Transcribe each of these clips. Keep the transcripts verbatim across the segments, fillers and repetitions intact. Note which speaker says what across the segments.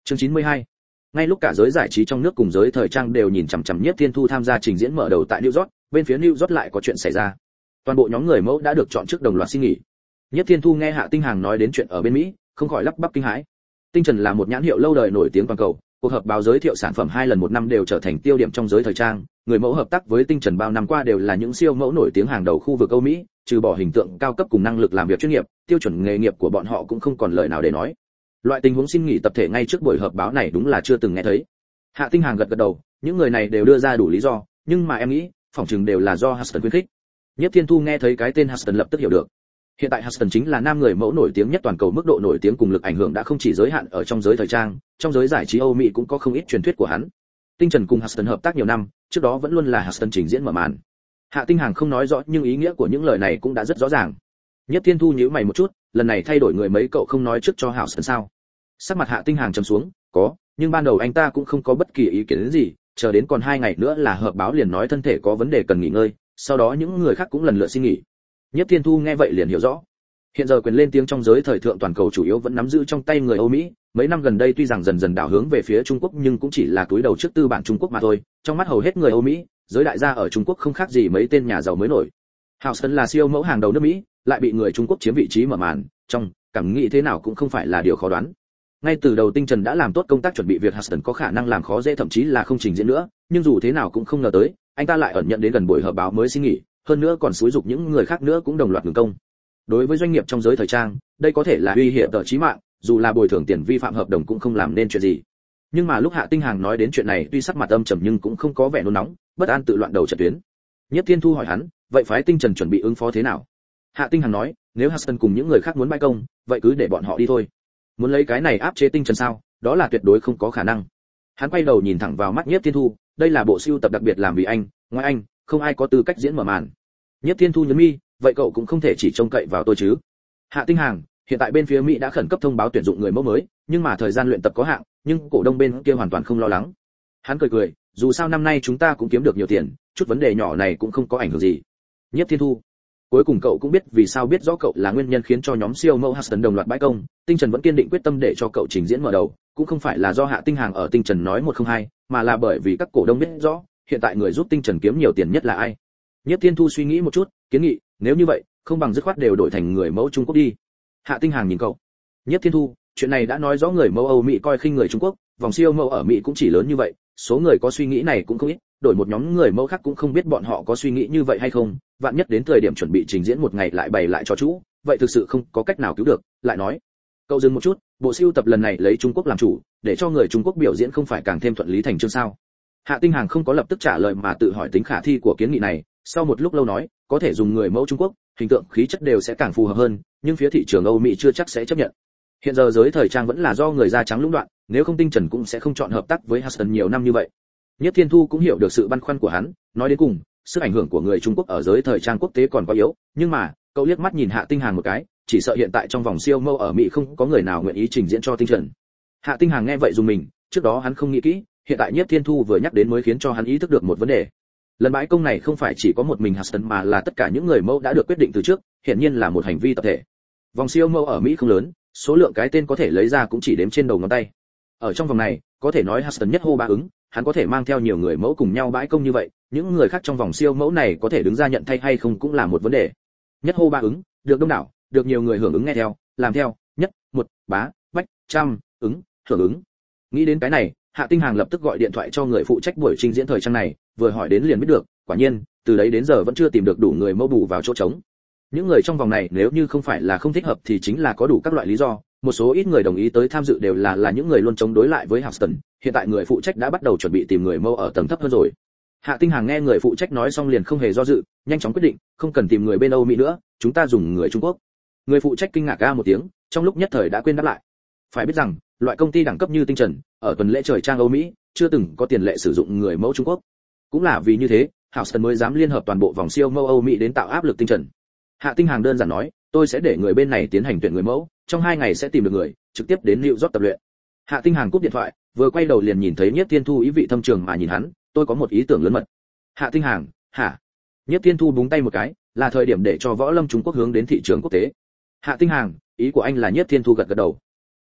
Speaker 1: Chương chín mươi hai. Ngay lúc cả giới giải trí trong nước cùng giới thời trang đều nhìn chằm chằm Nhiếp Thiên Thu tham gia trình diễn mở đầu tại New York, bên phía New York lại có chuyện xảy ra. Toàn bộ nhóm người mẫu đã được chọn trước đồng loạt xin nghỉ. Nhiếp Thiên Thu nghe Hạ Tinh Hàng nói đến chuyện ở bên Mỹ, không khỏi lắp bắp kinh hãi. Tinh Trần là một nhãn hiệu lâu đời nổi tiếng toàn cầu, cuộc họp báo giới thiệu sản phẩm hai lần một năm đều trở thành tiêu điểm trong giới thời trang, người mẫu hợp tác với Tinh Trần bao năm qua đều là những siêu mẫu nổi tiếng hàng đầu khu vực Âu Mỹ, trừ bỏ hình tượng cao cấp cùng năng lực làm việc chuyên nghiệp, tiêu chuẩn nghề nghiệp của bọn họ cũng không còn lời nào để nói. Loại tình huống xin nghỉ tập thể ngay trước buổi họp báo này đúng là chưa từng nghe thấy. Hạ Tinh Hàng gật gật đầu, những người này đều đưa ra đủ lý do, nhưng mà em nghĩ, phỏng chừng đều là do Huston khuyến khích. Nhiếp Thiên Thu nghe thấy cái tên Huston lập tức hiểu được. Hiện tại Huston chính là nam người mẫu nổi tiếng nhất toàn cầu, mức độ nổi tiếng cùng lực ảnh hưởng đã không chỉ giới hạn ở trong giới thời trang, trong giới giải trí Âu Mỹ cũng có không ít truyền thuyết của hắn. Tinh Trần cùng Huston hợp tác nhiều năm, trước đó vẫn luôn là Huston trình diễn mở màn. Hạ Tinh Hàng không nói rõ, nhưng ý nghĩa của những lời này cũng đã rất rõ ràng. Nhiếp Thiên Thu nhíu mày một chút, lần này thay đổi người mấy cậu không nói trước cho Huston sao? Sắc mặt Hạ Tinh Hàng trầm xuống, có, nhưng ban đầu anh ta cũng không có bất kỳ ý kiến gì, chờ đến còn hai ngày nữa là họp báo liền nói thân thể có vấn đề cần nghỉ ngơi, sau đó những người khác cũng lần lượt xin nghỉ. Nhiếp Thiên Thu nghe vậy liền hiểu rõ. Hiện giờ quyền lên tiếng trong giới thời thượng toàn cầu chủ yếu vẫn nắm giữ trong tay người Âu Mỹ, mấy năm gần đây tuy rằng dần dần đảo hướng về phía Trung Quốc nhưng cũng chỉ là túi đầu trước tư bản Trung Quốc mà thôi, trong mắt hầu hết người Âu Mỹ, giới đại gia ở Trung Quốc không khác gì mấy tên nhà giàu mới nổi. Huston là siêu mẫu hàng đầu nước Mỹ, lại bị người Trung Quốc chiếm vị trí mở màn, trong cảm nghĩ thế nào cũng không phải là điều khó đoán. Ngay từ đầu Tinh Trần đã làm tốt công tác chuẩn bị việc Huston có khả năng làm khó dễ thậm chí là không trình diễn nữa, nhưng dù thế nào cũng không ngờ tới, anh ta lại ẩn nhận đến gần buổi họp báo mới xin nghỉ, hơn nữa còn xúi giục những người khác nữa cũng đồng loạt ngừng công. Đối với doanh nghiệp trong giới thời trang, đây có thể là uy hiếp tới chí mạng, dù là bồi thường tiền vi phạm hợp đồng cũng không làm nên chuyện gì. Nhưng mà lúc Hạ Tinh Hàng nói đến chuyện này, tuy sắc mặt âm trầm nhưng cũng không có vẻ nôn nóng, bất an tự loạn đầu trận tuyến. Nhiếp Thiên Thu hỏi hắn, vậy phái Tinh Trần chuẩn bị ứng phó thế nào? Hạ Tinh Hàng nói, nếu Huston cùng những người khác muốn bãi công, vậy cứ để bọn họ đi thôi. Muốn lấy cái này áp chế Tinh Trần sao? Đó là tuyệt đối không có khả năng. Hắn quay đầu nhìn thẳng vào mắt Nhiếp Thiên Thu, đây là bộ sưu tập đặc biệt làm vì anh, ngoài anh, không ai có tư cách diễn mở màn. Nhiếp Thiên Thu nhấn mi, vậy cậu cũng không thể chỉ trông cậy vào tôi chứ? Hạ Tinh Hàng, hiện tại bên phía Mỹ đã khẩn cấp thông báo tuyển dụng người mẫu mới, nhưng mà thời gian luyện tập có hạn, nhưng cổ đông bên kia hoàn toàn không lo lắng. Hắn cười cười, dù sao năm nay chúng ta cũng kiếm được nhiều tiền, chút vấn đề nhỏ này cũng không có ảnh hưởng gì. Nhiếp Thiên Thu, cuối cùng cậu cũng biết vì sao biết rõ cậu là nguyên nhân khiến cho nhóm siêu mẫu Huston đồng loạt bãi công, Tinh Trần vẫn kiên định quyết tâm để cho cậu trình diễn mở đầu, cũng không phải là do Hạ Tinh Hàng ở Tinh Trần nói một không hai, mà là bởi vì các cổ đông biết rõ, hiện tại người giúp Tinh Trần kiếm nhiều tiền nhất là ai. Nhiếp Thiên Thu suy nghĩ một chút, kiến nghị, nếu như vậy, không bằng dứt khoát đều đổi thành người mẫu Trung Quốc đi. Hạ Tinh Hàng nhìn cậu. Nhiếp Thiên Thu, chuyện này đã nói rõ người mẫu Âu Mỹ coi khinh người Trung Quốc, vòng siêu mẫu ở Mỹ cũng chỉ lớn như vậy, số người có suy nghĩ này cũng không ít, đổi một nhóm người mẫu khác cũng không biết bọn họ có suy nghĩ như vậy hay không, vạn nhất đến thời điểm chuẩn bị trình diễn một ngày lại bày lại cho chú, vậy thực sự không có cách nào cứu được. Lại nói, cậu dừng một chút, bộ sưu tập lần này lấy Trung Quốc làm chủ, để cho người Trung Quốc biểu diễn không phải càng thêm thuận lý thành chương sao? Hạ Tinh Hàng không có lập tức trả lời mà tự hỏi tính khả thi của kiến nghị này, sau một lúc lâu nói, có thể dùng người mẫu Trung Quốc, hình tượng khí chất đều sẽ càng phù hợp hơn, nhưng phía thị trường Âu Mỹ chưa chắc sẽ chấp nhận. Hiện giờ giới thời trang vẫn là do người da trắng lũng đoạn, nếu không Tinh Trần cũng sẽ không chọn hợp tác với Huston nhiều năm như vậy. Nhiếp Thiên Thu cũng hiểu được sự băn khoăn của hắn, nói đến cùng, sức ảnh hưởng của người Trung Quốc ở giới thời trang quốc tế còn quá yếu, nhưng mà, cậu liếc mắt nhìn Hạ Tinh Hàng một cái, chỉ sợ hiện tại trong vòng siêu mẫu ở Mỹ không có người nào nguyện ý trình diễn cho Tinh Trần. Hạ Tinh Hàng nghe vậy dùng mình, trước đó hắn không nghĩ kỹ, hiện tại Nhiếp Thiên Thu vừa nhắc đến mới khiến cho hắn ý thức được một vấn đề. Lần bãi công này không phải chỉ có một mình Huston mà là tất cả những người mẫu đã được quyết định từ trước, hiển nhiên là một hành vi tập thể. Vòng siêu mẫu ở Mỹ không lớn, số lượng cái tên có thể lấy ra cũng chỉ đếm trên đầu ngón tay. Ở trong vòng này, có thể nói Huston nhất hô ba ứng, hắn có thể mang theo nhiều người mẫu cùng nhau bãi công như vậy, những người khác trong vòng siêu mẫu này có thể đứng ra nhận thay hay không cũng là một vấn đề. Nhất hô ba ứng, được đông đảo, được nhiều người hưởng ứng nghe theo, làm theo, nhất, một, bá, bách, trăm, ứng, hưởng ứng. Nghĩ đến cái này, Hạ Tinh Hàng lập tức gọi điện thoại cho người phụ trách buổi trình diễn thời trang này, vừa hỏi đến liền biết được, quả nhiên, từ đấy đến giờ vẫn chưa tìm được đủ người mẫu bù vào chỗ trống. Những người trong vòng này nếu như không phải là không thích hợp thì chính là có đủ các loại lý do, một số ít người đồng ý tới tham dự đều là là những người luôn chống đối lại với Huston, hiện tại người phụ trách đã bắt đầu chuẩn bị tìm người mẫu ở tầng thấp hơn rồi. Hạ Tinh Hàng nghe người phụ trách nói xong liền không hề do dự, nhanh chóng quyết định, không cần tìm người bên Âu Mỹ nữa, chúng ta dùng người Trung Quốc. Người phụ trách kinh ngạc a một tiếng, trong lúc nhất thời đã quên đáp lại. Phải biết rằng, loại công ty đẳng cấp như Tinh Trần, ở tuần lễ thời trang Âu Mỹ, chưa từng có tiền lệ sử dụng người mẫu Trung Quốc. Cũng là vì như thế, Huston mới dám liên hợp toàn bộ vòng siêu mẫu Âu Mỹ đến tạo áp lực Tinh Trần. Hạ Tinh Hàng đơn giản nói, tôi sẽ để người bên này tiến hành tuyển người mẫu, trong hai ngày sẽ tìm được người, trực tiếp đến New York tập luyện. Hạ Tinh Hàng cúp điện thoại, vừa quay đầu liền nhìn thấy Nhiếp Thiên Thu ý vị thâm trường mà nhìn hắn, tôi có một ý tưởng lớn mật. Hạ Tinh Hàng, hả? Nhiếp Thiên Thu búng tay một cái, là thời điểm để cho võ lâm Trung Quốc hướng đến thị trường quốc tế. Hạ Tinh Hàng, ý của anh là Nhiếp Thiên Thu gật gật đầu.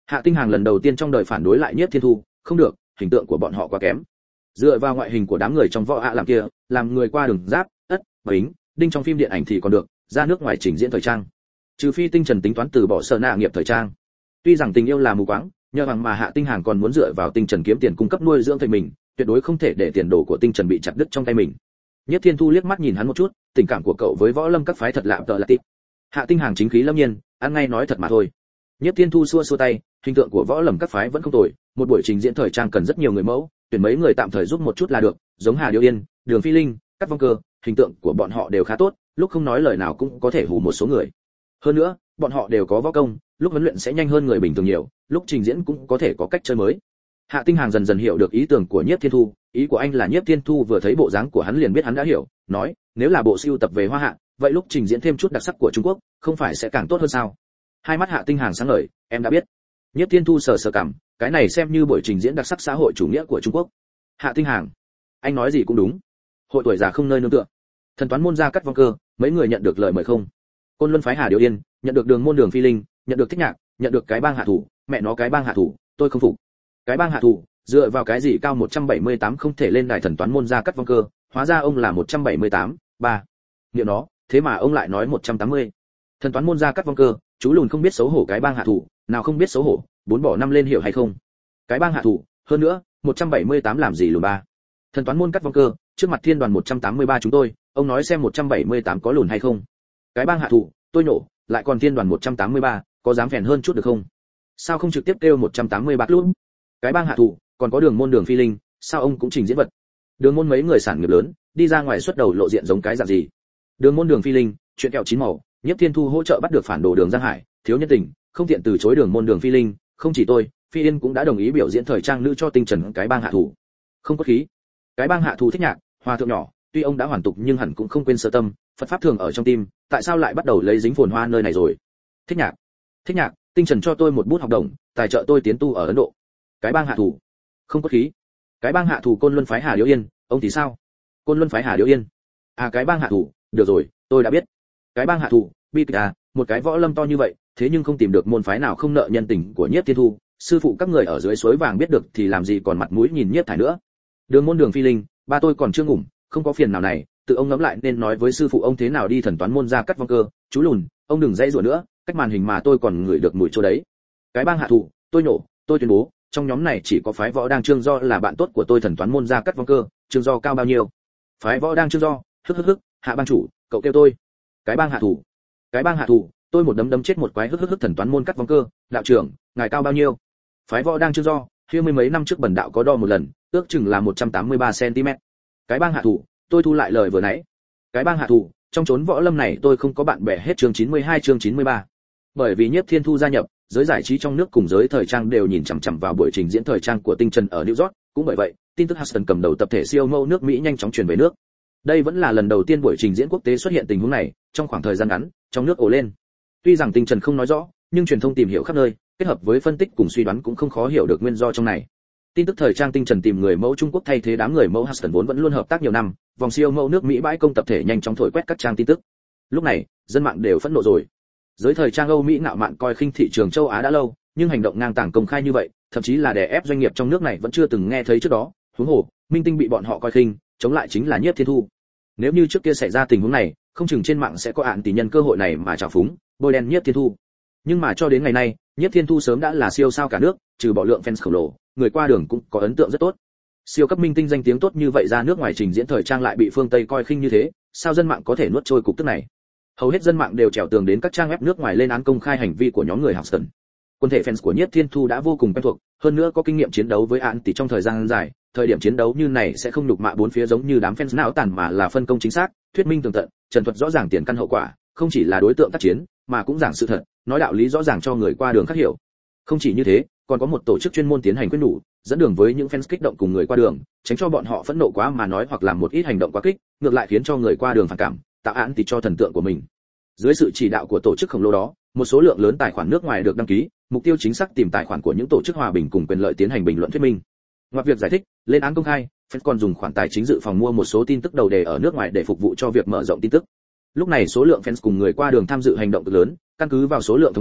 Speaker 1: Hạ Tinh Hàng lần đầu tiên trong đời phản đối lại Nhiếp Thiên Thu, không được, hình tượng của bọn họ quá kém. Dựa vào ngoại hình của đám người trong võ ạ làm kia, làm người qua đường giáp, ất, bính, đinh trong phim điện ảnh thì còn được, ra nước ngoài trình diễn thời trang. Trừ phi Tinh Trần tính toán từ bỏ sở nạ nghiệp thời trang. Tuy rằng tình yêu là mù quáng, nhờ bằng mà Hạ Tinh Hàng còn muốn dựa vào Tinh Trần kiếm tiền cung cấp nuôi dưỡng thầy mình, tuyệt đối không thể để tiền đồ của Tinh Trần bị chặt đứt trong tay mình. Nhất Thiên Thu liếc mắt nhìn hắn một chút, tình cảm của cậu với võ lâm các phái thật lạ tợ là tịp. Hạ Tinh Hàng chính khí lâm nhiên, ăn ngay nói thật mà thôi. Nhất Thiên Thu xua xua tay, hình tượng của võ lâm các phái vẫn không tồi, một buổi trình diễn thời trang cần rất nhiều người mẫu, tuyển mấy người tạm thời giúp một chút là được, giống Hà Điêu Yên, Đường Phi Linh, Cát Vong Cơ, hình tượng của bọn họ đều khá tốt, lúc không nói lời nào cũng có thể hù một số người. Hơn nữa, bọn họ đều có võ công, lúc huấn luyện sẽ nhanh hơn người bình thường nhiều, lúc trình diễn cũng có thể có cách chơi mới. Hạ Tinh Hàng dần dần hiểu được ý tưởng của Nhiếp Thiên Thu, ý của anh là Nhiếp Thiên Thu vừa thấy bộ dáng của hắn liền biết hắn đã hiểu, nói, nếu là bộ sưu tập về Hoa Hạ, vậy lúc trình diễn thêm chút đặc sắc của Trung Quốc, không phải sẽ càng tốt hơn sao? Hai mắt Hạ Tinh Hàng sáng ngời, em đã biết. Nhiếp Thiên Thu sờ sờ cằm, cái này xem như buổi trình diễn đặc sắc xã hội chủ nghĩa của Trung Quốc. Hạ Tinh Hàng, anh nói gì cũng đúng. Hội tuổi già không nơi nương tựa. Thần toán môn ra Cát Vong Cơ, mấy người nhận được lời mời không? Côn Luân phái Hà Điêu Yên, nhận được Đường môn Đường Phi Linh, nhận được Thích Nhạc, nhận được cái bang hạ thủ, mẹ nó cái bang hạ thủ, tôi không phục. Cái bang hạ thủ, dựa vào cái gì cao một trăm bảy mươi tám không thể lên đài thần toán môn ra Cát Vong Cơ, hóa ra ông là một trăm bảy mươi tám, ba. Niệm nó, thế mà ông lại nói một trăm tám mươi. Thần toán môn ra Cát Vong Cơ, chú lùn không biết xấu hổ cái bang hạ thủ, nào không biết xấu hổ, bốn bỏ năm lên hiểu hay không? Cái bang hạ thủ, hơn nữa, một trăm bảy mươi tám làm gì lùn ba? Thần toán môn Cát Vong Cơ, trước mặt thiên đoàn một trăm tám mươi ba chúng tôi, ông nói xem một trăm bảy mươi tám có lùn hay không? Cái bang hạ thủ, tôi nổ, lại còn thiên đoàn một trăm tám mươi ba, có dám phèn hơn chút được không? Sao không trực tiếp kêu một trăm tám mươi ba luôn? Cái bang hạ thủ, còn có Đường môn Đường Phi Linh, sao ông cũng trình diễn vật? Đường môn mấy người sản nghiệp lớn, đi ra ngoài xuất đầu lộ diện giống cái dạng gì? Đường môn Đường Phi Linh, chuyện kẹo chín màu, Nhiếp Thiên Thu hỗ trợ bắt được phản đồ Đường Giang Hải, thiếu nhân tình, không tiện từ chối Đường môn Đường Phi Linh, không chỉ tôi, Phi Yên cũng đã đồng ý biểu diễn thời trang nữ cho Tinh Trần cái bang hạ thủ. Không có khí. Cái bang hạ thủ Thích Nhạc, Hòa thượng nhỏ, tuy ông đã hoàn tục nhưng hẳn cũng không quên sơ tâm, Phật pháp thường ở trong tim, tại sao lại bắt đầu lấy dính phồn hoa nơi này rồi? Thích Nhạc, Thích Nhạc, Tinh Trần cho tôi một bút học đồng, tài trợ tôi tiến tu ở Ấn Độ. Cái bang hạ thủ. Không có khí. Cái bang hạ thủ Côn Luân phái Hà Điêu Yên, ông thì sao? Côn Luân phái Hà Điêu Yên. À cái bang hạ thủ, được rồi, tôi đã biết. Cái bang hạ thủ, bi kịch à, một cái võ lâm to như vậy, thế nhưng không tìm được môn phái nào không nợ nhân tình của Nhiếp Thiên Thu, sư phụ các người ở dưới suối vàng biết được thì làm gì còn mặt mũi nhìn Nhiếp Thải nữa. Đường môn Đường Phi Linh, ba tôi còn chưa ngủm, không có phiền nào này, tự ông ngẫm lại nên nói với sư phụ ông thế nào đi thần toán môn ra Cát Vong Cơ, chú lùn, ông đừng dãy rủa nữa, cách màn hình mà tôi còn ngửi được mùi chỗ đấy. Cái bang hạ thủ, tôi nổ, tôi tuyên bố, trong nhóm này chỉ có phái võ đang Trương Do là bạn tốt của tôi thần toán môn ra Cát Vong Cơ, Trương Do cao bao nhiêu? Phái võ đang Trương Do, hức hức hức, Hạ bang chủ, cậu kêu tôi. Cái bang hạ thủ, cái bang hạ thủ, tôi một đấm đấm chết một quái hức hức hức thần toán môn Cát Vong Cơ, đạo trưởng, ngài cao bao nhiêu? Phái võ đang Trương Do, khi mươi mấy năm trước bần đạo có đo một lần, ước chừng là một trăm tám mươi ba xăng-ti-mét. Cái bang hạ thủ, tôi thu lại lời vừa nãy. Cái bang hạ thủ, trong chốn võ lâm này tôi không có bạn bè hết chương chín mươi hai chương chín mươi ba. Bởi vì Nhiếp Thiên Thu gia nhập, giới giải trí trong nước cùng giới thời trang đều nhìn chằm chằm vào buổi trình diễn thời trang của Tinh Trần ở New York, cũng bởi vậy, tin tức Hudson cầm đầu tập thể siêu mẫu nước Mỹ nhanh chóng truyền về nước. Đây vẫn là lần đầu tiên buổi trình diễn quốc tế xuất hiện tình huống này, trong khoảng thời gian ngắn, trong nước ồ lên. Tuy rằng Tinh Trần không nói rõ, nhưng truyền thông tìm hiểu khắp nơi, kết hợp với phân tích cùng suy đoán cũng không khó hiểu được nguyên do trong này. Tin tức thời trang Tinh Trần tìm người mẫu Trung Quốc thay thế đám người mẫu Hudson vốn vẫn luôn hợp tác nhiều năm, vòng siêu mẫu nước Mỹ bãi công tập thể nhanh chóng thổi quét các trang tin tức. Lúc này, dân mạng đều phẫn nộ rồi. Giới thời trang Âu Mỹ ngạo mạn coi khinh thị trường châu Á đã lâu, nhưng hành động ngang tàng công khai như vậy, thậm chí là đè ép doanh nghiệp trong nước này vẫn chưa từng nghe thấy trước đó. Huống hồ, minh tinh bị bọn họ coi khinh, chống lại chính là Nhiếp Thiên Thu. Nếu như trước kia xảy ra tình huống này, không chừng trên mạng sẽ có ạn tỷ nhân cơ hội này mà trào phúng, bôi đen Nhiếp Thiên Thu. Nhưng mà cho đến ngày nay, Nhiếp Thiên Thu sớm đã là siêu sao cả nước, trừ bỏ lượng fans khổng lồ, người qua đường cũng có ấn tượng rất tốt. Siêu cấp minh tinh danh tiếng tốt như vậy ra nước ngoài trình diễn thời trang lại bị phương Tây coi khinh như thế, sao dân mạng có thể nuốt trôi cục tức này? Hầu hết dân mạng đều trèo tường đến các trang web nước ngoài lên án công khai hành vi của nhóm người Houston. Quân thể fans của Nhiếp Thiên Thu đã vô cùng quen thuộc, hơn nữa có kinh nghiệm chiến đấu với án tỷ trong thời gian dài, thời điểm chiến đấu như này sẽ không nhục mạ bốn phía giống như đám fans não tàn mà là phân công chính xác, thuyết minh tường tận, trần thuật rõ ràng tiền căn hậu quả, không chỉ là đối tượng tác chiến, mà cũng giảng sự thật, nói đạo lý rõ ràng cho người qua đường khác hiểu. Không chỉ như thế, còn có một tổ chức chuyên môn tiến hành khuyên nhủ, dẫn đường với những fans kích động cùng người qua đường, tránh cho bọn họ phẫn nộ quá mà nói hoặc làm một ít hành động quá kích, ngược lại khiến cho người qua đường phản cảm, tạo án tỷ cho thần tượng của mình. Dưới sự chỉ đạo của tổ chức khổng lồ đó, một số lượng lớn tài khoản nước ngoài được đăng ký, mục tiêu chính xác tìm tài khoản của những tổ chức hòa bình cùng quyền lợi tiến hành bình luận thuyết minh. Ngoài việc giải thích, lên án công khai, fans còn dùng khoản tài chính dự phòng mua một số tin tức đầu đề ở nước ngoài để phục vụ cho việc mở rộng tin tức. Lúc này số lượng fans cùng người qua đường tham dự hành động cực lớn, căn cứ vào số lượng thống kê,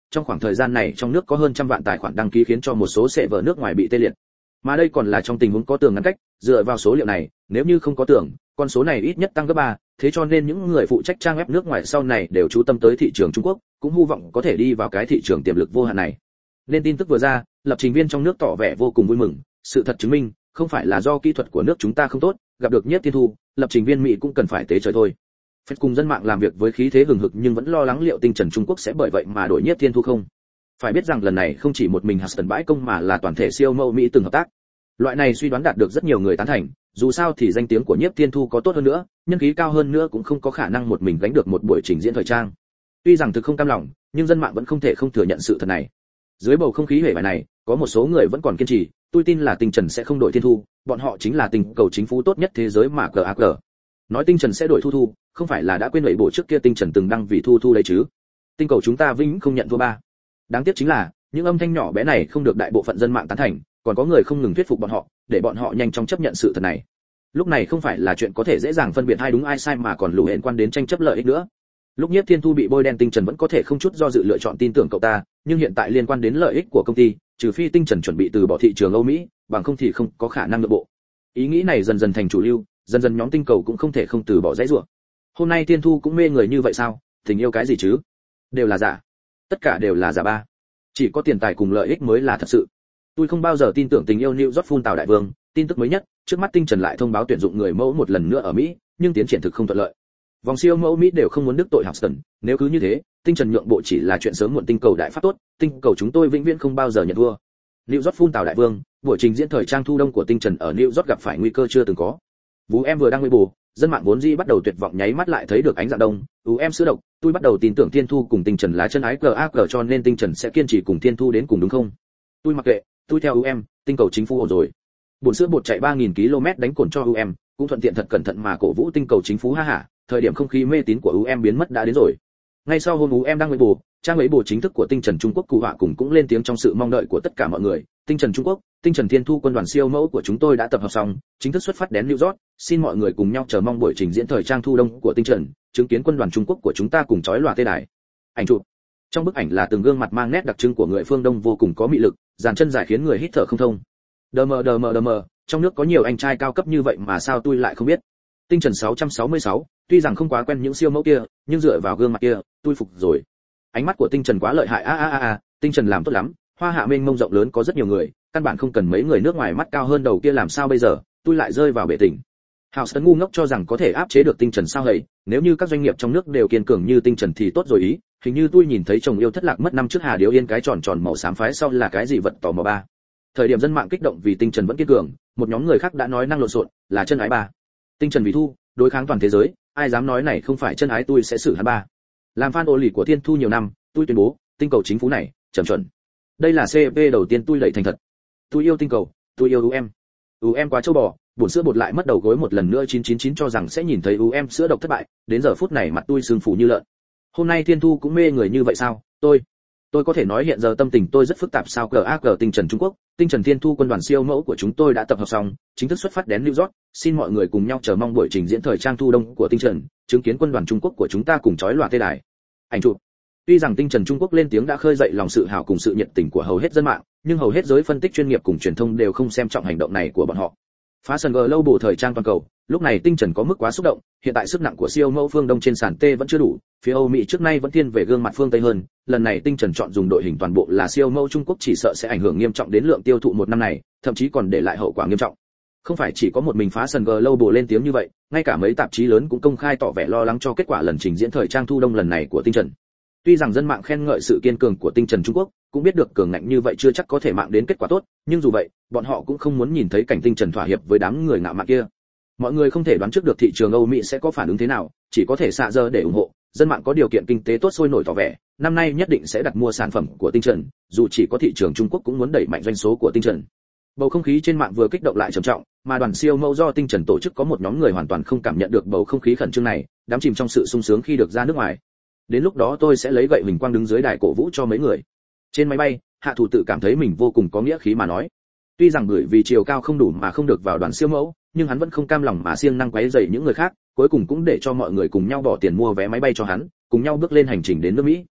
Speaker 1: trong khoảng thời gian này trong nước có hơn trăm vạn tài khoản đăng ký khiến cho một số server nước ngoài bị tê liệt. Mà đây còn là trong tình huống có tường ngăn cách, dựa vào số liệu này, nếu như không có tường, con số này ít nhất tăng gấp ba, thế cho nên những người phụ trách trang web nước ngoài sau này đều chú tâm tới thị trường Trung Quốc, cũng hy vọng có thể đi vào cái thị trường tiềm lực vô hạn này. Nên tin tức vừa ra, lập trình viên trong nước tỏ vẻ vô cùng vui mừng, sự thật chứng minh, không phải là do kỹ thuật của nước chúng ta không tốt, gặp được Nhiếp Thiên Thu, lập trình viên Mỹ cũng cần phải tế trời thôi. Phép cùng dân mạng làm việc với khí thế hừng hực nhưng vẫn lo lắng liệu Tinh Trần Trung Quốc sẽ bởi vậy mà đổi Nhiếp Thiên Thu không. Phải biết rằng lần này không chỉ một mình Huston bãi công mà là toàn thể siêu mẫu Mỹ từng hợp tác. Loại này suy đoán đạt được rất nhiều người tán thành, dù sao thì danh tiếng của Nhiếp Thiên Thu có tốt hơn nữa, nhân khí cao hơn nữa cũng không có khả năng một mình gánh được một buổi trình diễn thời trang. Tuy rằng thực không cam lòng, nhưng dân mạng vẫn không thể không thừa nhận sự thật này. Dưới bầu không khí hề vải này, có một số người vẫn còn kiên trì, tôi tin là Tinh Trần sẽ không đổi Thiên Thu, bọn họ chính là tình cầu chính phủ tốt nhất thế giới mà giê a giê. Nói Tinh Trần sẽ đổi Thu Thu, không phải là đã quên lệ bộ trước kia Tinh Trần từng đăng vì Thu Thu đấy chứ. Tinh cầu chúng ta vĩnh không nhận thua ba. Đáng tiếc chính là, những âm thanh nhỏ bé này không được đại bộ phận dân mạng tán thành, còn có người không ngừng thuyết phục bọn họ, để bọn họ nhanh chóng chấp nhận sự thật này. Lúc này không phải là chuyện có thể dễ dàng phân biệt ai đúng ai sai mà còn lù hẹn quan đến tranh chấp lợi ích nữa. Lúc Nhiếp Thiên Thu bị bôi đen Tinh Trần vẫn có thể không chút do dự lựa chọn tin tưởng cậu ta, nhưng hiện tại liên quan đến lợi ích của công ty, trừ phi Tinh Trần chuẩn bị từ bỏ thị trường Âu Mỹ, bằng không thì không có khả năng nội bộ. Ý nghĩ này dần dần thành chủ lưu, dần dần nhóm tinh cầu cũng không thể không từ bỏ dãy rủa. Hôm nay Thiên Thu cũng mê người như vậy sao? Tình yêu cái gì chứ? Đều là giả. Tất cả đều là giả ba. Chỉ có tiền tài cùng lợi ích mới là thật sự. Tôi không bao giờ tin tưởng tình yêu New York phun Tào đại vương. Tin tức mới nhất, trước mắt Tinh Trần lại thông báo tuyển dụng người mẫu một lần nữa ở Mỹ, nhưng tiến triển thực không thuận lợi. Vòng siêu mẫu Mỹ đều không muốn đắc tội Houston, nếu cứ như thế, Tinh Trần nhượng bộ chỉ là chuyện sớm muộn. Tinh cầu đại pháp tốt, tinh cầu chúng tôi vĩnh viễn không bao giờ nhận thua. New York phun Tào đại vương, buổi trình diễn thời trang thu đông của Tinh Trần ở New York gặp phải nguy cơ chưa từng có. Vú em vừa đang nguy bù, dân mạng vốn dĩ bắt đầu tuyệt vọng nháy mắt lại thấy được ánh dạng đông. Ú em sữa độc, tôi bắt đầu tin tưởng Thiên Thu cùng Tinh Trần là chân ái giê a giê cho nên Tinh Trần sẽ kiên trì cùng Thiên Thu đến cùng đúng không? Tôi mặc kệ, tôi theo ú em, tinh cầu chính phủ ổn rồi. Bồn sữa bột chạy ba nghìn ki lô mét đánh cồn cho ú em, cũng thuận tiện thật cẩn thận mà cổ vũ tinh cầu chính phủ ha hả, thời điểm không khí mê tín của ú em biến mất đã đến rồi. Ngay sau hôm ú em đang nguy bù, trang ấy bù chính thức của Tinh Trần Trung Quốc cụ họa cùng cũng lên tiếng trong sự mong đợi của tất cả mọi người. Tinh Trần Trung Quốc, Tinh Trần Thiên Thu quân đoàn siêu mẫu của chúng tôi đã tập hợp xong, chính thức xuất phát đến New York, xin mọi người cùng nhau chờ mong buổi trình diễn thời trang thu đông của Tinh Trần, chứng kiến quân đoàn Trung Quốc của chúng ta cùng chói lòa tê đài. Ảnh chụp. Trong bức ảnh là từng gương mặt mang nét đặc trưng của người phương Đông vô cùng có mị lực, dàn chân dài khiến người hít thở không thông. Đờ mờ đờ mờ đờ mờ, trong nước có nhiều anh trai cao cấp như vậy mà sao tôi lại không biết. Tinh Trần sáu trăm sáu mươi sáu, tuy rằng không quá quen những siêu mẫu kia, nhưng dựa vào gương mặt kia, tôi phục rồi. Ánh mắt của Tinh Trần quá lợi hại a a a a, Tinh Trần làm tốt lắm, hoa hạ mênh mông rộng lớn có rất nhiều người, căn bản không cần mấy người nước ngoài mắt cao hơn đầu kia làm sao bây giờ, tôi lại rơi vào bể tình. Houston ngu ngốc cho rằng có thể áp chế được Tinh Trần sao hầy, nếu như các doanh nghiệp trong nước đều kiên cường như Tinh Trần thì tốt rồi ý, hình như tôi nhìn thấy chồng yêu thất lạc mất năm trước Hà Điếu Yên cái tròn tròn màu xám phái sau là cái gì vật tò mò ba. Thời điểm dân mạng kích động vì Tinh Trần vẫn kiên cường, một nhóm người khác đã nói năng lộn xộn, là chân ái ba. Tinh Trần vì Thu, đối kháng toàn thế giới, ai dám nói này không phải chân ái tôi sẽ xử hắn ba. Làm fan ô lì của Thiên Thu nhiều năm, tôi tuyên bố, tinh cầu chính phủ này, trầm chuẩn. Đây là xê pê đầu tiên tôi đẩy thành thật. Tôi yêu tinh cầu, tôi yêu ú em. ú em quá châu bò, bổn sữa bột lại mất đầu gối một lần nữa chín chín chín cho rằng sẽ nhìn thấy ú em sữa độc thất bại, đến giờ phút này mặt tôi sưng phù như lợn. Hôm nay Thiên Thu cũng mê người như vậy sao? Tôi, tôi có thể nói hiện giờ tâm tình tôi rất phức tạp sao? giê a giê Tinh Trần Trung Quốc, Tinh Trần Thiên Thu quân đoàn siêu mẫu của chúng tôi đã tập hợp xong, chính thức xuất phát đến New York, xin mọi người cùng nhau chờ mong buổi trình diễn thời trang thu đông của Tinh Trần, chứng kiến quân đoàn Trung Quốc của chúng ta cùng chói lòa tê đài. Ảnh chụp. Tuy rằng Tinh Trần Trung Quốc lên tiếng đã khơi dậy lòng tự hào cùng sự nhiệt tình của hầu hết dân mạng, nhưng hầu hết giới phân tích chuyên nghiệp cùng truyền thông đều không xem trọng hành động này của bọn họ. Phá sân Global thời trang toàn cầu, lúc này Tinh Trần có mức quá xúc động, hiện tại sức nặng của siêu mẫu phương Đông trên sàn T vẫn chưa đủ, phía Âu Mỹ trước nay vẫn thiên về gương mặt phương Tây hơn, lần này Tinh Trần chọn dùng đội hình toàn bộ là siêu mẫu Trung Quốc chỉ sợ sẽ ảnh hưởng nghiêm trọng đến lượng tiêu thụ một năm này, thậm chí còn để lại hậu quả nghiêm trọng. Không phải chỉ có một mình Phá sân Global lên tiếng như vậy, ngay cả mấy tạp chí lớn cũng công khai tỏ vẻ lo lắng cho kết quả lần trình diễn thời trang thu đông lần này của Tinh Trần. Tuy rằng dân mạng khen ngợi sự kiên cường của Tinh Trần Trung Quốc, cũng biết được cường ngạnh như vậy chưa chắc có thể mang đến kết quả tốt, nhưng dù vậy, bọn họ cũng không muốn nhìn thấy cảnh Tinh Trần thỏa hiệp với đám người ngạo mạn kia. Mọi người không thể đoán trước được thị trường Âu Mỹ sẽ có phản ứng thế nào, chỉ có thể xạ giờ để ủng hộ. Dân mạng có điều kiện kinh tế tốt sôi nổi tỏ vẻ, năm nay nhất định sẽ đặt mua sản phẩm của Tinh Trần, dù chỉ có thị trường Trung Quốc cũng muốn đẩy mạnh doanh số của Tinh Trần. Bầu không khí trên mạng vừa kích động lại trầm trọng, mà đoàn siêu mẫu do Tinh Trần tổ chức có một nhóm người hoàn toàn không cảm nhận được bầu không khí khẩn trương này, đắm chìm trong sự sung sướng khi được ra nước ngoài. Đến lúc đó tôi sẽ lấy gậy huỳnh quang đứng dưới đài cổ vũ cho mấy người. Trên máy bay, Hạ Thủ tự cảm thấy mình vô cùng có nghĩa khí mà nói. Tuy rằng bởi vì chiều cao không đủ mà không được vào đoàn siêu mẫu, nhưng hắn vẫn không cam lòng mà siêng năng quấy rầy những người khác, cuối cùng cũng để cho mọi người cùng nhau bỏ tiền mua vé máy bay cho hắn, cùng nhau bước lên hành trình đến nước Mỹ.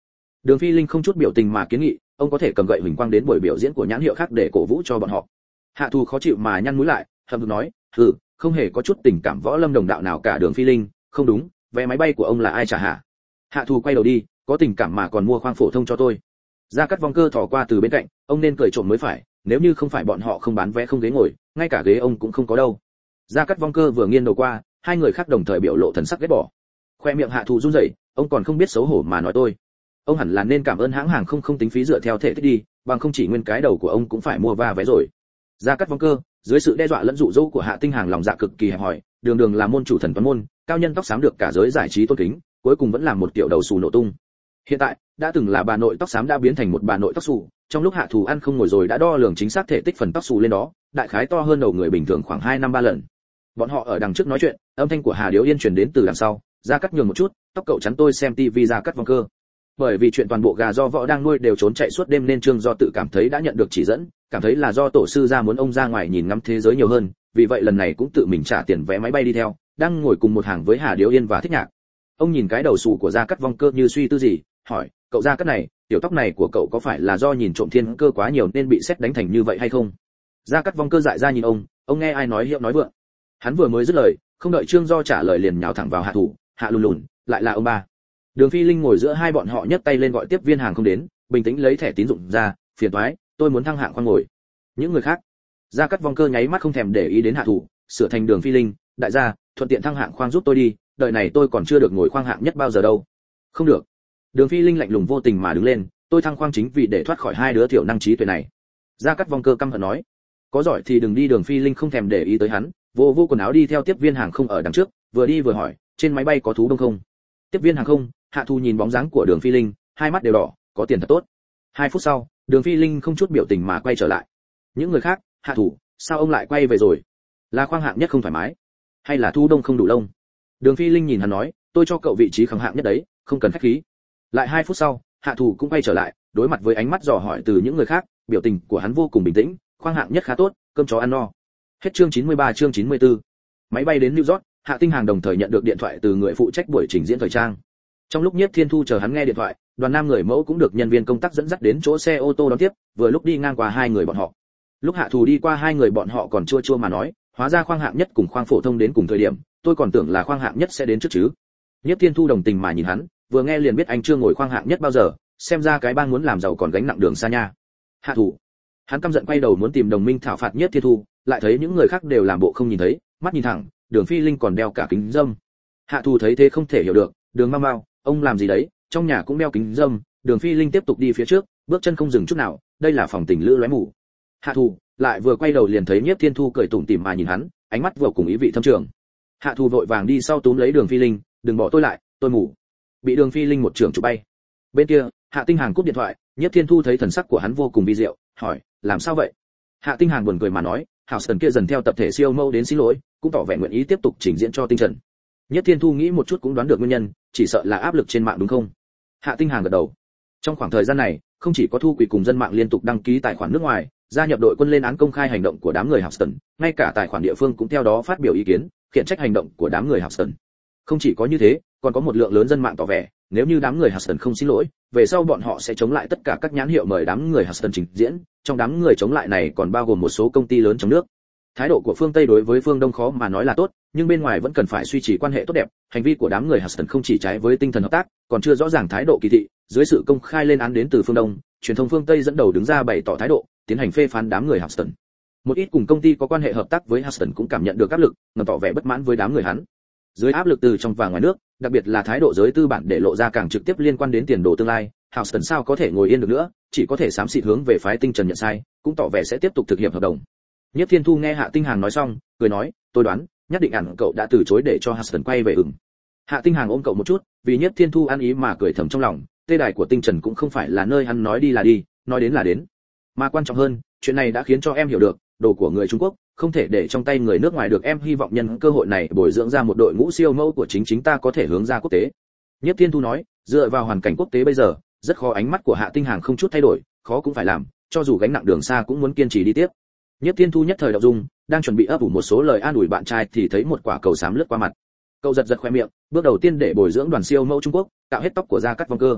Speaker 1: Đường Phi Linh không chút biểu tình mà kiến nghị, ông có thể cầm gậy huỳnh quang đến buổi biểu diễn của nhãn hiệu khác để cổ vũ cho bọn họ. Hạ Thù khó chịu mà nhăn mũi lại, hậm hực nói, "Hừ, không hề có chút tình cảm võ lâm đồng đạo nào cả." Đường Phi Linh, "Không đúng, vé máy bay của ông là ai trả hả?" Hạ Thù quay đầu đi, "Có tình cảm mà còn mua khoang phổ thông cho tôi." Gia Cát Vong Cơ thò qua từ bên cạnh, "Ông nên cười trộm mới phải, nếu như không phải bọn họ không bán vé không ghế ngồi, ngay cả ghế ông cũng không có đâu." Gia Cát Vong Cơ vừa nghiêng đầu qua, hai người khác đồng thời biểu lộ thần sắc ghét bỏ. Khoe miệng Hạ Thù run rẩy, "Ông còn không biết xấu hổ mà nói tôi. Ông hẳn là nên cảm ơn hãng hàng không không tính phí dựa theo thể tích đi, bằng không chỉ nguyên cái đầu của ông cũng phải mua va vé rồi." Gia Cát Vong Cơ, dưới sự đe dọa lẫn dụ dỗ của Hạ Tinh Hàng lòng dạ cực kỳ hẹp hòi, đường đường là môn chủ thần toán môn, cao nhân tóc xám được cả giới giải trí tôn kính, cuối cùng vẫn là một tiểu đầu xù nổ tung. Hiện tại, đã từng là bà nội tóc xám đã biến thành một bà nội tóc xù, trong lúc Hạ Thù ăn không ngồi rồi đã đo lường chính xác thể tích phần tóc xù lên đó, đại khái to hơn đầu người bình thường khoảng hai năm ba lần. Bọn họ ở đằng trước nói chuyện, âm thanh của Hà Điếu Yên truyền đến từ đằng sau, Gia Cát nhường một chút, "Tóc cậu chắn tôi xem tivi." Gia Cát Vong Cơ. Bởi vì chuyện toàn bộ gà do võ đang nuôi đều trốn chạy suốt đêm nên Trương Do tự cảm thấy đã nhận được chỉ dẫn, cảm thấy là do tổ sư gia muốn ông ra ngoài nhìn ngắm thế giới nhiều hơn, vì vậy lần này cũng tự mình trả tiền vé máy bay đi theo, đang ngồi cùng một hàng với Hà Điếu Yên và Thích Nhạc. Ông nhìn cái đầu xù của Gia Cát Vong Cơ như suy tư gì, hỏi, "Cậu Gia Cát này, tiểu tóc này của cậu có phải là do nhìn trộm thiên cơ quá nhiều nên bị sét đánh thành như vậy hay không?" Gia Cát Vong Cơ dại ra nhìn ông, ông nghe ai nói hiệu nói vượng. Hắn vừa mới dứt lời, không đợi Trương Do trả lời liền nhào thẳng vào Hạ Thủ, "Hạ lùn lùn, lại là ông ba." Đường Phi Linh ngồi giữa hai bọn họ nhấc tay lên gọi tiếp viên hàng không đến, bình tĩnh lấy thẻ tín dụng ra, "Phiền toái, tôi muốn thăng hạng khoang ngồi." Những người khác, Gia Cát Vong Cơ nháy mắt không thèm để ý đến Hạ Thủ, sửa thành Đường Phi Linh, "Đại gia, thuận tiện thăng hạng khoang giúp tôi đi, đợi này tôi còn chưa được ngồi khoang hạng nhất bao giờ đâu." "Không được." Đường Phi Linh lạnh lùng vô tình mà đứng lên, "Tôi thăng khoang chính vì để thoát khỏi hai đứa thiểu năng trí tuệ này." Gia Cát Vong Cơ căm hận nói, "Có giỏi thì đừng đi." Đường Phi Linh không thèm để ý tới hắn, vô vô quần áo đi theo tiếp viên hàng không ở đằng trước, vừa đi vừa hỏi, "Trên máy bay có thú đông không?" Tiếp viên hàng không, Hạ Thu nhìn bóng dáng của Đường Phi Linh, hai mắt đều đỏ, "Có tiền thật tốt." Hai phút sau, Đường Phi Linh không chút biểu tình mà quay trở lại. Những người khác, "Hạ Thủ, sao ông lại quay về rồi? Là khoang hạng nhất không thoải mái, hay là thu đông không đủ lông?" Đường Phi Linh nhìn hắn nói, "Tôi cho cậu vị trí khoang hạng nhất đấy, không cần khách khí." Lại hai phút sau, Hạ Thủ cũng quay trở lại, đối mặt với ánh mắt dò hỏi từ những người khác, biểu tình của hắn vô cùng bình tĩnh, "Khoang hạng nhất khá tốt, cơm chó ăn no." Hết chương chín mươi ba. Chương chín mươi tư. Máy bay đến New York, Hạ Tinh Hàng đồng thời nhận được điện thoại từ người phụ trách buổi trình diễn thời trang. Trong lúc Nhiếp Thiên Thu chờ hắn nghe điện thoại, đoàn nam người mẫu cũng được nhân viên công tác dẫn dắt đến chỗ xe ô tô đón tiếp, vừa lúc đi ngang qua hai người bọn họ. Lúc Hạ Thù đi qua hai người bọn họ còn chua chua mà nói, "Hóa ra khoang hạng nhất cùng khoang phổ thông đến cùng thời điểm, tôi còn tưởng là khoang hạng nhất sẽ đến trước chứ." Nhiếp Thiên Thu đồng tình mà nhìn hắn, vừa nghe liền biết anh chưa ngồi khoang hạng nhất bao giờ, xem ra cái bang muốn làm giàu còn gánh nặng đường xa nha. Hạ Thù. Hắn căm giận quay đầu muốn tìm đồng minh thảo phạt Nhiếp Thiên Thu, lại thấy những người khác đều làm bộ không nhìn thấy, mắt nhìn thẳng, Đường Phi Linh còn đeo cả kính râm. Hạ Thù thấy thế không thể hiểu được, "Đường Mau Mau, ông làm gì đấy, trong nhà cũng đeo kính râm." Đường Phi Linh tiếp tục đi phía trước, bước chân không dừng chút nào, đây là phòng tình lữ lóe mù. Hạ Thù lại vừa quay đầu liền thấy Nhiếp Thiên Thu cười tủm tỉm mà nhìn hắn, ánh mắt vô cùng ý vị thâm trường. Hạ Thù vội vàng đi sau túm lấy Đường Phi Linh, "Đừng bỏ tôi lại, tôi mù." Bị Đường Phi Linh một trường chụp bay. Bên kia, Hạ Tinh Hàng cúp điện thoại, Nhiếp Thiên Thu thấy thần sắc của hắn vô cùng vi diệu, hỏi, "Làm sao vậy?" Hạ Tinh Hàng buồn cười mà nói, "Houston kia dần theo tập thể siêu mẫu đến xin lỗi, cũng tỏ vẻ nguyện ý tiếp tục trình diễn cho Tinh Trần." Nhiếp Thiên Thu nghĩ một chút cũng đoán được nguyên nhân, chỉ sợ là áp lực trên mạng đúng không? Hạ Tinh Hàng gật đầu. Trong khoảng thời gian này, không chỉ có Thu Quỷ cùng dân mạng liên tục đăng ký tài khoản nước ngoài, gia nhập đội quân lên án công khai hành động của đám người Houston, ngay cả tài khoản địa phương cũng theo đó phát biểu ý kiến, khiển trách hành động của đám người Houston. Không chỉ có như thế, còn có một lượng lớn dân mạng tỏ vẻ, nếu như đám người Houston không xin lỗi, về sau bọn họ sẽ chống lại tất cả các nhãn hiệu mời đám người Houston trình diễn, trong đám người chống lại này còn bao gồm một số công ty lớn trong nước. Thái độ của phương Tây đối với phương Đông khó mà nói là tốt, nhưng bên ngoài vẫn cần phải duy trì quan hệ tốt đẹp, hành vi của đám người Houston không chỉ trái với tinh thần hợp tác, còn chưa rõ ràng thái độ kỳ thị, dưới sự công khai lên án đến từ phương Đông, truyền thông phương Tây dẫn đầu đứng ra bày tỏ thái độ, tiến hành phê phán đám người Houston. Một ít cùng công ty có quan hệ hợp tác với Houston cũng cảm nhận được áp lực, ngầm tỏ vẻ bất mãn với đám người hắn. Dưới áp lực từ trong và ngoài nước, đặc biệt là thái độ giới tư bản để lộ ra càng trực tiếp liên quan đến tiền đồ tương lai, Houston sao có thể ngồi yên được nữa, chỉ có thể xám xịt hướng về phái Tinh Trần nhận sai, cũng tỏ vẻ sẽ tiếp tục thực hiện hợp đồng. Nhất Thiên Thu nghe Hạ Tinh Hàng nói xong, cười nói, "Tôi đoán, nhất định hẳn cậu đã từ chối để cho Houston quay về ửng." Hạ Tinh Hàng ôm cậu một chút, vì Nhất Thiên Thu ăn ý mà cười thầm trong lòng, tê đài của Tinh Trần cũng không phải là nơi hắn nói đi là đi, nói đến là đến. Mà quan trọng hơn, chuyện này đã khiến cho em hiểu được, đồ của người Trung Quốc không thể để trong tay người nước ngoài được, em hy vọng nhân cơ hội này bồi dưỡng ra một đội ngũ siêu mẫu của chính chính ta có thể hướng ra quốc tế. Nhất Thiên Thu nói, dựa vào hoàn cảnh quốc tế bây giờ, rất khó. Ánh mắt của Hạ Tinh Hàng không chút thay đổi, khó cũng phải làm, cho dù gánh nặng đường xa cũng muốn kiên trì đi tiếp. Nhất Thiên Thu nhất thời động dung, đang chuẩn bị ấp ủ một số lời an ủi bạn trai thì thấy một quả cầu xám lướt qua mặt. Cậu giật giật khoe miệng, bước đầu tiên để bồi dưỡng đoàn siêu mẫu Trung Quốc, tạo hết tóc của Gia Cát Vong Cơ.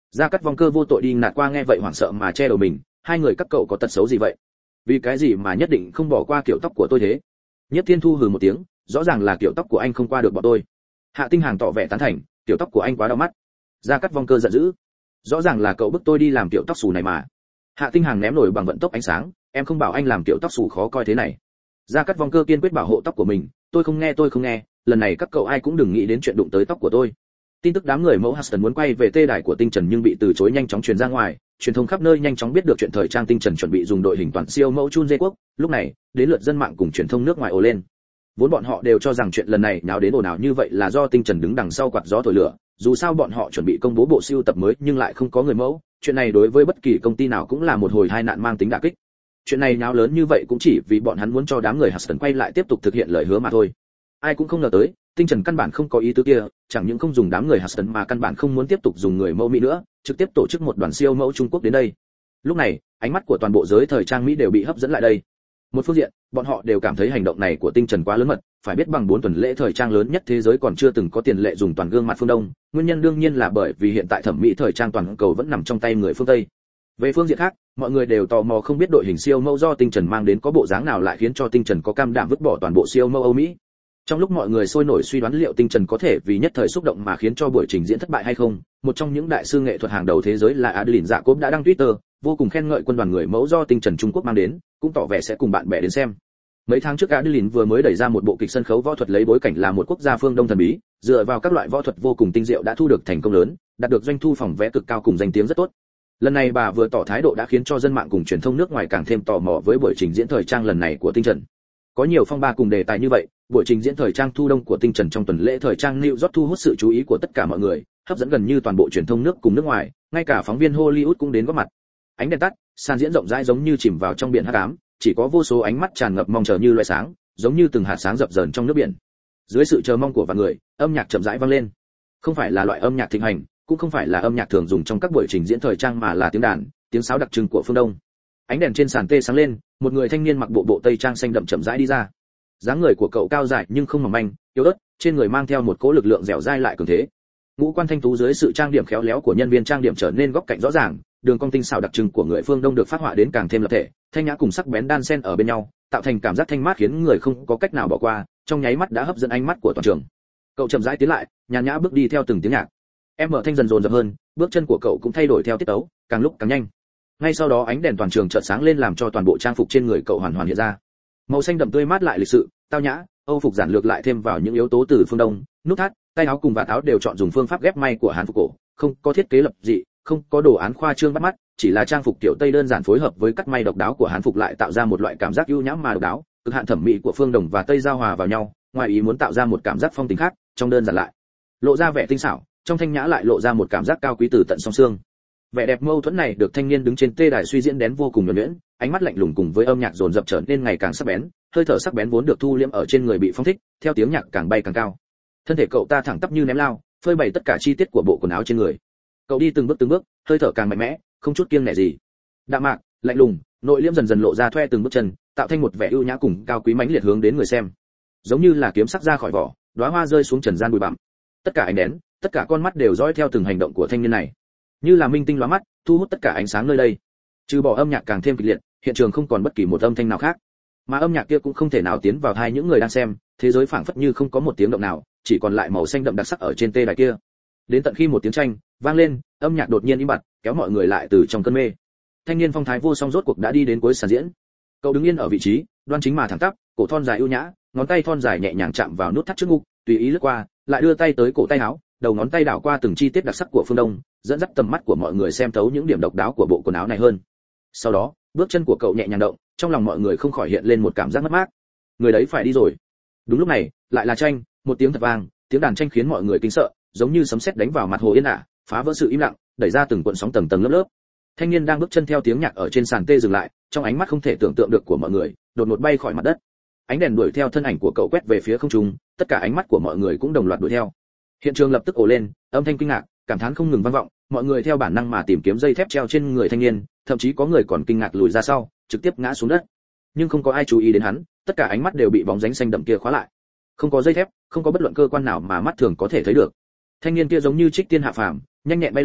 Speaker 1: Gia Cát Vong Cơ vô tội đi nạt qua nghe vậy hoảng sợ mà che đầu mình, hai người các cậu có tật xấu gì vậy? Vì cái gì mà nhất định không bỏ qua kiểu tóc của tôi thế? Nhất Thiên Thu hừ một tiếng, rõ ràng là kiểu tóc của anh không qua được bọn tôi. Hạ Tinh Hàng tỏ vẻ tán thành, kiểu tóc của anh quá đau mắt. Gia Cát Vong Cơ giận dữ, rõ ràng là cậu bức tôi đi làm kiểu tóc xù này mà. Hạ Tinh Hàng ném nổi bằng vận tốc ánh sáng, em không bảo anh làm kiểu tóc xù khó coi thế này. Gia Cát Vong Cơ kiên quyết bảo hộ tóc của mình, tôi không nghe tôi không nghe, lần này các cậu ai cũng đừng nghĩ đến chuyện đụng tới tóc của tôi. Tin tức đám người mẫu Huston muốn quay về tê đài của Tinh Trần nhưng bị từ chối nhanh chóng truyền ra ngoài, truyền thông khắp nơi nhanh chóng biết được chuyện thời trang Tinh Trần chuẩn bị dùng đội hình toàn siêu mẫu Chun Jae Quốc, lúc này, đến lượt dân mạng cùng truyền thông nước ngoài ồ lên. Vốn bọn họ đều cho rằng chuyện lần này nháo đến ồn ào như vậy là do Tinh Trần đứng đằng sau quạt gió thổi lửa, dù sao bọn họ chuẩn bị công bố bộ siêu tập mới nhưng lại không có người mẫu, chuyện này đối với bất kỳ công ty nào cũng là một hồi tai nạn mang tính đả kích. Chuyện này nháo lớn như vậy cũng chỉ vì bọn hắn muốn cho đám người Huston quay lại tiếp tục thực hiện lời hứa mà thôi. Ai cũng không ngờ tới, Tinh Trần căn bản không có ý tứ kia, chẳng những không dùng đám người Huston mà căn bản không muốn tiếp tục dùng người mẫu Mỹ nữa, trực tiếp tổ chức một đoàn siêu mẫu Trung Quốc đến đây. Lúc này, ánh mắt của toàn bộ giới thời trang Mỹ đều bị hấp dẫn lại đây. Một phương diện, bọn họ đều cảm thấy hành động này của Tinh Trần quá lớn mật, phải biết bằng bốn tuần lễ thời trang lớn nhất thế giới còn chưa từng có tiền lệ dùng toàn gương mặt phương Đông, nguyên nhân đương nhiên là bởi vì hiện tại thẩm mỹ thời trang toàn cầu vẫn nằm trong tay người phương Tây. Về phương diện khác, mọi người đều tò mò không biết đội hình siêu mẫu do Tinh Trần mang đến có bộ dáng nào lại khiến cho Tinh Trần có cam đảm vứt bỏ toàn bộ siêu mẫu Âu Mỹ. Trong lúc mọi người sôi nổi suy đoán liệu Tinh Trần có thể vì nhất thời xúc động mà khiến cho buổi trình diễn thất bại hay không, một trong những đại sư nghệ thuật hàng đầu thế giới là Adeline Jacob đã đăng Twitter, vô cùng khen ngợi quân đoàn người mẫu do Tinh Trần Trung Quốc mang đến, cũng tỏ vẻ sẽ cùng bạn bè đến xem. Mấy tháng trước Adeline vừa mới đẩy ra một bộ kịch sân khấu võ thuật lấy bối cảnh là một quốc gia phương Đông thần bí, dựa vào các loại võ thuật vô cùng tinh diệu đã thu được thành công lớn, đạt được doanh thu phòng vé cực cao cùng danh tiếng rất tốt. Lần này bà vừa tỏ thái độ đã khiến cho dân mạng cùng truyền thông nước ngoài càng thêm tò mò với buổi trình diễn thời trang lần này của Tinh Trần. Có nhiều phong ba cùng đề tài như vậy, buổi trình diễn thời trang thu đông của Tinh Trần trong tuần lễ thời trang New York thu hút sự chú ý của tất cả mọi người, hấp dẫn gần như toàn bộ truyền thông nước cùng nước ngoài, ngay cả phóng viên Hollywood cũng đến góp mặt. Ánh đèn tắt, sàn diễn rộng rãi giống như chìm vào trong biển hắc ám, chỉ có vô số ánh mắt tràn ngập mong chờ như loé sáng, giống như từng hạt sáng dập dờn trong nước biển. Dưới sự chờ mong của vạn người, âm nhạc chậm rãi vang lên. Không phải là loại âm nhạc thịnh hành, cũng không phải là âm nhạc thường dùng trong các buổi trình diễn thời trang mà là tiếng đàn, tiếng sáo đặc trưng của phương Đông. Ánh đèn trên sàn tê sáng lên, một người thanh niên mặc bộ bộ tây trang xanh đậm chậm rãi đi ra. Dáng người của cậu cao dài nhưng không mỏng manh, yếu ớt, trên người mang theo một cỗ lực lượng dẻo dai lại cường thế. Ngũ quan thanh tú dưới sự trang điểm khéo léo của nhân viên trang điểm trở nên góc cạnh rõ ràng, đường cong tinh xảo đặc trưng của người phương Đông được phát họa đến càng thêm lập thể, thanh nhã cùng sắc bén đan xen ở bên nhau, tạo thành cảm giác thanh mát khiến người không có cách nào bỏ qua, trong nháy mắt đã hấp dẫn ánh mắt của toàn trường. Cậu chậm rãi tiến lại, nhàn nhã bước đi theo từng tiếng nhạc. Em mở thanh dần dồn dập hơn, bước chân của cậu cũng thay đổi theo tiết tấu, càng lúc càng nhanh. Ngay sau đó ánh đèn toàn trường chợt sáng lên làm cho toàn bộ trang phục trên người cậu hoàn hoàn hiện ra. Màu xanh đậm tươi mát lại lịch sự, tao nhã, Âu phục giản lược lại thêm vào những yếu tố từ phương Đông, nút thắt, tay áo cùng vạt áo đều chọn dùng phương pháp ghép may của Hán phục cổ, không có thiết kế lập dị, không có đồ án khoa trương bắt mắt, chỉ là trang phục kiểu Tây đơn giản phối hợp với cắt may độc đáo của Hán phục lại tạo ra một loại cảm giác ưu nhã mà độc đáo, cực hạn thẩm mỹ của phương Đông và Tây giao hòa vào nhau, ngoài ý muốn tạo ra một cảm giác phong tình khác, trong đơn giản lại lộ ra vẻ tinh xảo, trong thanh nhã lại lộ ra một cảm giác cao quý từ tận song xương. Vẻ đẹp mâu thuẫn này được thanh niên đứng trên tê đài suy diễn đến vô cùng nhuần nhuyễn, ánh mắt lạnh lùng cùng với âm nhạc dồn dập trở nên ngày càng sắc bén, hơi thở sắc bén vốn được thu liễm ở trên người bị phóng thích, theo tiếng nhạc càng bay càng cao. Thân thể cậu ta thẳng tắp như ném lao, phơi bày tất cả chi tiết của bộ quần áo trên người. Cậu đi từng bước từng bước, hơi thở càng mạnh mẽ, không chút kiêng nể gì. Đạm mạc, lạnh lùng, nội liễm dần dần lộ ra thoe từng bước chân, tạo thành một vẻ ưu nhã cùng cao quý mãnh liệt hướng đến người xem. Giống như là kiếm sắc ra khỏi vỏ, đóa hoa rơi xuống trần gian bụi bặm. Tất cả ánh đèn, tất cả con mắt đều dõi theo từng hành động của thanh niên này, như là minh tinh lóa mắt, thu hút tất cả ánh sáng nơi đây. Trừ bỏ âm nhạc càng thêm kịch liệt, hiện trường không còn bất kỳ một âm thanh nào khác, mà âm nhạc kia cũng không thể nào tiến vào tai những người đang xem, thế giới phảng phất như không có một tiếng động nào, chỉ còn lại màu xanh đậm đặc sắc ở trên tê đài kia. Đến tận khi một tiếng tranh vang lên, âm nhạc đột nhiên im bặt, kéo mọi người lại từ trong cơn mê. Thanh niên phong thái vô song rốt cuộc đã đi đến cuối sàn diễn. Cậu đứng yên ở vị trí, đoan chính mà thẳng tắp, cổ thon dài ưu nhã, ngón tay thon dài nhẹ nhàng chạm vào nút thắt trước ngực, tùy ý lướt qua, lại đưa tay tới cổ tay áo, đầu ngón tay đảo qua từng chi tiết đặc sắc của phương Đông, dẫn dắt tầm mắt của mọi người xem thấu những điểm độc đáo của bộ quần áo này hơn. Sau đó, bước chân của cậu nhẹ nhàng động, trong lòng mọi người không khỏi hiện lên một cảm giác mất mát. Người đấy phải đi rồi. Đúng lúc này, lại là tranh, một tiếng thật vang, tiếng đàn tranh khiến mọi người kinh sợ, giống như sấm sét đánh vào mặt hồ yên ả, phá vỡ sự im lặng, đẩy ra từng cuộn sóng tầng tầng lớp lớp. Thanh niên đang bước chân theo tiếng nhạc ở trên sàn tê dừng lại, trong ánh mắt không thể tưởng tượng được của mọi người, đột ngột bay khỏi mặt đất. Ánh đèn đuổi theo thân ảnh của cậu quét về phía không trung, tất cả ánh mắt của mọi người cũng đồng loạt đuổi theo. Hiện trường lập tức ồ lên, âm thanh kinh ngạc, cảm thán không ngừng vang vọng, mọi người theo bản năng mà tìm kiếm dây thép treo trên người thanh niên, thậm chí có người còn kinh ngạc lùi ra sau, trực tiếp ngã xuống đất. Nhưng không có ai chú ý đến hắn, tất cả ánh mắt đều bị bóng dáng xanh đậm kia khóa lại. Không có dây thép, không có bất luận cơ quan nào mà mắt thường có thể thấy được. Thanh niên kia giống như trích tiên hạ phàm, nhanh nhẹn bay lên,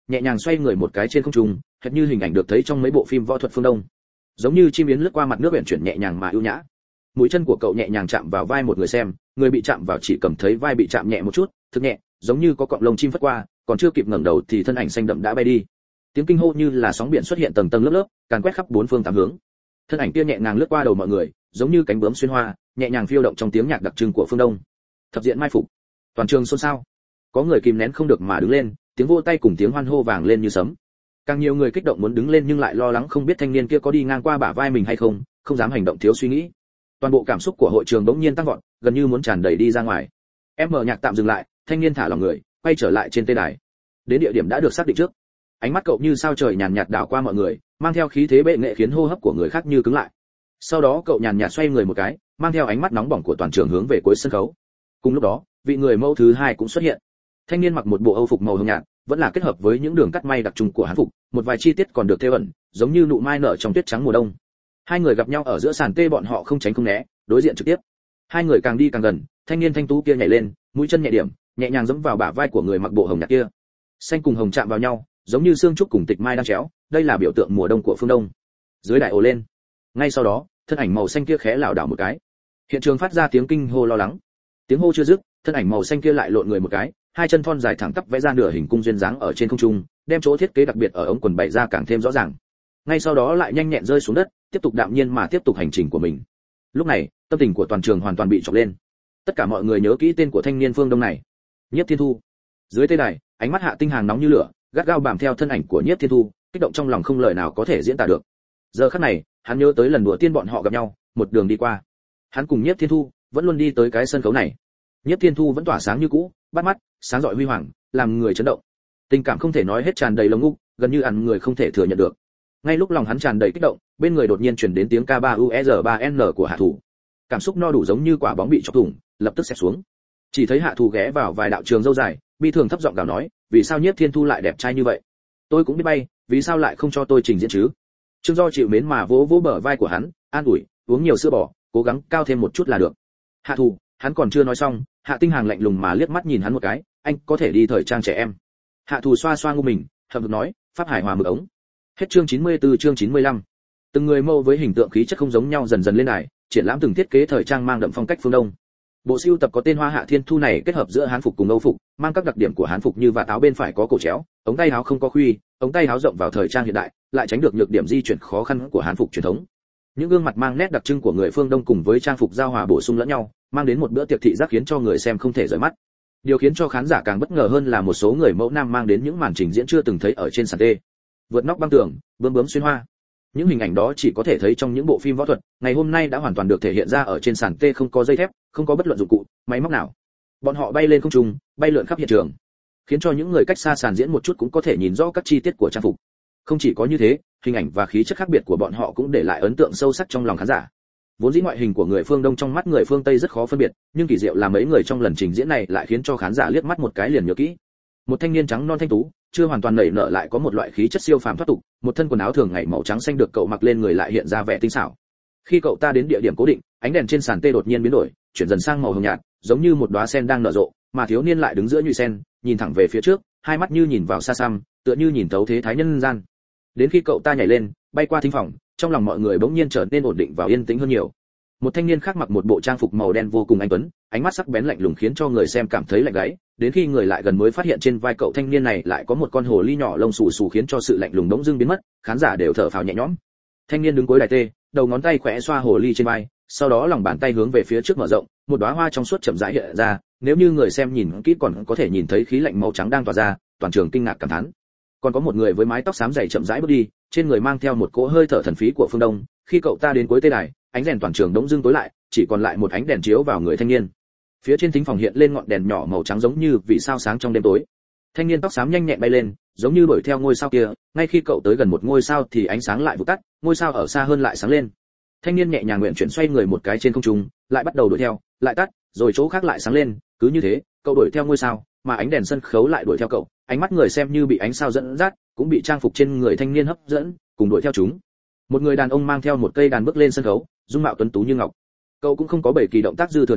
Speaker 1: nhẹ nhàng xoay người một cái trên không trung, hệt như hình ảnh được thấy trong mấy bộ phim võ thuật phương Đông. Giống như chim yến lướt qua mặt nước uyển chuyển nhẹ nhàng mà ưu nhã. Mũi chân của cậu nhẹ nhàng chạm vào vai một người xem, người bị chạm vào chỉ cầm thấy vai bị chạm nhẹ một chút, thực nhẹ, giống như có cọng lông chim phất qua, còn chưa kịp ngẩng đầu thì thân ảnh xanh đậm đã bay đi. Tiếng kinh hô như là sóng biển xuất hiện tầng tầng lớp lớp, càn quét khắp bốn phương tám hướng. Thân ảnh kia nhẹ nhàng lướt qua đầu mọi người, giống như cánh bướm xuyên hoa, nhẹ nhàng phiêu động trong tiếng nhạc đặc trưng của phương Đông. Thập diện mai phục. Toàn trường xôn xao. Có người kìm nén không được mà đứng lên, tiếng vỗ tay cùng tiếng hoan hô vang lên như sấm. Càng nhiều người kích động muốn đứng lên nhưng lại lo lắng không biết thanh niên kia có đi ngang qua bả vai mình hay không, không dám hành động thiếu suy nghĩ. Toàn bộ cảm xúc của hội trường bỗng nhiên tăng vọt, gần như muốn tràn đầy đi ra ngoài. Em mở nhạc tạm dừng lại, thanh niên thả lỏng người, quay trở lại trên tê đài. Đến địa điểm đã được xác định trước. Ánh mắt cậu như sao trời nhàn nhạt đảo qua mọi người, mang theo khí thế bệ nghệ khiến hô hấp của người khác như cứng lại. Sau đó cậu nhàn nhạt xoay người một cái, mang theo ánh mắt nóng bỏng của toàn trường hướng về cuối sân khấu. Cùng lúc đó, vị người mẫu thứ hai cũng xuất hiện. Thanh niên mặc một bộ Âu phục màu hồng nhạt, vẫn là kết hợp với những đường cắt may đặc trưng của hán phục, một vài chi tiết còn được thêu ẩn, giống như nụ mai nở trong tuyết trắng mùa đông. Hai người gặp nhau ở giữa sàn tê, bọn họ không tránh không né, đối diện trực tiếp. Hai người càng đi càng gần, thanh niên thanh tú kia nhảy lên, mũi chân nhẹ điểm, nhẹ nhàng giẫm vào bả vai của người mặc bộ hồng nhạt kia. Xanh cùng hồng chạm vào nhau, giống như xương trúc cùng tịch mai đang chéo, đây là biểu tượng mùa đông của phương Đông. Dưới đại ồ lên. Ngay sau đó, thân ảnh màu xanh kia khẽ lảo đảo một cái. Hiện trường phát ra tiếng kinh hô lo lắng. Tiếng hô chưa dứt, thân ảnh màu xanh kia lại lộn người một cái, hai chân thon dài thẳng tắp vẽ ra nửa hình cung duyên dáng ở trên không trung, đem chỗ thiết kế đặc biệt ở ống quần bày ra càng thêm rõ ràng. Ngay sau đó lại nhanh nhẹn rơi xuống đất, tiếp tục đạm nhiên mà tiếp tục hành trình của mình. Lúc này, tâm tình của toàn trường hoàn toàn bị chọc lên. Tất cả mọi người nhớ kỹ tên của thanh niên phương Đông này, Nhiếp Thiên Thu. Dưới tê đài, ánh mắt Hạ Tinh Hàng nóng như lửa, gắt gao bám theo thân ảnh của Nhiếp Thiên Thu, kích động trong lòng không lời nào có thể diễn tả được. Giờ khắc này, hắn nhớ tới lần đầu tiên bọn họ gặp nhau, một đường đi qua. Hắn cùng Nhiếp Thiên Thu vẫn luôn đi tới cái sân khấu này. Nhiếp Thiên Thu vẫn tỏa sáng như cũ, bắt mắt, sáng rọi huy hoàng, làm người chấn động. Tình cảm không thể nói hết tràn đầy lồng ngục, gần như ăn người không thể thừa nhận được. Ngay lúc lòng hắn tràn đầy kích động, bên người đột nhiên truyền đến tiếng K ba U E R ba N của Hạ Thủ. Cảm xúc no đủ giống như quả bóng bị chọc thủng, lập tức xẹp xuống. Chỉ thấy Hạ Thủ ghé vào vài đạo trường dâu dài, bi thường thấp giọng gào nói, vì sao Nhiếp Thiên Thu lại đẹp trai như vậy? Tôi cũng biết bay, vì sao lại không cho tôi trình diễn chứ? Trương Do chịu mến mà vỗ vỗ bờ vai của hắn, an ủi, uống nhiều sữa bò, cố gắng cao thêm một chút là được. Hạ Thủ, hắn còn chưa nói xong, Hạ Tinh Hàng lạnh lùng mà liếc mắt nhìn hắn một cái, anh có thể đi thời trang trẻ em. Hạ Thủ xoa xoa ngu mình, hậm hực nói, pháp hải hòa mực ống. Hết chương chín mươi tư, chương chín mươi lăm. Từng người mẫu với hình tượng khí chất không giống nhau dần dần lên đài, triển lãm từng thiết kế thời trang mang đậm phong cách phương Đông. Bộ sưu tập có tên Hoa Hạ Thiên Thu này kết hợp giữa hán phục cùng Âu phục, mang các đặc điểm của hán phục như vạt áo bên phải có cổ chéo, ống tay áo không có khuy, ống tay áo rộng vào thời trang hiện đại, lại tránh được nhược điểm di chuyển khó khăn của hán phục truyền thống. Những gương mặt mang nét đặc trưng của người phương Đông cùng với trang phục giao hòa bổ sung lẫn nhau, mang đến một bữa tiệc thị giác khiến cho người xem không thể rời mắt. Điều khiến cho khán giả càng bất ngờ hơn là một số người mẫu nam mang đến những màn trình diễn chưa từng thấy ở trên sàn tê. Vượt nóc băng tường, bướm bướm xuyên hoa. Những hình ảnh đó chỉ có thể thấy trong những bộ phim võ thuật, ngày hôm nay đã hoàn toàn được thể hiện ra ở trên sàn tê, không có dây thép, không có bất luận dụng cụ, máy móc nào. Bọn họ bay lên không trung, bay lượn khắp hiện trường, khiến cho những người cách xa sàn diễn một chút cũng có thể nhìn rõ các chi tiết của trang phục. Không chỉ có như thế, hình ảnh và khí chất khác biệt của bọn họ cũng để lại ấn tượng sâu sắc trong lòng khán giả. Vốn dĩ ngoại hình của người phương Đông trong mắt người phương Tây rất khó phân biệt, nhưng kỳ diệu là mấy người trong lần trình diễn này lại khiến cho khán giả liếc mắt một cái liền nhớ kỹ. Một thanh niên trắng non thanh tú, chưa hoàn toàn nảy nở lại có một loại khí chất siêu phàm thoát tục, một thân quần áo thường ngày màu trắng xanh được cậu mặc lên người lại hiện ra vẻ tinh xảo. Khi cậu ta đến địa điểm cố định, ánh đèn trên sàn tê đột nhiên biến đổi, chuyển dần sang màu hồng nhạt, giống như một đóa sen đang nở rộ, mà thiếu niên lại đứng giữa nhụy sen, nhìn thẳng về phía trước, hai mắt như nhìn vào xa xăm, tựa như nhìn thấu thế thái nhân gian. Đến khi cậu ta nhảy lên, bay qua thính phòng, trong lòng mọi người bỗng nhiên trở nên ổn định và yên tĩnh hơn nhiều. Một thanh niên khác mặc một bộ trang phục màu đen vô cùng anh tuấn, ánh mắt sắc bén lạnh lùng khiến cho người xem cảm thấy lạnh gáy. Đến khi người lại gần mới phát hiện trên vai cậu thanh niên này lại có một con hồ ly nhỏ lông xù xù khiến cho sự lạnh lùng bỗng dưng biến mất, khán giả đều thở phào nhẹ nhõm. Thanh niên đứng cuối đài tê, đầu ngón tay khẽ xoa hồ ly trên vai, sau đó lòng bàn tay hướng về phía trước mở rộng, một đóa hoa trong suốt chậm rãi hiện ra. Nếu như người xem nhìn kỹ còn có thể nhìn thấy khí lạnh màu trắng đang tỏa ra, toàn trường kinh ngạc cảm thán. Còn có một người với mái tóc xám dày chậm rãi bước đi, trên người mang theo một cỗ hơi thở thần phí của phương Đông. Khi cậu ta đến cuối tê đài, ánh đèn toàn trường đống dưng tối lại, chỉ còn lại một ánh đèn chiếu vào người thanh niên. Phía trên thính phòng hiện lên ngọn đèn nhỏ màu trắng giống như vì sao sáng trong đêm tối. Thanh niên tóc xám nhanh nhẹn bay lên, giống như đuổi theo ngôi sao kia, ngay khi cậu tới gần một ngôi sao thì ánh sáng lại vụt tắt, ngôi sao ở xa hơn lại sáng lên. Thanh niên nhẹ nhàng nguyện chuyển xoay người một cái trên không trung, lại bắt đầu đuổi theo, lại tắt, rồi chỗ khác lại sáng lên, cứ như thế, cậu đuổi theo ngôi sao, mà ánh đèn sân khấu lại đuổi theo cậu, ánh mắt người xem như bị ánh sao dẫn dắt, cũng bị trang phục trên người thanh niên hấp dẫn, cùng đuổi theo chúng. Một người đàn ông mang theo một cây đàn bước lên sân khấu, dung mạo tuấn tú như ngọc. Cậu cũng không có bảy kỳ động tác dư thừa nào,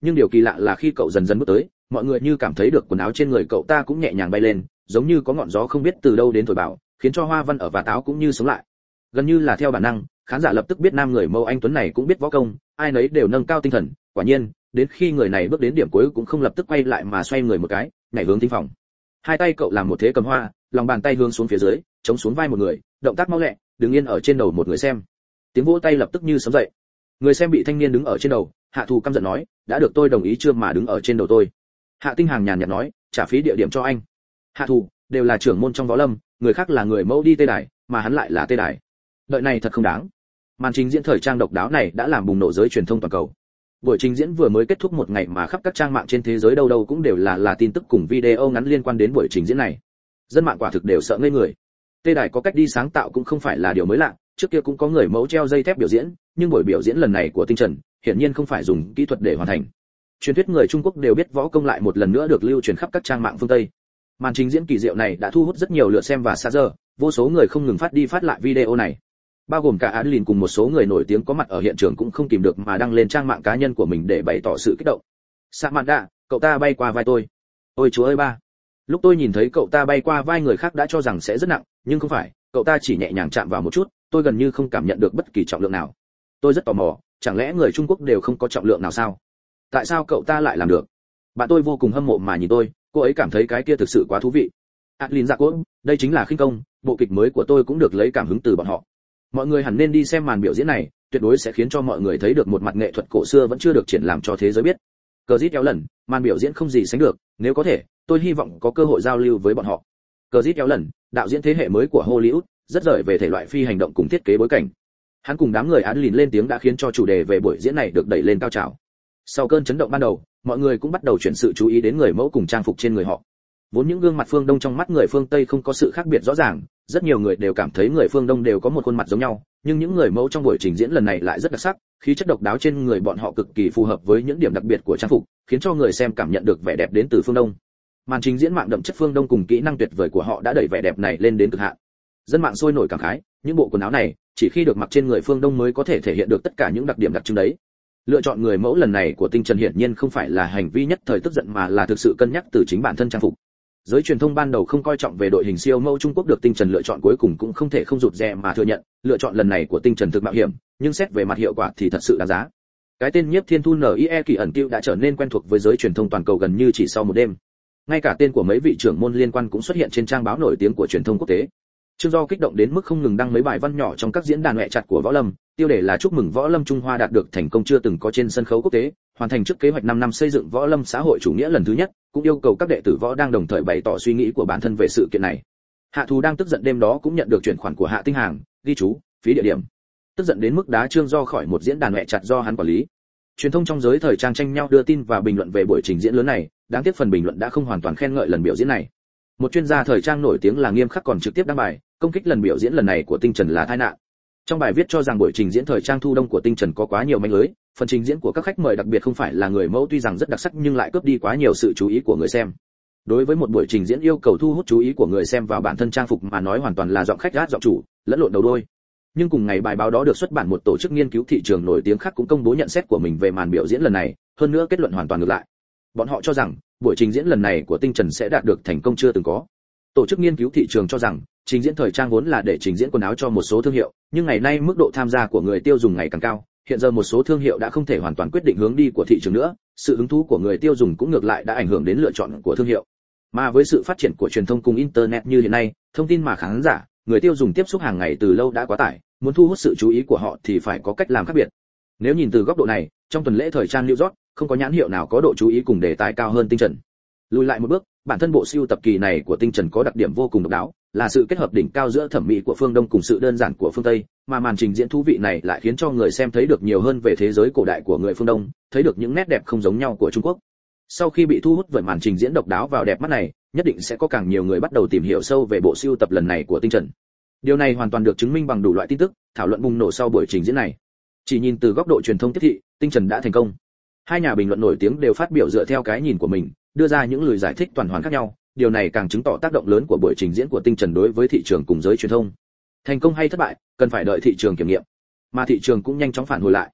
Speaker 1: nhưng điều kỳ lạ là khi cậu dần dần bước tới, mọi người như cảm thấy được quần áo trên người cậu ta cũng nhẹ nhàng bay lên, giống như có ngọn gió không biết từ đâu đến thổi bảo, khiến cho hoa văn ở vạt áo cũng như sống lại. Gần như là theo bản năng, khán giả lập tức biết nam người mẫu anh tuấn này cũng biết võ công, ai nấy đều nâng cao tinh thần. Quả nhiên, đến khi người này bước đến điểm cuối cũng không lập tức quay lại mà xoay người một cái, nhảy hướng thính phòng. Hai tay cậu làm một thế cầm hoa, lòng bàn tay hướng xuống phía dưới, chống xuống vai một người, động tác mau lẹ, đứng yên ở trên đầu một người xem. Tiếng vỗ tay lập tức như sấm dậy. Người xem bị thanh niên đứng ở trên đầu, Hạ Thù căm giận nói, đã được tôi đồng ý chưa mà đứng ở trên đầu tôi. Hạ Tinh Hàng nhàn nhạt nói, trả phí địa điểm cho anh. Hạ Thù đều là trưởng môn trong võ lâm, người khác là người mẫu đi tê đài, mà hắn lại là tê đài. Đợi này thật không đáng. Màn trình diễn thời trang độc đáo này đã làm bùng nổ giới truyền thông toàn cầu. Buổi trình diễn vừa mới kết thúc một ngày mà khắp các trang mạng trên thế giới đâu đâu cũng đều là là tin tức cùng video ngắn liên quan đến buổi trình diễn này. Dân mạng quả thực đều sợ ngây người. Tê đài có cách đi sáng tạo cũng không phải là điều mới lạ, trước kia cũng có người mẫu treo dây thép biểu diễn, nhưng buổi biểu diễn lần này của Tinh Trần, hiển nhiên không phải dùng kỹ thuật để hoàn thành. Truyền thuyết người Trung Quốc đều biết võ công lại một lần nữa được lưu truyền khắp các trang mạng phương Tây. Màn trình diễn kỳ diệu này đã thu hút rất nhiều lượt xem và xa giờ, vô số người không ngừng phát đi phát lại video này. Bao gồm cả Adeline cùng một số người nổi tiếng có mặt ở hiện trường cũng không kìm được mà đăng lên trang mạng cá nhân của mình để bày tỏ sự kích động. Samantha, cậu ta bay qua vai tôi. Ôi chúa ơi ba. Lúc tôi nhìn thấy cậu ta bay qua vai người khác đã cho rằng sẽ rất nặng, nhưng không phải, cậu ta chỉ nhẹ nhàng chạm vào một chút, tôi gần như không cảm nhận được bất kỳ trọng lượng nào. Tôi rất tò mò, chẳng lẽ người Trung Quốc đều không có trọng lượng nào sao? Tại sao cậu ta lại làm được? Bạn tôi vô cùng hâm mộ mà nhìn tôi, cô ấy cảm thấy cái kia thực sự quá thú vị. Adeline dạ cốt, đây chính là khinh công, bộ kịch mới của tôi cũng được lấy cảm hứng từ bọn họ. Mọi người hẳn nên đi xem màn biểu diễn này, tuyệt đối sẽ khiến cho mọi người thấy được một mặt nghệ thuật cổ xưa vẫn chưa được triển lãm cho thế giới biết. Cờ Dít Éo Lần, màn biểu diễn không gì sánh được, nếu có thể, tôi hy vọng có cơ hội giao lưu với bọn họ. Cờ Dít Éo Lần, đạo diễn thế hệ mới của Hollywood, rất giỏi về thể loại phi hành động cùng thiết kế bối cảnh. Hắn cùng đám người Adeline lên tiếng đã khiến cho chủ đề về buổi diễn này được đẩy lên cao trào. Sau cơn chấn động ban đầu, mọi người cũng bắt đầu chuyển sự chú ý đến người mẫu cùng trang phục trên người họ. Vốn những gương mặt phương Đông trong mắt người phương Tây không có sự khác biệt rõ ràng, rất nhiều người đều cảm thấy người phương Đông đều có một khuôn mặt giống nhau, nhưng những người mẫu trong buổi trình diễn lần này lại rất đặc sắc, khí chất độc đáo trên người bọn họ cực kỳ phù hợp với những điểm đặc biệt của trang phục, khiến cho người xem cảm nhận được vẻ đẹp đến từ phương Đông. Màn trình diễn mạng đậm chất phương Đông cùng kỹ năng tuyệt vời của họ đã đẩy vẻ đẹp này lên đến cực hạn. Dân mạng sôi nổi cảm khái, những bộ quần áo này chỉ khi được mặc trên người phương Đông mới có thể thể hiện được tất cả những đặc điểm đặc trưng đấy. Lựa chọn người mẫu lần này của Tinh Trần hiển nhiên không phải là hành vi nhất thời tức giận mà là thực sự cân nhắc từ chính bản thân trang phục. Giới truyền thông ban đầu không coi trọng về đội hình siêu mẫu Trung Quốc được Tinh Trần lựa chọn cuối cùng cũng không thể không rụt rè mà thừa nhận, lựa chọn lần này của Tinh Trần thực mạo hiểm, nhưng xét về mặt hiệu quả thì thật sự đáng giá. Cái tên Nhiếp Thiên Thu en i e kỳ ẩn tiêu đã trở nên quen thuộc với giới truyền thông toàn cầu gần như chỉ sau một đêm. Ngay cả tên của mấy vị trưởng môn liên quan cũng xuất hiện trên trang báo nổi tiếng của truyền thông quốc tế. Trương Do kích động đến mức không ngừng đăng mấy bài văn nhỏ trong các diễn đàn mẹ chặt của võ lâm, tiêu đề là chúc mừng võ lâm Trung Hoa đạt được thành công chưa từng có trên sân khấu quốc tế, hoàn thành trước kế hoạch năm năm xây dựng võ lâm xã hội chủ nghĩa lần thứ nhất, cũng yêu cầu các đệ tử võ đang đồng thời bày tỏ suy nghĩ của bản thân về sự kiện này. Hạ Thù đang tức giận đêm đó cũng nhận được chuyển khoản của Hạ Tinh Hàng, ghi chú, phí địa điểm. Tức giận đến mức đá Trương Do khỏi một diễn đàn mẹ chặt do hắn quản lý. Truyền thông trong giới thời trang tranh nhau đưa tin và bình luận về buổi trình diễn lớn này, đáng tiếc phần bình luận đã không hoàn toàn khen ngợi lần biểu diễn này. Một chuyên gia thời trang nổi tiếng là Nghiêm Khắc còn trực tiếp đăng bài, công kích lần biểu diễn lần này của Tinh Trần là tai nạn. Trong bài viết cho rằng buổi trình diễn thời trang thu đông của Tinh Trần có quá nhiều manh lưới, phần trình diễn của các khách mời đặc biệt không phải là người mẫu tuy rằng rất đặc sắc nhưng lại cướp đi quá nhiều sự chú ý của người xem. Đối với một buổi trình diễn yêu cầu thu hút chú ý của người xem vào bản thân trang phục mà nói hoàn toàn là giọng khách gát giọng chủ, lẫn lộn đầu đuôi. Nhưng cùng ngày bài báo đó được xuất bản một tổ chức nghiên cứu thị trường nổi tiếng khác cũng công bố nhận xét của mình về màn biểu diễn lần này, hơn nữa kết luận hoàn toàn ngược lại. Bọn họ cho rằng, buổi trình diễn lần này của Tinh Trần sẽ đạt được thành công chưa từng có. Tổ chức nghiên cứu thị trường cho rằng, trình diễn thời trang vốn là để trình diễn quần áo cho một số thương hiệu, nhưng ngày nay mức độ tham gia của người tiêu dùng ngày càng cao, hiện giờ một số thương hiệu đã không thể hoàn toàn quyết định hướng đi của thị trường nữa, sự hứng thú của người tiêu dùng cũng ngược lại đã ảnh hưởng đến lựa chọn của thương hiệu. Mà với sự phát triển của truyền thông cùng internet như hiện nay, thông tin mà khán giả, người tiêu dùng tiếp xúc hàng ngày từ lâu đã quá tải, muốn thu hút sự chú ý của họ thì phải có cách làm khác biệt. Nếu nhìn từ góc độ này, trong tuần lễ thời trang New York, không có nhãn hiệu nào có độ chú ý cùng đề tài cao hơn Tinh Trần. Lùi lại một bước, bản thân bộ siêu tập kỳ này của Tinh Trần có đặc điểm vô cùng độc đáo, là sự kết hợp đỉnh cao giữa thẩm mỹ của phương Đông cùng sự đơn giản của phương Tây, mà màn trình diễn thú vị này lại khiến cho người xem thấy được nhiều hơn về thế giới cổ đại của người phương Đông, thấy được những nét đẹp không giống nhau của Trung Quốc. Sau khi bị thu hút bởi màn trình diễn độc đáo vào đẹp mắt này, nhất định sẽ có càng nhiều người bắt đầu tìm hiểu sâu về bộ siêu tập lần này của Tinh Trần. Điều này hoàn toàn được chứng minh bằng đủ loại tin tức, thảo luận bùng nổ sau buổi trình diễn này. Chỉ nhìn từ góc độ truyền thông tiếp thị, Tinh Trần đã thành công. Hai nhà bình luận nổi tiếng đều phát biểu dựa theo cái nhìn của mình, đưa ra những lời giải thích toàn hoàn khác nhau, điều này càng chứng tỏ tác động lớn của buổi trình diễn của Tinh Trần đối với thị trường cùng giới truyền thông. Thành công hay thất bại, cần phải đợi thị trường kiểm nghiệm, mà thị trường cũng nhanh chóng phản hồi lại.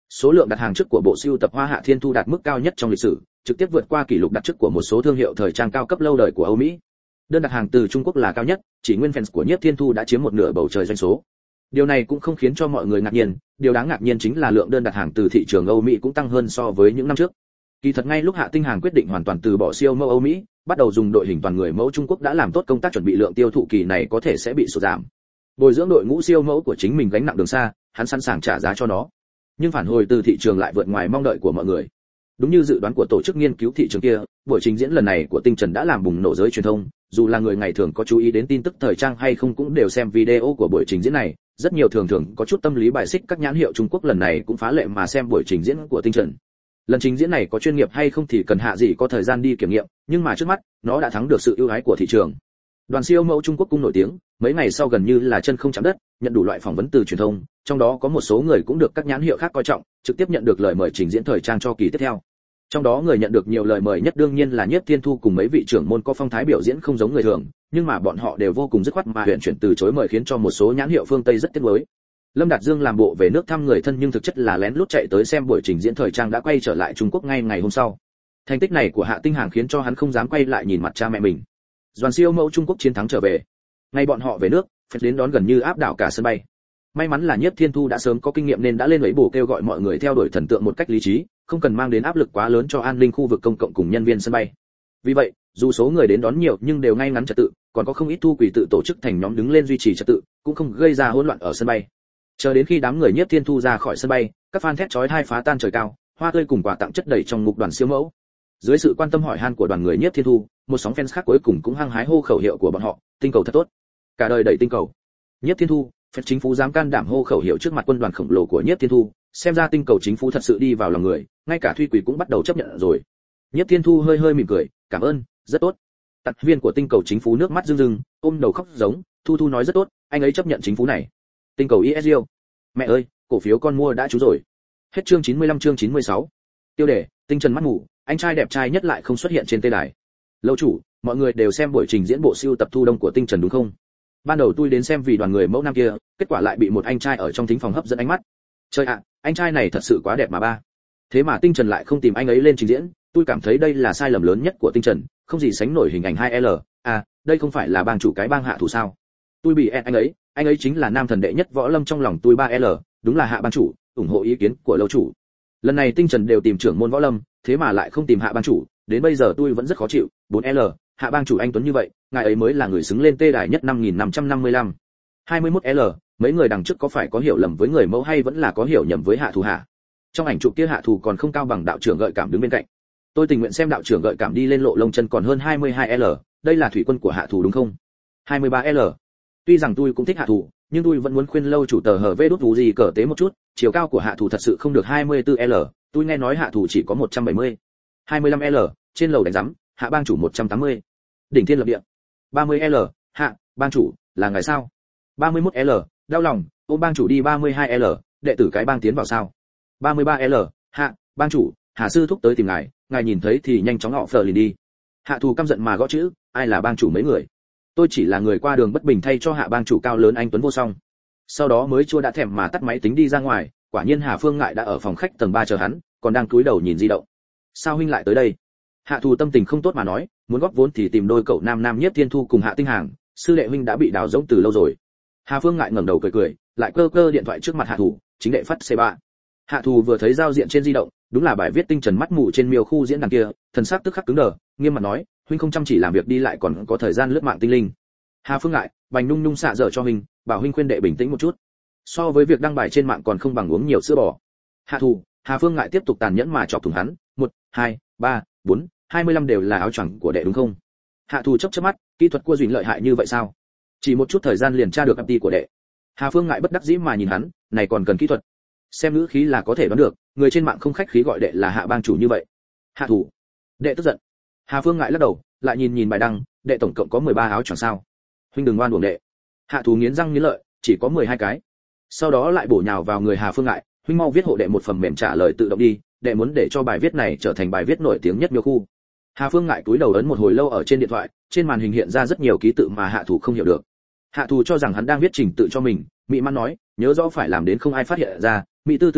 Speaker 1: Số lượng đặt hàng trước của bộ sưu tập Hoa Hạ Thiên Thu đạt mức cao nhất trong lịch sử, trực tiếp vượt qua kỷ lục đặt trước của một số thương hiệu thời trang cao cấp lâu đời của Âu Mỹ. Đơn đặt hàng từ Trung Quốc là cao nhất, chỉ nguyên fans của Nhiếp Thiên Thu đã chiếm một nửa bầu trời doanh số. Điều này cũng không khiến cho mọi người ngạc nhiên, điều đáng ngạc nhiên chính là lượng đơn đặt hàng từ thị trường Âu Mỹ cũng tăng hơn so với những năm trước. Kỳ thật ngay lúc Hạ Tinh Hàng quyết định hoàn toàn từ bỏ siêu mẫu Âu Mỹ, bắt đầu dùng đội hình toàn người mẫu Trung Quốc đã làm tốt công tác chuẩn bị lượng tiêu thụ kỳ này có thể sẽ bị sụt giảm. Bồi dưỡng đội ngũ siêu mẫu của chính mình gánh nặng đường xa, hắn sẵn sàng trả giá cho nó. Nhưng phản hồi từ thị trường lại vượt ngoài mong đợi của mọi người. Đúng như dự đoán của tổ chức nghiên cứu thị trường kia, buổi trình diễn lần này của Tinh Trần đã làm bùng nổ giới truyền thông, dù là người ngày thường có chú ý đến tin tức thời trang hay không cũng đều xem video của buổi trình diễn này, rất nhiều thường thường có chút tâm lý bài xích các nhãn hiệu Trung Quốc lần này cũng phá lệ mà xem buổi trình diễn của Tinh Trần. Lần trình diễn này có chuyên nghiệp hay không thì cần Hạ gì có thời gian đi kiểm nghiệm, nhưng mà trước mắt, nó đã thắng được sự ưu ái của thị trường. Đoàn siêu mẫu Trung Quốc cung nổi tiếng, mấy ngày sau gần như là chân không chạm đất, nhận đủ loại phỏng vấn từ truyền thông, trong đó có một số người cũng được các nhãn hiệu khác coi trọng, trực tiếp nhận được lời mời trình diễn thời trang cho kỳ tiếp theo. Trong đó người nhận được nhiều lời mời nhất đương nhiên là Nhiếp Thiên Thu cùng mấy vị trưởng môn có phong thái biểu diễn không giống người thường, nhưng mà bọn họ đều vô cùng dứt khoát mà huyền chuyển từ chối mời khiến cho một số nhãn hiệu phương Tây rất tiếc nuối. Lâm Đạt Dương làm bộ về nước thăm người thân nhưng thực chất là lén lút chạy tới xem buổi trình diễn thời trang đã quay trở lại Trung Quốc ngay ngày hôm sau. Thành tích này của Hạ Tinh Hàng khiến cho hắn không dám quay lại nhìn mặt cha mẹ mình. Đoàn siêu mẫu Trung Quốc chiến thắng trở về. Ngay bọn họ về nước, phải đến đón gần như áp đảo cả sân bay. May mắn là Nhiếp Thiên Thu đã sớm có kinh nghiệm nên đã lên lấy bổ kêu gọi mọi người theo đuổi thần tượng một cách lý trí, không cần mang đến áp lực quá lớn cho an ninh khu vực công cộng cùng nhân viên sân bay. Vì vậy, dù số người đến đón nhiều nhưng đều ngay ngắn trật tự, còn có không ít thu quỷ tự tổ chức thành nhóm đứng lên duy trì trật tự, cũng không gây ra hỗn loạn ở sân bay. Chờ đến khi đám người Nhiếp Thiên Thu ra khỏi sân bay, các fan thét chói tai phá tan trời cao, hoa tươi cùng quà tặng chất đầy trong ngục đoàn siêu mẫu. Dưới sự quan tâm hỏi han của đoàn người Nhiếp Thiên Thu, một sóng fans khác cuối cùng cũng hăng hái hô khẩu hiệu của bọn họ, tinh cầu thật tốt, cả đời đầy tinh cầu. Nhiếp Thiên Thu, fan chính phủ dám can đảm hô khẩu hiệu trước mặt quân đoàn khổng lồ của Nhiếp Thiên Thu, xem ra tinh cầu chính phủ thật sự đi vào lòng người, ngay cả Thuy Quỷ cũng bắt đầu chấp nhận rồi. Nhiếp Thiên Thu hơi hơi mỉm cười, cảm ơn, rất tốt. Tật viên của tinh cầu chính phủ nước mắt rưng rưng, ôm đầu khóc giống, Thu Thu nói rất tốt, anh ấy chấp nhận chính phủ này. Tinh cầu i ét giê o. Mẹ ơi, cổ phiếu con mua đã trúng rồi. Hết chương chín mươi lăm chương chín mươi sáu. Tiêu đề, Tinh Trần mắt ngủ, anh trai đẹp trai nhất lại không xuất hiện trên tê đài. Lâu chủ, mọi người đều xem buổi trình diễn bộ siêu tập thu đông của Tinh Trần đúng không? Ban đầu tôi đến xem vì đoàn người mẫu nam kia, kết quả lại bị một anh trai ở trong thính phòng hấp dẫn ánh mắt. Trời ạ, anh trai này thật sự quá đẹp mà ba. Thế mà Tinh Trần lại không tìm anh ấy lên trình diễn, tôi cảm thấy đây là sai lầm lớn nhất của Tinh Trần, không gì sánh nổi hình ảnh hai L. À, đây không phải là bang chủ cái bang Hạ Thủ sao? Tôi bị ẹn anh ấy, anh ấy chính là nam thần đệ nhất võ lâm trong lòng tôi ba L, đúng là Hạ bang chủ, ủng hộ ý kiến của lâu chủ. Lần này Tinh Trần đều tìm trưởng môn võ lâm, thế mà lại không tìm Hạ bang chủ, đến bây giờ tôi vẫn rất khó chịu. bốn L, Hạ bang chủ anh tuấn như vậy, ngài ấy mới là người xứng lên tê đài nhất năm nghìn năm trăm năm mươi lăm. hai mươi mốt L, mấy người đằng trước có phải có hiểu lầm với người mẫu hay vẫn là có hiểu nhầm với Hạ Thủ hả? Trong ảnh chụp kia Hạ Thủ còn không cao bằng đạo trưởng Gợi Cảm đứng bên cạnh. Tôi tình nguyện xem đạo trưởng Gợi Cảm đi lên lộ lông chân còn hơn hai mươi hai L, đây là thủy quân của Hạ Thủ đúng không? hai mươi ba L. Tuy rằng tôi cũng thích Hạ Thủ, nhưng tôi vẫn muốn khuyên lâu chủ tờ hở vê đút gì cỡ tế một chút, chiều cao của Hạ Thủ thật sự không được hai mươi tư L, tôi nghe nói Hạ Thủ chỉ có một trăm bảy mươi. hai mươi lăm L, trên lầu đánh rắm, Hạ bang chủ một trăm tám mươi. Đỉnh thiên lập địa. ba mươi L, Hạ bang chủ, là ngài sao? ba mươi mốt L, đau lòng, ôm bang chủ đi. ba mươi hai L, đệ tử cái bang tiến vào sao? ba mươi ba L, Hạ bang chủ, Hà sư thúc tới tìm ngài, ngài nhìn thấy thì nhanh chóng họ phờ liền đi. Hạ Thủ căm giận mà gõ chữ, ai là bang chủ mấy người? Tôi chỉ là người qua đường bất bình thay cho Hạ bang chủ cao lớn anh tuấn vô song. Sau đó mới chua đã thèm mà tắt máy tính đi ra ngoài, quả nhiên Hà Phương Ngại đã ở phòng khách tầng ba chờ hắn, còn đang cúi đầu nhìn di động. Sao huynh lại tới đây? Hạ Thủ tâm tình không tốt mà nói, muốn góp vốn thì tìm đôi cậu nam nam Nhiếp Thiên Thu cùng Hạ Tinh Hàng, sư đệ huynh đã bị đào rỗng từ lâu rồi. Hà Phương Ngại ngẩng đầu cười cười, lại cơ cơ điện thoại trước mặt Hạ Thủ, chính đệ phát C ba. Hạ Thủ vừa thấy giao diện trên di động, đúng là bài viết Tinh Trần mắt mù trên miêu khu diễn đàn kia, thần sắc tức khắc cứng đờ, nghiêm mặt nói, huynh không chăm chỉ làm việc đi lại còn có thời gian lướt mạng tinh linh. Hà Phương Ngại, bành nung nung xạ dở cho huynh, bảo huynh khuyên đệ bình tĩnh một chút. So với việc đăng bài trên mạng còn không bằng uống nhiều sữa bò. Hạ Thủ, Hà Phương Ngại tiếp tục tàn nhẫn mà chọc thủng hắn, một, hai, ba, bốn, hai mươi lăm đều là áo choàng của đệ đúng không? Hạ Thủ chớp chớp mắt, kỹ thuật cua duyên lợi hại như vậy sao? Chỉ một chút thời gian liền tra được ép tê của đệ. Hà Phương Ngại bất đắc dĩ mà nhìn hắn, này còn cần kỹ thuật? Xem ngữ khí là có thể đoán được, người trên mạng không khách khí gọi đệ là Hạ bang chủ như vậy. Hạ Thủ, đệ tức giận. Hà Phương Ngại lắc đầu, lại nhìn nhìn bài đăng, đệ tổng cộng có mười ba áo choàng sao? Huynh đừng oan uổng đệ. Hạ Thủ nghiến răng nghiến lợi, chỉ có mười hai cái. Sau đó lại bổ nhào vào người Hà Phương Ngại, huynh mau viết hộ đệ một phần mềm trả lời tự động đi, đệ muốn để cho bài viết này trở thành bài viết nổi tiếng nhất miêu khu. Hà Phương Ngại cúi đầu ấn một hồi lâu ở trên điện thoại, trên màn hình hiện ra rất nhiều ký tự mà Hạ Thủ không hiểu được. Hạ Thủ cho rằng hắn đang viết trình tự cho mình, Mị Mãn nói, nhớ rõ phải làm đến không ai phát hiện ra, Mị Tư Tư nói,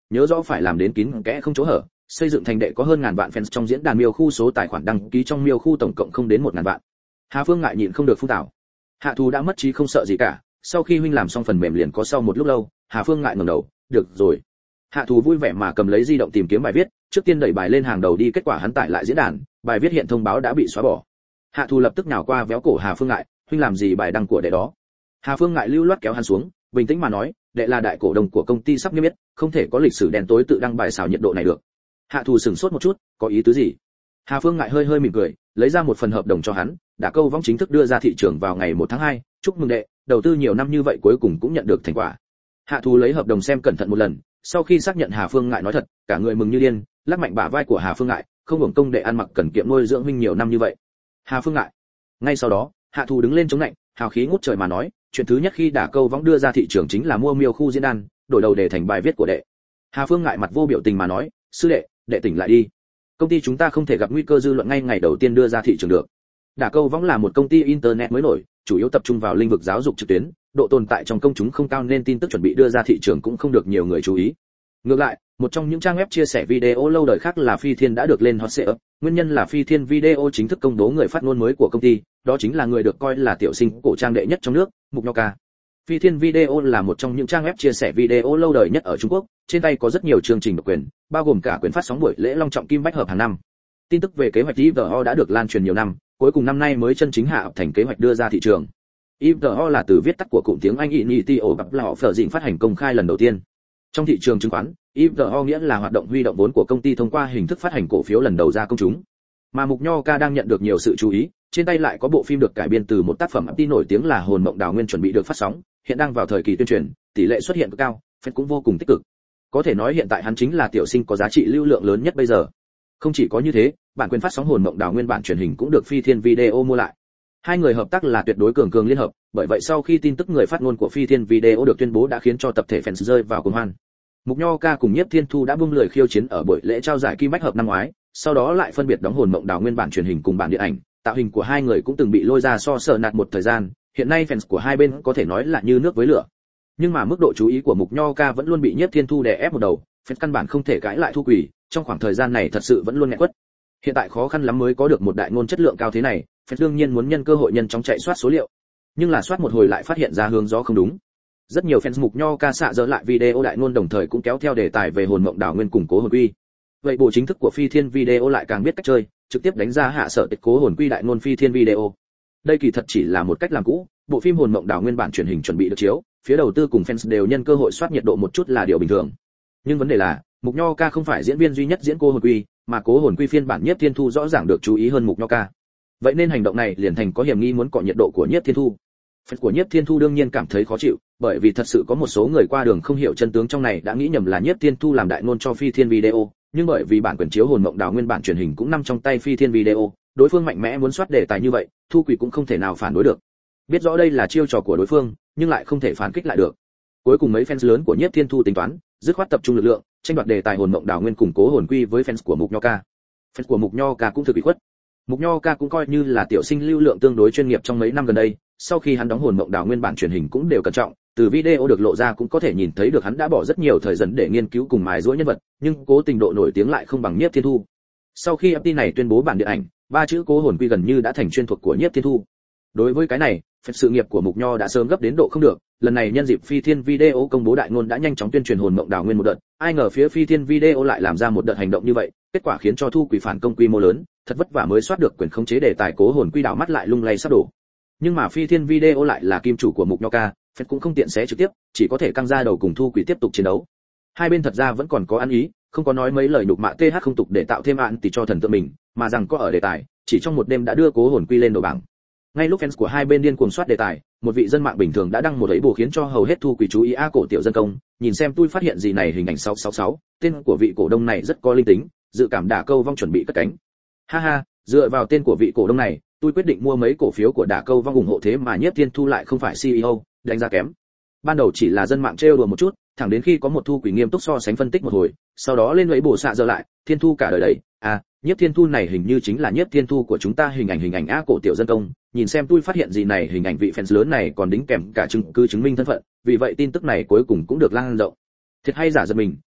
Speaker 1: nhớ rõ phải làm đến kín kẽ không chỗ hở, xây dựng thành đệ có hơn ngàn vạn fans trong diễn đàn miêu khu, số tài khoản đăng ký trong miêu khu tổng cộng không đến một ngàn vạn. Hà Phương Ngại nhịn không được phun tảo. Hạ Thù đã mất trí không sợ gì cả, sau khi huynh làm xong phần mềm liền có sau một lúc lâu. Hà Phương Ngại ngẩng đầu, được rồi. Hạ Thù vui vẻ mà cầm lấy di động tìm kiếm bài viết, trước tiên đẩy bài lên hàng đầu đi, kết quả hắn tải lại diễn đàn, bài viết hiện thông báo đã bị xóa bỏ. Hạ Thù lập tức nhào qua véo cổ Hà Phương Ngại, huynh làm gì bài đăng của đệ đó? Hà Phương Ngại lưu loát kéo hắn xuống, bình tĩnh mà nói, đệ là đại cổ đông của công ty sắp niêm yết, không thể có lịch sử đen tối tự đăng bài xào nhiệt độ này được. Hạ Thù sửng sốt một chút, có ý tứ gì? Hà Phương Ngại hơi hơi mỉm cười, lấy ra một phần hợp đồng cho hắn, Đả Câu Vong chính thức đưa ra thị trường vào ngày một tháng hai, chúc mừng đệ, đầu tư nhiều năm như vậy cuối cùng cũng nhận được thành quả. Hạ Thù lấy hợp đồng xem cẩn thận một lần, sau khi xác nhận Hà Phương Ngại nói thật, cả người mừng như điên, lắc mạnh bả vai của Hà Phương Ngại, không hưởng công đệ ăn mặc cần kiệm nuôi dưỡng huynh nhiều năm như vậy. Hà Phương Ngại. Ngay sau đó, Hạ Thù đứng lên chống lạnh, hào khí ngút trời mà nói, chuyện thứ nhất khi Đả Câu Vong đưa ra thị trường chính là mua miêu khu diễn đàn, đổi đầu đề thành bài viết của đệ. Hà Phương Ngại mặt vô biểu tình mà nói, sư đệ, đệ tỉnh lại đi. Công ty chúng ta không thể gặp nguy cơ dư luận ngay ngày đầu tiên đưa ra thị trường được. Đả Câu Vong là một công ty internet mới nổi, chủ yếu tập trung vào lĩnh vực giáo dục trực tuyến, độ tồn tại trong công chúng không cao nên tin tức chuẩn bị đưa ra thị trường cũng không được nhiều người chú ý. Ngược lại, một trong những trang web chia sẻ video lâu đời khác là Phi Thiên đã được lên hot search, nguyên nhân là Phi Thiên Video chính thức công bố người phát ngôn mới của công ty, đó chính là người được coi là tiểu sinh cổ trang đệ nhất trong nước, Mục Nho Ca. Phi Thiên Video là một trong những trang web chia sẻ video lâu đời nhất ở Trung Quốc, trên tay có rất nhiều chương trình độc quyền, bao gồm cả quyền phát sóng buổi lễ long trọng kim bách hợp hàng năm. Tin tức về kế hoạch i vê o đã được lan truyền nhiều năm, cuối cùng năm nay mới chân chính hạ ập thành kế hoạch đưa ra thị trường. i vê o là từ viết tắt của cụm tiếng Anh Initial Public Offering phát hành công khai lần đầu tiên. Trong thị trường chứng khoán, i vê o nghĩa là hoạt động huy động vốn của công ty thông qua hình thức phát hành cổ phiếu lần đầu ra công chúng. Mà Mục Nho Ca đang nhận được nhiều sự chú ý, trên tay lại có bộ phim được cải biên từ một tác phẩm ép tê nổi tiếng là Hồn Mộng Đào Nguyên chuẩn bị được phát sóng, hiện đang vào thời kỳ tuyên truyền, tỷ lệ xuất hiện cực cao, fan cũng vô cùng tích cực. Có thể nói hiện tại hắn chính là tiểu sinh có giá trị lưu lượng lớn nhất bây giờ. Không chỉ có như thế, bản quyền phát sóng Hồn Mộng Đào Nguyên bản truyền hình cũng được Phi Thiên Video mua lại. Hai người hợp tác là tuyệt đối cường cường liên hợp, bởi vậy sau khi tin tức người phát ngôn của Phi Thiên Video được tuyên bố đã khiến cho tập thể fans rơi vào cuồng hoan. Mục Nho Ca cùng Nhiếp Thiên Thu đã bung lười khiêu chiến ở buổi lễ trao giải Kim Bách hợp năm ngoái, sau đó lại phân biệt đóng Hồn Mộng Đào Nguyên bản truyền hình cùng bản điện ảnh, tạo hình của hai người cũng từng bị lôi ra so sờ nạt một thời gian, hiện nay fans của hai bên có thể nói là như nước với lửa. Nhưng mà mức độ chú ý của Mục Nho Ca vẫn luôn bị Nhiếp Thiên Thu đè ép một đầu, fans căn bản không thể cãi lại Thu Quỷ, trong khoảng thời gian này thật sự vẫn luôn nghẹn quất. Hiện tại khó khăn lắm mới có được một đại ngôn chất lượng cao thế này, fans đương nhiên muốn nhân cơ hội nhân chóng chạy soát số liệu. Nhưng là soát một hồi lại phát hiện ra hướng gió không đúng. Rất nhiều fans Mục Nho Ca xạ dỡ lại video đại ngôn đồng thời cũng kéo theo đề tài về Hồn Mộng Đào Nguyên củng cố hồn quy. Vậy bộ chính thức của Phi Thiên Video lại càng biết cách chơi, trực tiếp đánh ra hạ sở tịch cố hồn quy đại ngôn Phi Thiên Video. Đây kỳ thật chỉ là một cách làm cũ, bộ phim Hồn Mộng Đào Nguyên bản truyền hình chuẩn bị được chiếu, phía đầu tư cùng fans đều nhân cơ hội soát nhiệt độ một chút là điều bình thường. Nhưng vấn đề là, Mục Nho Ca không phải diễn viên duy nhất diễn cố hồn quy, mà cố hồn quy phiên bản Nhiếp Thiên Thu rõ ràng được chú ý hơn Mục Nho Ca. Vậy nên hành động này liền thành có hiểm nghi muốn cọ nhiệt độ của Nhiếp Thiên Thu. Fans của Nhiếp Thiên Thu đương nhiên cảm thấy khó chịu, bởi vì thật sự có một số người qua đường không hiểu chân tướng trong này đã nghĩ nhầm là Nhiếp Thiên Thu làm đại ngôn cho Phi Thiên Video, nhưng bởi vì bản quyền chiếu Hồn Mộng Đào Nguyên bản truyền hình cũng nằm trong tay Phi Thiên Video, đối phương mạnh mẽ muốn soát đề tài như vậy, Thu Quỷ cũng không thể nào phản đối được. Biết rõ đây là chiêu trò của đối phương, nhưng lại không thể phản kích lại được. Cuối cùng mấy fans lớn của Nhiếp Thiên Thu tính toán, dứt khoát tập trung lực lượng, tranh đoạt đề tài Hồn Mộng Đào Nguyên củng cố hồn quy với fans của Mục Nho Ca. Fans của Mục Nho Ca cũng thực bị khuất. Mục Nho Ca cũng coi như là tiểu sinh lưu lượng tương đối chuyên nghiệp trong mấy năm gần đây, sau khi hắn đóng Hồn Mộng Đào Nguyên bản truyền hình cũng đều cẩn trọng, từ video được lộ ra cũng có thể nhìn thấy được hắn đã bỏ rất nhiều thời gian để nghiên cứu cùng mài giũa nhân vật, nhưng cố tình độ nổi tiếng lại không bằng Nhiếp Thiên Thu. Sau khi ép tê này tuyên bố bản điện ảnh, ba chữ cố hồn quy gần như đã thành chuyên thuộc của Nhiếp Thiên Thu. Đối với cái này, phật sự nghiệp của Mục Nho đã sớm gấp đến độ không được, lần này nhân dịp Phi Thiên Video công bố đại ngôn đã nhanh chóng tuyên truyền Hồn Mộng Đào Nguyên một đợt, ai ngờ phía Phi Thiên Video lại làm ra một đợt hành động như vậy, kết quả khiến cho Thu Quỷ phản công quy mô lớn, thật vất vả mới soát được quyền khống chế đề tài cố hồn quy đảo mắt lại lung lay sắp đổ. Nhưng mà Phi Thiên Video lại là kim chủ của Mục Nho Ca, phật cũng không tiện xé trực tiếp, chỉ có thể căng ra đầu cùng Thu Quỷ tiếp tục chiến đấu. Hai bên thật ra vẫn còn có ăn ý, không có nói mấy lời nhục mạ th không tục để tạo thêm án tỷ cho thần tượng mình, mà rằng có ở đề tài, chỉ trong một đêm đã đưa cố hồn quy lên đầu bảng. Ngay lúc fans của hai bên điên cuồng soát đề tài, một vị dân mạng bình thường đã đăng một ấy bù khiến cho hầu hết Thu Quỷ chú ý a cổ tiểu dân công, nhìn xem tôi phát hiện gì này hình ảnh sáu sáu sáu, tên của vị cổ đông này rất có linh tính, dự cảm Đả Câu Vong chuẩn bị cất cánh. Ha ha, dựa vào tên của vị cổ đông này, tôi quyết định mua mấy cổ phiếu của Đả Câu Vong ủng hộ thế mà Nhiếp Thiên Thu lại không phải xê e ô, đánh giá kém. Ban đầu chỉ là dân mạng trêu đùa một chút, thẳng đến khi có một Thu Quỷ nghiêm túc so sánh phân tích một hồi, sau đó lên lấy bổ xạ giờ lại, Thiên Thu cả đời đấy, à, Nhiếp Thiên Thu này hình như chính là Nhiếp Thiên Thu của chúng ta, hình ảnh hình ảnh a cổ tiểu dân công, nhìn xem tôi phát hiện gì này hình ảnh vị fans lớn này còn đính kèm cả chứng cứ chứng minh thân phận, vì vậy tin tức này cuối cùng cũng được lan rộng. Thiệt hay giả giật mình,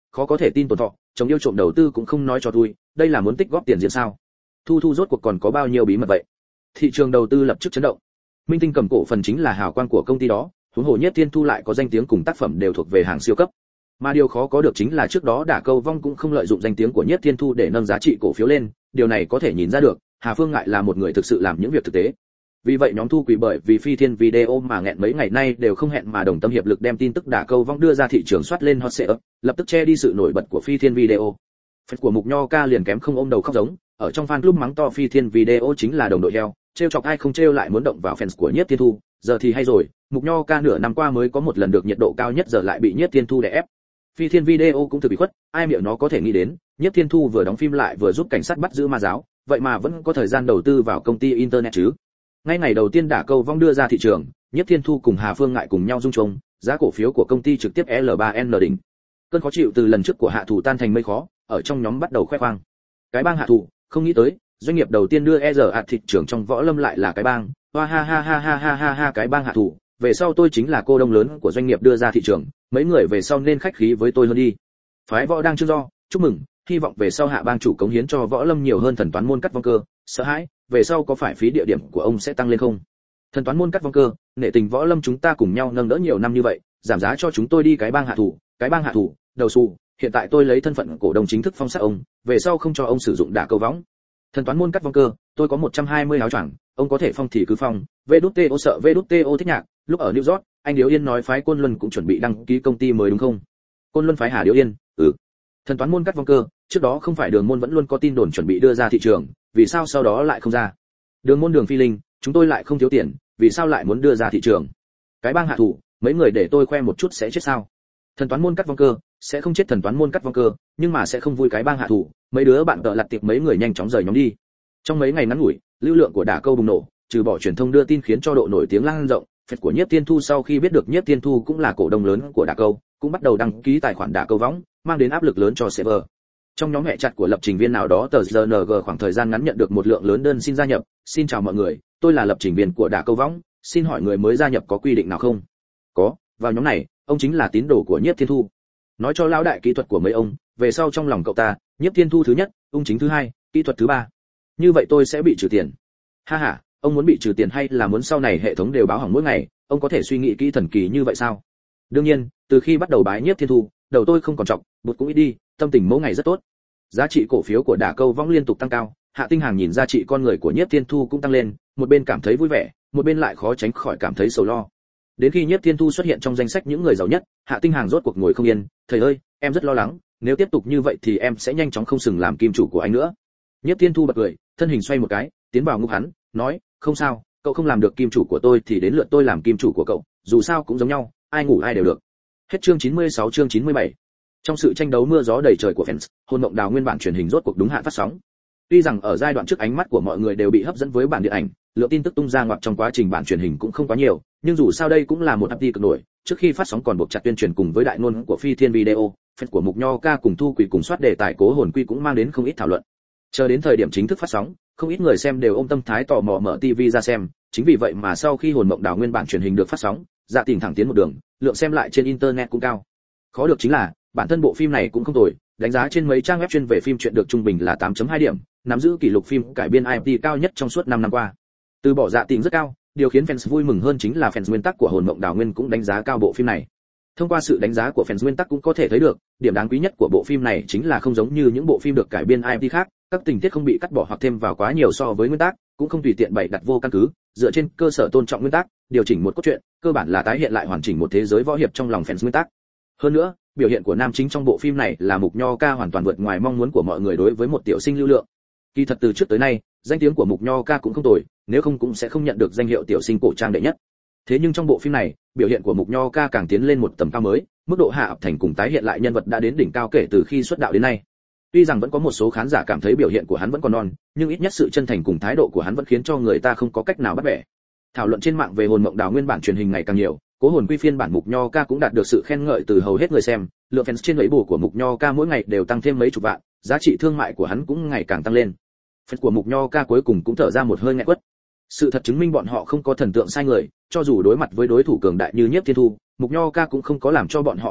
Speaker 1: khó có thể tin tổn thọ, chồng yêu trộm đầu tư cũng không nói cho tôi, đây là muốn tích góp tiền diễn sao? Thu Thu rốt cuộc còn có bao nhiêu bí mật vậy? Thị trường đầu tư lập tức chấn động. Minh Tinh cầm cổ phần chính là hào quang của công ty đó, huống hồ Nhiếp Thiên Thu lại có danh tiếng cùng tác phẩm đều thuộc về hàng siêu cấp. Mà điều khó có được chính là trước đó Đả Câu Vong cũng không lợi dụng danh tiếng của Nhiếp Thiên Thu để nâng giá trị cổ phiếu lên, điều này có thể nhìn ra được, Hà Phương Ngại là một người thực sự làm những việc thực tế. Vì vậy nhóm Thu Quỷ bởi vì Phi Thiên Video mà nghẹn mấy ngày nay đều không hẹn mà đồng tâm hiệp lực đem tin tức Đả Câu Vong đưa ra thị trường soát lên hot search, lập tức che đi sự nổi bật của Phi Thiên Video. Fan của Mục Nho Ca liền kém không ôm đầu khóc giống, ở trong fan club mắng to Phi Thiên Video chính là đồng đội heo, trêu chọc ai không trêu lại muốn động vào fans của Nhiếp Thiên Thu, giờ thì hay rồi, Mục Nho Ca nửa năm qua mới có một lần được nhiệt độ cao nhất giờ lại bị Nhiếp Thiên Thu đè ép. Phi Thiên Video cũng thực bị khuất, ai miệng nó có thể nghĩ đến, Nhiếp Thiên Thu vừa đóng phim lại vừa giúp cảnh sát bắt giữ ma giáo, vậy mà vẫn có thời gian đầu tư vào công ty internet chứ. Ngay ngày đầu tiên Đả Câu Vong đưa ra thị trường, Nhiếp Thiên Thu cùng Hà Phương Ngại cùng nhau rung trống, giá cổ phiếu của công ty trực tiếp L ba N đỉnh. Cơn khó chịu từ lần trước của Hạ Thủ tan thành mây khói, ở trong nhóm bắt đầu khoe khoang. Cái bang Hạ Thủ, không nghĩ tới, doanh nghiệp đầu tiên đưa e rờ ạt thị trường trong võ lâm lại là cái bang. Hoa ha ha ha ha ha ha ha cái bang Hạ Thủ, về sau tôi chính là cô đông lớn của doanh nghiệp đưa ra thị trường, mấy người về sau nên khách khí với tôi hơn đi. Phái Võ đang trương do, chúc mừng, hy vọng về sau Hạ bang chủ cống hiến cho võ lâm nhiều hơn thần toán môn cắt vong cơ, sợ hãi, về sau có phải phí địa điểm của ông sẽ tăng lên không? Thần toán môn cắt vong cơ, nể tình võ lâm chúng ta cùng nhau nâng đỡ nhiều năm như vậy, giảm giá cho chúng tôi đi cái bang Hạ Thủ, cái bang Hạ Thủ, đầu xu, hiện tại tôi lấy thân phận cổ đông chính thức phong sát ông, về sau không cho ông sử dụng Đả Câu Vong. Thần toán môn cắt vong cơ, tôi có một trăm hai mươi áo choàng, ông có thể phong thì cứ phong. vê đê tê o sợ vê đê tê o thích nhạc, lúc ở New York, anh Điếu Yên nói phái Côn Luân cũng chuẩn bị đăng ký công ty mới đúng không? Côn Luân phái Hà Điếu Yên, ừ. Thần toán môn cắt vong cơ, trước đó không phải Đường môn vẫn luôn có tin đồn chuẩn bị đưa ra thị trường, vì sao sau đó lại không ra? Đường môn Đường Phi Linh, chúng tôi lại không thiếu tiền, vì sao lại muốn đưa ra thị trường? Cái bang Hạ Thủ, mấy người để tôi khoe một chút sẽ chết sao? Thần toán môn cắt vong cơ, sẽ không chết thần toán môn cắt vong cơ, nhưng mà sẽ không vui cái bang Hạ Thủ, mấy đứa bạn tợ lặt tiệp mấy người nhanh chóng rời nhóm đi. Trong mấy ngày ngắn ngủi, lưu lượng của Đả Câu bùng nổ, trừ bỏ truyền thông đưa tin khiến cho độ nổi tiếng lan rộng, fan của Nhiếp Thiên Thu sau khi biết được Nhiếp Thiên Thu cũng là cổ đông lớn của Đả Câu, cũng bắt đầu đăng ký tài khoản Đả Câu Võng, mang đến áp lực lớn cho server. Trong nhóm hệ chặt của lập trình viên nào đó tờ giê en giê khoảng thời gian ngắn nhận được một lượng lớn đơn xin gia nhập, xin chào mọi người, tôi là lập trình viên của Đả Câu Võng, xin hỏi người mới gia nhập có quy định nào không? Có, vào nhóm này, ông chính là tín đồ của Nhiếp Thiên Thu. Nói cho lão đại kỹ thuật của mấy ông, về sau trong lòng cậu ta, Nhiếp Thiên Thu thứ nhất, ung chính thứ hai, kỹ thuật thứ ba. Như vậy tôi sẽ bị trừ tiền. Ha ha, ông muốn bị trừ tiền hay là muốn sau này hệ thống đều báo hỏng mỗi ngày, ông có thể suy nghĩ kỹ thần kỳ như vậy sao? Đương nhiên, từ khi bắt đầu bái Nhiếp Thiên Thu, đầu tôi không còn trọng, bụt cũng ít đi, tâm tình mỗi ngày rất tốt. Giá trị cổ phiếu của Đả Câu Võng liên tục tăng cao, Hạ Tinh Hàng nhìn giá trị con người của Nhiếp Thiên Thu cũng tăng lên, một bên cảm thấy vui vẻ, một bên lại khó tránh khỏi cảm thấy sầu lo. Đến khi Nhiếp Thiên Thu xuất hiện trong danh sách những người giàu nhất, Hạ Tinh Hàng rốt cuộc ngồi không yên, "Thầy ơi, em rất lo lắng, nếu tiếp tục như vậy thì em sẽ nhanh chóng không xứng làm kim chủ của anh nữa." Nhiếp Thiên Thu bật cười, thân hình xoay một cái, tiến vào ngục hắn, nói, "Không sao, cậu không làm được kim chủ của tôi thì đến lượt tôi làm kim chủ của cậu, dù sao cũng giống nhau, ai ngủ ai đều được." Hết chương chín mươi sáu chương chín mươi bảy. Trong sự tranh đấu mưa gió đầy trời của fans, Hồn Mộng Đào nguyên bản truyền hình rốt cuộc đúng hạn phát sóng. Tuy rằng ở giai đoạn trước ánh mắt của mọi người đều bị hấp dẫn với bản điện ảnh, lượng tin tức tung ra ngoặc trong quá trình bản truyền hình cũng không quá nhiều, nhưng dù sao đây cũng là một i pê cực nổi, trước khi phát sóng còn buộc chặt tuyên truyền cùng với đại ngôn của Phi Thiên Video, fan của Mục Nho Ca cùng Thu Quỷ cùng soát đề tài Cố Hồn Quy cũng mang đến không ít thảo luận. Chờ đến thời điểm chính thức phát sóng, không ít người xem đều ôm tâm thái tò mò mở ti vi ra xem, chính vì vậy mà sau khi Hồn Mộng Đào nguyên bản truyền hình được phát sóng, Dạ Tỉnh thẳng tiến một đường, lượng xem lại trên internet cũng cao. Khó được chính là, bản thân bộ phim này cũng không tồi, đánh giá trên mấy trang web chuyên về phim truyện được trung bình là tám chấm hai điểm, nắm giữ kỷ lục phim cải biên i em đi bê cao nhất trong suốt năm năm qua. Từ bỏ Dạ Tỉnh rất cao, điều khiến fans vui mừng hơn chính là fans nguyên tắc của Hồn Mộng Đào nguyên cũng đánh giá cao bộ phim này. Thông qua sự đánh giá của fans nguyên tắc cũng có thể thấy được, điểm đáng quý nhất của bộ phim này chính là không giống như những bộ phim được cải biên i em đi khác, các tình tiết không bị cắt bỏ hoặc thêm vào quá nhiều so với nguyên tắc, cũng không tùy tiện bày đặt vô căn cứ, dựa trên cơ sở tôn trọng nguyên tắc, điều chỉnh một cốt truyện, cơ bản là tái hiện lại hoàn chỉnh một thế giới võ hiệp trong lòng fans nguyên tắc. Hơn nữa, biểu hiện của nam chính trong bộ phim này là Mục Nho Ca hoàn toàn vượt ngoài mong muốn của mọi người đối với một tiểu sinh lưu lượng. Kỳ thật từ trước tới nay, danh tiếng của Mục Nho Ca cũng không tồi, nếu không cũng sẽ không nhận được danh hiệu tiểu sinh cổ trang đệ nhất. Thế nhưng trong bộ phim này, biểu hiện của Mục Nho Ca càng tiến lên một tầm cao mới, mức độ hạ ập thành cùng tái hiện lại nhân vật đã đến đỉnh cao kể từ khi xuất đạo đến nay. Tuy rằng vẫn có một số khán giả cảm thấy biểu hiện của hắn vẫn còn non, nhưng ít nhất sự chân thành cùng thái độ của hắn vẫn khiến cho người ta không có cách nào bắt bẻ. Thảo luận trên mạng về Hồn Mộng Đào nguyên bản truyền hình ngày càng nhiều, Cố Hồn Quy phiên bản Mục Nho Ca cũng đạt được sự khen ngợi từ hầu hết người xem, lượng fans trên Weibo của Mục Nho Ca mỗi ngày đều tăng thêm mấy chục vạn, giá trị thương mại của hắn cũng ngày càng tăng lên. Fan của Mục Nho Ca cuối cùng cũng thở ra một hơi nghẹn quất. Sự thật chứng minh bọn họ không có thần tượng sai người, cho dù đối mặt với đối thủ cường đại như Nhiếp Thiên Thu, Mục Nho Ca cũng không có làm cho bọn họ thất vọng,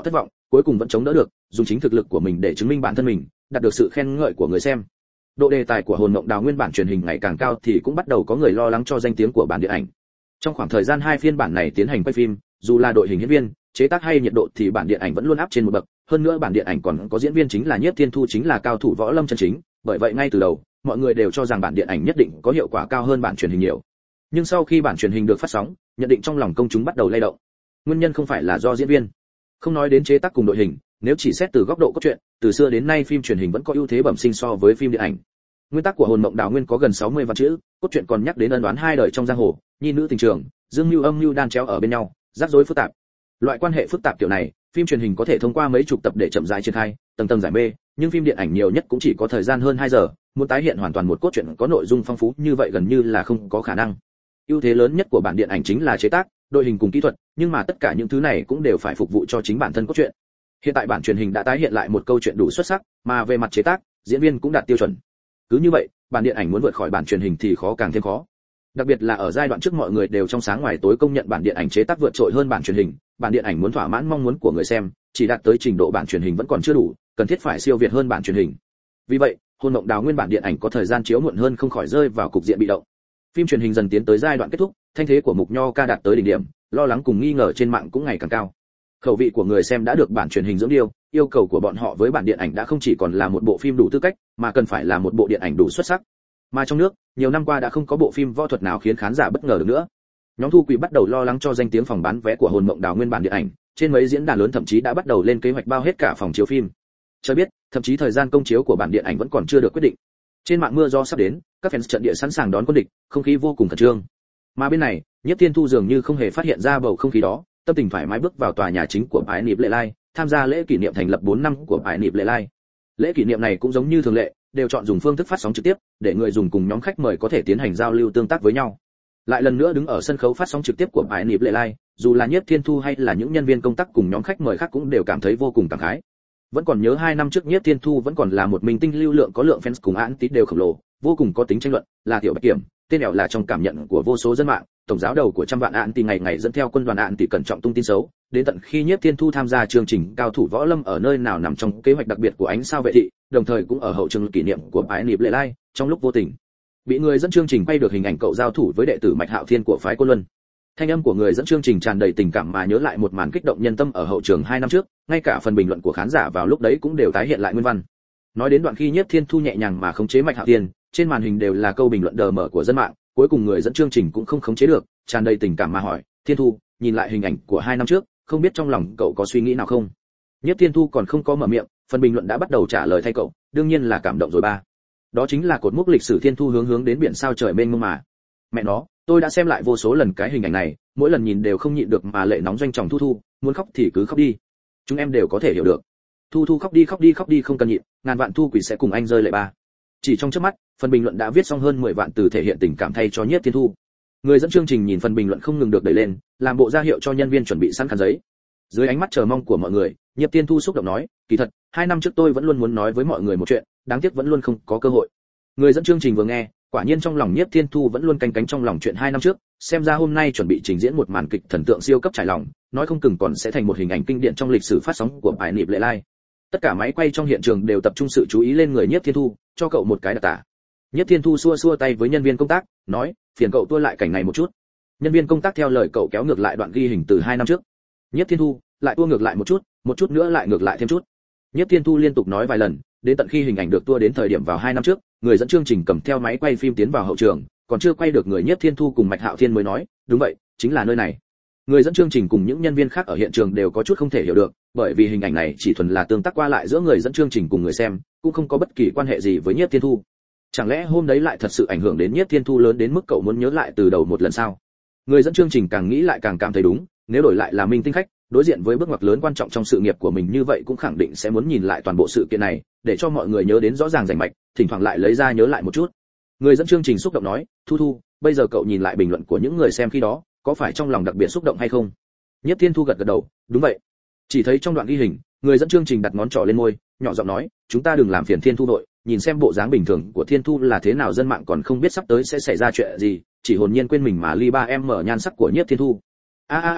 Speaker 1: cuối cùng vẫn chống đỡ được, dùng chính thực lực của mình để chứng minh bản thân mình, đạt được sự khen ngợi của người xem. Độ đề tài của Hồn Mộng Đào nguyên bản truyền hình ngày càng cao thì cũng bắt đầu có người lo lắng cho danh tiếng của bản điện ảnh. Trong khoảng thời gian hai phiên bản này tiến hành quay phim, dù là đội hình diễn viên, chế tác hay nhiệt độ thì bản điện ảnh vẫn luôn áp trên một bậc, hơn nữa bản điện ảnh còn có diễn viên chính là Nhiếp Thiên Thu chính là cao thủ võ lâm chân chính, bởi vậy ngay từ đầu, mọi người đều cho rằng bản điện ảnh nhất định có hiệu quả cao hơn bản truyền hình nhiều. Nhưng sau khi bản truyền hình được phát sóng, nhận định trong lòng công chúng bắt đầu lay động. Nguyên nhân không phải là do diễn viên, không nói đến chế tác cùng đội hình, nếu chỉ xét từ góc độ cốt truyện, từ xưa đến nay phim truyền hình vẫn có ưu thế bẩm sinh so với phim điện ảnh. Nguyên tắc của Hồn Mộng Đào nguyên có gần sáu mươi vạn chữ, cốt truyện còn nhắc đến ân oán hai đời trong giang hồ, nhi nữ tình trường, dương mưu âm mưu đan chéo ở bên nhau, rắc rối phức tạp. Loại quan hệ phức tạp kiểu này, phim truyền hình có thể thông qua mấy chục tập để chậm rãi triển khai, tầng tầng giải mê, nhưng phim điện ảnh nhiều nhất cũng chỉ có thời gian hơn hai giờ, muốn tái hiện hoàn toàn một cốt truyện có nội dung phong phú như vậy gần như là không có khả năng. Ưu thế lớn nhất của bản điện ảnh chính là chế tác, đội hình cùng kỹ thuật, nhưng mà tất cả những thứ này cũng đều phải phục vụ cho chính bản thân cốt truyện. Hiện tại bản truyền hình đã tái hiện lại một câu chuyện đủ xuất sắc, mà về mặt chế tác, diễn viên cũng đạt tiêu chuẩn. Cứ như vậy, bản điện ảnh muốn vượt khỏi bản truyền hình thì khó càng thêm khó. Đặc biệt là ở giai đoạn trước mọi người đều trong sáng ngoài tối công nhận bản điện ảnh chế tác vượt trội hơn bản truyền hình, bản điện ảnh muốn thỏa mãn mong muốn của người xem, chỉ đạt tới trình độ bản truyền hình vẫn còn chưa đủ, cần thiết phải siêu việt hơn bản truyền hình. Vì vậy, Hồn Mộng Đào nguyên bản điện ảnh có thời gian chiếu muộn hơn không khỏi rơi vào cục diện bị động. Phim truyền hình dần tiến tới giai đoạn kết thúc, thanh thế của Mục Nho ca đạt tới đỉnh điểm, lo lắng cùng nghi ngờ trên mạng cũng ngày càng cao. Khẩu vị của người xem đã được bản truyền hình dưỡng điêu, yêu cầu của bọn họ với bản điện ảnh đã không chỉ còn là một bộ phim đủ tư cách, mà cần phải là một bộ điện ảnh đủ xuất sắc. Mà trong nước, nhiều năm qua đã không có bộ phim võ thuật nào khiến khán giả bất ngờ được nữa. Nhóm thu quỹ bắt đầu lo lắng cho danh tiếng phòng bán vé của Hồn Mộng Đào nguyên bản điện ảnh, trên mấy diễn đàn lớn thậm chí đã bắt đầu lên kế hoạch bao hết cả phòng chiếu phim. Cho biết, thậm chí thời gian công chiếu của bản điện ảnh vẫn còn chưa được quyết định. Trên mạng mưa gió sắp đến, các fans trận địa sẵn sàng đón quân địch, không khí vô cùng khẩn trương. Mà bên này, Nhiếp Thiên Thu dường như không hề phát hiện ra bầu không khí đó, tâm tình thoải mái bước vào tòa nhà chính của Bái Nịp Lệ Lai, tham gia lễ kỷ niệm thành lập bốn năm của Bái Nịp Lệ Lai. Lễ kỷ niệm này cũng giống như thường lệ, đều chọn dùng phương thức phát sóng trực tiếp, để người dùng cùng nhóm khách mời có thể tiến hành giao lưu tương tác với nhau. Lại lần nữa đứng ở sân khấu phát sóng trực tiếp của Bái Nịp Lệ Lai, dù là Nhiếp Thiên Thu hay là những nhân viên công tác cùng nhóm khách mời khác cũng đều cảm thấy vô cùng cảm khái. Vẫn còn nhớ hai năm trước Nhiếp Thiên Thu vẫn còn là một minh tinh lưu lượng có lượng fans cùng án tí đều khổng lồ, vô cùng có tính tranh luận, là tiểu bạch kiểm, tên ẻo là trong cảm nhận của vô số dân mạng, tổng giáo đầu của trăm vạn án tí ngày ngày dẫn theo quân đoàn án tí cẩn trọng tung tin xấu, đến tận khi Nhiếp Thiên Thu tham gia chương trình cao thủ võ lâm ở nơi nào nằm trong kế hoạch đặc biệt của ánh sao vệ thị, đồng thời cũng ở hậu trường kỷ niệm của Bái Nịp Lệ Lai, trong lúc vô tình bị người dẫn chương trình quay được hình ảnh cậu giao thủ với đệ tử Mạch Hạo Thiên của phái Côn Luân. Thanh âm của người dẫn chương trình tràn đầy tình cảm mà nhớ lại một màn kích động nhân tâm ở hậu trường hai năm trước, ngay cả phần bình luận của khán giả vào lúc đấy cũng đều tái hiện lại nguyên văn. Nói đến đoạn khi Nhiếp Thiên Thu nhẹ nhàng mà khống chế Mạch Hạo Thiên, trên màn hình đều là câu bình luận đờ mờ của dân mạng, cuối cùng người dẫn chương trình cũng không khống chế được, tràn đầy tình cảm mà hỏi, "Thiên Thu, nhìn lại hình ảnh của hai năm trước, không biết trong lòng cậu có suy nghĩ nào không?" Nhiếp Thiên Thu còn không có mở miệng, phần bình luận đã bắt đầu trả lời thay cậu, đương nhiên là cảm động rồi ba. Đó chính là cột mốc lịch sử Thiên Thu hướng hướng đến biển sao trời mênh mông mà. Mẹ nó, tôi đã xem lại vô số lần cái hình ảnh này, mỗi lần nhìn đều không nhịn được mà lệ nóng doanh tròng Thu Thu, muốn khóc thì cứ khóc đi. Chúng em đều có thể hiểu được. Thu Thu khóc đi khóc đi khóc đi không cần nhịn, ngàn vạn thu quỷ sẽ cùng anh rơi lệ ba. Chỉ trong chớp mắt, phần bình luận đã viết xong hơn mười vạn từ thể hiện tình cảm thay cho Nhiếp Thiên Thu. Người dẫn chương trình nhìn phần bình luận không ngừng được đẩy lên, làm bộ ra hiệu cho nhân viên chuẩn bị sẵn khăn giấy. Dưới ánh mắt chờ mong của mọi người, Nhiếp Thiên Thu xúc động nói, kỳ thật, hai năm trước tôi vẫn luôn muốn nói với mọi người một chuyện, đáng tiếc vẫn luôn không có cơ hội. Người dẫn chương trình vừa nghe, quả nhiên trong lòng Nhiếp Thiên Thu vẫn luôn canh cánh trong lòng chuyện hai năm trước, xem ra hôm nay chuẩn bị trình diễn một màn kịch thần tượng siêu cấp trải lòng, nói không chừng còn sẽ thành một hình ảnh kinh điển trong lịch sử phát sóng của Bái Nịp Lệ Lai. Tất cả máy quay trong hiện trường đều tập trung sự chú ý lên người Nhiếp Thiên Thu, cho cậu một cái đặc tả. Nhiếp Thiên Thu xua xua tay với nhân viên công tác, nói, phiền cậu tua lại cảnh này một chút. Nhân viên công tác theo lời cậu kéo ngược lại đoạn ghi hình từ hai năm trước. Nhiếp Thiên Thu lại tua ngược lại một chút, một chút nữa lại ngược lại thêm chút. Nhiếp Thiên Thu liên tục nói vài lần, đến tận khi hình ảnh được tua đến thời điểm vào hai năm trước, người dẫn chương trình cầm theo máy quay phim tiến vào hậu trường, còn chưa quay được người Nhiếp Thiên Thu cùng Mạch Hạo Thiên mới nói, đúng vậy, chính là nơi này. Người dẫn chương trình cùng những nhân viên khác ở hiện trường đều có chút không thể hiểu được, bởi vì hình ảnh này chỉ thuần là tương tác qua lại giữa người dẫn chương trình cùng người xem, cũng không có bất kỳ quan hệ gì với Nhiếp Thiên Thu. Chẳng lẽ hôm đấy lại thật sự ảnh hưởng đến Nhiếp Thiên Thu lớn đến mức cậu muốn nhớ lại từ đầu một lần sao? Người dẫn chương trình càng nghĩ lại càng cảm thấy đúng, nếu đổi lại là minh tinh khách, đối diện với bước ngoặt lớn quan trọng trong sự nghiệp của mình như vậy cũng khẳng định sẽ muốn nhìn lại toàn bộ sự kiện này, để cho mọi người nhớ đến rõ ràng rành mạch, thỉnh thoảng lại lấy ra nhớ lại một chút. Người dẫn chương trình xúc động nói, Thu Thu, bây giờ cậu nhìn lại bình luận của những người xem khi đó, có phải trong lòng đặc biệt xúc động hay không? Nhiếp Thiên Thu gật gật đầu, đúng vậy. Chỉ thấy trong đoạn ghi hình, người dẫn chương trình đặt ngón trỏ lên môi, nhỏ giọng nói, chúng ta đừng làm phiền Thiên Thu nội, nhìn xem bộ dáng bình thường của Thiên Thu là thế nào, dân mạng còn không biết sắp tới sẽ xảy ra chuyện gì, chỉ hồn nhiên quên mình mà ly ba em mở nhan sắc của Nhiếp Thiên Thu. A a a a,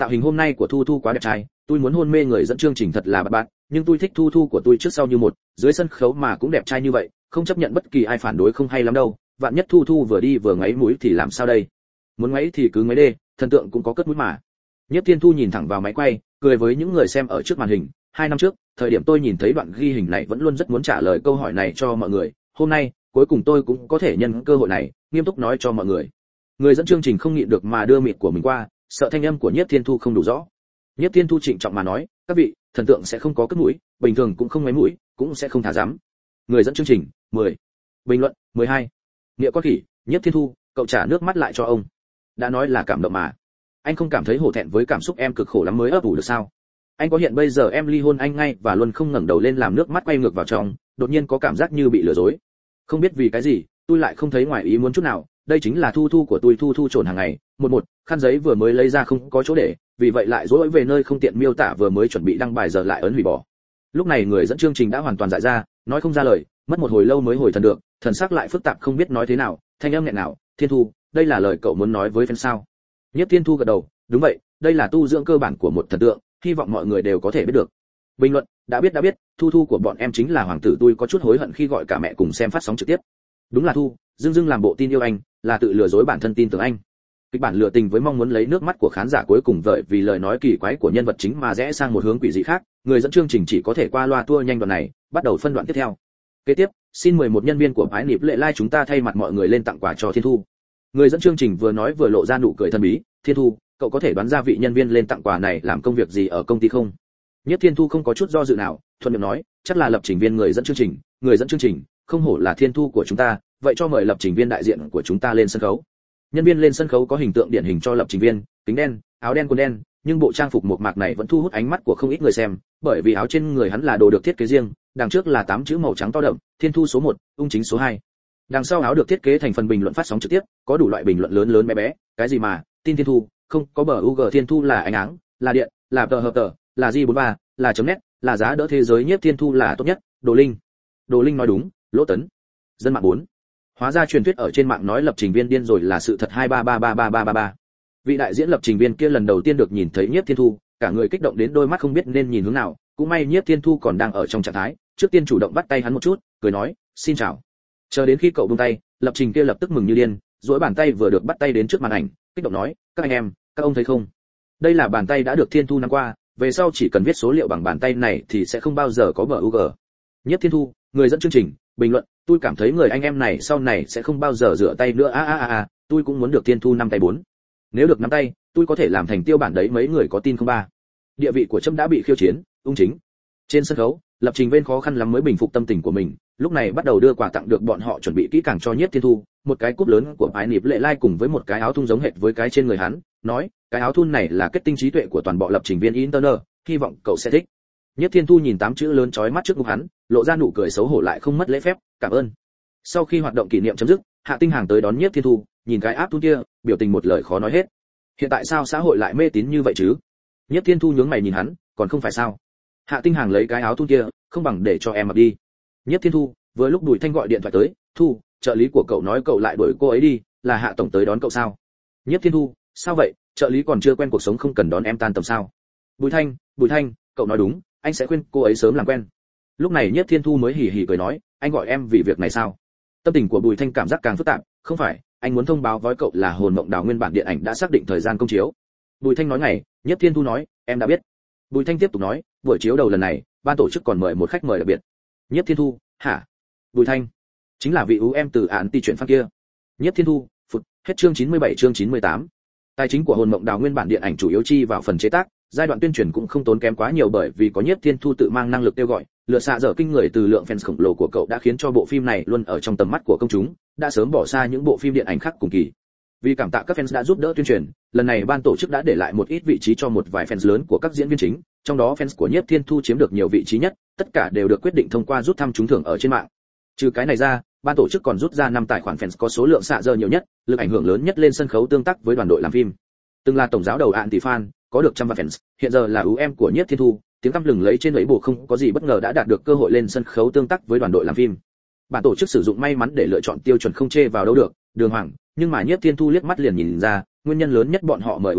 Speaker 1: tạo hình hôm nay của Thu Thu quá đẹp trai, tôi muốn hôn mê người dẫn chương trình thật là bạt bạt, nhưng tôi thích Thu Thu của tôi trước sau như một, dưới sân khấu mà cũng đẹp trai như vậy, không chấp nhận bất kỳ ai phản đối không hay lắm đâu, vạn nhất Thu Thu vừa đi vừa ngáy mũi thì làm sao đây? Muốn ngáy thì cứ ngáy đê, thần tượng cũng có cất mũi mà. Nhiếp Thiên Thu nhìn thẳng vào máy quay, cười với những người xem ở trước màn hình. Hai năm trước, thời điểm tôi nhìn thấy đoạn ghi hình này vẫn luôn rất muốn trả lời câu hỏi này cho mọi người. Hôm nay, cuối cùng tôi cũng có thể nhân cơ hội này, nghiêm túc nói cho mọi người. Người dẫn chương trình không nhịn được mà đưa mịt của mình qua, sợ thanh âm của Nhiếp Thiên Thu không đủ rõ. Nhiếp Thiên Thu trịnh trọng mà nói, các vị, thần tượng sẽ không có cất mũi, bình thường cũng không ngáy mũi, cũng sẽ không thả rắm. Người dẫn chương trình, mười. Bình luận, mười hai. Nghĩa con khỉ, Nhiếp Thiên Thu, cậu trả nước mắt lại cho ông. Đã nói là cảm động mà. Anh không cảm thấy hổ thẹn với cảm xúc em cực khổ lắm mới ấp ủ được sao? Anh có hiện bây giờ em ly hôn anh ngay và luôn không ngẩng đầu lên làm nước mắt quay ngược vào trong, đột nhiên có cảm giác như bị lừa dối. Không biết vì cái gì, tôi lại không thấy ngoài ý muốn chút nào, đây chính là Thu Thu của tôi, Thu Thu trồn hàng ngày, một một, khăn giấy vừa mới lấy ra không có chỗ để, vì vậy lại dỗi về nơi không tiện miêu tả, vừa mới chuẩn bị đăng bài giờ lại ấn hủy bỏ. Lúc này người dẫn chương trình đã hoàn toàn dại ra, nói không ra lời, mất một hồi lâu mới hồi thần được, thần sắc lại phức tạp không biết nói thế nào, thanh âm nghẹn nào, Thiên Thu, đây là lời cậu muốn nói với fan sao? Nhiếp Thiên Thu gật đầu, đúng vậy, đây là tu dưỡng cơ bản của một thần tượng, hy vọng mọi người đều có thể biết được. Bình luận, đã biết đã biết, Thu Thu của bọn em chính là hoàng tử, tôi có chút hối hận khi gọi cả mẹ cùng xem phát sóng trực tiếp. Đúng là Thu, dưng dưng làm bộ tin yêu anh, là tự lừa dối bản thân tin tưởng anh. Kịch bản lừa tình với mong muốn lấy nước mắt của khán giả cuối cùng vậy vì lời nói kỳ quái của nhân vật chính mà rẽ sang một hướng quỷ dị khác, người dẫn chương trình chỉ có thể qua loa tua nhanh đoạn này, bắt đầu phân đoạn tiếp theo. Kế tiếp, xin mời một nhân viên của Phái Nịp Lệ Lai chúng ta thay mặt mọi người lên tặng quà cho Thiên Thu. Người dẫn chương trình vừa nói vừa lộ ra nụ cười thân bí, Thiên Thu, cậu có thể đoán ra vị nhân viên lên tặng quà này làm công việc gì ở công ty không? Nhất Thiên Thu không có chút do dự nào, thuận miệng nói, chắc là lập trình viên người dẫn chương trình, người dẫn chương trình, không hổ là Thiên Thu của chúng ta, vậy cho mời lập trình viên đại diện của chúng ta lên sân khấu. Nhân viên lên sân khấu có hình tượng điển hình cho lập trình viên, kính đen, áo đen quần đen, nhưng bộ trang phục mộc mạc này vẫn thu hút ánh mắt của không ít người xem, bởi vì áo trên người hắn là đồ được thiết kế riêng, đằng trước là tám chữ màu trắng to đậm, Thiên Thu số một, ung chính số hai. Đằng sau áo được thiết kế thành phần bình luận phát sóng trực tiếp, có đủ loại bình luận lớn lớn bé bé, cái gì mà, tin Thiên Thu, không, có bờ u giê Thiên Thu là ánh áng, là điện, là tờ hợp tờ, là G bốn mươi ba, là chấm net, là giá đỡ thế giới Nhiếp Thiên Thu là tốt nhất, Đồ Linh. Đồ Linh nói đúng, Lỗ Tấn. Dân mạng bốn. Hóa ra truyền thuyết ở trên mạng nói lập trình viên điên rồi là sự thật hai ba ba ba ba ba ba ba. Vị đại diễn lập trình viên kia lần đầu tiên được nhìn thấy Nhiếp Thiên Thu, cả người kích động đến đôi mắt không biết nên nhìn hướng nào, cũng may Nhiếp Thiên Thu còn đang ở trong trạng thái, trước tiên chủ động bắt tay hắn một chút, cười nói, "Xin chào." Chờ đến khi cậu buông tay, lập trình kia lập tức mừng như điên, duỗi bàn tay vừa được bắt tay đến trước màn ảnh, kích động nói, "Các anh em, các ông thấy không? Đây là bàn tay đã được Thiên Thu nắm qua, về sau chỉ cần viết số liệu bằng bàn tay này thì sẽ không bao giờ có bờ u giê." Nhiếp Thiên Thu, người dẫn chương trình, bình luận, tôi cảm thấy người anh em này sau này sẽ không bao giờ rửa tay nữa a a a a, tôi cũng muốn được Thiên Thu năm tay bốn. Nếu được nắm tay, tôi có thể làm thành tiêu bản đấy, mấy người có tin không ba? Địa vị của Trâm đã bị khiêu chiến, ung chính. Trên sân khấu, lập trình viên khó khăn lắm mới bình phục tâm tình của mình, lúc này bắt đầu đưa quà tặng được bọn họ chuẩn bị kỹ càng cho Nhiếp Thiên Thu, một cái cúp lớn của Phái Nịp Lệ Lai cùng với một cái áo thun giống hệt với cái trên người hắn, nói, cái áo thun này là kết tinh trí tuệ của toàn bộ lập trình viên internet, hy vọng cậu sẽ thích. Nhiếp Thiên Thu nhìn tám chữ lớn chói mắt trước ngực hắn, lộ ra nụ cười xấu hổ lại không mất lễ phép, cảm ơn. Sau khi hoạt động kỷ niệm chấm dứt, Hạ Tinh Hàng tới đón Nhiếp Thiên Thu, nhìn cái áp thun kia, biểu tình một lời khó nói hết. Hiện tại sao xã hội lại mê tín như vậy chứ? Nhiếp Thiên Thu nhướng mày nhìn hắn, còn không phải sao? Hạ Tinh Hàng lấy cái áo thun kia, không bằng để cho em mặc đi. Nhiếp Thiên Thu, vừa lúc Bùi Thanh gọi điện thoại tới, Thu, trợ lý của cậu nói cậu lại đuổi cô ấy đi, là Hạ tổng tới đón cậu sao? Nhiếp Thiên Thu, sao vậy, trợ lý còn chưa quen cuộc sống không cần đón em tan tầm sao? Bùi Thanh, Bùi Thanh, cậu nói đúng, anh sẽ khuyên cô ấy sớm làm quen. Lúc này Nhiếp Thiên Thu mới hì hì cười nói, anh gọi em vì việc này sao? Tâm tình của Bùi Thanh cảm giác càng phức tạp, không phải, anh muốn thông báo với cậu là Hồn Mộng Đào nguyên bản điện ảnh đã xác định thời gian công chiếu. Bùi Thanh nói ngày, Nhiếp Thiên Thu nói, em đã biết. Bùi Thanh tiếp tục nói, buổi chiếu đầu lần này, ban tổ chức còn mời một khách mời đặc biệt. Nhiếp Thiên Thu, hả? Bùi Thanh, chính là vị ú em từ án ti chuyện fan kia. Nhiếp Thiên Thu, phụt, hết chương chín mươi bảy chương chín mươi tám. Tài chính của Hồn Mộng Đào nguyên bản điện ảnh chủ yếu chi vào phần chế tác, giai đoạn tuyên truyền cũng không tốn kém quá nhiều bởi vì có Nhiếp Thiên Thu tự mang năng lực kêu gọi, lựa xạ dở kinh người từ lượng fans khổng lồ của cậu đã khiến cho bộ phim này luôn ở trong tầm mắt của công chúng, đã sớm bỏ xa những bộ phim điện ảnh khác cùng kỳ. Vì cảm tạ các fans đã giúp đỡ tuyên truyền, lần này ban tổ chức đã để lại một ít vị trí cho một vài fans lớn của các diễn viên chính, trong đó fans của Nhiếp Thiên Thu chiếm được nhiều vị trí nhất, tất cả đều được quyết định thông qua rút thăm trúng thưởng ở trên mạng. Trừ cái này ra, ban tổ chức còn rút ra năm tài khoản fans có số lượng xạ dơ nhiều nhất, lực ảnh hưởng lớn nhất lên sân khấu tương tác với đoàn đội làm phim. Từng là tổng giáo đầu anti fan, có được trăm vạn fans, hiện giờ là ú em của Nhiếp Thiên Thu, tiếng tăm lừng lấy trên ấy bộ không có gì bất ngờ đã đạt được cơ hội lên sân khấu tương tác với đoàn đội làm phim. Ban tổ chức sử dụng may mắn để lựa chọn tiêu chuẩn không chê vào đâu được, đường hoàng, nhưng mà Nhiếp Thiên Thu liếc mắt liền nhìn ra, nguyên nhân lớn nhất bọn họ mời ú em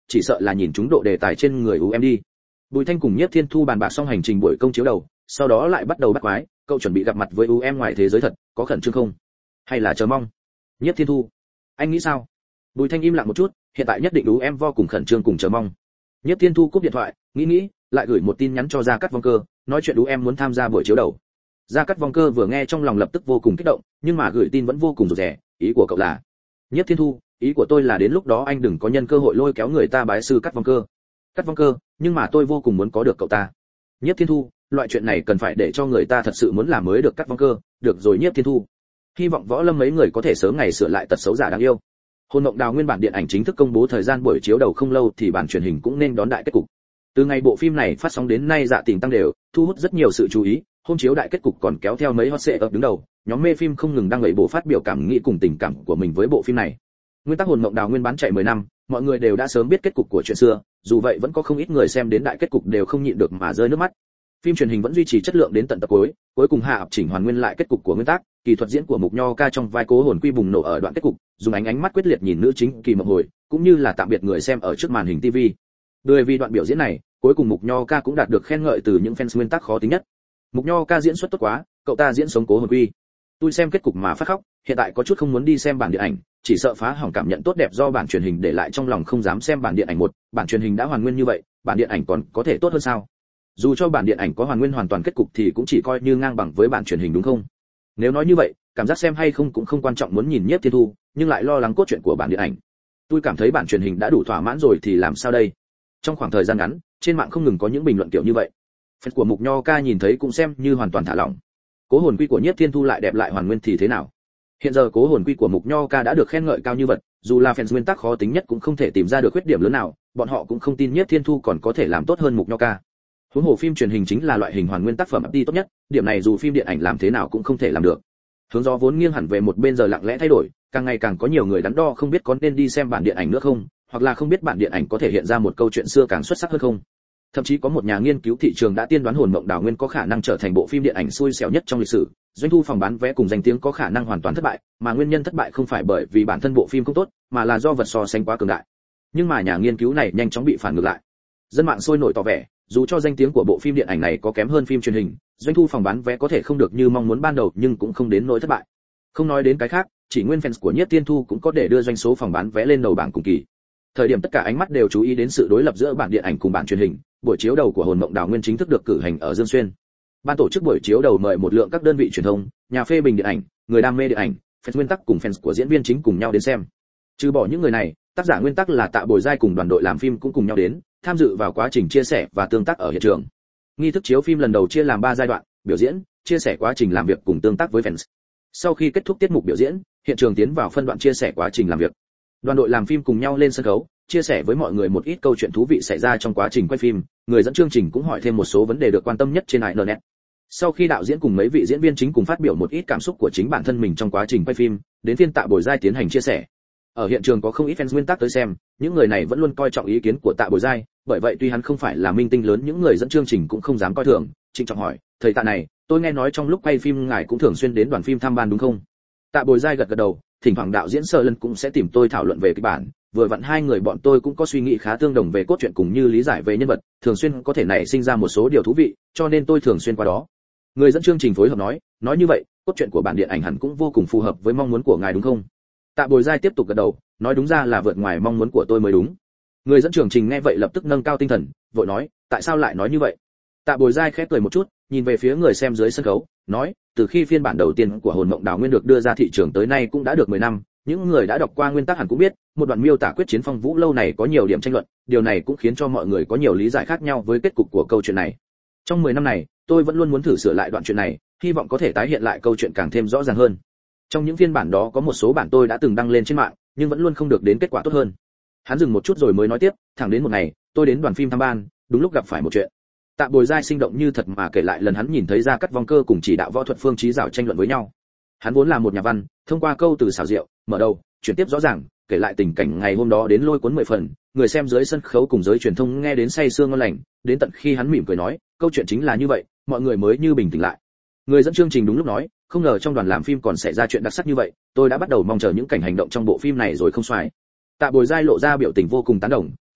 Speaker 1: chỉ sợ là nhìn chúng độ đề tài trên người u em đi. Bùi Thanh cùng Nhiếp Thiên Thu bàn bạc xong hành trình buổi công chiếu đầu, sau đó lại bắt đầu bắt quái, cậu chuẩn bị gặp mặt với u em ngoài thế giới thật, có khẩn trương không? Hay là chờ mong? Nhiếp Thiên Thu, anh nghĩ sao? Bùi Thanh im lặng một chút, hiện tại nhất định u em vô cùng khẩn trương cùng chờ mong. Nhiếp Thiên Thu cúp điện thoại, nghĩ nghĩ, lại gửi một tin nhắn cho Gia Cát Vong Cơ, nói chuyện u em muốn tham gia buổi chiếu đầu. Gia Cát Vong Cơ vừa nghe trong lòng lập tức vô cùng kích động, nhưng mà gửi tin vẫn vô cùng rụt rè, ý của cậu là? Nhiếp Thiên Thu, ý của tôi là đến lúc đó anh đừng có nhân cơ hội lôi kéo người ta bái sư Cát Vong Cơ. Cát Vong Cơ, nhưng mà tôi vô cùng muốn có được cậu ta. Nhiếp Thiên Thu, loại chuyện này cần phải để cho người ta thật sự muốn làm mới được Cát Vong Cơ, được rồi Nhiếp Thiên Thu. Hy vọng Võ Lâm mấy người có thể sớm ngày sửa lại tật xấu giả đáng yêu. Hồn Mộng Đào nguyên bản điện ảnh chính thức công bố thời gian buổi chiếu đầu không lâu thì bản truyền hình cũng nên đón đại kết cục. Từ ngày bộ phim này phát sóng đến nay dạ tình tăng đều, thu hút rất nhiều sự chú ý, hôm chiếu đại kết cục còn kéo theo mấy hot series ập đứng đầu, nhóm mê phim không ngừng đăng lời bộ phát biểu cảm nghĩ cùng tình cảm của mình với bộ phim này. Nguyên tắc Hồn Mộng Đào nguyên bán chạy mười năm, mọi người đều đã sớm biết kết cục của chuyện xưa, dù vậy vẫn có không ít người xem đến đại kết cục đều không nhịn được mà rơi nước mắt. Phim truyền hình vẫn duy trì chất lượng đến tận tập cuối, cuối cùng hạ ập chỉnh hoàn nguyên lại kết cục của nguyên tác, kỳ thuật diễn của Mục Nho Ca trong vai Cố Hồn Quy bùng nổ ở đoạn kết cục, dùng ánh ánh mắt quyết liệt nhìn nữ chính Kỳ Mộng Hồi, cũng như là tạm biệt người xem ở trước màn hình ti vi. Bởi vì đoạn biểu diễn này, cuối cùng Mục Nho Ca cũng đạt được khen ngợi từ những fans nguyên tác khó tính nhất. Mục Nho Ca diễn xuất tốt quá, cậu ta diễn sống Cố Hồn Quy. Tôi xem kết cục mà phát khóc, hiện tại có chút không muốn đi xem bản điện ảnh, chỉ sợ phá hỏng cảm nhận tốt đẹp do bản truyền hình để lại trong lòng không dám xem bản điện ảnh một, bản truyền hình đã hoàn nguyên như vậy, bản điện ảnh còn có thể tốt hơn sao? Dù cho bản điện ảnh có hoàn nguyên hoàn toàn kết cục thì cũng chỉ coi như ngang bằng với bản truyền hình đúng không? Nếu nói như vậy, cảm giác xem hay không cũng không quan trọng, muốn nhìn Nhiếp Thiên Thu, nhưng lại lo lắng cốt truyện của bản điện ảnh. Tôi cảm thấy bản truyền hình đã đủ thỏa mãn rồi thì làm sao đây? Trong khoảng thời gian ngắn, trên mạng không ngừng có những bình luận kiểu như vậy. Fan của Mục Nho Ca nhìn thấy cũng xem như hoàn toàn thả lỏng. Cố Hồn Quy của Nhiếp Thiên Thu lại đẹp lại hoàn nguyên thì thế nào? Hiện giờ Cố Hồn Quy của Mục Nho Ca đã được khen ngợi cao như vậy, dù là fans nguyên tắc khó tính nhất cũng không thể tìm ra được khuyết điểm lớn nào, bọn họ cũng không tin Nhiếp Thiên Thu còn có thể làm tốt hơn Mục Nho Ca. Huống hồ phim truyền hình chính là loại hình hoàn nguyên tác phẩm đi tốt nhất, điểm này dù phim điện ảnh làm thế nào cũng không thể làm được. Hướng gió vốn nghiêng hẳn về một bên giờ lặng lẽ thay đổi, càng ngày càng có nhiều người đắn đo không biết có nên đi xem bản điện ảnh nữa không, hoặc là không biết bản điện ảnh có thể hiện ra một câu chuyện xưa càng xuất sắc hơn không. Thậm chí có một nhà nghiên cứu thị trường đã tiên đoán Hồn Mộng Đào nguyên có khả năng trở thành bộ phim điện ảnh xui xẻo nhất trong lịch sử, doanh thu phòng bán vé cùng danh tiếng có khả năng hoàn toàn thất bại, mà nguyên nhân thất bại không phải bởi vì bản thân bộ phim không tốt, mà là do vật so sánh quá cường đại. Nhưng mà nhà nghiên cứu này nhanh chóng bị phản ngược lại. Dân mạng sôi nổi tỏ vẻ, dù cho danh tiếng của bộ phim điện ảnh này có kém hơn phim truyền hình, doanh thu phòng bán vé có thể không được như mong muốn ban đầu nhưng cũng không đến nỗi thất bại. Không nói đến cái khác, chỉ nguyên fans của Nhiếp Thiên Thu cũng có để đưa doanh số phòng bán vé lên đầu bảng cùng kỳ. Thời điểm tất cả ánh mắt đều chú ý đến sự đối lập giữa bản điện ảnh cùng bản truyền hình, buổi chiếu đầu của Hồn Mộng Đào nguyên chính thức được cử hành ở Dương Xuyên. Ban tổ chức buổi chiếu đầu mời một lượng các đơn vị truyền thông, nhà phê bình điện ảnh, người đam mê điện ảnh, fans nguyên tắc cùng fans của diễn viên chính cùng nhau đến xem. Trừ bỏ những người này, tác giả nguyên tắc là Tạ Bồi Giai cùng đoàn đội làm phim cũng cùng nhau đến, tham dự vào quá trình chia sẻ và tương tác ở hiện trường. Nghi thức chiếu phim lần đầu chia làm ba giai đoạn, biểu diễn, chia sẻ quá trình làm việc cùng tương tác với fans. Sau khi kết thúc tiết mục biểu diễn, hiện trường tiến vào phân đoạn chia sẻ quá trình làm việc. Đoàn đội làm phim cùng nhau lên sân khấu, chia sẻ với mọi người một ít câu chuyện thú vị xảy ra trong quá trình quay phim, người dẫn chương trình cũng hỏi thêm một số vấn đề được quan tâm nhất trên internet. Sau khi đạo diễn cùng mấy vị diễn viên chính cùng phát biểu một ít cảm xúc của chính bản thân mình trong quá trình quay phim, đến phiên Tạ Bồi Giai tiến hành chia sẻ. Ở hiện trường có không ít fans nguyên tắc tới xem, những người này vẫn luôn coi trọng ý kiến của Tạ Bồi Giai, bởi vậy tuy hắn không phải là minh tinh lớn, những người dẫn chương trình cũng không dám coi thường, trịnh trọng hỏi, thầy Tạ này, tôi nghe nói trong lúc quay phim ngài cũng thường xuyên đến đoàn phim tham ban đúng không? Tạ Bồi Giai gật gật đầu, thỉnh thoảng đạo diễn Sở Lân cũng sẽ tìm tôi thảo luận về kịch bản, vừa vặn hai người bọn tôi cũng có suy nghĩ khá tương đồng về cốt truyện cùng như lý giải về nhân vật, thường xuyên có thể nảy sinh ra một số điều thú vị, cho nên tôi thường xuyên qua đó. Người dẫn chương trình phối hợp nói, nói như vậy, cốt truyện của bản điện ảnh hẳn cũng vô cùng phù hợp với mong muốn của ngài đúng không? Tạ Bồi Giai tiếp tục gật đầu, nói đúng ra là vượt ngoài mong muốn của tôi mới đúng. Người dẫn chương trình nghe vậy lập tức nâng cao tinh thần, vội nói, tại sao lại nói như vậy? Tạ Bồi Giai khẽ cười một chút, nhìn về phía người xem dưới sân khấu, nói, từ khi phiên bản đầu tiên của Hồn Mộng Đào nguyên được đưa ra thị trường tới nay cũng đã được mười năm, những người đã đọc qua nguyên tắc hẳn cũng biết, một đoạn miêu tả quyết chiến phong vũ lâu này có nhiều điểm tranh luận, điều này cũng khiến cho mọi người có nhiều lý giải khác nhau với kết cục của câu chuyện này. Trong mười năm này, tôi vẫn luôn muốn thử sửa lại đoạn chuyện này, hy vọng có thể tái hiện lại câu chuyện càng thêm rõ ràng hơn. Trong những phiên bản đó có một số bản tôi đã từng đăng lên trên mạng, nhưng vẫn luôn không được đến kết quả tốt hơn. Hắn dừng một chút rồi mới nói tiếp, thẳng đến một ngày, tôi đến đoàn phim tham ban, đúng lúc gặp phải một chuyện. Tạ Bồi Giai sinh động như thật mà kể lại lần hắn nhìn thấy Gia Cát Vong Cơ cùng chỉ đạo võ thuật Phương Chí Dạo tranh luận với nhau. Hắn vốn là một nhà văn, thông qua câu từ xảo diệu, mở đầu, chuyển tiếp rõ ràng, kể lại tình cảnh ngày hôm đó đến lôi cuốn mười phần, người xem dưới sân khấu cùng giới truyền thông nghe đến say sưa ngon lành, đến tận khi hắn mỉm cười nói, câu chuyện chính là như vậy, mọi người mới như bình tĩnh lại. Người dẫn chương trình đúng lúc nói, không ngờ trong đoàn làm phim còn xảy ra chuyện đặc sắc như vậy, tôi đã bắt đầu mong chờ những cảnh hành động trong bộ phim này rồi không xoài. Tạ Bồi Giai lộ ra biểu tình vô cùng tán đồng,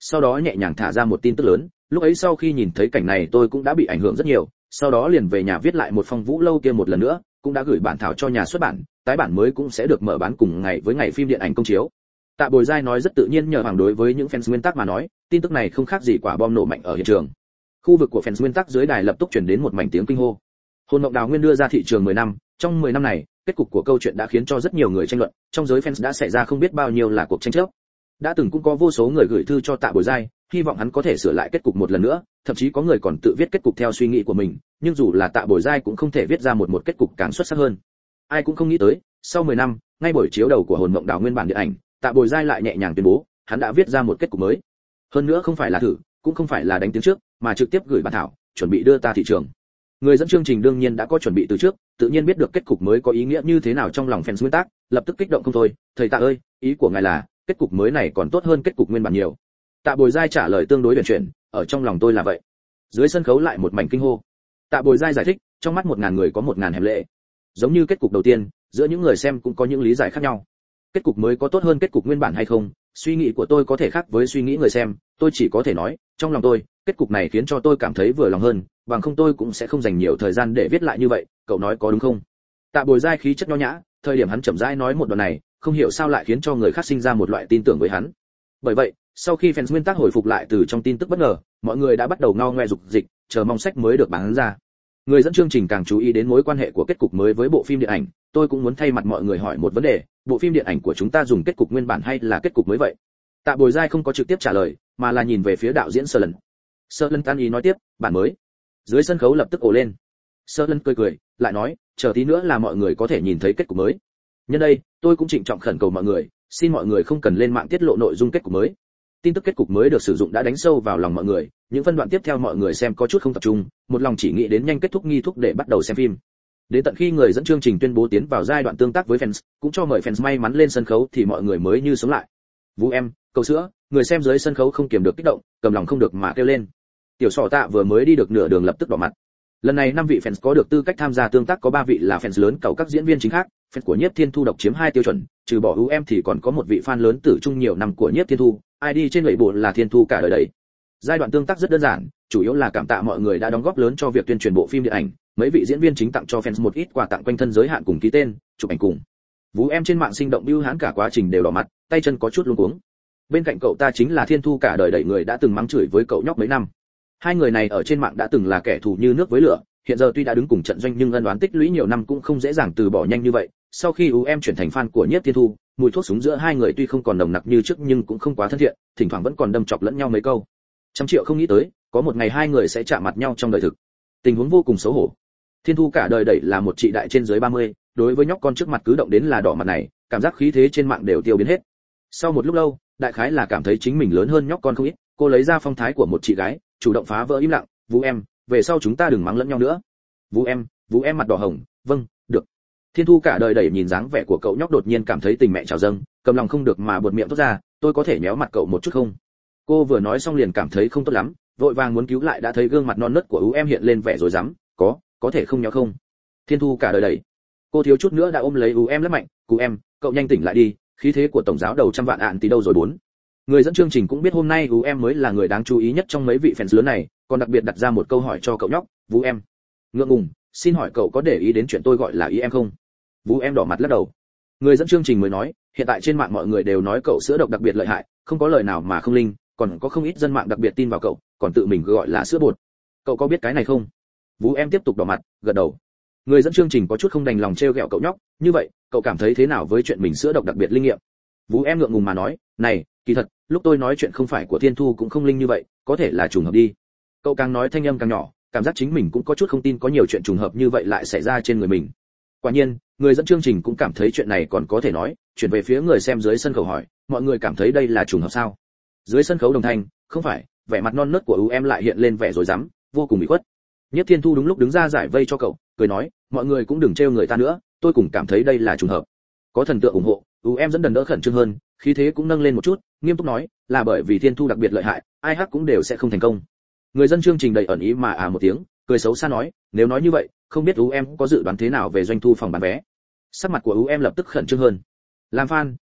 Speaker 1: sau đó nhẹ nhàng thả ra một tin tức lớn. Lúc ấy sau khi nhìn thấy cảnh này tôi cũng đã bị ảnh hưởng rất nhiều, sau đó liền về nhà viết lại một phong vũ lâu kia một lần nữa, cũng đã gửi bản thảo cho nhà xuất bản, tái bản mới cũng sẽ được mở bán cùng ngày với ngày phim điện ảnh công chiếu. Tạ Bồi Giai nói rất tự nhiên nhờ hoàng đối với những fans nguyên tắc mà nói, tin tức này không khác gì quả bom nổ mạnh ở hiện trường. Khu vực của fans nguyên tắc dưới đài lập tức truyền đến một mảnh tiếng kinh hô. Hồn Mộng Đào Nguyên đưa ra thị trường mười năm, trong mười năm này, kết cục của câu chuyện đã khiến cho rất nhiều người tranh luận, trong giới fans đã xảy ra không biết bao nhiêu là cuộc tranh chấp. Đã từng cũng có vô số người gửi thư cho Tạ Bồi Giai, hy vọng hắn có thể sửa lại kết cục một lần nữa, thậm chí có người còn tự viết kết cục theo suy nghĩ của mình, nhưng dù là Tạ Bồi Giai cũng không thể viết ra một một kết cục càng xuất sắc hơn. Ai cũng không nghĩ tới, sau mười năm, ngay buổi chiếu đầu của Hồn Mộng Đào Nguyên bản điện ảnh, Tạ Bồi Giai lại nhẹ nhàng tuyên bố, hắn đã viết ra một kết cục mới. Hơn nữa không phải là thử, cũng không phải là đánh tiếng trước, mà trực tiếp gửi bản thảo, chuẩn bị đưa ta thị trường. Người dẫn chương trình đương nhiên đã có chuẩn bị từ trước, tự nhiên biết được kết cục mới có ý nghĩa như thế nào trong lòng fans nguyên tắc, lập tức kích động không thôi, "Thầy Tạ ơi, ý của ngài là, kết cục mới này còn tốt hơn kết cục nguyên bản nhiều." Tạ Bồi Giai trả lời tương đối huyền chuyển, "Ở trong lòng tôi là vậy." Dưới sân khấu lại một mảnh kinh hô. Tạ Bồi Giai giải thích, trong mắt một ngàn người có một ngàn hẻm lệ. Giống như kết cục đầu tiên, giữa những người xem cũng có những lý giải khác nhau. Kết cục mới có tốt hơn kết cục nguyên bản hay không, suy nghĩ của tôi có thể khác với suy nghĩ người xem, tôi chỉ có thể nói, trong lòng tôi, kết cục này khiến cho tôi cảm thấy vừa lòng hơn, bằng không tôi cũng sẽ không dành nhiều thời gian để viết lại như vậy, cậu nói có đúng không? Tạ Bồi Giai khí chất nho nhã, thời điểm hắn chậm rãi nói một đoạn này, không hiểu sao lại khiến cho người khác sinh ra một loại tin tưởng với hắn. Bởi vậy, sau khi fans nguyên tắc hồi phục lại từ trong tin tức bất ngờ, mọi người đã bắt đầu ngao ngoe dục dịch, chờ mong sách mới được bán ra. Người dẫn chương trình càng chú ý đến mối quan hệ của kết cục mới với bộ phim điện ảnh, tôi cũng muốn thay mặt mọi người hỏi một vấn đề, bộ phim điện ảnh của chúng ta dùng kết cục nguyên bản hay là kết cục mới vậy? Tạ Bồi Giai không có trực tiếp trả lời, mà là nhìn về phía đạo diễn Sơ Lân. Sơ Lân tan ý nói tiếp, bản mới. Dưới sân khấu lập tức ồ lên. Sơ Lân cười cười, lại nói, chờ tí nữa là mọi người có thể nhìn thấy kết cục mới. Nhân đây, tôi cũng trịnh trọng khẩn cầu mọi người, xin mọi người không cần lên mạng tiết lộ nội dung kết cục mới. Tin tức kết cục mới được sử dụng đã đánh sâu vào lòng mọi người, những phân đoạn tiếp theo mọi người xem có chút không tập trung, một lòng chỉ nghĩ đến nhanh kết thúc nghi thức để bắt đầu xem phim. Đến tận khi người dẫn chương trình tuyên bố tiến vào giai đoạn tương tác với fans, cũng cho mời fans may mắn lên sân khấu thì mọi người mới như sống lại. Vũ em, cầu sữa, người xem dưới sân khấu không kiềm được kích động, cầm lòng không được mà kêu lên. Tiểu Sọ Tạ vừa mới đi được nửa đường lập tức đỏ mặt. Lần này năm vị fans có được tư cách tham gia tương tác có ba vị là fans lớn cầu các diễn viên chính khác, fans của Nhiếp Thiên Thu độc chiếm hai tiêu chuẩn, trừ bỏ u em thì còn có một vị fan lớn tử trung nhiều năm của Nhiếp Thiên Thu, i đê trên lưỡi bộ là Thiên Thu cả đời đấy. Giai đoạn tương tác rất đơn giản, chủ yếu là cảm tạ mọi người đã đóng góp lớn cho việc tuyên truyền bộ phim điện ảnh, mấy vị diễn viên chính tặng cho fans một ít quà tặng quanh thân giới hạn cùng ký tên, chụp ảnh cùng. Vũ em trên mạng sinh động bưu hán cả quá trình đều đỏ mặt, tay chân có chút luống cuống. Bên cạnh cậu ta chính là Thiên Thu cả đời đẩy người đã từng mắng chửi với cậu nhóc mấy năm. Hai người này ở trên mạng đã từng là kẻ thù như nước với lửa, hiện giờ tuy đã đứng cùng trận doanh nhưng ân oán tích lũy nhiều năm cũng không dễ dàng từ bỏ nhanh như vậy. Sau khi u em chuyển thành fan của Nhiếp Thiên Thu, mùi thuốc súng giữa hai người tuy không còn nồng nặc như trước nhưng cũng không quá thân thiện, thỉnh thoảng vẫn còn đâm chọc lẫn nhau mấy câu. Trăm triệu không nghĩ tới, có một ngày hai người sẽ chạm mặt nhau trong đời thực. Tình huống vô cùng xấu hổ. Thiên Thu cả đời đẩy là một chị đại trên dưới ba mươi, đối với nhóc con trước mặt cứ động đến là đỏ mặt này, cảm giác khí thế trên mạng đều tiêu biến hết. Sau một lúc lâu, đại khái là cảm thấy chính mình lớn hơn nhóc con không ít, cô lấy ra phong thái của một chị gái, chủ động phá vỡ im lặng, "Vũ em, về sau chúng ta đừng mắng lẫn nhau nữa." "Vũ em." Vũ em mặt đỏ hồng, "Vâng, được." Thiên Thu cả đời đẩy nhìn dáng vẻ của cậu nhóc đột nhiên cảm thấy tình mẹ trào dâng, cầm lòng không được mà buột miệng thốt ra, "Tôi có thể nhéo mặt cậu một chút không?" Cô vừa nói xong liền cảm thấy không tốt lắm, vội vàng muốn cứu lại đã thấy gương mặt non nớt của u em hiện lên vẻ rồi rắm, "Có, có thể không nhéo không?" Thiên Thu cả đời đẩy. Cô thiếu chút nữa đã ôm lấy u em lắm mạnh, "Cụ em, cậu nhanh tỉnh lại đi, khí thế của tổng giáo đầu trăm vạn ạn tí đâu rồi bốn." Người dẫn chương trình cũng biết hôm nay u em mới là người đáng chú ý nhất trong mấy vị fans lớn này, còn đặc biệt đặt ra một câu hỏi cho cậu nhóc, "Vũ em, ngượng ngùng, xin hỏi cậu có để ý đến chuyện tôi gọi là ý em không?" Vũ em đỏ mặt lắc đầu. Người dẫn chương trình mới nói, hiện tại trên mạng mọi người đều nói cậu sữa độc đặc biệt lợi hại, không có lời nào mà không linh, còn có không ít dân mạng đặc biệt tin vào cậu, còn tự mình gọi là sữa bột. Cậu có biết cái này không? Vũ em tiếp tục đỏ mặt, gật đầu. Người dẫn chương trình có chút không đành lòng trêu ghẹo cậu nhóc, như vậy, cậu cảm thấy thế nào với chuyện mình sữa độc đặc biệt linh nghiệm? Vũ em ngượng ngùng mà nói, "Này, kỳ thật, lúc tôi nói chuyện không phải của Thiên Thu cũng không linh như vậy, có thể là trùng hợp đi." Cậu càng nói thanh âm càng nhỏ, cảm giác chính mình cũng có chút không tin có nhiều chuyện trùng hợp như vậy lại xảy ra trên người mình. Quả nhiên, người dẫn chương trình cũng cảm thấy chuyện này còn có thể nói, chuyển về phía người xem dưới sân khấu hỏi, "Mọi người cảm thấy đây là trùng hợp sao?" Dưới sân khấu đồng thanh, "Không phải." Vẻ mặt non nớt của u em lại hiện lên vẻ rối rắm, vô cùng bị khuất. Nhất Thiên Thu đúng lúc đứng ra giải vây cho cậu, cười nói, "Mọi người cũng đừng trêu người ta nữa, tôi cũng cảm thấy đây là trùng hợp." Có thần tượng ủng hộ, u em dẫn đần đỡ khẩn trương hơn, khí thế cũng nâng lên một chút, nghiêm túc nói, "Là bởi vì Thiên Thu đặc biệt lợi hại, ai hắc cũng đều sẽ không thành công." Người dân chương trình đầy ẩn ý mà à một tiếng, cười xấu xa nói, "Nếu nói như vậy, không biết u em có dự đoán thế nào về doanh thu phòng bán vé?" Sắc mặt của u em lập tức khẩn trương hơn. "Làm fan,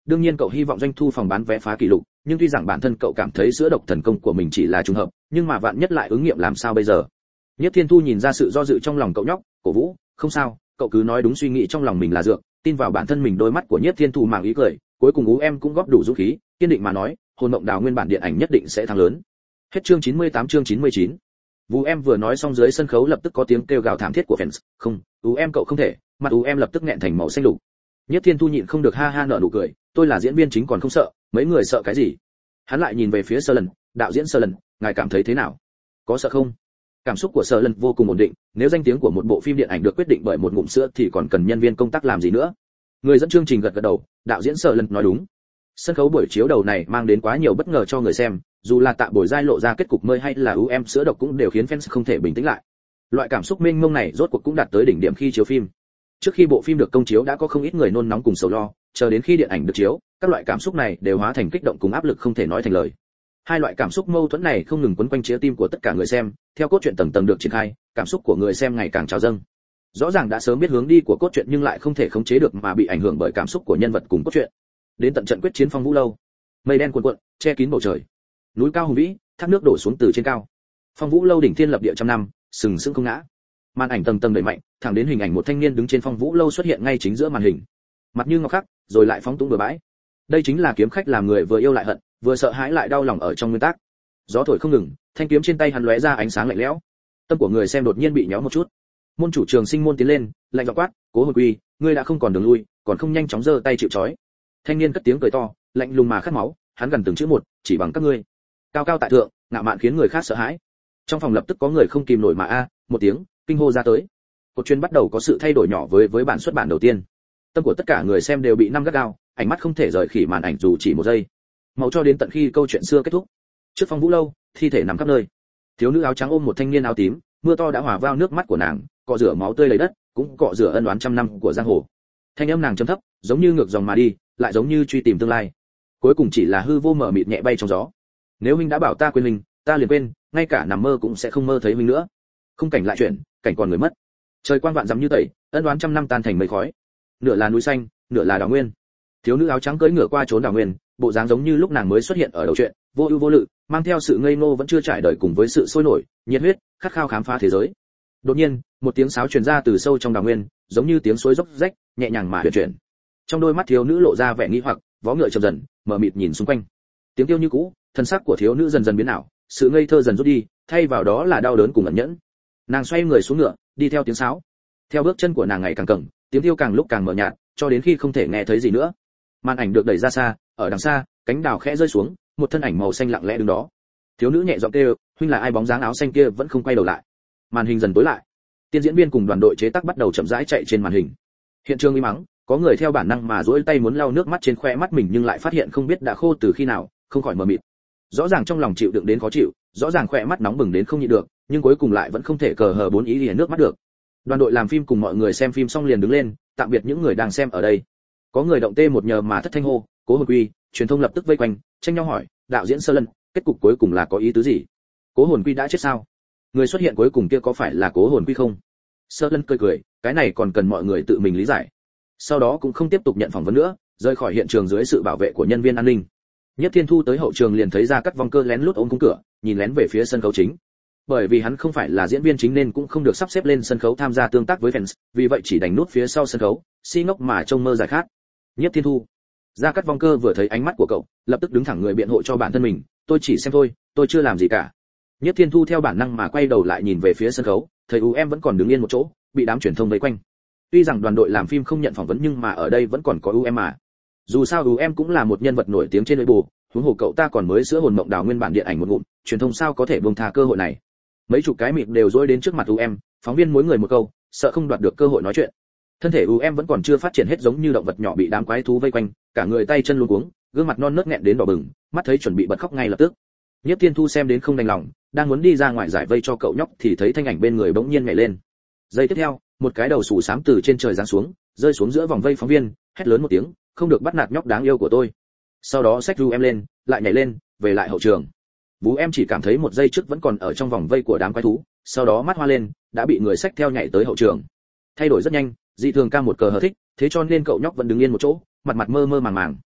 Speaker 1: đương nhiên cậu hy vọng doanh thu phòng bán vé phá kỷ lục, nhưng tuy rằng bản thân cậu cảm thấy sữa độc thần công của mình chỉ là trùng hợp, nhưng mà vạn nhất lại ứng nghiệm làm sao bây giờ? Nhất Thiên Thu nhìn ra sự do dự trong lòng cậu nhóc, cổ vũ, không sao, cậu cứ nói đúng suy nghĩ trong lòng mình là dược, tin vào bản thân mình. Đôi mắt của Nhất Thiên Thu mang ý cười, cuối cùng ú em cũng góp đủ dũng khí, kiên định mà nói, hồn mộng đào nguyên bản điện ảnh nhất định sẽ thắng lớn. Hết chương chín mươi tám chương chín mươi chín. Vũ em vừa nói xong dưới sân khấu lập tức có tiếng kêu gào thảm thiết của fans, không, ú em cậu không thể, mặt ú em lập tức nghẹn thành màu xanh lục. Nhất Thiên Thu nhịn không được ha ha nở nụ cười, tôi là diễn viên chính còn không sợ, mấy người sợ cái gì? Hắn lại nhìn về phía Sơ Lần, đạo diễn Sơ Lần, ngài cảm thấy thế nào? Có sợ không? Cảm xúc của Sơ Lần vô cùng ổn định, nếu danh tiếng của một bộ phim điện ảnh được quyết định bởi một ngụm sữa thì còn cần nhân viên công tác làm gì nữa? Người dẫn chương trình gật gật đầu, đạo diễn Sơ Lần nói đúng. Sân khấu buổi chiếu đầu này mang đến quá nhiều bất ngờ cho người xem, dù là Tạ Bồi Giai lộ ra kết cục mơi hay là ú em sữa độc cũng đều khiến fans không thể bình tĩnh lại. Loại cảm xúc mênh mông này rốt cuộc cũng đạt tới đỉnh điểm khi chiếu phim. Trước khi bộ phim được công chiếu đã có không ít người nôn nóng cùng sầu lo, chờ đến khi điện ảnh được chiếu, các loại cảm xúc này đều hóa thành kích động cùng áp lực không thể nói thành lời. Hai loại cảm xúc mâu thuẫn này không ngừng quấn quanh trái tim của tất cả người xem, theo cốt truyện tầng tầng được triển khai, cảm xúc của người xem ngày càng trào dâng. Rõ ràng đã sớm biết hướng đi của cốt truyện nhưng lại không thể khống chế được mà bị ảnh hưởng bởi cảm xúc của nhân vật cùng cốt truyện. Đến tận trận quyết chiến Phong Vũ Lâu, mây đen cuồn cuộn, che kín bầu trời. Núi cao hùng vĩ, thác nước đổ xuống từ trên cao. Phong Vũ Lâu đỉnh thiên lập địa trăm năm, sừng sững không ngã. Màn ảnh tầng tầng đẩy mạnh, thẳng đến hình ảnh một thanh niên đứng trên Phong Vũ Lâu xuất hiện ngay chính giữa màn hình. Mặt như ngọc khắc, rồi lại phóng túng bừa bãi. Đây chính là kiếm khách làm người vừa yêu lại hận, vừa sợ hãi lại đau lòng ở trong nguyên tắc. Gió thổi không ngừng, thanh kiếm trên tay hắn lóe ra ánh sáng lạnh lẽo. Tâm của người xem đột nhiên bị nhéo một chút. Môn chủ Trường Sinh môn tiến lên, lạnh giọng quát, "Cố Hồn Quy, ngươi đã không còn đường lui, còn không nhanh chóng giơ tay chịu trói." Thanh niên cất tiếng cười to, lạnh lùng mà khát máu, hắn gần từng chữ một, chỉ bằng các ngươi. Cao cao tại thượng, ngạo mạn khiến người khác sợ hãi. Trong phòng lập tức có người không kìm nổi mà a, một tiếng kinh hô ra tới. Cột truyện bắt đầu có sự thay đổi nhỏ với với bản xuất bản đầu tiên. Tâm của tất cả người xem đều bị năm gắt gao, ánh mắt không thể rời khỏi màn ảnh dù chỉ một giây. Màu cho đến tận khi câu chuyện xưa kết thúc. Trước Phong Vũ Lâu, thi thể nằm khắp nơi. Thiếu nữ áo trắng ôm một thanh niên áo tím, mưa to đã hòa vào nước mắt của nàng, cọ rửa máu tươi lấy đất, cũng cọ rửa ân oán trăm năm của giang hồ. Thanh âm nàng trầm thấp, giống như ngược dòng mà đi, lại giống như truy tìm tương lai. Cuối cùng chỉ là hư vô mờ mịt nhẹ bay trong gió. Nếu huynh đã bảo ta quên huynh, ta liền quên, ngay cả nằm mơ cũng sẽ không mơ thấy huynh nữa. Không cảnh lại chuyển, cảnh còn người mất. Trời quang vạn dặm như tẩy, ân oán trăm năm tan thành mây khói. Nửa là núi xanh, nửa là đào nguyên. Thiếu nữ áo trắng cưỡi ngựa qua trốn đào nguyên, bộ dáng giống như lúc nàng mới xuất hiện ở đầu truyện, vô ưu vô lự, mang theo sự ngây ngô vẫn chưa trải đời cùng với sự sôi nổi, nhiệt huyết, khát khao khám phá thế giới. Đột nhiên, một tiếng sáo truyền ra từ sâu trong đào nguyên, giống như tiếng suối dốc rách, nhẹ nhàng mà huyền chuyển. Trong đôi mắt thiếu nữ lộ ra vẻ nghi hoặc, vó ngựa chậm dần, mở mịt nhìn xung quanh. Tiếng kêu như cũ, thân sắc của thiếu nữ dần dần biến ảo, sự ngây thơ dần rút đi, thay vào đó là đau đớn cùng ẩn nhẫn. Nàng xoay người xuống ngựa, đi theo tiếng sáo. Theo bước chân của nàng ngày càng cẩn, tiếng kêu càng lúc càng mờ nhạt, cho đến khi không thể nghe thấy gì nữa. Màn ảnh được đẩy ra xa, ở đằng xa, cánh đào khẽ rơi xuống, một thân ảnh màu xanh lặng lẽ đứng đó. Thiếu nữ nhẹ giọng kêu, huynh là ai? Bóng dáng áo xanh kia vẫn không quay đầu lại. Màn hình dần tối lại. Tiên diễn viên cùng đoàn đội chế tác bắt đầu chậm rãi chạy trên màn hình. Hiện trường im mắng, có người theo bản năng mà duỗi tay muốn lau nước mắt trên khóe mắt mình nhưng lại phát hiện không biết đã khô từ khi nào, không khỏi mờ mịt. Rõ ràng trong lòng chịu đựng đến khó chịu, rõ ràng khóe mắt nóng bừng đến không nhịn được, nhưng cuối cùng lại vẫn không thể cờ hờ bốn ý lìa nước mắt được. Đoàn đội làm phim cùng mọi người xem phim xong liền đứng lên, tạm biệt những người đang xem ở đây. Có người động tê một nhờ mà thất thanh hô, Cố Hồn Quy, truyền thông lập tức vây quanh, tranh nhau hỏi, đạo diễn Sơ Lân, kết cục cuối cùng là có ý tứ gì? Cố Hồn Quy đã chết sao? Người xuất hiện cuối cùng kia có phải là Cố Hồn Quy không? Sơ Lân cười cười, cái này còn cần mọi người tự mình lý giải. Sau đó cũng không tiếp tục nhận phỏng vấn nữa, rời khỏi hiện trường dưới sự bảo vệ của nhân viên an ninh. Nhất Thiên Thu tới hậu trường liền thấy ra Cắt Vong Cơ lén lút ôm cung cửa, nhìn lén về phía sân khấu chính. Bởi vì hắn không phải là diễn viên chính nên cũng không được sắp xếp lên sân khấu tham gia tương tác với fans, vì vậy chỉ đành nút phía sau sân khấu, si ngốc mà trông mơ giải khát. Nhất Thiên Thu, Gia Cát Vong Cơ vừa thấy ánh mắt của cậu, lập tức đứng thẳng người biện hộ cho bản thân mình, tôi chỉ xem thôi, tôi chưa làm gì cả. Nhất Thiên Thu theo bản năng mà quay đầu lại nhìn về phía sân khấu, thấy u em vẫn còn đứng yên một chỗ, bị đám truyền thông vây quanh. Tuy rằng đoàn đội làm phim không nhận phỏng vấn nhưng mà ở đây vẫn còn có u em mà. Dù sao u em cũng là một nhân vật nổi tiếng trên Weibo, huống hồ cậu ta còn mới sữa hồn mộng đào nguyên bản điện ảnh một ngụm, truyền thông sao có thể buông tha cơ hội này. Mấy chục cái miệng đều dối đến trước mặt u em, phóng viên mỗi người một câu, sợ không đoạt được cơ hội nói chuyện. Thân thể u em vẫn còn chưa phát triển hết, giống như động vật nhỏ bị đám quái thú vây quanh, cả người tay chân luống cuống, gương mặt non nớt nghẹn đến đỏ bừng, mắt thấy chuẩn bị bật khóc ngay lập tức. Nhất Thiên Thu xem đến không đành lòng, đang muốn đi ra ngoài giải vây cho cậu nhóc thì thấy thanh ảnh bên người bỗng nhiên nhảy lên. Giây tiếp theo, một cái đầu sù xám từ trên trời giáng xuống, rơi xuống giữa vòng vây phóng viên, hét lớn một tiếng, không được bắt nạt nhóc đáng yêu của tôi. Sau đó xách ru em lên, lại nhảy lên, về lại hậu trường. Vú em chỉ cảm thấy một giây trước vẫn còn ở trong vòng vây của đám quái thú, sau đó mắt hoa lên, đã bị người xách theo nhảy tới hậu trường. Thay đổi rất nhanh, dị thường ca một cờ hờ thích, thế cho nên cậu nhóc vẫn đứng yên một chỗ, mặt mặt mơ mơ màng màng.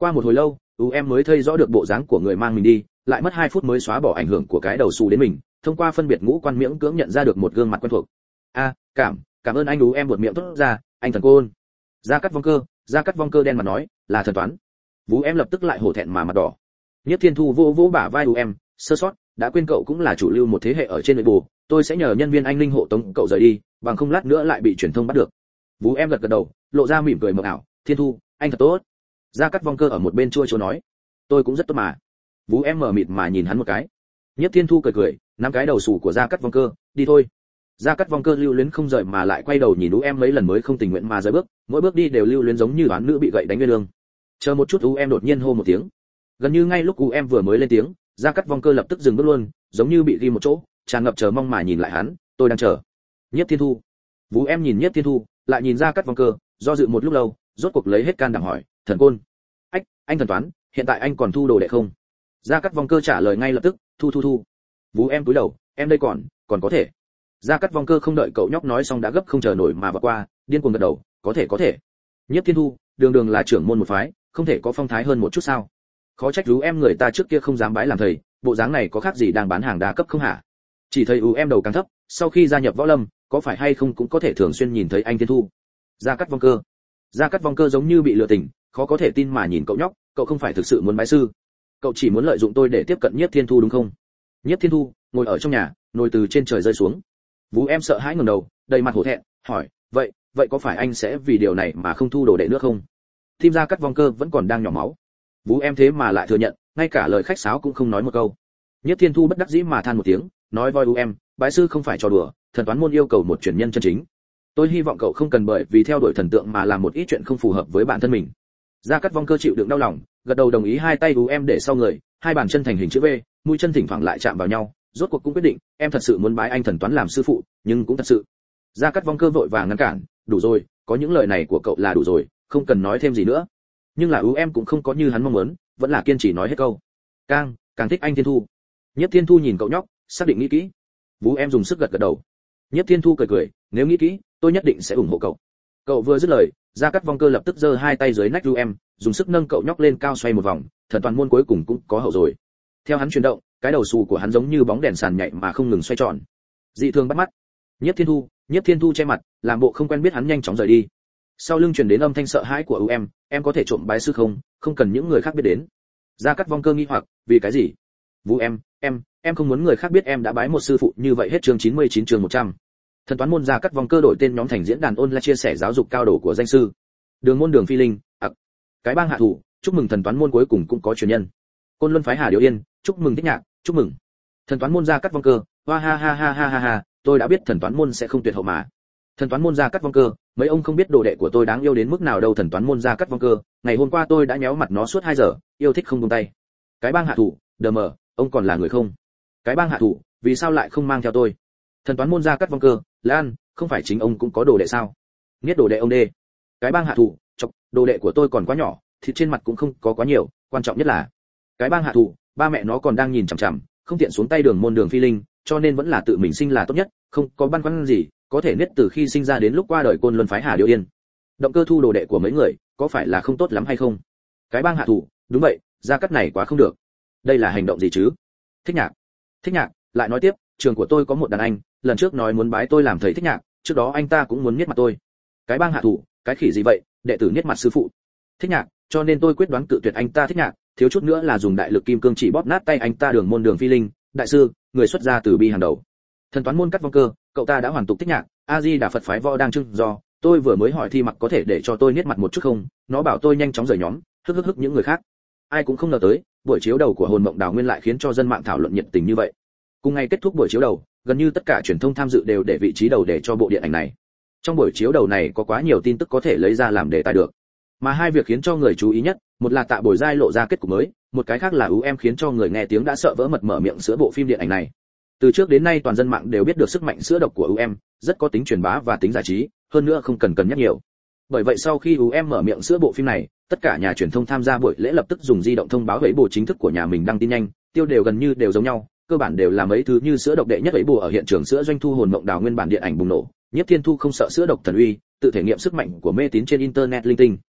Speaker 1: Qua một hồi lâu, em mới thấy rõ được bộ dáng của người mang mình đi, lại mất hai phút mới xóa bỏ ảnh hưởng của cái đầu xù đến mình, thông qua phân biệt ngũ quan miễn cưỡng nhận ra được một gương mặt quen thuộc. A, cảm, cảm ơn anh. Em buột miệng thốt ra, anh thần côn. Gia Cát Vong Cơ, Gia Cát Vong Cơ đen mặt nói, là thần toán. Vũ em lập tức lại hổ thẹn mà mặt đỏ. Nhất Thiên Thu vô vô bả vai em, sơ sót, đã quên cậu cũng là chủ lưu một thế hệ ở trên nội bộ, tôi sẽ nhờ nhân viên anh linh hộ tống cậu rời đi, bằng không lát nữa lại bị truyền thông bắt được. Vũ em gật gật đầu, lộ ra mỉm cười mờ ảo, Thiên Thu, anh thật tốt. Gia Cát Vong Cơ ở một bên chua chua nói, tôi cũng rất tốt mà. Vũ em mở mịt mà nhìn hắn một cái. Nhất Thiên Thu cười cười, nắm cái đầu sù của Gia Cát Vong Cơ, đi thôi. Gia Cát Vong Cơ lưu luyến không rời mà lại quay đầu nhìn em mấy lần mới không tình nguyện mà rời bước, mỗi bước đi đều lưu luyến giống như đoán nữ bị gậy đánh nguyên lương. Chờ một chút, em đột nhiên hô một tiếng. Gần như ngay lúc em vừa mới lên tiếng, Gia Cát Vong Cơ lập tức dừng bước luôn, giống như bị ghi một chỗ, tràn ngập chờ mong mà nhìn lại hắn, tôi đang chờ. Nhất Thiên Thu. Vũ em nhìn Nhất Thiên Thu, lại nhìn Gia Cát Vong Cơ, do dự một lúc lâu, rốt cuộc lấy hết can đảm hỏi, thần côn. Ách, anh thần toán, hiện tại anh còn thu đồ đệ không? Gia Cát Vong Cơ trả lời ngay lập tức, thu thu thu. Vũ em cúi đầu, em đây còn, còn có thể. Gia Cát Vong Cơ không đợi cậu nhóc nói xong đã gấp không chờ nổi mà vọt qua, điên cuồng gật đầu, có thể có thể. Nhất Thiên Thu, đường đường là trưởng môn một phái, không thể có phong thái hơn một chút sao? Khó trách Vũ em người ta trước kia không dám bái làm thầy, bộ dáng này có khác gì đang bán hàng đa cấp không hả? Chỉ thấy Vũ em đầu càng thấp, sau khi gia nhập võ lâm, có phải hay không cũng có thể thường xuyên nhìn thấy anh Thiên Thu. Gia Cát Vong Cơ. Gia Cát Vong Cơ giống như bị lừa tình, khó có thể tin mà nhìn cậu nhóc, cậu không phải thực sự muốn bái sư, cậu chỉ muốn lợi dụng tôi để tiếp cận Nhất Thiên Thu đúng không? Nhất Thiên Thu ngồi ở trong nhà, nồi từ trên trời rơi xuống. Vũ em sợ hãi ngẩng đầu, đầy mặt hổ thẹn, hỏi, vậy, vậy có phải anh sẽ vì điều này mà không thu đồ đệ nữa không? Tim Gia Cát Vong Cơ vẫn còn đang nhỏ máu. Vũ em thế mà lại thừa nhận, ngay cả lời khách sáo cũng không nói một câu. Nhất Thiên Thu bất đắc dĩ mà than một tiếng, nói voi Vũ em, bái sư không phải trò đùa, thần toán môn yêu cầu một truyền nhân chân chính. Tôi hy vọng cậu không cần bởi vì theo đuổi thần tượng mà làm một ít chuyện không phù hợp với bản thân mình. Gia Cát Vong Cơ chịu đựng đau lòng, gật đầu đồng ý, hai tay Vũ em để sau người, hai bàn chân thành hình chữ V, mũi chân thỉnh thoảng lại chạm vào nhau, rốt cuộc cũng quyết định, em thật sự muốn bái anh thần toán làm sư phụ, nhưng cũng thật sự. Gia Cát Vong Cơ vội vàng ngăn cản, đủ rồi, có những lời này của cậu là đủ rồi, không cần nói thêm gì nữa. Nhưng là Vũ em cũng không có như hắn mong muốn, vẫn là kiên trì nói hết câu. Càng, càng thích anh Thiên Thu. Nhất Thiên Thu nhìn cậu nhóc, xác định nghĩ kỹ. Vũ em dùng sức gật gật đầu. Nhất Thiên Thu cười cười, nếu nghĩ kỹ, tôi nhất định sẽ ủng hộ cậu. Cậu vừa dứt lời, Gia Cát Vong Cơ lập tức giơ hai tay dưới nách Vũ em, dùng sức nâng cậu nhóc lên cao xoay một vòng, thần toàn môn cuối cùng cũng có hậu rồi. Theo hắn chuyển động, cái đầu xù của hắn giống như bóng đèn sàn nhạy mà không ngừng xoay tròn. Dị thường bắt mắt. Nhất Thiên Thu, Nhất Thiên Thu che mặt, làm bộ không quen biết hắn nhanh chóng rời đi. Sau lưng truyền đến âm thanh sợ hãi của U em, em có thể trộm bái sư không, không cần những người khác biết đến. Gia Cát Vong Cơ nghi hoặc, vì cái gì? Vũ em, em, em không muốn người khác biết em đã bái một sư phụ như vậy. Hết chương chín mươi chín chương một trăm. Thần toán môn Gia Cát Vong Cơ đổi tên nhóm thành diễn đàn online chia sẻ giáo dục cao độ của danh sư. Đường môn Đường Phi Linh, ặc. Cái bang hạ thủ, chúc mừng thần toán môn cuối cùng cũng có truyền nhân. Côn Luân phái Hà Điệu Yên, chúc mừng Thích Nhạc, chúc mừng. Thần toán môn Gia Cát Vong Cơ, hoa ha ha ha ha ha ha, tôi đã biết thần toán môn sẽ không tuyệt hậu mà. Thần toán môn Gia Cát Vong Cơ, mấy ông không biết đồ đệ của tôi đáng yêu đến mức nào đâu. Thần toán môn Gia Cát Vong Cơ, ngày hôm qua tôi đã nhéo mặt nó suốt hai giờ, yêu thích không buông tay. Cái bang hạ thủ, đờ mờ, ông còn là người không? Cái bang hạ thủ, vì sao lại không mang theo tôi? Thần toán môn Gia Cát Vong Cơ, Lan, không phải chính ông cũng có đồ đệ sao? Nghiết đồ đệ ông đê. Cái bang hạ thủ, chọc, đồ đệ của tôi còn quá nhỏ, thịt trên mặt cũng không có quá nhiều, quan trọng nhất là cái bang hạ thủ, ba mẹ nó còn đang nhìn chằm chằm, không tiện xuống tay Đường môn Đường Phi Linh, cho nên vẫn là tự mình sinh là tốt nhất, không có băn khoăn gì, có thể niết từ khi sinh ra đến lúc qua đời Côn Luân phái Hà Điệu Yên. Động cơ thu đồ đệ của mấy người, có phải là không tốt lắm hay không? Cái bang hạ thủ, đúng vậy, Gia Cát này quá không được. Đây là hành động gì chứ? Thích Nhạc, Thích Nhạc, lại nói tiếp, trường của tôi có một đàn anh, lần trước nói muốn bái tôi làm thầy Thích Nhạc, trước đó anh ta cũng muốn niết mặt tôi. Cái bang hạ thủ, cái khỉ gì vậy, đệ tử niết mặt sư phụ. Thích Nhạc, cho nên tôi quyết đoán cự tuyệt anh ta. Thích Nhạc, thiếu chút nữa là dùng đại lực kim cương chỉ bóp nát tay anh ta. Đường môn Đường Phi Linh, đại sư, người xuất gia từ bi hàng đầu. Thần toán môn Cát Vong Cơ, cậu ta đã hoàn tục Thích Nhạc, a di đà Phật phái võ đang trưng do, tôi vừa mới hỏi Thi Mặc có thể để cho tôi niết mặt một chút không, nó bảo tôi nhanh chóng rời nhóm, hức hức hức. Những người khác ai cũng không ngờ tới, buổi chiếu đầu của Hồn Mộng Đào Nguyên lại khiến cho dân mạng thảo luận nhiệt tình như vậy. Cùng ngày kết thúc buổi chiếu đầu, gần như tất cả truyền thông tham dự đều để vị trí đầu để cho bộ điện ảnh này. Trong buổi chiếu đầu này có quá nhiều tin tức có thể lấy ra làm đề tài được, mà hai việc khiến cho người chú ý nhất, một là Tạ Bồi Giai lộ ra kết cục mới, một cái khác là U em khiến cho người nghe tiếng đã sợ vỡ mật mở miệng sữa bộ phim điện ảnh này. Từ trước đến nay toàn dân mạng đều biết được sức mạnh sữa độc của U em, rất có tính truyền bá và tính giải trí, hơn nữa không cần cần nhắc nhiều. Bởi vậy sau khi U em mở miệng sữa bộ phim này, tất cả nhà truyền thông tham gia buổi lễ lập tức dùng di động thông báo với bộ chính thức của nhà mình đăng tin nhanh, tiêu đều gần như đều giống nhau, cơ bản đều là mấy thứ như sữa độc đệ nhất ấy bùa ở hiện trường sữa doanh thu Hồn Mộng Đào Nguyên bản điện ảnh bùng nổ, Nhất Thiên Thu không sợ sữa độc thần uy, tự thể nghiệm sức mạnh của mê tín trên internet linh tinh.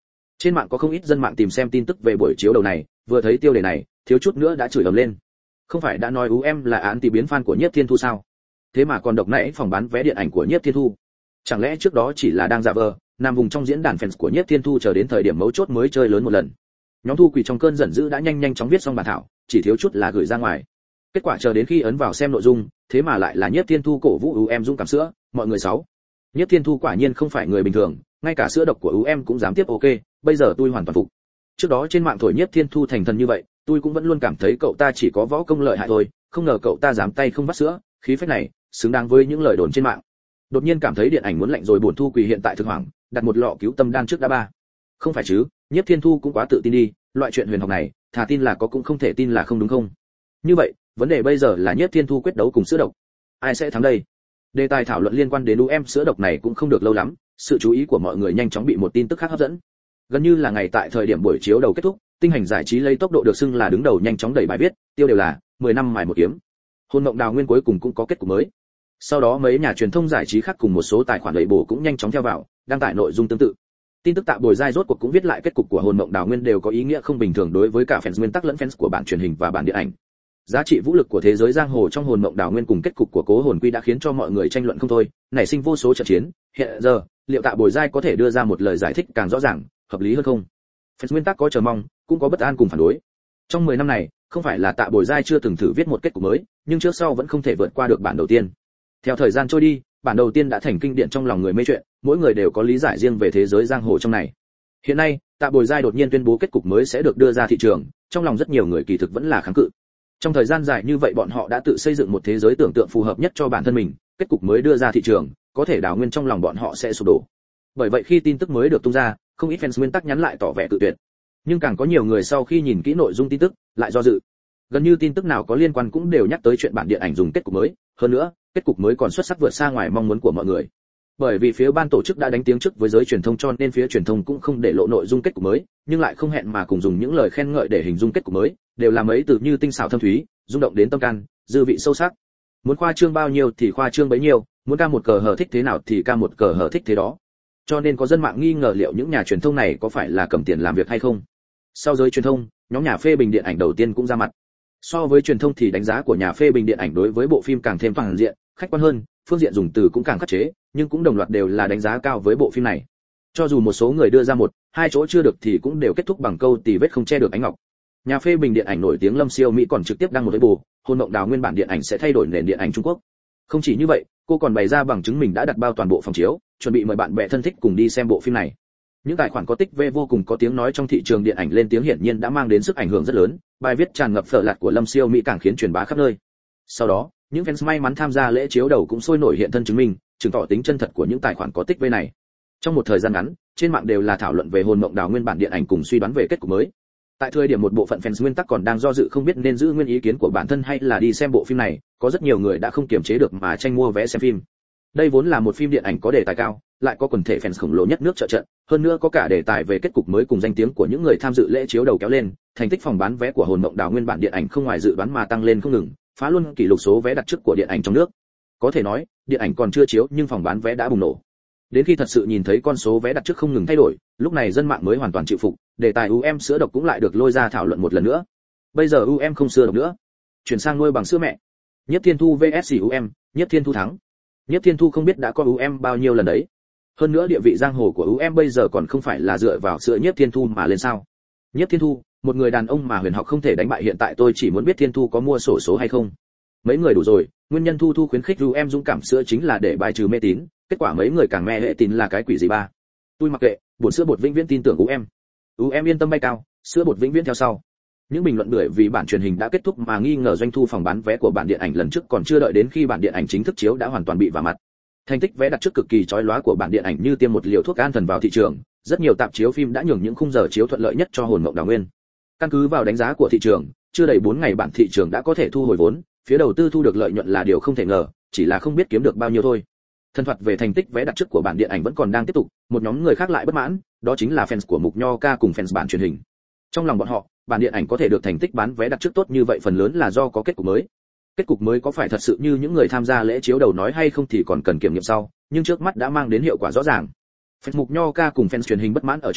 Speaker 1: Trên mạng có không ít dân mạng tìm xem tin tức về buổi chiếu đầu này, vừa thấy tiêu đề này, thiếu chút nữa đã chửi ầm lên. Không phải đã nói u em là án tỷ biến fan của Nhiếp Thiên Thu sao? Thế mà còn độc nãy phòng bán vé điện ảnh của Nhiếp Thiên Thu. Chẳng lẽ trước đó chỉ là đang giả vờ, nằm vùng trong diễn đàn fans của Nhiếp Thiên Thu chờ đến thời điểm mấu chốt mới chơi lớn một lần. Nhóm Thu Quỳ trong cơn giận dữ đã nhanh nhanh chóng viết xong bản thảo, chỉ thiếu chút là gửi ra ngoài. Kết quả chờ đến khi ấn vào xem nội dung, thế mà lại là Nhiếp Thiên Thu cổ vũ u em dũng cảm sữa, mọi người sáu. Nhiếp Thiên Thu quả nhiên không phải người bình thường, ngay cả sữa độc của u em cũng dám tiếp ok, bây giờ tôi hoàn toàn phục. Trước đó trên mạng thổi Nhiếp Thiên Thu thành thần như vậy, tôi cũng vẫn luôn cảm thấy cậu ta chỉ có võ công lợi hại thôi, không ngờ cậu ta dám tay không vắt sữa, khí phách này, xứng đáng với những lời đồn trên mạng. Đột nhiên cảm thấy điện ảnh muốn lạnh rồi, buồn Thu Quỳ hiện tại thực hoảng, đặt một lọ cứu tâm đan trước đã ba. Không phải chứ, Nhiếp Thiên Thu cũng quá tự tin đi, loại chuyện huyền học này, thà tin là có cũng không thể tin là không đúng không? Như vậy, vấn đề bây giờ là Nhiếp Thiên Thu quyết đấu cùng sữa độc, ai sẽ thắng đây? Đề tài thảo luận liên quan đến u em sữa độc này cũng không được lâu lắm, sự chú ý của mọi người nhanh chóng bị một tin tức khác hấp dẫn. Gần như là ngày tại thời điểm buổi chiếu đầu kết thúc, Tinh Hành Giải Trí lấy tốc độ được xưng là đứng đầu nhanh chóng đẩy bài viết, tiêu đều là mười năm mài một kiếm. Hôn Mộng Đào Nguyên cuối cùng cũng có kết cục mới. Sau đó mấy nhà truyền thông giải trí khác cùng một số tài khoản lệ bổ cũng nhanh chóng theo vào, đăng tải nội dung tương tự. Tin tức Tạ Bồi Giai rốt cuộc cũng viết lại kết cục của Hồn Mộng Đào Nguyên đều có ý nghĩa không bình thường đối với cả fans nguyên tắc lẫn fans của bản truyền hình và bản điện ảnh. Giá trị vũ lực của thế giới giang hồ trong Hồn Mộng Đào Nguyên cùng kết cục của Cố Hồn Quy đã khiến cho mọi người tranh luận không thôi, nảy sinh vô số trận chiến. Hiện giờ, liệu Tạ Bồi Giai có thể đưa ra một lời giải thích càng rõ ràng, hợp lý hơn không? Fans nguyên tắc có chờ mong, cũng có bất an cùng phản đối. Trong mười năm này, không phải là Tạ Bồi Giai chưa từng thử viết một kết cục mới, nhưng trước sau vẫn không thể vượt qua được bản đầu tiên. Theo thời gian trôi đi, bản đầu tiên đã thành kinh điển trong lòng người mê truyện, mỗi người đều có lý giải riêng về thế giới giang hồ trong này. Hiện nay, Tạ Bồi Giai đột nhiên tuyên bố kết cục mới sẽ được đưa ra thị trường, trong lòng rất nhiều người kỳ thực vẫn là kháng cự. Trong thời gian dài như vậy bọn họ đã tự xây dựng một thế giới tưởng tượng phù hợp nhất cho bản thân mình, kết cục mới đưa ra thị trường, có thể Đào Nguyên trong lòng bọn họ sẽ sụp đổ. Bởi vậy khi tin tức mới được tung ra, không ít fans nguyên tắc nhắn lại tỏ vẻ cự tuyệt. Nhưng càng có nhiều người sau khi nhìn kỹ nội dung tin tức, lại do dự. Gần như tin tức nào có liên quan cũng đều nhắc tới chuyện bản điện ảnh dùng kết cục mới, hơn nữa, kết cục mới còn xuất sắc vượt xa ngoài mong muốn của mọi người. Bởi vì phía ban tổ chức đã đánh tiếng trước với giới truyền thông cho nên phía truyền thông cũng không để lộ nội dung kết cục mới, nhưng lại không hẹn mà cùng dùng những lời khen ngợi để hình dung kết cục mới, đều là mấy từ như tinh xảo thâm thúy, rung động đến tâm can, dư vị sâu sắc. Muốn khoa trương bao nhiêu thì khoa trương bấy nhiêu, muốn ca một cờ hở thích thế nào thì ca một cờ hở thích thế đó. Cho nên có dân mạng nghi ngờ liệu những nhà truyền thông này có phải là cầm tiền làm việc hay không. Sau giới truyền thông, nhóm nhà phê bình điện ảnh đầu tiên cũng ra mặt. So với truyền thông thì đánh giá của nhà phê bình điện ảnh đối với bộ phim càng thêm toàn diện, khách quan hơn, phương diện dùng từ cũng càng khắc chế, nhưng cũng đồng loạt đều là đánh giá cao với bộ phim này. Cho dù một số người đưa ra một, hai chỗ chưa được thì cũng đều kết thúc bằng câu tì vết không che được ánh ngọc. Nhà phê bình điện ảnh nổi tiếng Lâm Siêu Mỹ còn trực tiếp đăng một cái bù, Hồn Mộng Đào Nguyên bản điện ảnh sẽ thay đổi nền điện ảnh Trung Quốc. Không chỉ như vậy, cô còn bày ra bằng chứng mình đã đặt bao toàn bộ phòng chiếu, chuẩn bị mời bạn bè thân thích cùng đi xem bộ phim này. Những tài khoản có tích vê vô cùng có tiếng nói trong thị trường điện ảnh lên tiếng hiển nhiên đã mang đến sức ảnh hưởng rất lớn, bài viết tràn ngập phở lạt của Lâm Siêu Mỹ càng khiến truyền bá khắp nơi. Sau đó, những fans may mắn tham gia lễ chiếu đầu cũng sôi nổi hiện thân chứng minh, chứng tỏ tính chân thật của những tài khoản có tích vê này. Trong một thời gian ngắn, trên mạng đều là thảo luận về Hồn Mộng Đào Nguyên bản điện ảnh cùng suy đoán về kết cục mới. Tại thời điểm một bộ phận fans nguyên tắc còn đang do dự không biết nên giữ nguyên ý kiến của bản thân hay là đi xem bộ phim này, có rất nhiều người đã không kiềm chế được mà tranh mua vé xem phim. Đây vốn là một phim điện ảnh có đề tài cao, lại có quần thể fans khổng lồ nhất nước trợ trận, hơn nữa có cả đề tài về kết cục mới cùng danh tiếng của những người tham dự lễ chiếu đầu kéo lên, thành tích phòng bán vé của Hồn Mộng Đào Nguyên bản điện ảnh không ngoài dự đoán mà tăng lên không ngừng, phá luôn kỷ lục số vé đặt trước của điện ảnh trong nước. Có thể nói, điện ảnh còn chưa chiếu nhưng phòng bán vé đã bùng nổ. Đến khi thật sự nhìn thấy con số vé đặt trước không ngừng thay đổi, lúc này dân mạng mới hoàn toàn chịu phục, đề tài u em sữa độc cũng lại được lôi ra thảo luận một lần nữa. Bây giờ u em không sữa độc nữa, chuyển sang nuôi bằng sữa mẹ. Nhiếp Thiên Thu vs u em, Nhiếp Thiên Thu thắng. Nhiếp Thiên Thu không biết đã có u em bao nhiêu lần đấy. Hơn nữa địa vị giang hồ của u em bây giờ còn không phải là dựa vào sữa Nhiếp Thiên Thu mà lên sao? Nhiếp Thiên Thu, một người đàn ông mà huyền học không thể đánh bại hiện tại tôi chỉ muốn biết Thiên Thu có mua sổ số hay không. Mấy người đủ rồi, nguyên nhân Thu Thu khuyến khích u em dũng cảm sữa chính là để bài trừ mê tín, kết quả mấy người càng mê hệ tín là cái quỷ gì ba. Tôi mặc kệ, bột sữa bột vĩnh viễn tin tưởng u em. u em yên tâm bay cao, sữa bột vĩnh viễn theo sau. Những bình luận bưởi vì bản truyền hình đã kết thúc mà nghi ngờ doanh thu phòng bán vé của bản điện ảnh lần trước còn chưa đợi đến khi bản điện ảnh chính thức chiếu đã hoàn toàn bị vả mặt. Thành tích vé đặt trước cực kỳ chói lóa của bản điện ảnh như tiêm một liều thuốc an thần vào thị trường, rất nhiều tạp chiếu phim đã nhường những khung giờ chiếu thuận lợi nhất cho Hồn Mộng Đào Nguyên. Căn cứ vào đánh giá của thị trường, chưa đầy bốn ngày bản thị trường đã có thể thu hồi vốn, phía đầu tư thu được lợi nhuận là điều không thể ngờ, chỉ là không biết kiếm được bao nhiêu thôi. Thân thuật về thành tích vé đặt trước của bản điện ảnh vẫn còn đang tiếp tục, một nhóm người khác lại bất mãn, đó chính là fans của Mục Nho Ca cùng fans bản truyền hình. Trong lòng bọn họ, bản điện ảnh có thể được thành tích bán vé đặt trước tốt như vậy phần lớn là do có kết cục mới. Kết cục mới có phải thật sự như những người tham gia lễ chiếu đầu nói hay không thì còn cần kiểm nghiệm sau, nhưng trước mắt đã mang đến hiệu quả rõ ràng. Fans Mục Nho Ca cùng fans truyền hình bất mãn ở chỗ,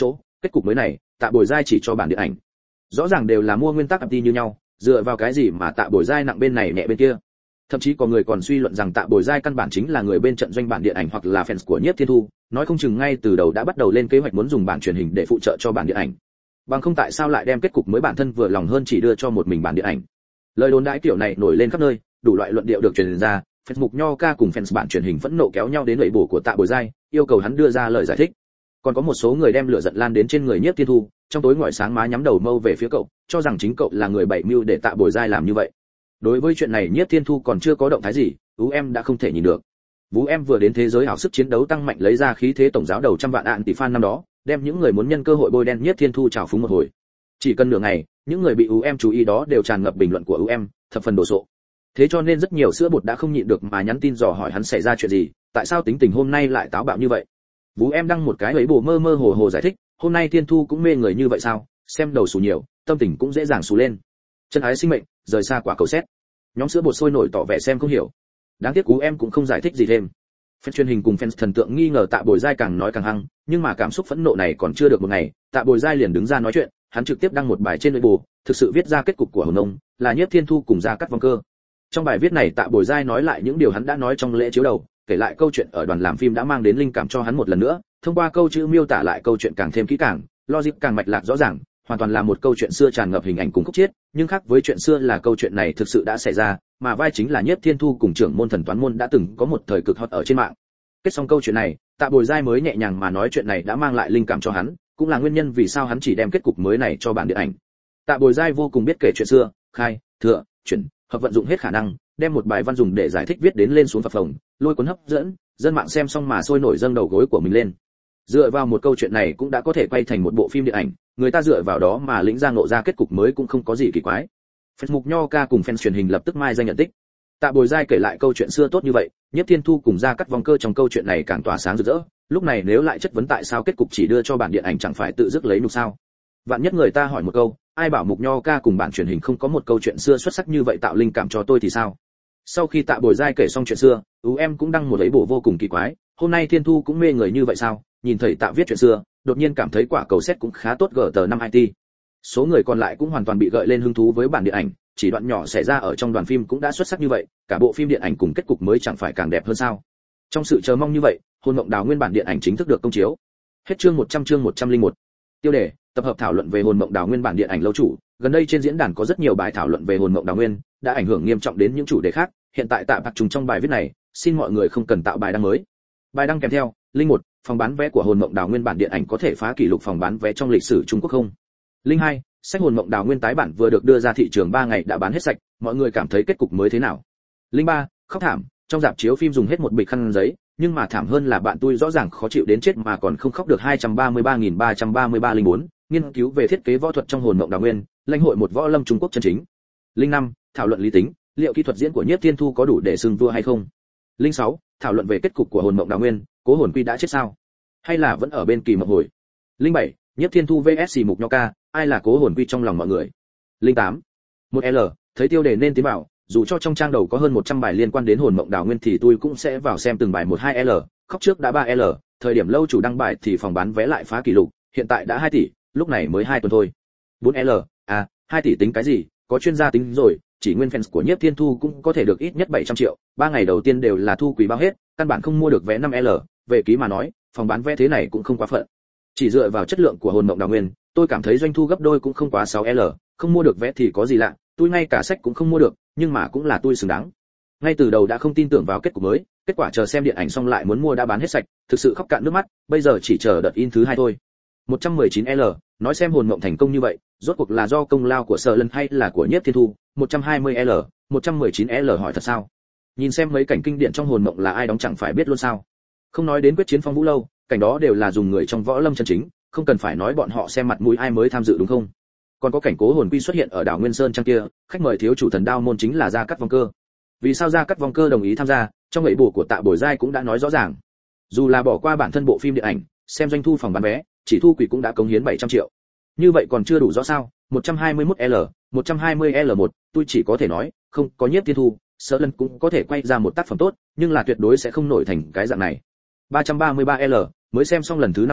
Speaker 1: kết cục mới này Tạ Bồi Giai chỉ cho bản điện ảnh. Rõ ràng đều là mua nguyên tắc đi như nhau, dựa vào cái gì mà Tạ Bồi Giai nặng bên này nhẹ bên kia? Thậm chí có người còn suy luận rằng Tạ Bồi Giai căn bản chính là người bên trận doanh bản điện ảnh hoặc là fans của Nhiếp Thiên Thu, nói không chừng ngay từ đầu đã bắt đầu lên kế hoạch muốn dùng bản truyền hình để phụ trợ cho bản điện ảnh. Bằng không tại sao lại đem kết cục mới bản thân vừa lòng hơn chỉ đưa cho một mình bản điện ảnh. Lời đồn đãi kiểu này nổi lên khắp nơi, đủ loại luận điệu được truyền ra, fans mục nho ca cùng fans bản truyền hình phẫn nộ kéo nhau đến lưỡi bổ của Tạ Bồi Giai, yêu cầu hắn đưa ra lời giải thích. Còn có một số người đem lửa giận lan đến trên người Nhiếp Thiên Thu, trong tối ngọi sáng má nhắm đầu mâu về phía cậu, cho rằng chính cậu là người bày mưu để Tạ Bồi Giai làm như vậy. Đối với chuyện này Nhiếp Thiên Thu còn chưa có động thái gì, Ú em đã không thể nhìn được. Vũ em vừa đến thế giới ảo sức chiến đấu tăng mạnh lấy ra khí thế tổng giáo đầu trăm vạn ạn tỷ fan năm đó, đem những người muốn nhân cơ hội bôi đen Nhiếp Thiên Thu trào phúng một hồi. Chỉ cần nửa ngày, những người bị Ú em chú ý đó đều tràn ngập bình luận của Ú em, thập phần đồ sộ. Thế cho nên rất nhiều sữa bột đã không nhịn được mà nhắn tin dò hỏi hắn xảy ra chuyện gì, tại sao tính tình hôm nay lại táo bạo như vậy. Vũ em đăng một cái ấy bổ mơ mơ hồ hồ giải thích, hôm nay Thiên Thu cũng mê người như vậy sao, xem đầu xù nhiều, tâm tình cũng dễ dàng xù lên. Chân ái sinh mệnh, rời xa quả cầu xét. Nhóm sữa bột sôi nổi tỏ vẻ xem không hiểu. Đáng tiếc Ú em cũng không giải thích gì thêm. Fan truyền hình cùng fans thần tượng nghi ngờ Tạ Bồi Giai càng nói càng hăng, nhưng mà cảm xúc phẫn nộ này còn chưa được một ngày, Tạ Bồi Giai liền đứng ra nói chuyện, hắn trực tiếp đăng một bài trên Weibo, thực sự viết ra kết cục của Hồng Nông, là Nhiếp Thiên Thu cùng Gia Cát Vong Cơ. Trong bài viết này Tạ Bồi Giai nói lại những điều hắn đã nói trong lễ chiếu đầu, kể lại câu chuyện ở đoàn làm phim đã mang đến linh cảm cho hắn một lần nữa, thông qua câu chữ miêu tả lại câu chuyện càng thêm kỹ càng, logic càng mạch lạc rõ ràng, hoàn toàn là một câu chuyện xưa tràn ngập hình ảnh cùng khúc chiết, nhưng khác với chuyện xưa là câu chuyện này thực sự đã xảy ra, mà vai chính là Nhiếp Thiên Thu cùng trưởng môn thần toán môn đã từng có một thời cực hot ở trên mạng. Kết xong câu chuyện này, Tạ Bồi Giai mới nhẹ nhàng mà nói chuyện này đã mang lại linh cảm cho hắn, cũng là nguyên nhân vì sao hắn chỉ đem kết cục mới này cho bản điện ảnh. Tạ Bồi Giai vô cùng biết kể chuyện xưa, khai, thừa, chuyển, hợp vận dụng hết khả năng, đem một bài văn dùng để giải thích viết đến lên xuống phập phồng, lôi cuốn hấp dẫn, dân mạng xem xong mà sôi nổi dâng đầu gối của mình lên. Dựa vào một câu chuyện này cũng đã có thể quay thành một bộ phim điện ảnh, người ta dựa vào đó mà lĩnh ra ngộ ra kết cục mới cũng không có gì kỳ quái. Fans mục nho ca cùng fans truyền hình lập tức mai danh nhận tích. Tạ Bồi Giai kể lại câu chuyện xưa tốt như vậy, Nhiếp Thiên Thu cùng Gia Cát Vong Cơ trong câu chuyện này càng tỏa sáng rực rỡ, lúc này nếu lại chất vấn tại sao kết cục chỉ đưa cho bản điện ảnh chẳng phải tự dứt lấy nhục sao? Vạn nhất người ta hỏi một câu, ai bảo mục nho ca cùng bản truyền hình không có một câu chuyện xưa xuất sắc như vậy tạo linh cảm cho tôi thì sao? Sau khi Tạ Bồi Giai kể xong chuyện xưa, Ú em cũng đăng một lấy bổ vô cùng kỳ quái, hôm nay Thiên Thu cũng mê người như vậy sao? Nhìn thấy Tạ viết chuyện xưa, đột nhiên cảm thấy quả cầu xét cũng khá tốt gờ tờ năm i tê. Số người còn lại cũng hoàn toàn bị gợi lên hứng thú với bản điện ảnh, chỉ đoạn nhỏ xảy ra ở trong đoàn phim cũng đã xuất sắc như vậy, cả bộ phim điện ảnh cùng kết cục mới chẳng phải càng đẹp hơn sao? Trong sự chờ mong như vậy, Hồn Mộng Đào nguyên bản điện ảnh chính thức được công chiếu. Hết chương một trăm chương một trăm lẻ một. Tiêu đề: tập hợp thảo luận về Hồn Mộng Đào nguyên bản điện ảnh lâu chủ. Gần đây trên diễn đàn có rất nhiều bài thảo luận về Hồn Mộng Đào nguyên, đã ảnh hưởng nghiêm trọng đến những chủ đề khác, hiện tại tạm bạc trùng trong bài viết này, xin mọi người không cần tạo bài đăng mới. Bài đăng kèm theo: Linh một, phòng bán vé của Hồn Mộng Đào nguyên bản điện ảnh có thể phá kỷ lục phòng bán vé trong lịch sử Trung Quốc không? Linh hai, sách Hồn Mộng Đào nguyên tái bản vừa được đưa ra thị trường ba ngày đã bán hết sạch, mọi người cảm thấy kết cục mới thế nào? Linh ba, khóc thảm, trong rạp chiếu phim dùng hết một bịch khăn giấy, nhưng mà thảm hơn là bạn tôi rõ ràng khó chịu đến chết mà còn không khóc được hai trăm ba mươi ba nghìn ba trăm ba mươi ba linh bốn, nghiên cứu về thiết kế võ thuật trong Hồn Mộng Đào nguyên, lãnh hội một võ lâm Trung Quốc chân chính. Linh năm, thảo luận lý tính, liệu kỹ thuật diễn của Nhiếp Thiên Thu có đủ để xưng vua hay không? Linh sáu, thảo luận về kết cục của Hồn Mộng Đào nguyên, Cố Hồn Quy đã chết sao? Hay là vẫn ở bên kỳ mộng hồi? Linh bảy, Nhiếp Thiên Thu vs Mục Nho Ca, ai là Cố Hồn Quy trong lòng mọi người? Linh tám, một L, thấy tiêu đề nên tiến vào, dù cho trong trang đầu có hơn một trăm bài liên quan đến Hồn Mộng Đào nguyên thì tôi cũng sẽ vào xem từng bài một hai L, khóc trước đã ba L, thời điểm lâu chủ đăng bài thì phòng bán vé lại phá kỷ lục, hiện tại đã hai tỷ, lúc này mới hai tuần thôi. bốn L, à, hai tỷ tính cái gì, có chuyên gia tính rồi, chỉ nguyên fans của Nhiếp Thiên Thu cũng có thể được ít nhất bảy trăm triệu, ba ngày đầu tiên đều là thu quý bao hết, căn bản không mua được vé năm L, về ký mà nói, phòng bán vé thế này cũng không quá phận. Chỉ dựa vào chất lượng của Hồn Mộng Đào nguyên, tôi cảm thấy doanh thu gấp đôi cũng không quá sáu L, không mua được vé thì có gì lạ, tôi ngay cả sách cũng không mua được, nhưng mà cũng là tôi xứng đáng. Ngay từ đầu đã không tin tưởng vào kết cục mới, kết quả chờ xem điện ảnh xong lại muốn mua đã bán hết sạch, thực sự khóc cạn nước mắt, bây giờ chỉ chờ đợt in thứ hai thôi. một trăm mười chín L, nói xem Hồn Mộng thành công như vậy, rốt cuộc là do công lao của Sở Lân hay là của Nhiếp Thiên Thu? một trăm hai mươi L, một trăm mười chín L hỏi thật sao? Nhìn xem mấy cảnh kinh điển trong Hồn Mộng là ai đóng chẳng phải biết luôn sao? Không nói đến quyết chiến Phong Vũ lâu, cảnh đó đều là dùng người trong võ lâm chân chính, không cần phải nói bọn họ xem mặt mũi ai mới tham dự đúng không? Còn có cảnh Cố Hồn Quy xuất hiện ở đảo Nguyên Sơn trang kia, khách mời thiếu chủ thần đao môn chính là Gia Cát Vong Cơ. Vì sao Gia Cát Vong Cơ đồng ý tham gia, trong ngụy bổ của Tạ Bồi Giai cũng đã nói rõ ràng. Dù là bỏ qua bản thân bộ phim điện ảnh, xem doanh thu phòng bán vé, chỉ thu quỷ cũng đã cống hiến bảy trăm triệu. Như vậy còn chưa đủ rõ sao? một trăm hai mươi mốt L, một trăm hai mươi L một, tôi chỉ có thể nói, không có Nhiếp Thiên Thu, Sở Lân cũng có thể quay ra một tác phẩm tốt, nhưng là tuyệt đối sẽ không nổi thành cái dạng này. ba trăm ba mươi ba L, mới xem xong lần thứ năm về,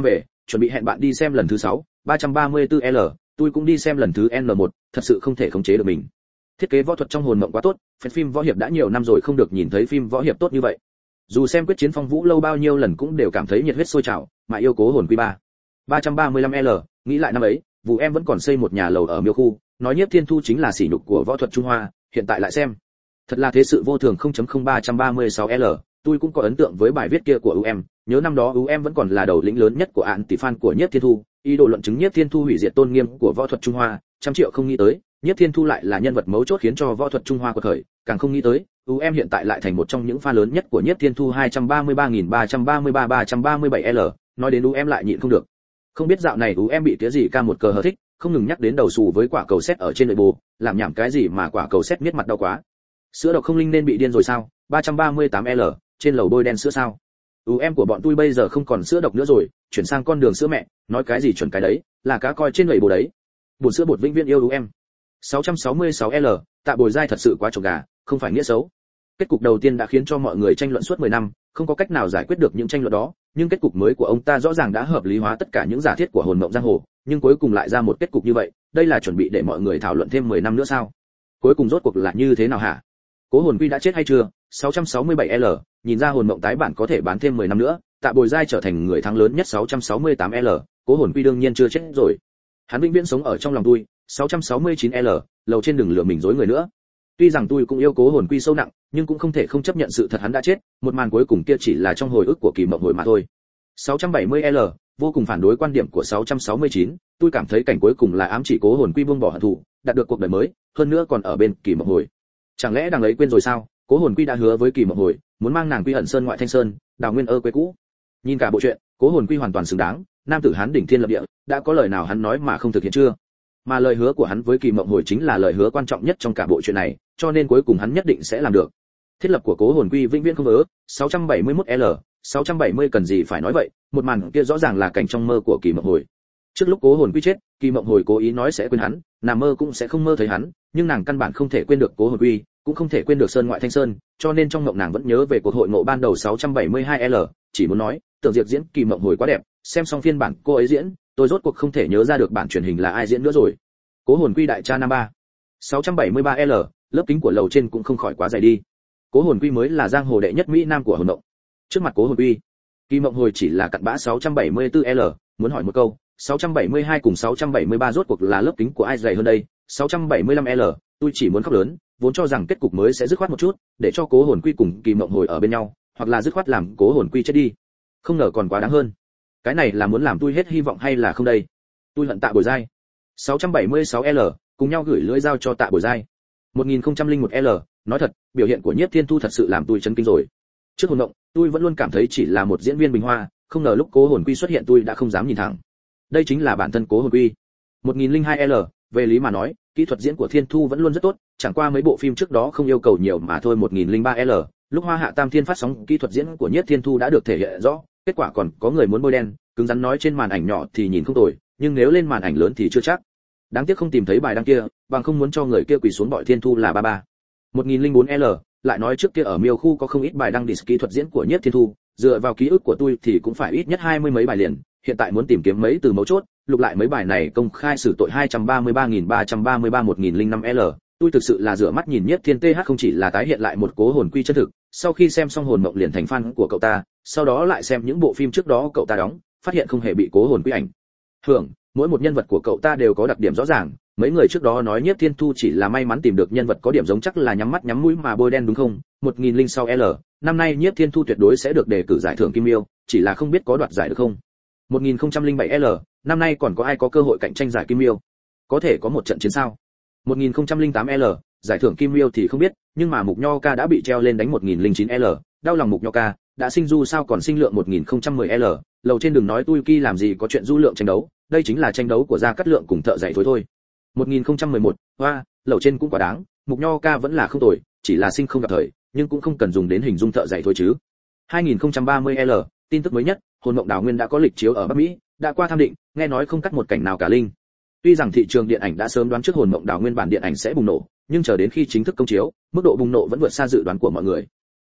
Speaker 1: chuẩn bị hẹn bạn đi xem lần thứ sáu, ba trăm ba mươi tư L, tôi cũng đi xem lần thứ N một, thật sự không thể khống chế được mình. Thiết kế võ thuật trong hồn mộng quá tốt, fan phim võ hiệp đã nhiều năm rồi không được nhìn thấy phim võ hiệp tốt như vậy. Dù xem quyết chiến phong vũ lâu bao nhiêu lần cũng đều cảm thấy nhiệt huyết sôi trào, mà yêu cố hồn quy ba. ba trăm ba mươi lăm L, nghĩ lại năm ấy, vụ em vẫn còn xây một nhà lầu ở Miêu khu, nói Nhiếp Thiên Thu chính là sỉ nhục của võ thuật Trung Hoa, hiện tại lại xem. Thật là thế sự vô thường. không chấm không ba trăm ba mươi sáu L, tôi cũng có ấn tượng với bài viết kia của u em, nhớ năm đó u em vẫn còn là đầu lĩnh lớn nhất của án tỷ fan của Nhiếp Thiên Thu, ý đồ luận chứng Nhiếp Thiên Thu hủy diệt tôn nghiêm của võ thuật Trung Hoa, trăm triệu không nghĩ tới, Nhiếp Thiên Thu lại là nhân vật mấu chốt khiến cho võ thuật Trung Hoa quật khởi, càng không nghĩ tới, u em hiện tại lại thành một trong những fan lớn nhất của Nhiếp Thiên Thu. hai trăm ba mươi ba nghìn ba trăm ba mươi ba ba trăm ba mươi bảy L, nói đến u em lại nhịn không được. Không biết dạo này u em bị cái gì ca một cờ hở thích, không ngừng nhắc đến đầu xù với quả cầu sét ở trên nội bộ, làm nhảm cái gì mà quả cầu sét miết mặt đau quá. Sữa độc không linh nên bị điên rồi sao? ba trăm ba mươi tám L, trên lầu bôi đen sữa sao? u em của bọn tôi bây giờ không còn sữa độc nữa rồi, chuyển sang con đường sữa mẹ, nói cái gì chuẩn cái đấy, là cá coi trên nội bộ đấy. Buồn sữa bột vĩnh viễn yêu u em. sáu trăm sáu mươi sáu L, Tạ Bồi Giai thật sự quá trộm gà, không phải nghĩa xấu. Kết cục đầu tiên đã khiến cho mọi người tranh luận suốt mười năm, không có cách nào giải quyết được những tranh luận đó, nhưng kết cục mới của ông ta rõ ràng đã hợp lý hóa tất cả những giả thiết của hồn mộng giang hồ, nhưng cuối cùng lại ra một kết cục như vậy, đây là chuẩn bị để mọi người thảo luận thêm mười năm nữa sao? Cuối cùng rốt cuộc là như thế nào hả? Cố Hồn Quy đã chết hay chưa? sáu trăm sáu mươi bảy L, nhìn ra hồn mộng tái bản có thể bán thêm mười năm nữa, Tạ Bồi Giai trở thành người thắng lớn nhất. sáu trăm sáu mươi tám L, Cố Hồn Quy đương nhiên chưa chết rồi. Hắn vĩnh viễn sống ở trong lòng tôi. sáu trăm sáu mươi chín L, lầu trên đừng lừa mình dối người nữa. Tuy rằng tôi cũng yêu Cố Hồn Quy sâu nặng, nhưng cũng không thể không chấp nhận sự thật hắn đã chết, một màn cuối cùng kia chỉ là trong hồi ức của kỳ mộng hồi mà thôi. sáu trăm bảy mươi L, vô cùng phản đối quan điểm của sáu trăm sáu mươi chín, tôi cảm thấy cảnh cuối cùng là ám chỉ Cố Hồn Quy buông bỏ hận thù, đạt được cuộc đời mới, hơn nữa còn ở bên kỳ mộng hồi. Chẳng lẽ đằng ấy quên rồi sao? Cố Hồn Quy đã hứa với kỳ mộng hồi, muốn mang nàng quy ẩn sơn ngoại thanh sơn, đào nguyên ơ quê cũ. Nhìn cả bộ truyện, Cố Hồn Quy hoàn toàn xứng đáng, nam tử hán đỉnh thiên lập địa, đã có lời nào hắn nói mà không thực hiện chưa? Mà lời hứa của hắn với kỳ mộng hồi chính là lời hứa quan trọng nhất trong cả bộ truyện này, cho nên cuối cùng hắn nhất định sẽ làm được. Thiết lập của Cố Hồn Quy vĩnh viễn không vỡ. sáu trăm bảy mươi mốt L, sáu trăm bảy mươi cần gì phải nói vậy, một màn kia rõ ràng là cảnh trong mơ của kỳ mộng hồi. Trước lúc Cố Hồn Quy chết, kỳ mộng hồi cố ý nói sẽ quên hắn, nằm mơ cũng sẽ không mơ thấy hắn, nhưng nàng căn bản không thể quên được Cố Hồn Quy, cũng không thể quên được sơn ngoại thanh sơn, cho nên trong mộng nàng vẫn nhớ về cuộc hội ngộ ban đầu. sáu trăm bảy mươi hai L, chỉ muốn nói, tưởng diệt diễn kỳ mộng hồi quá đẹp, xem xong phiên bản cô ấy diễn, tôi rốt cuộc không thể nhớ ra được bản truyền hình là ai diễn nữa rồi. Cố Hồn Quy đại cha năm ba. sáu trăm bảy mươi ba L, lớp kính của lầu trên cũng không khỏi quá dày đi. Cố Hồn Quy mới là giang hồ đệ nhất mỹ nam của hồn mộng. Trước mặt Cố Hồn Quy, kỳ mộng hồi chỉ là cặn bã. sáu trăm bảy mươi tư L, muốn hỏi một câu, sáu trăm bảy mươi hai cùng sáu trăm bảy mươi ba rốt cuộc là lớp kính của ai dày hơn đây? sáu trăm bảy mươi lăm L, tôi chỉ muốn khóc lớn, vốn cho rằng kết cục mới sẽ dứt khoát một chút, để cho Cố Hồn Quy cùng kỳ mộng hồi ở bên nhau, hoặc là dứt khoát làm Cố Hồn Quy chết đi. Không ngờ còn quá đáng hơn. Cái này là muốn làm tôi hết hy vọng hay là không đây? Tôi hận Tạ Bồi Giai. sáu trăm bảy mươi sáu L, cùng nhau gửi lưỡi dao cho Tạ Bồi Giai. một nghìn không trăm lẻ một L, nói thật, biểu hiện của Nhiếp Thiên Thu thật sự làm tôi chấn kinh rồi. Trước hồn động, tôi vẫn luôn cảm thấy chỉ là một diễn viên bình hoa, không ngờ lúc Cố Hồn Quy xuất hiện tôi đã không dám nhìn thẳng. Đây chính là bản thân Cố Hồn Quy. một nghìn lẻ hai L, về lý mà nói, kỹ thuật diễn của Thiên Thu vẫn luôn rất tốt, chẳng qua mấy bộ phim trước đó không yêu cầu nhiều mà thôi. một nghìn lẻ ba L, lúc Hoa Hạ Tam Thiên phát sóng, kỹ thuật diễn của Nhiếp Thiên Thu đã được thể hiện rõ, kết quả còn có người muốn bôi đen, cứng rắn nói trên màn ảnh nhỏ thì nhìn không tồi, nhưng nếu lên màn ảnh lớn thì chưa chắc. Đáng tiếc không tìm thấy bài đăng kia, bằng không muốn cho người kia quỳ xuống bọi Thiên Thu là ba ba. một nghìn lẻ bốn L, lại nói trước kia ở Miêu khu có không ít bài đăng disc kỹ thuật diễn của Nhiếp Thiên Thu, dựa vào ký ức của tôi thì cũng phải ít nhất hai mươi mấy bài liền, hiện tại muốn tìm kiếm mấy từ mấu chốt, lục lại mấy bài này công khai xử tội. hai trăm ba mươi ba nghìn ba trăm ba mươi ba. một nghìn lẻ năm L, tôi thực sự là rửa mắt nhìn Nhiếp Thiên Th không chỉ là tái hiện lại một Cố Hồn Quy chân thực, sau khi xem xong hồn mộng liền thành fan của cậu ta, sau đó lại xem những bộ phim trước đó cậu ta đóng, phát hiện không hề bị Cố Hồn Quy ảnh hưởng, mỗi một nhân vật của cậu ta đều có đặc điểm rõ ràng. Mấy người trước đó nói Nhiếp Thiên Thu chỉ là may mắn tìm được nhân vật có điểm giống chắc là nhắm mắt nhắm mũi mà bôi đen đúng không? một nghìn lẻ sáu L, năm nay Nhiếp Thiên Thu tuyệt đối sẽ được đề cử giải thưởng Kim Miêu, chỉ là không biết có đoạt giải được không. một nghìn không trăm lẻ bảy L, năm nay còn có ai có cơ hội cạnh tranh giải Kim Miêu? Có thể có một trận chiến sao? một nghìn không trăm lẻ tám L, giải thưởng Kim Miêu thì không biết, nhưng mà Mục Nho Ca đã bị treo lên đánh. một nghìn lẻ chín L, đau lòng Mục Nho Ca, đã sinh du sao còn sinh lượng. một nghìn không trăm mười L, lầu trên đừng nói tôi Ki làm gì có chuyện du lượng tranh đấu, đây chính là tranh đấu của Gia Cát Lượng cùng Thợ Dạy thôi thôi. một nghìn không trăm mười một, hoa, lầu trên cũng quá đáng, Mục Nho Ca vẫn là không tồi, chỉ là sinh không gặp thời, nhưng cũng không cần dùng đến hình dung Thợ Dạy thôi chứ. hai nghìn không trăm ba mươi L, tin tức mới nhất, Hồn Mộng Đào Nguyên đã có lịch chiếu ở Bắc Mỹ, đã qua tham định, nghe nói không cắt một cảnh nào cả linh. Tuy rằng thị trường điện ảnh đã sớm đoán trước Hồn Mộng Đào Nguyên bản điện ảnh sẽ bùng nổ, nhưng chờ đến khi chính thức công chiếu, mức độ bùng nổ vẫn vượt xa dự đoán của mọi người.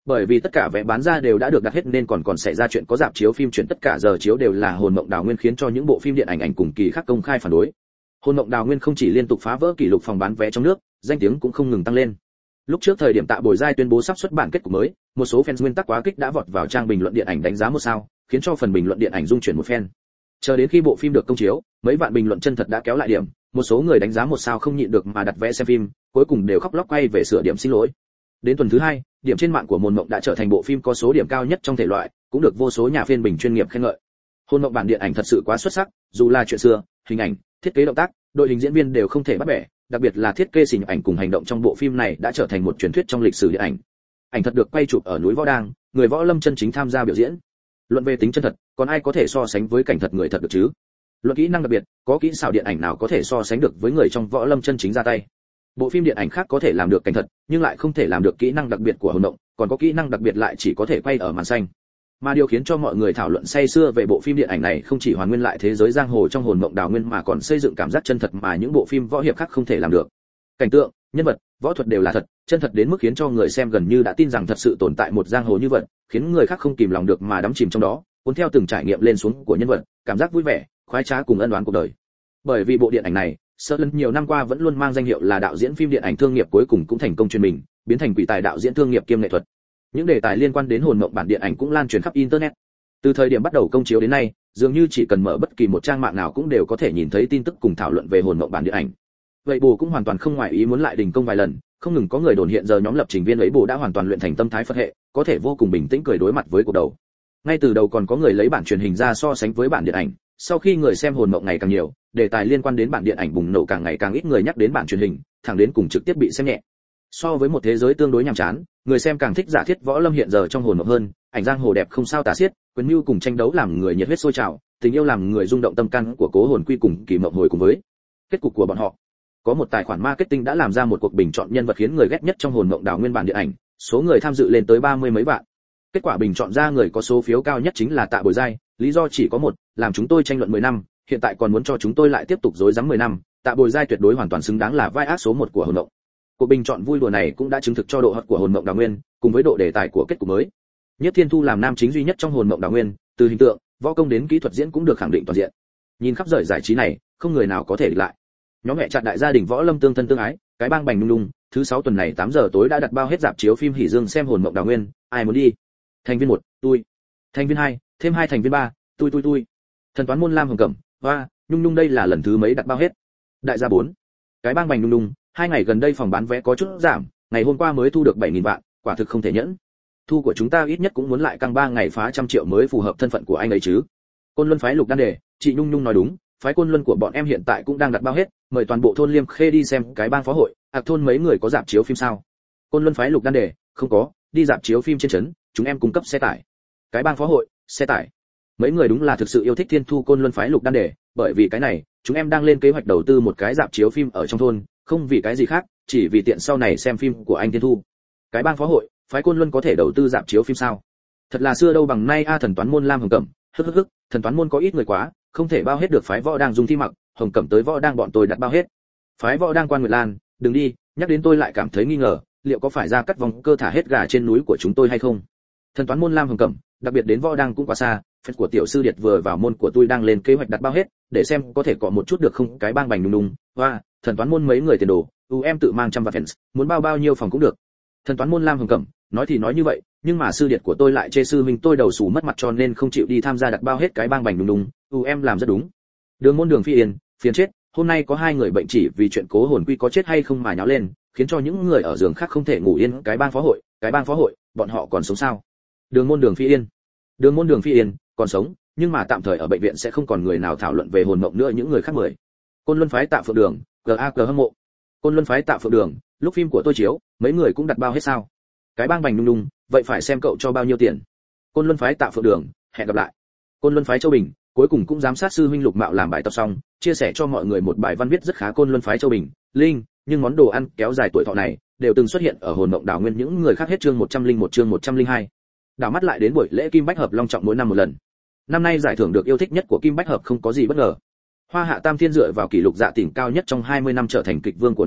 Speaker 1: Bởi vì tất cả vé bán ra đều đã được đặt hết nên còn còn xảy ra chuyện có rạp chiếu phim chuyển tất cả giờ chiếu đều là Hồn Mộng Đào Nguyên, khiến cho những bộ phim điện ảnh ảnh cùng kỳ khác công khai phản đối. Hồn Mộng Đào Nguyên không chỉ liên tục phá vỡ kỷ lục phòng bán vé trong nước, danh tiếng cũng không ngừng tăng lên. Lúc trước thời điểm Tạ Bồi Giai tuyên bố sắp xuất bản kết cục mới, một số fans nguyên tắc quá kích đã vọt vào trang bình luận điện ảnh đánh giá một sao, khiến cho phần bình luận điện ảnh dung chuyển một phen. Chờ đến khi bộ phim được công chiếu, mấy vạn bình luận chân thật đã kéo lại điểm, một số người đánh giá một sao không nhịn được mà đặt vé xem phim, cuối cùng đều khóc lóc quay về sửa điểm xin lỗi. Đến tuần thứ hai, điểm trên mạng của Hồn Mộng đã trở thành bộ phim có số điểm cao nhất trong thể loại, cũng được vô số nhà phê bình chuyên nghiệp khen ngợi. Hồn Mộng bản điện ảnh thật sự quá xuất sắc, dù là chuyện xưa, hình ảnh, thiết kế động tác, đội hình diễn viên đều không thể bắt bẻ, đặc biệt là thiết kế hình ảnh cùng hành động trong bộ phim này đã trở thành một truyền thuyết trong lịch sử điện ảnh. Ảnh thật được quay chụp ở núi Võ Đang, người võ lâm chân chính tham gia biểu diễn. Luận về tính chân thật, còn ai có thể so sánh với cảnh thật người thật được chứ? Luận kỹ năng đặc biệt, có kỹ xảo điện ảnh nào có thể so sánh được với người trong võ lâm chân chính ra tay? Bộ phim điện ảnh khác có thể làm được cảnh thật, nhưng lại không thể làm được kỹ năng đặc biệt của Hồn Mộng, còn có kỹ năng đặc biệt lại chỉ có thể quay ở màn xanh. Mà điều khiến cho mọi người thảo luận say sưa về bộ phim điện ảnh này không chỉ hoàn nguyên lại thế giới giang hồ trong Hồn Mộng Đào Nguyên mà còn xây dựng cảm giác chân thật mà những bộ phim võ hiệp khác không thể làm được. Cảnh tượng, nhân vật, võ thuật đều là thật, chân thật đến mức khiến cho người xem gần như đã tin rằng thật sự tồn tại một giang hồ như vậy, khiến người khác không kìm lòng được mà đắm chìm trong đó, cuốn theo từng trải nghiệm lên xuống của nhân vật, cảm giác vui vẻ, khoái trá cùng ân oán cuộc đời. Bởi vì bộ điện ảnh này, Sutherland nhiều năm qua vẫn luôn mang danh hiệu là đạo diễn phim điện ảnh thương nghiệp, cuối cùng cũng thành công truyền mình, biến thành quỷ tài đạo diễn thương nghiệp kiêm nghệ thuật. Những đề tài liên quan đến Hồn Mộng bản điện ảnh cũng lan truyền khắp internet. Từ thời điểm bắt đầu công chiếu đến nay, dường như chỉ cần mở bất kỳ một trang mạng nào cũng đều có thể nhìn thấy tin tức cùng thảo luận về Hồn Mộng bản điện ảnh. Vậy bù cũng hoàn toàn không ngoài ý muốn lại đình công vài lần, không ngừng có người đồn hiện giờ nhóm lập trình viên ấy bù đã hoàn toàn luyện thành tâm thái Phật hệ, có thể vô cùng bình tĩnh cười đối mặt với cuộc đầu. Ngay từ đầu còn có người lấy bản truyền hình ra so sánh với bản điện ảnh, sau khi người xem Hồn Mộng ngày càng nhiều, đề tài liên quan đến bản điện ảnh bùng nổ càng ngày càng ít người nhắc đến bản truyền hình, thẳng đến cùng trực tiếp bị xem nhẹ. So với một thế giới tương đối nhàm chán, người xem càng thích giả thiết võ lâm hiện giờ trong Hồn Mộng hơn, ảnh giang hồ đẹp không sao tả xiết, quyền mưu cùng tranh đấu làm người nhiệt huyết sôi trào, tình yêu làm người rung động tâm can của Cố Hồn Quy cùng Kỳ Mộng Hồi cùng với kết cục của bọn họ. Có một tài khoản marketing đã làm ra một cuộc bình chọn nhân vật khiến người ghét nhất trong Hồn Mộng Đào Nguyên bản điện ảnh, số người tham dự lên tới ba mươi mấy vạn. Kết quả bình chọn ra người có số phiếu cao nhất chính là Tạ Bồi Giai, lý do chỉ có một, làm chúng tôi tranh luận mười năm, hiện tại còn muốn cho chúng tôi lại tiếp tục rối rắm mười năm, Tạ Bồi Giai tuyệt đối hoàn toàn xứng đáng là vai ác số một của Hồn Mộng. Cuộc bình chọn vui đùa này cũng đã chứng thực cho độ hot của Hồn Mộng Đào Nguyên, cùng với độ đề tài của kết cục mới. Nhất Thiên Thu làm nam chính duy nhất trong Hồn Mộng Đào Nguyên, từ hình tượng, võ công đến kỹ thuật diễn cũng được khẳng định toàn diện. Nhìn khắp rời giải trí này, không người nào có thể địch lại. Nhóm mẹ chặn đại gia đình võ lâm tương thân tương ái, cái bang bành nung nung, thứ sáu tuần này tám giờ tối đã đặt bao hết rạp chiếu phim Hỉ Dương xem Hồn Mộng Đào Nguyên, ai muốn đi? Thành viên một, tôi. Thành viên hai, thêm hai thành viên ba, tôi tôi tôi. Thần toán môn Lam Hồng Cẩm, và nhung nhung đây là lần thứ mấy đặt bao hết. Đại gia bốn. Cái bang bành nung nung, hai ngày gần đây phòng bán vé có chút giảm, ngày hôm qua mới thu được bảy nghìn vạn, quả thực không thể nhẫn. Thu của chúng ta ít nhất cũng muốn lại căng ba ngày phá trăm triệu mới phù hợp thân phận của anh ấy chứ. Côn Luân phái Lục Đan Đề, chị Nhung Nhung nói đúng, phái Côn Luân của bọn em hiện tại cũng đang đặt bao hết, mời toàn bộ thôn Liêm Khê đi xem cái bang phó hội, ạc thôn mấy người có rạp chiếu phim sao? Côn Luân phái Lục Đan Đề, không có, đi rạp chiếu phim trên trấn, chúng em cung cấp xe tải. Cái bang phó hội, xe tải. Mấy người đúng là thực sự yêu thích Thiên Thu Côn Luân phái Lục Đan Đề, bởi vì cái này, chúng em đang lên kế hoạch đầu tư một cái rạp chiếu phim ở trong thôn, không vì cái gì khác, chỉ vì tiện sau này xem phim của anh Thiên Thu. Cái bang phó hội, phái Côn Luân có thể đầu tư rạp chiếu phim sao? Thật là xưa đâu bằng nay a. Thần toán môn Lam Hồng Cẩm, hức hức hức, thần toán môn có ít người quá, không thể bao hết được phái võ đang dùng thi mặc, Hồng Cẩm tới võ đang bọn tôi đặt bao hết. Phái võ đang Quan Nguyệt Lan, đừng đi, nhắc đến tôi lại cảm thấy nghi ngờ, liệu có phải ra cắt vòng cơ thả hết gà trên núi của chúng tôi hay không? Thần toán môn Lam Hồng Cẩm, đặc biệt đến võ đang cũng quá xa, fan của tiểu sư điệt vừa vào môn của tôi đang lên kế hoạch đặt bao hết, để xem có thể có một chút được không? Cái bang bành nung nung, hoa, thần toán môn mấy người tiền đồ, u em tự mang trăm vạn fans, muốn bao bao nhiêu phòng cũng được. Thần toán môn Lam Hồng Cẩm, nói thì nói như vậy, nhưng mà sư điệt của tôi lại chê sư minh tôi đầu sù mất mặt cho nên không chịu đi tham gia đặt bao hết. Cái bang bành nung nung, u em làm rất đúng. Đường môn Đường Phi Yên, phiền chết, hôm nay có hai người bệnh chỉ vì chuyện Cố Hồn Quy có chết hay không mà nháo lên, khiến cho những người ở giường khác không thể ngủ yên. Cái bang phó hội, cái bang phó hội, bọn họ còn sống sao? Đường môn Đường Phi Yên, Đường môn Đường Phi Yên còn sống, nhưng mà tạm thời ở bệnh viện sẽ không còn người nào thảo luận về Hồn Mộng nữa. Những người khác mười. Côn Luân phái Tạ Phượng Đường, gag hâm mộ. Côn Luân phái Tạ Phượng Đường, lúc phim của tôi chiếu, mấy người cũng đặt bao hết sao? Cái bang bành nung nung, vậy phải xem cậu cho bao nhiêu tiền. Côn Luân phái Tạ Phượng Đường, hẹn gặp lại. Côn Luân phái Châu Bình, cuối cùng cũng giám sát sư huynh Lục Mạo làm bài tập xong, chia sẻ cho mọi người một bài văn viết rất khá. Côn Luân phái Châu Bình, linh, nhưng món đồ ăn kéo dài tuổi thọ này đều từng xuất hiện ở Hồn Mộng Đào Nguyên. Những người khác hết. Chương một trăm lẻ một chương một trăm lẻ hai. Đảo mắt lại đến buổi lễ Kim Bách Hợp long trọng mỗi năm một lần. Năm nay giải thưởng được yêu thích nhất của Kim Bách Hợp không có gì bất ngờ. Hoa Hạ Tam Thiên dựa vào kỷ lục dạ tỉnh cao nhất trong hai mươi năm trở thành kịch vương của năm,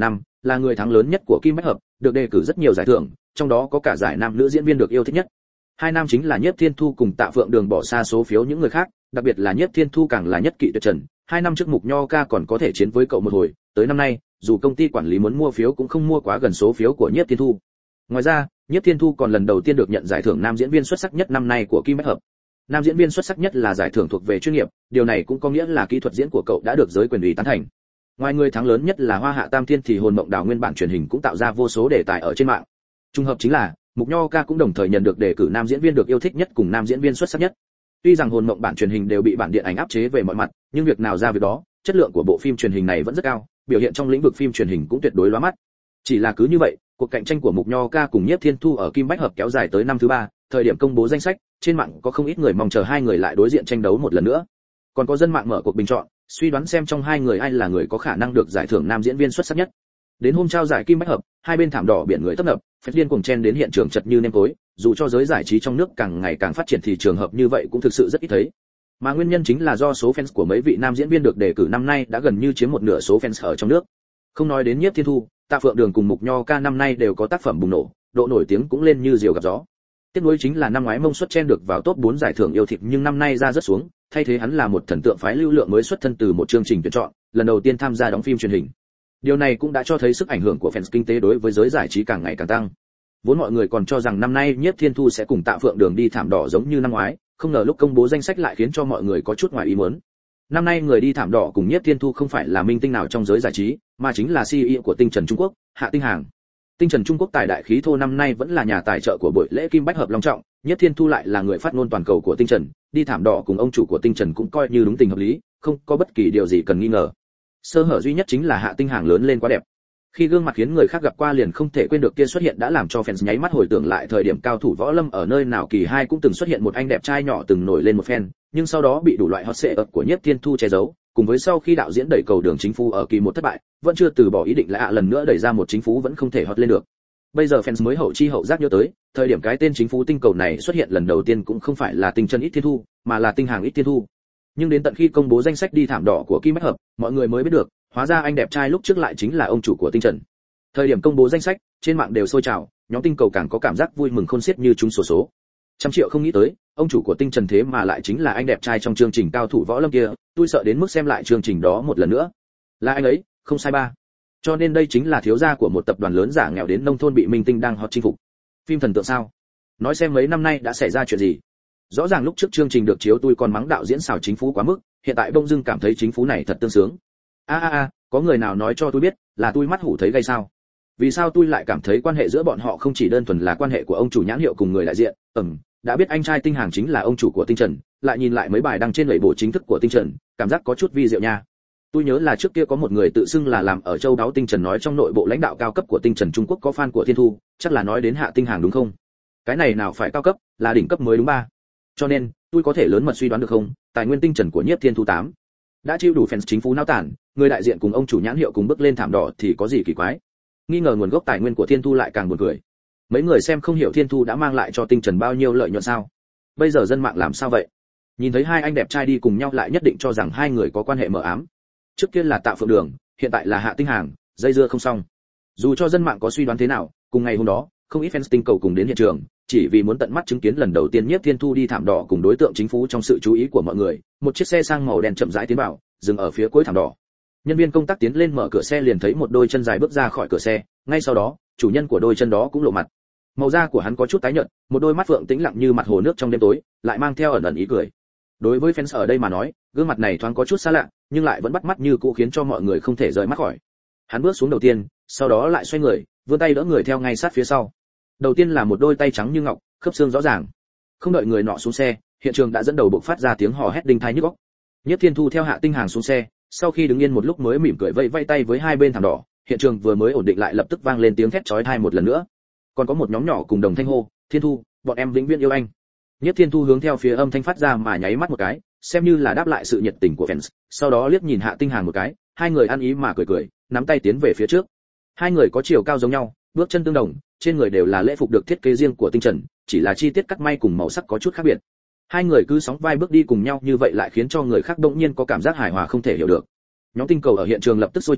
Speaker 1: là người thắng lớn nhất của Kim Bách Hợp, được đề cử rất nhiều giải thưởng, trong đó có cả giải nam nữ diễn viên được yêu thích nhất. Hai nam chính là Nhiếp Thiên Thu cùng Tạ Phượng Đường bỏ xa số phiếu những người khác, đặc biệt là Nhiếp Thiên Thu càng là nhất kỵ tuyệt trần, hai năm trước Mục Nho Ca còn có thể chiến với cậu một hồi, tới năm nay, dù công ty quản lý muốn mua phiếu cũng không mua quá gần số phiếu của Nhiếp Thiên Thu. Ngoài ra, Nhiếp Thiên Thu còn lần đầu tiên được nhận giải thưởng nam diễn viên xuất sắc nhất năm nay của Kim Bách Hợp. Nam diễn viên xuất sắc nhất là giải thưởng thuộc về chuyên nghiệp, điều này cũng có nghĩa là kỹ thuật diễn của cậu đã được giới quyền ủy tán thành. Ngoài người thắng lớn nhất là Hoa Hạ Tam Thiên thì Hồn Mộng Đào nguyên bản truyền hình cũng tạo ra vô số đề tài ở trên mạng. Trùng hợp chính là, Mục Nho Ca cũng đồng thời nhận được đề cử nam diễn viên được yêu thích nhất cùng nam diễn viên xuất sắc nhất. Tuy rằng Hồn Mộng bản truyền hình đều bị bản điện ảnh áp chế về mọi mặt, nhưng việc nào ra việc đó, chất lượng của bộ phim truyền hình này vẫn rất cao, biểu hiện trong lĩnh vực phim truyền hình cũng tuyệt đối lóa mắt. Chỉ là cứ như vậy, cuộc cạnh tranh của Mục Nho Ca cùng Nhiếp Thiên Thu ở Kim Bách Hợp kéo dài tới năm thứ ba, thời điểm công bố danh sách, trên mạng có không ít người mong chờ hai người lại đối diện tranh đấu một lần nữa. Còn có dân mạng mở cuộc bình chọn, suy đoán xem trong hai người ai là người có khả năng được giải thưởng nam diễn viên xuất sắc nhất. Đến hôm trao giải Kim Bách Hợp, hai bên thảm đỏ biển người tấp nập, phét điên cuồng chen đến hiện trường chật như nêm tối, dù cho giới giải trí trong nước càng ngày càng phát triển thì trường hợp như vậy cũng thực sự rất ít thấy. Mà nguyên nhân chính là do số fans của mấy vị nam diễn viên được đề cử năm nay đã gần như chiếm một nửa số fans ở trong nước. Không nói đến Nhiếp Thiên Thu, Tạ Phượng Đường cùng Mục Nho Ca năm nay đều có tác phẩm bùng nổ, độ nổi tiếng cũng lên như diều gặp gió. Tiếc nuối chính là năm ngoái Mông Xuất chen được vào top bốn giải thưởng yêu thích nhưng năm nay ra rất xuống, thay thế hắn là một thần tượng phái lưu lượng mới xuất thân từ một chương trình tuyển chọn, lần đầu tiên tham gia đóng phim truyền hình. Điều này cũng đã cho thấy sức ảnh hưởng của fans kinh tế đối với giới giải trí càng ngày càng tăng. Vốn mọi người còn cho rằng năm nay Nhiếp Thiên Thu sẽ cùng Tạ Phượng Đường đi thảm đỏ giống như năm ngoái, không ngờ lúc công bố danh sách lại khiến cho mọi người có chút ngoài ý muốn. Năm nay người đi thảm đỏ cùng Nhiếp Thiên Thu không phải là minh tinh nào trong giới giải trí, mà chính là xê e ô của Tinh Trần Trung Quốc, Hạ Tinh Hàng. Tinh Trần Trung Quốc tài đại khí thô năm nay vẫn là nhà tài trợ của buổi lễ Kim Bách Hợp long trọng, Nhiếp Thiên Thu lại là người phát ngôn toàn cầu của Tinh Trần, đi thảm đỏ cùng ông chủ của Tinh Trần cũng coi như đúng tình hợp lý, không có bất kỳ điều gì cần nghi ngờ. Sơ hở duy nhất chính là Hạ Tinh Hàng lớn lên quá đẹp. Khi gương mặt khiến người khác gặp qua liền không thể quên được kia xuất hiện đã làm cho fans nháy mắt hồi tưởng lại thời điểm cao thủ võ lâm ở nơi nào kỳ hai cũng từng xuất hiện một anh đẹp trai nhỏ từng nổi lên một fan, nhưng sau đó bị đủ loại hot search của Nhiếp Thiên Thu che giấu, cùng với sau khi đạo diễn đẩy cầu Đường Chính Phú ở kỳ một thất bại, vẫn chưa từ bỏ ý định lại ạ lần nữa đẩy ra một Chính Phú vẫn không thể hot lên được. Bây giờ fans mới hậu chi hậu giác nhớ tới, thời điểm cái tên Chính Phú tinh cầu này xuất hiện lần đầu tiên cũng không phải là Tinh Trần ít Thiên Thu, mà là Tinh Hàng ít Thiên Thu. Nhưng đến tận khi công bố danh sách đi thảm đỏ của Kim Bách Hợp, mọi người mới biết được, hóa ra anh đẹp trai lúc trước lại chính là ông chủ của Tinh Trần. Thời điểm công bố danh sách, trên mạng đều sôi trào, nhóm tinh cầu càng có cảm giác vui mừng khôn xiết như chúng sổ số. Trăm triệu không nghĩ tới, ông chủ của Tinh Trần thế mà lại chính là anh đẹp trai trong chương trình cao thủ võ lâm kia, tôi sợ đến mức xem lại chương trình đó một lần nữa. Là anh ấy, không sai ba. Cho nên đây chính là thiếu gia của một tập đoàn lớn giả nghèo đến nông thôn bị minh tinh đang hot chinh phục. Phim thần tượng sao? Nói xem mấy năm nay đã xảy ra chuyện gì? Rõ ràng lúc trước chương trình được chiếu tôi còn mắng đạo diễn xảo Chính Phú quá mức, hiện tại bỗng dưng cảm thấy Chính Phú này thật tương sướng. A a a, có người nào nói cho tôi biết, là tôi mắt hủ thấy gây sao? Vì sao tôi lại cảm thấy quan hệ giữa bọn họ không chỉ đơn thuần là quan hệ của ông chủ nhãn hiệu cùng người đại diện, ừm, đã biết anh trai Tinh Hàng chính là ông chủ của Tinh Trần, lại nhìn lại mấy bài đăng trên lẩy bộ chính thức của Tinh Trần, cảm giác có chút vi diệu nha. Tôi nhớ là trước kia có một người tự xưng là làm ở châu đáo Tinh Trần nói trong nội bộ lãnh đạo cao cấp của Tinh Trần Trung Quốc có fan của Thiên Thu, chắc là nói đến Hạ Tinh Hàng đúng không? Cái này nào phải cao cấp, là đỉnh cấp mới đúng ba. Cho nên, tôi có thể lớn mật suy đoán được không, tài nguyên Tinh Trần của Nhiếp Thiên Thu tám đã chịu đủ fans Chính Phú nao tản, người đại diện cùng ông chủ nhãn hiệu cùng bước lên thảm đỏ thì có gì kỳ quái? Nghi ngờ nguồn gốc tài nguyên của Thiên Thu lại càng buồn cười. Mấy người xem không hiểu Thiên Thu đã mang lại cho Tinh Trần bao nhiêu lợi nhuận sao? Bây giờ dân mạng làm sao vậy? Nhìn thấy hai anh đẹp trai đi cùng nhau lại nhất định cho rằng hai người có quan hệ mờ ám. Trước kia là Tạ Phượng Đường, hiện tại là Hạ Tinh Hàng, dây dưa không xong. Dù cho dân mạng có suy đoán thế nào, cùng ngày hôm đó, không ít fans tinh cầu cùng đến hiện trường, chỉ vì muốn tận mắt chứng kiến lần đầu tiên Nhiếp Thiên Thu đi thảm đỏ cùng đối tượng Chính Phú trong sự chú ý của mọi người, một chiếc xe sang màu đen chậm rãi tiến vào, dừng ở phía cuối thảm đỏ. Nhân viên công tác tiến lên mở cửa xe liền thấy một đôi chân dài bước ra khỏi cửa xe, ngay sau đó, chủ nhân của đôi chân đó cũng lộ mặt. Màu da của hắn có chút tái nhợt, một đôi mắt phượng tĩnh lặng như mặt hồ nước trong đêm tối, lại mang theo ẩn ẩn ý cười. Đối với fans ở đây mà nói, gương mặt này thoáng có chút xa lạ, nhưng lại vẫn bắt mắt như cũ khiến cho mọi người không thể rời mắt khỏi. Hắn bước xuống đầu tiên, sau đó lại xoay người, vươn tay đỡ người theo ngay sát phía sau. Đầu tiên là một đôi tay trắng như ngọc, khớp xương rõ ràng. Không đợi người nọ xuống xe, hiện trường đã dẫn đầu bộc phát ra tiếng hò hét đinh tai nhức óc. Nhiếp Thiên Thu theo Hạ Tinh Hàng xuống xe, sau khi đứng yên một lúc mới mỉm cười vẫy vẫy tay với hai bên thảm đỏ, hiện trường vừa mới ổn định lại lập tức vang lên tiếng thét chói tai một lần nữa. Còn có một nhóm nhỏ cùng đồng thanh hô, "Thiên Thu, bọn em vĩnh viễn yêu anh." Nhiếp Thiên Thu hướng theo phía âm thanh phát ra mà nháy mắt một cái, xem như là đáp lại sự nhiệt tình của fans, sau đó liếc nhìn Hạ Tinh Hàng một cái, hai người ăn ý mà cười cười, nắm tay tiến về phía trước. Hai người có chiều cao giống nhau, bước chân tương đồng, trên người đều là lễ phục được thiết kế riêng của Tinh Trần, chỉ là chi tiết cắt may cùng màu sắc có chút khác biệt. Hai người cứ sóng vai bước đi cùng nhau như vậy lại khiến cho người khác đột nhiên có cảm giác hài hòa không thể hiểu được. Nhóm tinh cầu ở hiện trường lập tức sôi trào,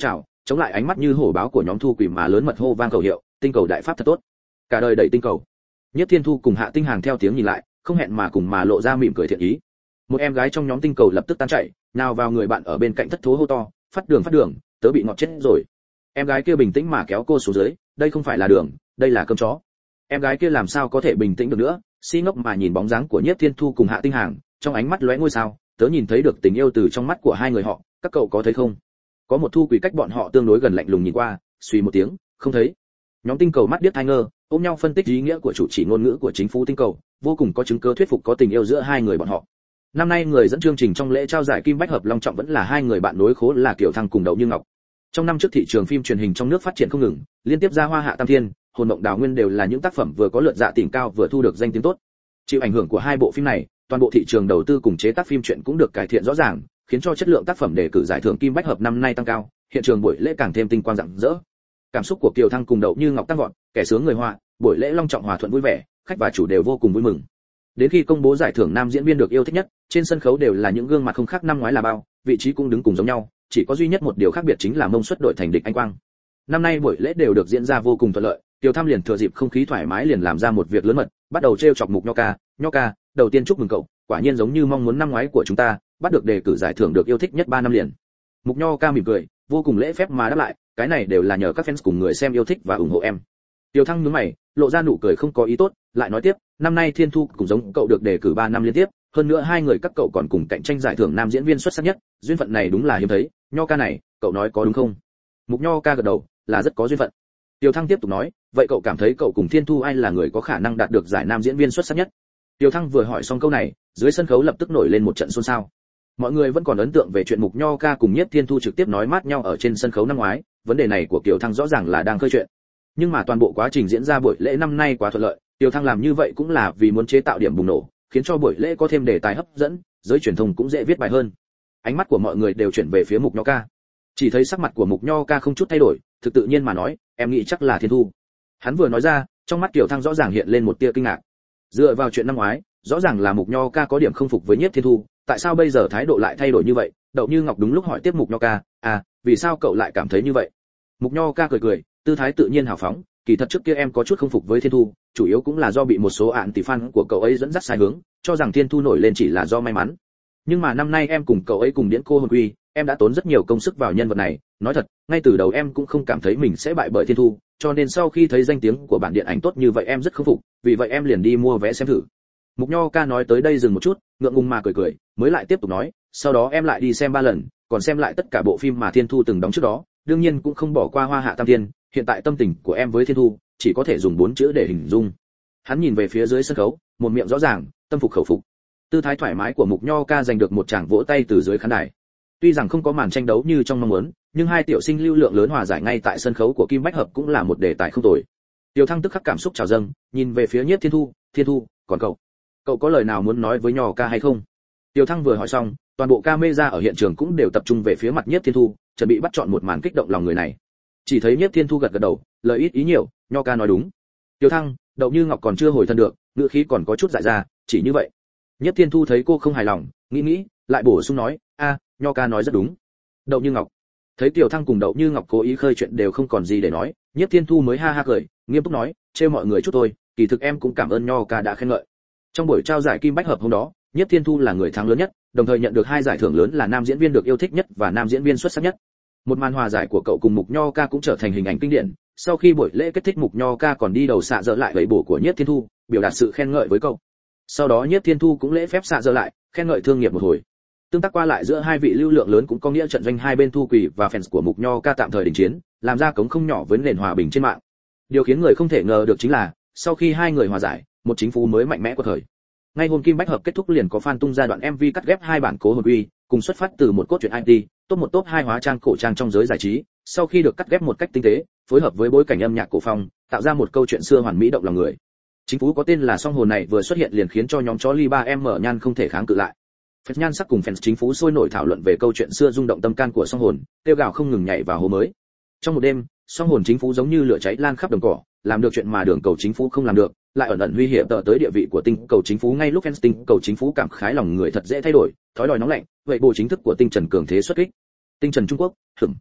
Speaker 1: chống lại ánh mắt như hổ báo của nhóm thu quỷ mà lớn mật hô vang khẩu hiệu, tinh cầu đại pháp thật tốt, cả đời đẩy tinh cầu. Nhất Thiên Thu cùng Hạ Tinh Hàng theo tiếng nhìn lại, không hẹn mà cùng mà lộ ra mỉm cười thiện ý. Một em gái trong nhóm tinh cầu lập tức tan chạy, nào vào người bạn ở bên cạnh thất thố hô to, phát đường phát đường, tớ bị ngọt chết rồi. Em gái kia bình tĩnh mà kéo cô xuống dưới, đây không phải là đường, đây là cơm chó. Em gái kia làm sao có thể bình tĩnh được nữa, si ngốc mà nhìn bóng dáng của Nhiếp Thiên Thu cùng Hạ Tinh Hàng, trong ánh mắt lóe ngôi sao, tớ nhìn thấy được tình yêu từ trong mắt của hai người họ, các cậu có thấy không? Có một thu quỷ cách bọn họ tương đối gần lạnh lùng nhìn qua, suy một tiếng, không thấy. Nhóm tinh cầu mắt điếc tai ngơ, ôm nhau phân tích ý nghĩa của chủ chỉ ngôn ngữ của chính phủ tinh cầu, vô cùng có chứng cứ thuyết phục có tình yêu giữa hai người bọn họ. Năm nay người dẫn chương trình trong lễ trao giải Kim Bách Hợp long trọng vẫn là hai người bạn nối khố là Kiều Thăng cùng Đậu Như Ngọc. Trong năm trước thị trường phim truyền hình trong nước phát triển không ngừng, liên tiếp ra Hoa Hạ Tam Thiên, Hồn Mộng Đào Nguyên đều là những tác phẩm vừa có lượt dạ tỉnh cao vừa thu được danh tiếng tốt. Chịu ảnh hưởng của hai bộ phim này, toàn bộ thị trường đầu tư cùng chế tác phim truyện cũng được cải thiện rõ ràng, khiến cho chất lượng tác phẩm đề cử giải thưởng Kim Bách Hợp năm nay tăng cao, hiện trường buổi lễ càng thêm tinh quang rạng rỡ. Cảm xúc của Kiều Thăng cùng Đậu Như Ngọc tăng vọt, kẻ sướng người họa, buổi lễ long trọng hòa thuận vui vẻ, khách và chủ đều vô cùng vui mừng. Đến khi công bố giải thưởng nam diễn viên được yêu thích nhất, trên sân khấu đều là những gương mặt không khác năm ngoái là bao, vị trí cũng đứng cùng giống nhau, chỉ có duy nhất một điều khác biệt chính là mông xuất đội thành địch anh quang. Năm nay buổi lễ đều được diễn ra vô cùng thuận lợi, Kiều Tham liền thừa dịp không khí thoải mái liền làm ra một việc lớn mật, bắt đầu trêu chọc Mục Nho Ca, "Nho ca, đầu tiên chúc mừng cậu, quả nhiên giống như mong muốn năm ngoái của chúng ta, bắt được đề cử giải thưởng được yêu thích nhất ba năm liền." Mục Nho Ca mỉm cười, vô cùng lễ phép mà đáp lại, "Cái này đều là nhờ các fans cùng người xem yêu thích và ủng hộ em." Tiêu Thăng nhướng mày, lộ ra nụ cười không có ý tốt, lại nói tiếp, "Năm nay Thiên Thu cũng giống cậu được đề cử ba năm liên tiếp, hơn nữa hai người các cậu còn cùng cạnh tranh giải thưởng nam diễn viên xuất sắc nhất, duyên phận này đúng là hiếm thấy, Nho ca này, cậu nói có đúng không?" Mục Nho Ca gật đầu, "Là rất có duyên phận." Tiêu Thăng tiếp tục nói, "Vậy cậu cảm thấy cậu cùng Thiên Thu ai là người có khả năng đạt được giải nam diễn viên xuất sắc nhất?" Tiêu Thăng vừa hỏi xong câu này, dưới sân khấu lập tức nổi lên một trận xôn xao. Mọi người vẫn còn ấn tượng về chuyện Mục Nho Ca cùng Nhiếp Thiên Thu trực tiếp nói mát nhau ở trên sân khấu năm ngoái, vấn đề này của Kiều Thăng rõ ràng là đang khơi chuyện. Nhưng mà toàn bộ quá trình diễn ra buổi lễ năm nay quá thuận lợi, Kiều Thăng làm như vậy cũng là vì muốn chế tạo điểm bùng nổ, khiến cho buổi lễ có thêm đề tài hấp dẫn, giới truyền thông cũng dễ viết bài hơn. Ánh mắt của mọi người đều chuyển về phía Mục Nho Ca. Chỉ thấy sắc mặt của Mục Nho Ca không chút thay đổi, thực tự nhiên mà nói, "Em nghĩ chắc là Thiên Thu." Hắn vừa nói ra, trong mắt Kiều Thăng rõ ràng hiện lên một tia kinh ngạc. Dựa vào chuyện năm ngoái, rõ ràng là Mục Nho Ca có điểm không phục với Nhiếp Thiên Thu, tại sao bây giờ thái độ lại thay đổi như vậy? Đậu Như Ngọc đúng lúc hỏi tiếp Mục Nho Ca, "À, vì sao cậu lại cảm thấy như vậy?" Mục Nho Ca cười cười, tư thái tự nhiên hào phóng, "Kỳ thật trước kia em có chút không phục với Thiên Thu, chủ yếu cũng là do bị một số ạn tỷ fan của cậu ấy dẫn dắt sai hướng, cho rằng Thiên Thu nổi lên chỉ là do may mắn. Nhưng mà năm nay em cùng cậu ấy cùng điễn cô hồn quy, em đã tốn rất nhiều công sức vào nhân vật này, nói thật, ngay từ đầu em cũng không cảm thấy mình sẽ bại bởi Thiên Thu, cho nên sau khi thấy danh tiếng của bản điện ảnh tốt như vậy em rất không phục, vì vậy em liền đi mua vé xem thử." Mục Nho Ca nói tới đây dừng một chút, ngượng ngùng mà cười cười, mới lại tiếp tục nói, "Sau đó em lại đi xem ba lần, còn xem lại tất cả bộ phim mà Thiên Thu từng đóng trước đó, đương nhiên cũng không bỏ qua Hoa Hạ Tam Thiên, hiện tại tâm tình của em với Thiên Thu chỉ có thể dùng bốn chữ để hình dung." Hắn nhìn về phía dưới sân khấu, một miệng rõ ràng, tâm phục khẩu phục. Tư thái thoải mái của Mục Nho Ca giành được một tràng vỗ tay từ dưới khán đài. Tuy rằng không có màn tranh đấu như trong mong muốn, nhưng hai tiểu sinh lưu lượng lớn hòa giải ngay tại sân khấu của Kim Bách Hợp cũng là một đề tài không tồi. Tiêu Thăng tức khắc cảm xúc trào dâng, nhìn về phía Nhiếp Thiên Thu, "Thiên Thu, còn cậu, cậu có lời nào muốn nói với Nho ca hay không?" Tiêu Thăng vừa hỏi xong, toàn bộ camera ở hiện trường cũng đều tập trung về phía mặt Nhiếp Thiên Thu, chuẩn bị bắt chọn một màn kích động lòng người này. Chỉ thấy Nhiếp Thiên Thu gật gật đầu, lời ít ý nhiều, "Nho ca nói đúng." Tiêu Thăng, Đậu Như Ngọc còn chưa hồi thân được, ngữ khí còn có chút dại ra, "Chỉ như vậy." Nhiếp Thiên Thu thấy cô không hài lòng, nghĩ nghĩ, lại bổ sung nói, "A, Nho ca nói rất đúng." Đậu Như Ngọc thấy Tiểu Thăng cùng Đậu Như Ngọc cố ý khơi chuyện đều không còn gì để nói, Nhiếp Thiên Thu mới ha ha cười, nghiêm túc nói, "Trêu mọi người chút thôi, kỳ thực em cũng cảm ơn Nho ca đã khen ngợi." Trong buổi trao giải Kim Bách Hợp hôm đó, Nhiếp Thiên Thu là người thắng lớn nhất, đồng thời nhận được hai giải thưởng lớn là nam diễn viên được yêu thích nhất và nam diễn viên xuất sắc nhất. Một màn hòa giải của cậu cùng Mục Nho Ca cũng trở thành hình ảnh kinh điển. Sau khi buổi lễ kết thúc, Mục Nho Ca còn đi đầu xạ dỡ lại gậy bổ của Nhiếp Thiên Thu, biểu đạt sự khen ngợi với cậu. Sau đó Nhiếp Thiên Thu cũng lễ phép xạ dỡ lại, khen ngợi thương nghiệp một hồi. Tương tác qua lại giữa hai vị lưu lượng lớn cũng có nghĩa trận doanh hai bên Thu Quỷ và fans của Mục Nho Ca tạm thời đình chiến, làm ra cống không nhỏ với nền hòa bình trên mạng. Điều khiến người không thể ngờ được chính là, sau khi hai người hòa giải, một chính phủ mới mạnh mẽ của thời. Ngay hôm Kim Bách Hợp kết thúc liền có fan tung ra đoạn em vê cắt ghép hai bản cố hồn uy, cùng xuất phát từ một cốt truyện i tê, top một top hai hóa trang cổ trang trong giới giải trí, sau khi được cắt ghép một cách tinh tế, phối hợp với bối cảnh âm nhạc cổ phong, tạo ra một câu chuyện xưa hoàn mỹ động lòng người. Chính phủ có tên là Song Hồn này vừa xuất hiện liền khiến cho nhóm chó Ly ba em mở nhan không thể kháng cự lại. Fans nhan sắc cùng fans chính phủ sôi nổi thảo luận về câu chuyện xưa rung động tâm can của Song Hồn, kêu gào không ngừng nhảy vào hố mới. Trong một đêm, Song Hồn chính phủ giống như lửa cháy lan khắp đồng cỏ, làm được chuyện mà đường cầu chính phủ không làm được, lại ẩn ẩn uy hiểm tờ tới địa vị của tinh cầu chính phủ. Ngay lúc fans tinh cầu chính phủ cảm khái lòng người thật dễ thay đổi, thói đòi nóng lạnh, vậy bộ chính thức của tinh Trần cường thế xuất kích. Tinh Trần Trung Quốc, hửm.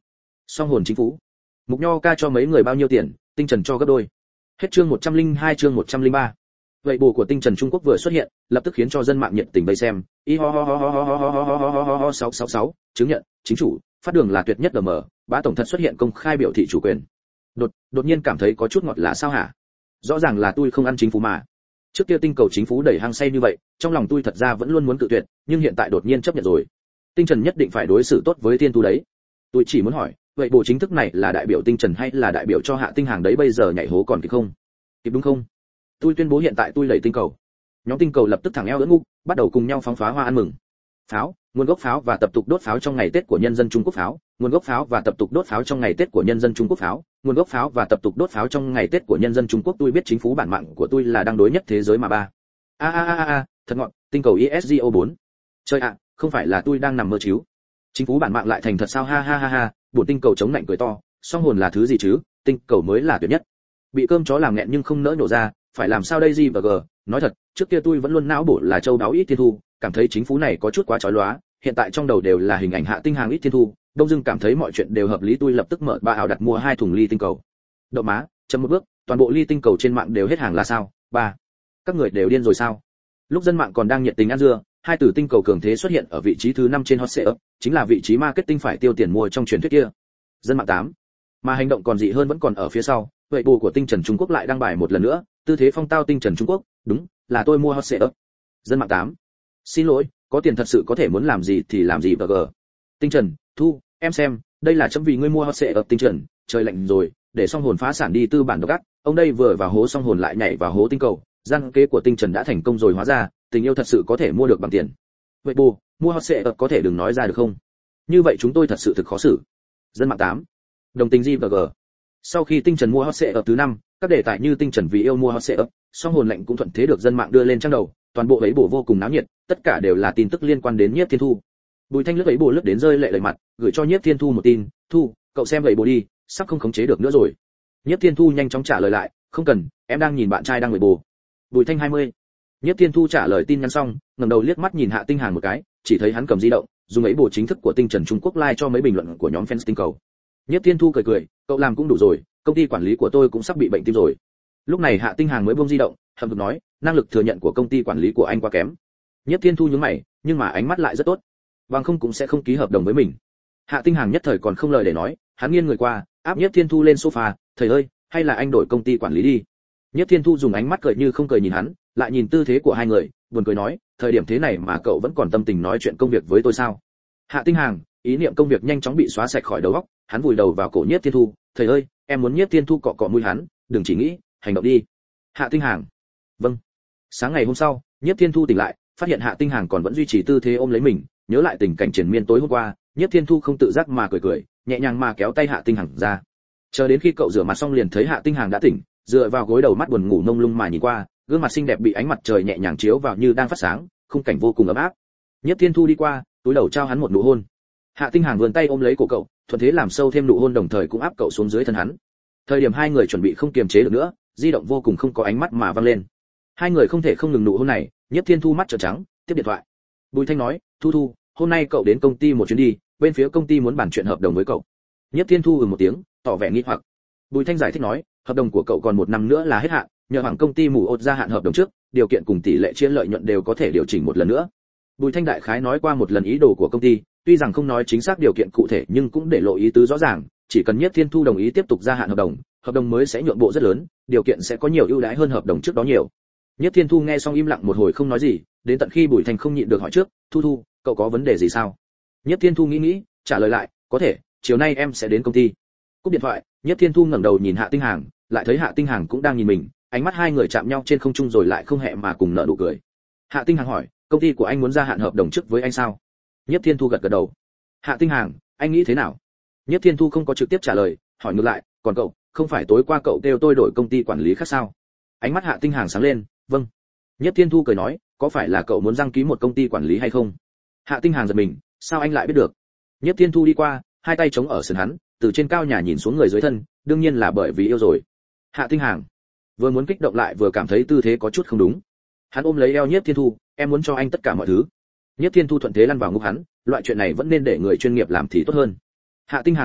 Speaker 1: Song hồn chính phủ. Mục Nho ca cho mấy người bao nhiêu tiền, Tinh Trần cho gấp đôi. Hết chương một trăm lẻ hai chương một trăm lẻ ba. Vậy bù của Tinh Trần Trung Quốc vừa xuất hiện, lập tức khiến cho dân mạng nhiệt tình vây xem. Y ho ho ho ho ho ho ho ho ho ho ho sáu sáu sáu, chứng nhận, chính chủ, phát đường là tuyệt nhất đờ mờ, bá tổng thật xuất hiện công khai biểu thị chủ quyền. Đột đột nhiên cảm thấy có chút ngọt là sao hả? Rõ ràng là tôi không ăn chính phủ mà. Trước kia tinh cầu chính phủ đẩy hăng say như vậy, trong lòng tôi thật ra vẫn luôn muốn cự tuyệt, nhưng hiện tại đột nhiên chấp nhận rồi. Tinh Trần nhất định phải đối xử tốt với Thiên Thu đấy. Tôi chỉ muốn hỏi, vậy bộ chính thức này là đại biểu Tinh Trần hay là đại biểu cho Hạ Tinh Hàng đấy, bây giờ nhảy hố còn kịp không? Kịp đúng không? Tôi tuyên bố hiện tại tôi đẩy tinh cầu. Nhóm tinh cầu lập tức thẳng eo ưỡn ngục, bắt đầu cùng nhau phóng pháo hoa ăn mừng. Pháo, nguồn gốc pháo và tập tục đốt pháo trong ngày Tết của nhân dân Trung Quốc pháo, nguồn gốc pháo và tập tục đốt pháo trong ngày Tết của nhân dân Trung Quốc pháo, nguồn gốc pháo và tập tục đốt pháo trong ngày Tết của nhân dân Trung Quốc. Tôi biết chính phủ bản mạng của tôi là đang đối nhất thế giới mà ba. A a a a, thật ngọn, tinh cầu i ét giê o bốn. Trời ạ, không phải là tôi đang nằm mơ chiếu. Chính phủ bản mạng lại thành thật sao? Ha ha ha ha, buồn tinh cầu chống lạnh cười to, song hồn là thứ gì chứ, tinh cầu mới là tuyệt nhất. Bị cơm chó làm nghẹn nhưng không nỡ nổ ra, phải làm sao đây gì và g, nói thật, trước kia tôi vẫn luôn não bổ là châu báu ít Thiên Thu, cảm thấy chính phủ này có chút quá chói lóa, hiện tại trong đầu đều là hình ảnh Hạ Tinh Hàng ít Thiên Thu, đông dưng cảm thấy mọi chuyện đều hợp lý. Tôi lập tức mở ba ảo đặt mua hai thùng ly tinh cầu. Đậu má, chấm một bước, toàn bộ ly tinh cầu trên mạng đều hết hàng là sao? Ba, các người đều điên rồi sao? Lúc dân mạng còn đang nhiệt tình ăn dưa, hai từ tinh cầu cường thế xuất hiện ở vị trí thứ năm trên hot search, chính là vị trí marketing phải tiêu tiền mua trong truyền thuyết kia. Dân mạng tám, mà hành động còn dị hơn vẫn còn ở phía sau. Vậy bù của Tinh Trần Trung Quốc lại đăng bài một lần nữa, tư thế phong tao Tinh Trần Trung Quốc, đúng, là tôi mua hot search. Dân mạng tám, xin lỗi, có tiền thật sự có thể muốn làm gì thì làm gì và g. Tinh Trần, Thu, em xem, đây là chấm vì ngươi mua hot search. Tinh Trần, trời lạnh rồi, để song hồn phá sản đi tư bản độc ác, ông đây vừa vào hố song hồn lại nhảy vào hố tinh cầu, gian kế của Tinh Trần đã thành công rồi, hóa ra tình yêu thật sự có thể mua được bằng tiền. Vậy bù, mua hot search có thể đừng nói ra được không? Như vậy chúng tôi thật sự thực khó xử. Dân mạng tám, đồng tình gì và g. Sau khi Tinh Trần mua hot search thứ năm, các đề tài như Tinh Trần vì yêu mua hot search, song hồn lệnh cũng thuận thế được dân mạng đưa lên trang đầu, toàn bộ ấy bổ vô cùng náo nhiệt, tất cả đều là tin tức liên quan đến Nhiếp Thiên Thu. Bùi Thanh lướt ấy bổ lướt đến rơi lệ lệ mặt, gửi cho Nhiếp Thiên Thu một tin, "Thu, cậu xem vậy bổ đi, sắp không khống chế được nữa rồi." Nhiếp Thiên Thu nhanh chóng trả lời lại, "Không cần, em đang nhìn bạn trai đang vậy bổ." Bùi Thanh hai mươi. Nhiếp Thiên Thu trả lời tin nhắn xong, ngẩng đầu liếc mắt nhìn Hạ Tinh Hàng một cái, chỉ thấy hắn cầm di động, dùng ấy bổ chính thức của Tinh Trần Trung Quốc like cho mấy bình luận của nhóm fans tinh cầu. Nhiếp Thiên Thu cười cười, "Cậu làm cũng đủ rồi, công ty quản lý của tôi cũng sắp bị bệnh tim rồi." Lúc này Hạ Tinh Hàng mới buông di động, hậm hực nói, "Năng lực thừa nhận của công ty quản lý của anh quá kém." Nhiếp Thiên Thu nhướng mày, nhưng mà ánh mắt lại rất tốt, bằng không cũng sẽ không ký hợp đồng với mình. Hạ Tinh Hàng nhất thời còn không lời để nói, hắn nghiêng người qua, áp Nhiếp Thiên Thu lên sofa, "Thầy ơi, hay là anh đổi công ty quản lý đi." Nhiếp Thiên Thu dùng ánh mắt cười như không cười nhìn hắn, lại nhìn tư thế của hai người, buồn cười nói, "Thời điểm thế này mà cậu vẫn còn tâm tình nói chuyện công việc với tôi sao?" Hạ Tinh Hàng, ý niệm công việc nhanh chóng bị xóa sạch khỏi đầu óc, hắn vùi đầu vào cổ Nhiếp Thiên Thu, "Thầy ơi, em muốn Nhiếp Thiên Thu cọ cọ mũi hắn, đừng chỉ nghĩ, hành động đi." Hạ Tinh Hàng, "Vâng." Sáng ngày hôm sau, Nhiếp Thiên Thu tỉnh lại, phát hiện Hạ Tinh Hàng còn vẫn duy trì tư thế ôm lấy mình, nhớ lại tình cảnh triền miên tối hôm qua, Nhiếp Thiên Thu không tự giác mà cười cười, nhẹ nhàng mà kéo tay Hạ Tinh Hàng ra. Chờ đến khi cậu rửa mặt xong liền thấy Hạ Tinh Hàng đã tỉnh, dựa vào gối đầu mắt buồn ngủ mông lung mà nhìn qua, gương mặt xinh đẹp bị ánh mặt trời nhẹ nhàng chiếu vào như đang phát sáng, khung cảnh vô cùng ấm áp. Nhiếp Thiên Thu đi qua, túi đầu trao hắn một nụ hôn. Hạ Tinh Hàng vươn tay ôm lấy cổ cậu, thuận thế làm sâu thêm nụ hôn, đồng thời cũng áp cậu xuống dưới thân hắn. Thời điểm hai người chuẩn bị không kiềm chế được nữa, di động vô cùng không có ánh mắt mà vang lên. Hai người không thể không ngừng nụ hôn này, Nhiếp Thiên Thu mắt trợn trắng, tiếp điện thoại. Bùi Thanh nói, "Thu Thu, hôm nay cậu đến công ty một chuyến đi, bên phía công ty muốn bàn chuyện hợp đồng với cậu." Nhiếp Thiên Thu ừ một tiếng, tỏ vẻ nghi hoặc. Bùi Thanh giải thích nói, "Hợp đồng của cậu còn một năm nữa là hết hạn, nhờ hoàng công ty mù ột gia hạn hợp đồng trước, điều kiện cùng tỷ lệ chia lợi nhuận đều có thể điều chỉnh một lần nữa." Bùi Thanh đại khái nói qua một lần ý đồ của công ty, tuy rằng không nói chính xác điều kiện cụ thể nhưng cũng để lộ ý tứ rõ ràng, chỉ cần Nhiếp Thiên Thu đồng ý tiếp tục gia hạn hợp đồng, hợp đồng mới sẽ nhượng bộ rất lớn, điều kiện sẽ có nhiều ưu đãi hơn hợp đồng trước đó nhiều. Nhiếp Thiên Thu nghe xong im lặng một hồi không nói gì, đến tận khi Bùi Thanh không nhịn được hỏi trước, "Thu Thu, cậu có vấn đề gì sao?" Nhiếp Thiên Thu nghĩ nghĩ, trả lời lại, "Có thể, chiều nay em sẽ đến công ty." Cúp điện thoại, Nhiếp Thiên Thu ngẩng đầu nhìn Hạ Tinh Hàng, lại thấy Hạ Tinh Hàng cũng đang nhìn mình, ánh mắt hai người chạm nhau trên không trung rồi lại không hẹn mà cùng nở nụ cười. Hạ Tinh Hàng hỏi, "Công ty của anh muốn gia hạn hợp đồng trước với anh sao?" Nhiếp Thiên Thu gật gật đầu. "Hạ Tinh Hàng, anh nghĩ thế nào?" Nhiếp Thiên Thu không có trực tiếp trả lời, hỏi ngược lại, "Còn cậu, không phải tối qua cậu kêu tôi đổi công ty quản lý khác sao?" Ánh mắt Hạ Tinh Hàng sáng lên, "Vâng." Nhiếp Thiên Thu cười nói, "Có phải là cậu muốn đăng ký một công ty quản lý hay không?" Hạ Tinh Hàng giật mình, "Sao anh lại biết được?" Nhiếp Thiên Thu đi qua, hai tay chống ở sườn hắn, từ trên cao nhà nhìn xuống người dưới thân, "Đương nhiên là bởi vì yêu rồi." Hạ Tinh Hàng vừa muốn kích động lại vừa cảm thấy tư thế có chút không đúng. Hắn ôm lấy eo Nhiếp Thiên Thu, "Em muốn cho anh tất cả mọi thứ." Nhiếp Thiên Thu thuận thế lăn vào ngục hắn, loại chuyện này vẫn nên để người chuyên nghiệp làm thì tốt hơn. Hạ Tinh Hàng buồn bực,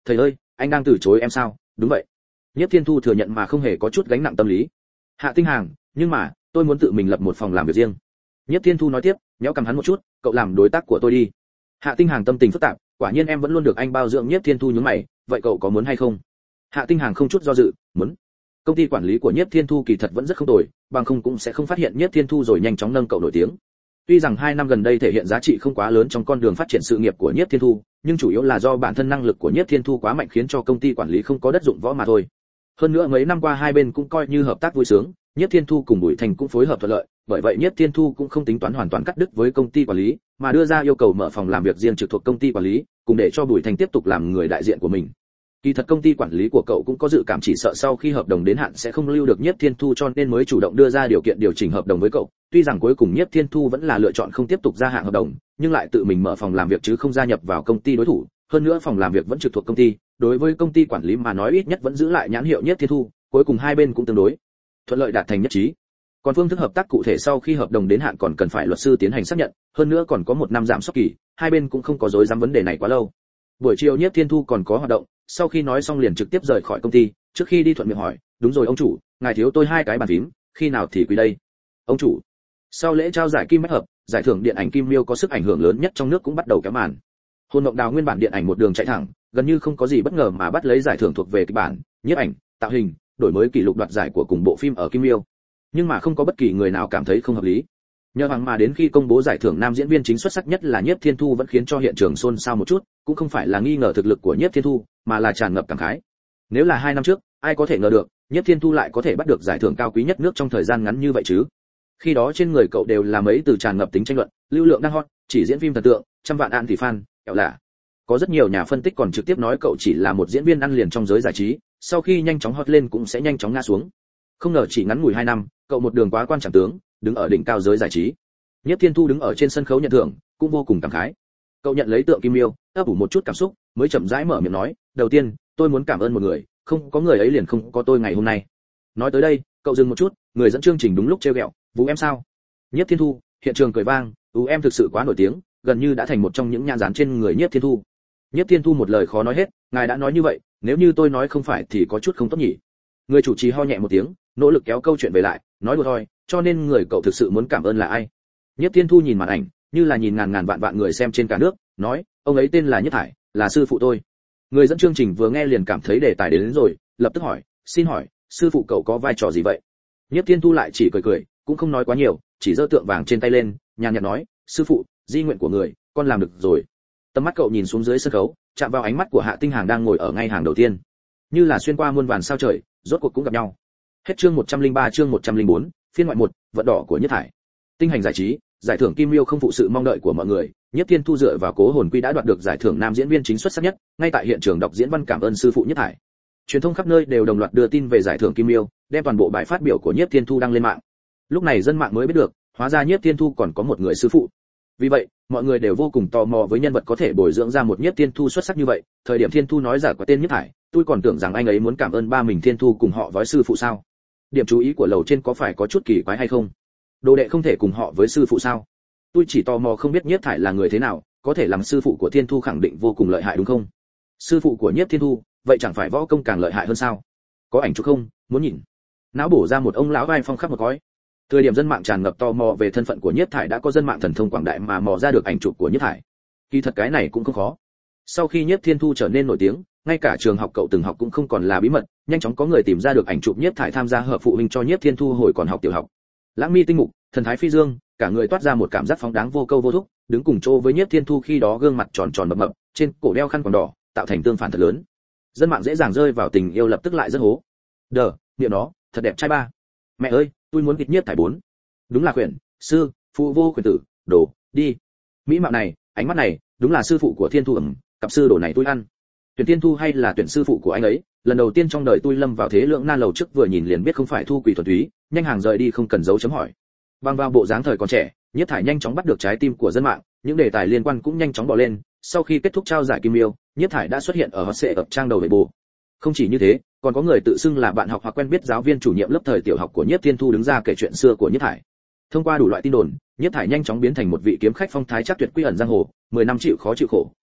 Speaker 1: thầy ơi, anh đang từ chối em sao? Đúng vậy. Nhiếp Thiên Thu thừa nhận mà không hề có chút gánh nặng tâm lý. Hạ Tinh Hàng, nhưng mà tôi muốn tự mình lập một phòng làm việc riêng. Nhiếp Thiên Thu nói tiếp, nhéo cầm hắn một chút, cậu làm đối tác của tôi đi. Hạ Tinh Hàng tâm tình phức tạp, quả nhiên em vẫn luôn được anh bao dưỡng. Nhiếp Thiên Thu nhướng mày, vậy cậu có muốn hay không? Hạ Tinh Hàng không chút do dự, muốn. Công ty quản lý của Nhiếp Thiên Thu kỳ thật vẫn rất không tồi, bằng không cũng sẽ không phát hiện Nhiếp Thiên Thu rồi nhanh chóng nâng cậu nổi tiếng. Tuy rằng hai năm gần đây thể hiện giá trị không quá lớn trong con đường phát triển sự nghiệp của Nhiếp Thiên Thu, nhưng chủ yếu là do bản thân năng lực của Nhiếp Thiên Thu quá mạnh khiến cho công ty quản lý không có đất dụng võ mà thôi. Hơn nữa mấy năm qua hai bên cũng coi như hợp tác vui sướng, Nhiếp Thiên Thu cùng Bùi Thành cũng phối hợp thuận lợi, bởi vậy Nhiếp Thiên Thu cũng không tính toán hoàn toàn cắt đứt với công ty quản lý, mà đưa ra yêu cầu mở phòng làm việc riêng trực thuộc công ty quản lý, cùng để cho Bùi Thành tiếp tục làm người đại diện của mình. Kỳ thật công ty quản lý của cậu cũng có dự cảm chỉ sợ sau khi hợp đồng đến hạn sẽ không lưu được Nhiếp Thiên Thu, cho nên mới chủ động đưa ra điều kiện điều chỉnh hợp đồng với cậu. Tuy rằng cuối cùng Nhiếp Thiên Thu vẫn là lựa chọn không tiếp tục gia hạn hợp đồng, nhưng lại tự mình mở phòng làm việc chứ không gia nhập vào công ty đối thủ. Hơn nữa phòng làm việc vẫn trực thuộc công ty, đối với công ty quản lý mà nói ít nhất vẫn giữ lại nhãn hiệu Nhiếp Thiên Thu. Cuối cùng hai bên cũng tương đối thuận lợi đạt thành nhất trí. Còn phương thức hợp tác cụ thể sau khi hợp đồng đến hạn còn cần phải luật sư tiến hành xác nhận, hơn nữa còn có một năm giảm sốc kỳ, hai bên cũng không có dối dám vấn đề này quá lâu. Buổi chiều Nhiếp Thiên Thu còn có hoạt động, sau khi nói xong liền trực tiếp rời khỏi công ty, trước khi đi thuận miệng hỏi, đúng rồi ông chủ, ngài thiếu tôi hai cái bàn phím, khi nào thì quý đây? Ông chủ. Sau lễ trao giải Kim Bách Hợp, giải thưởng điện ảnh Kim Miêu có sức ảnh hưởng lớn nhất trong nước cũng bắt đầu kéo màn. Hồn Mộng Đào nguyên bản điện ảnh một đường chạy thẳng, gần như không có gì bất ngờ mà bắt lấy giải thưởng thuộc về kịch bản, nhiếp ảnh, tạo hình, đổi mới kỷ lục đoạt giải của cùng bộ phim ở Kim Miêu. Nhưng mà không có bất kỳ người nào cảm thấy không hợp lý. Nhờ bằng mà đến khi công bố giải thưởng nam diễn viên chính xuất sắc nhất là Nhiếp Thiên Thu vẫn khiến cho hiện trường xôn xao một chút, cũng không phải là nghi ngờ thực lực của Nhiếp Thiên Thu, mà là tràn ngập cảm khái. Nếu là hai năm trước, ai có thể ngờ được, Nhiếp Thiên Thu lại có thể bắt được giải thưởng cao quý nhất nước trong thời gian ngắn như vậy chứ? Khi đó trên người cậu đều là mấy từ tràn ngập tính tranh luận, lưu lượng đang hot, chỉ diễn phim thần tượng, trăm vạn an thì fan, kẹo lạ. Có rất nhiều nhà phân tích còn trực tiếp nói cậu chỉ là một diễn viên ăn liền trong giới giải trí, sau khi nhanh chóng hot lên cũng sẽ nhanh chóng ngã xuống. Không ngờ chỉ ngắn ngủi hai năm, cậu một đường quá quan trọng tướng, đứng ở đỉnh cao giới giải trí. Nhiếp Thiên Thu đứng ở trên sân khấu nhận thưởng, cũng vô cùng cảm khái. Cậu nhận lấy tượng Kim Miêu, ấp ủ một chút cảm xúc, mới chậm rãi mở miệng nói, đầu tiên, tôi muốn cảm ơn một người, không có người ấy liền không có tôi ngày hôm nay. Nói tới đây, cậu dừng một chút, người dẫn chương trình đúng lúc trêu ghẹo, "Vũ em sao?" Nhiếp Thiên Thu, hiện trường cười vang, "Ú em thực sự quá nổi tiếng, gần như đã thành một trong những nhan dán trên người Nhiếp Thiên Thu." Nhiếp Thiên Thu một lời khó nói hết, "Ngài đã nói như vậy, nếu như tôi nói không phải thì có chút không tốt nhỉ?" Người chủ trì ho nhẹ một tiếng, nỗ lực kéo câu chuyện về lại, nói đùa thôi, "Cho nên người cậu thực sự muốn cảm ơn là ai?" Nhiếp Thiên Thu nhìn màn ảnh, như là nhìn ngàn ngàn vạn vạn người xem trên cả nước, nói, "Ông ấy tên là Nhất Thải, là sư phụ tôi." Người dẫn chương trình vừa nghe liền cảm thấy đề tài đến, đến rồi, lập tức hỏi, "Xin hỏi, sư phụ cậu có vai trò gì vậy?" Nhiếp Thiên Thu lại chỉ cười cười, cũng không nói quá nhiều, chỉ giơ tượng vàng trên tay lên, nhàn nhạt nói, "Sư phụ, di nguyện của người, con làm được rồi." Tầm mắt cậu nhìn xuống dưới sân khấu, chạm vào ánh mắt của Hạ Tinh Hàng đang ngồi ở ngay hàng đầu tiên, như là xuyên qua muôn vàn sao trời, rốt cuộc cũng gặp nhau. Hết chương một trăm lẻ ba chương một trăm lẻ bốn, phiên ngoại một, vận đỏ của Nhất Thải. Tinh hành giải trí, giải thưởng Kim Miêu không phụ sự mong đợi của mọi người, Nhiếp Thiên Thu dựa vào Cố Hồn Quy đã đoạt được giải thưởng nam diễn viên chính xuất sắc nhất, ngay tại hiện trường đọc diễn văn cảm ơn sư phụ Nhất Thải. Truyền thông khắp nơi đều đồng loạt đưa tin về giải thưởng Kim Miêu, đem toàn bộ bài phát biểu của Nhiếp Thiên Thu đăng lên mạng. Lúc này dân mạng mới biết được, hóa ra Nhiếp Thiên Thu còn có một người sư phụ. Vì vậy, mọi người đều vô cùng tò mò với nhân vật có thể bồi dưỡng ra một Nhiếp Thiên Thu xuất sắc như vậy. Thời điểm Thiên Thu nói giả có tên Nhất Thải, tôi còn tưởng rằng anh ấy muốn cảm ơn ba mình Thiên Thu cùng họ với sư phụ sao? Điểm chú ý của lầu trên có phải có chút kỳ quái hay không? Đồ đệ không thể cùng họ với sư phụ sao? Tôi chỉ tò mò không biết Nhiếp Thải là người thế nào, có thể làm sư phụ của Thiên Thu khẳng định vô cùng lợi hại đúng không? Sư phụ của Nhiếp Thiên Thu, vậy chẳng phải võ công càng lợi hại hơn sao? Có ảnh chụp không, muốn nhìn. Não bổ ra một ông lão vai phong khắp một gói. Thời điểm dân mạng tràn ngập tò mò về thân phận của Nhiếp Thải đã có dân mạng thần thông quảng đại mà mò ra được ảnh chụp của Nhiếp Thải. Kỳ thật cái này cũng không khó. Sau khi Nhiếp Thiên Thu trở nên nổi tiếng, ngay cả trường học cậu từng học cũng không còn là bí mật, nhanh chóng có người tìm ra được ảnh chụp Nhiếp Thải tham gia hợp phụ huynh cho Nhiếp Thiên Thu hồi còn học tiểu học. Lãng mi tinh mục, thần thái phi dương, cả người toát ra một cảm giác phóng đáng vô câu vô thúc, đứng cùng chỗ với Nhiếp Thiên Thu khi đó gương mặt tròn tròn mập mập, trên cổ đeo khăn quàng đỏ, tạo thành tương phản thật lớn. Dân mạng dễ dàng rơi vào tình yêu lập tức lại rất hố. Đờ, niệm nó, thật đẹp trai ba. Mẹ ơi, tôi muốn kịch Nhiếp Thải bốn. Đúng là quyển, sư, phụ vô quyển tử, đồ, đi. Mỹ mạo này, ánh mắt này, đúng là sư phụ của Thiên Thu ẩm, cặp sư đồ này tôi ăn. Tuyển Thiên Thu hay là tuyển sư phụ của anh ấy, lần đầu tiên trong đời tôi lâm vào thế lượng nan lầu trước vừa nhìn liền biết không phải Thu Quỷ thuần túy, nhanh hàng rời đi không cần dấu chấm hỏi. Bằng vào bộ dáng thời còn trẻ, Nhiếp Thải nhanh chóng bắt được trái tim của dân mạng, những đề tài liên quan cũng nhanh chóng bỏ lên. Sau khi kết thúc trao giải Kim Miêu, Nhiếp Thải đã xuất hiện ở hot search trang đầu về bù. Không chỉ như thế, còn có người tự xưng là bạn học hoặc quen biết giáo viên chủ nhiệm lớp thời tiểu học của Nhiếp Thiên Thu đứng ra kể chuyện xưa của Nhiếp Thải. Thông qua đủ loại tin đồn, Nhiếp Thải nhanh chóng biến thành một vị kiếm khách phong thái chắc tuyệt quy ẩn giang hồ, mười năm chịu khó chịu khổ,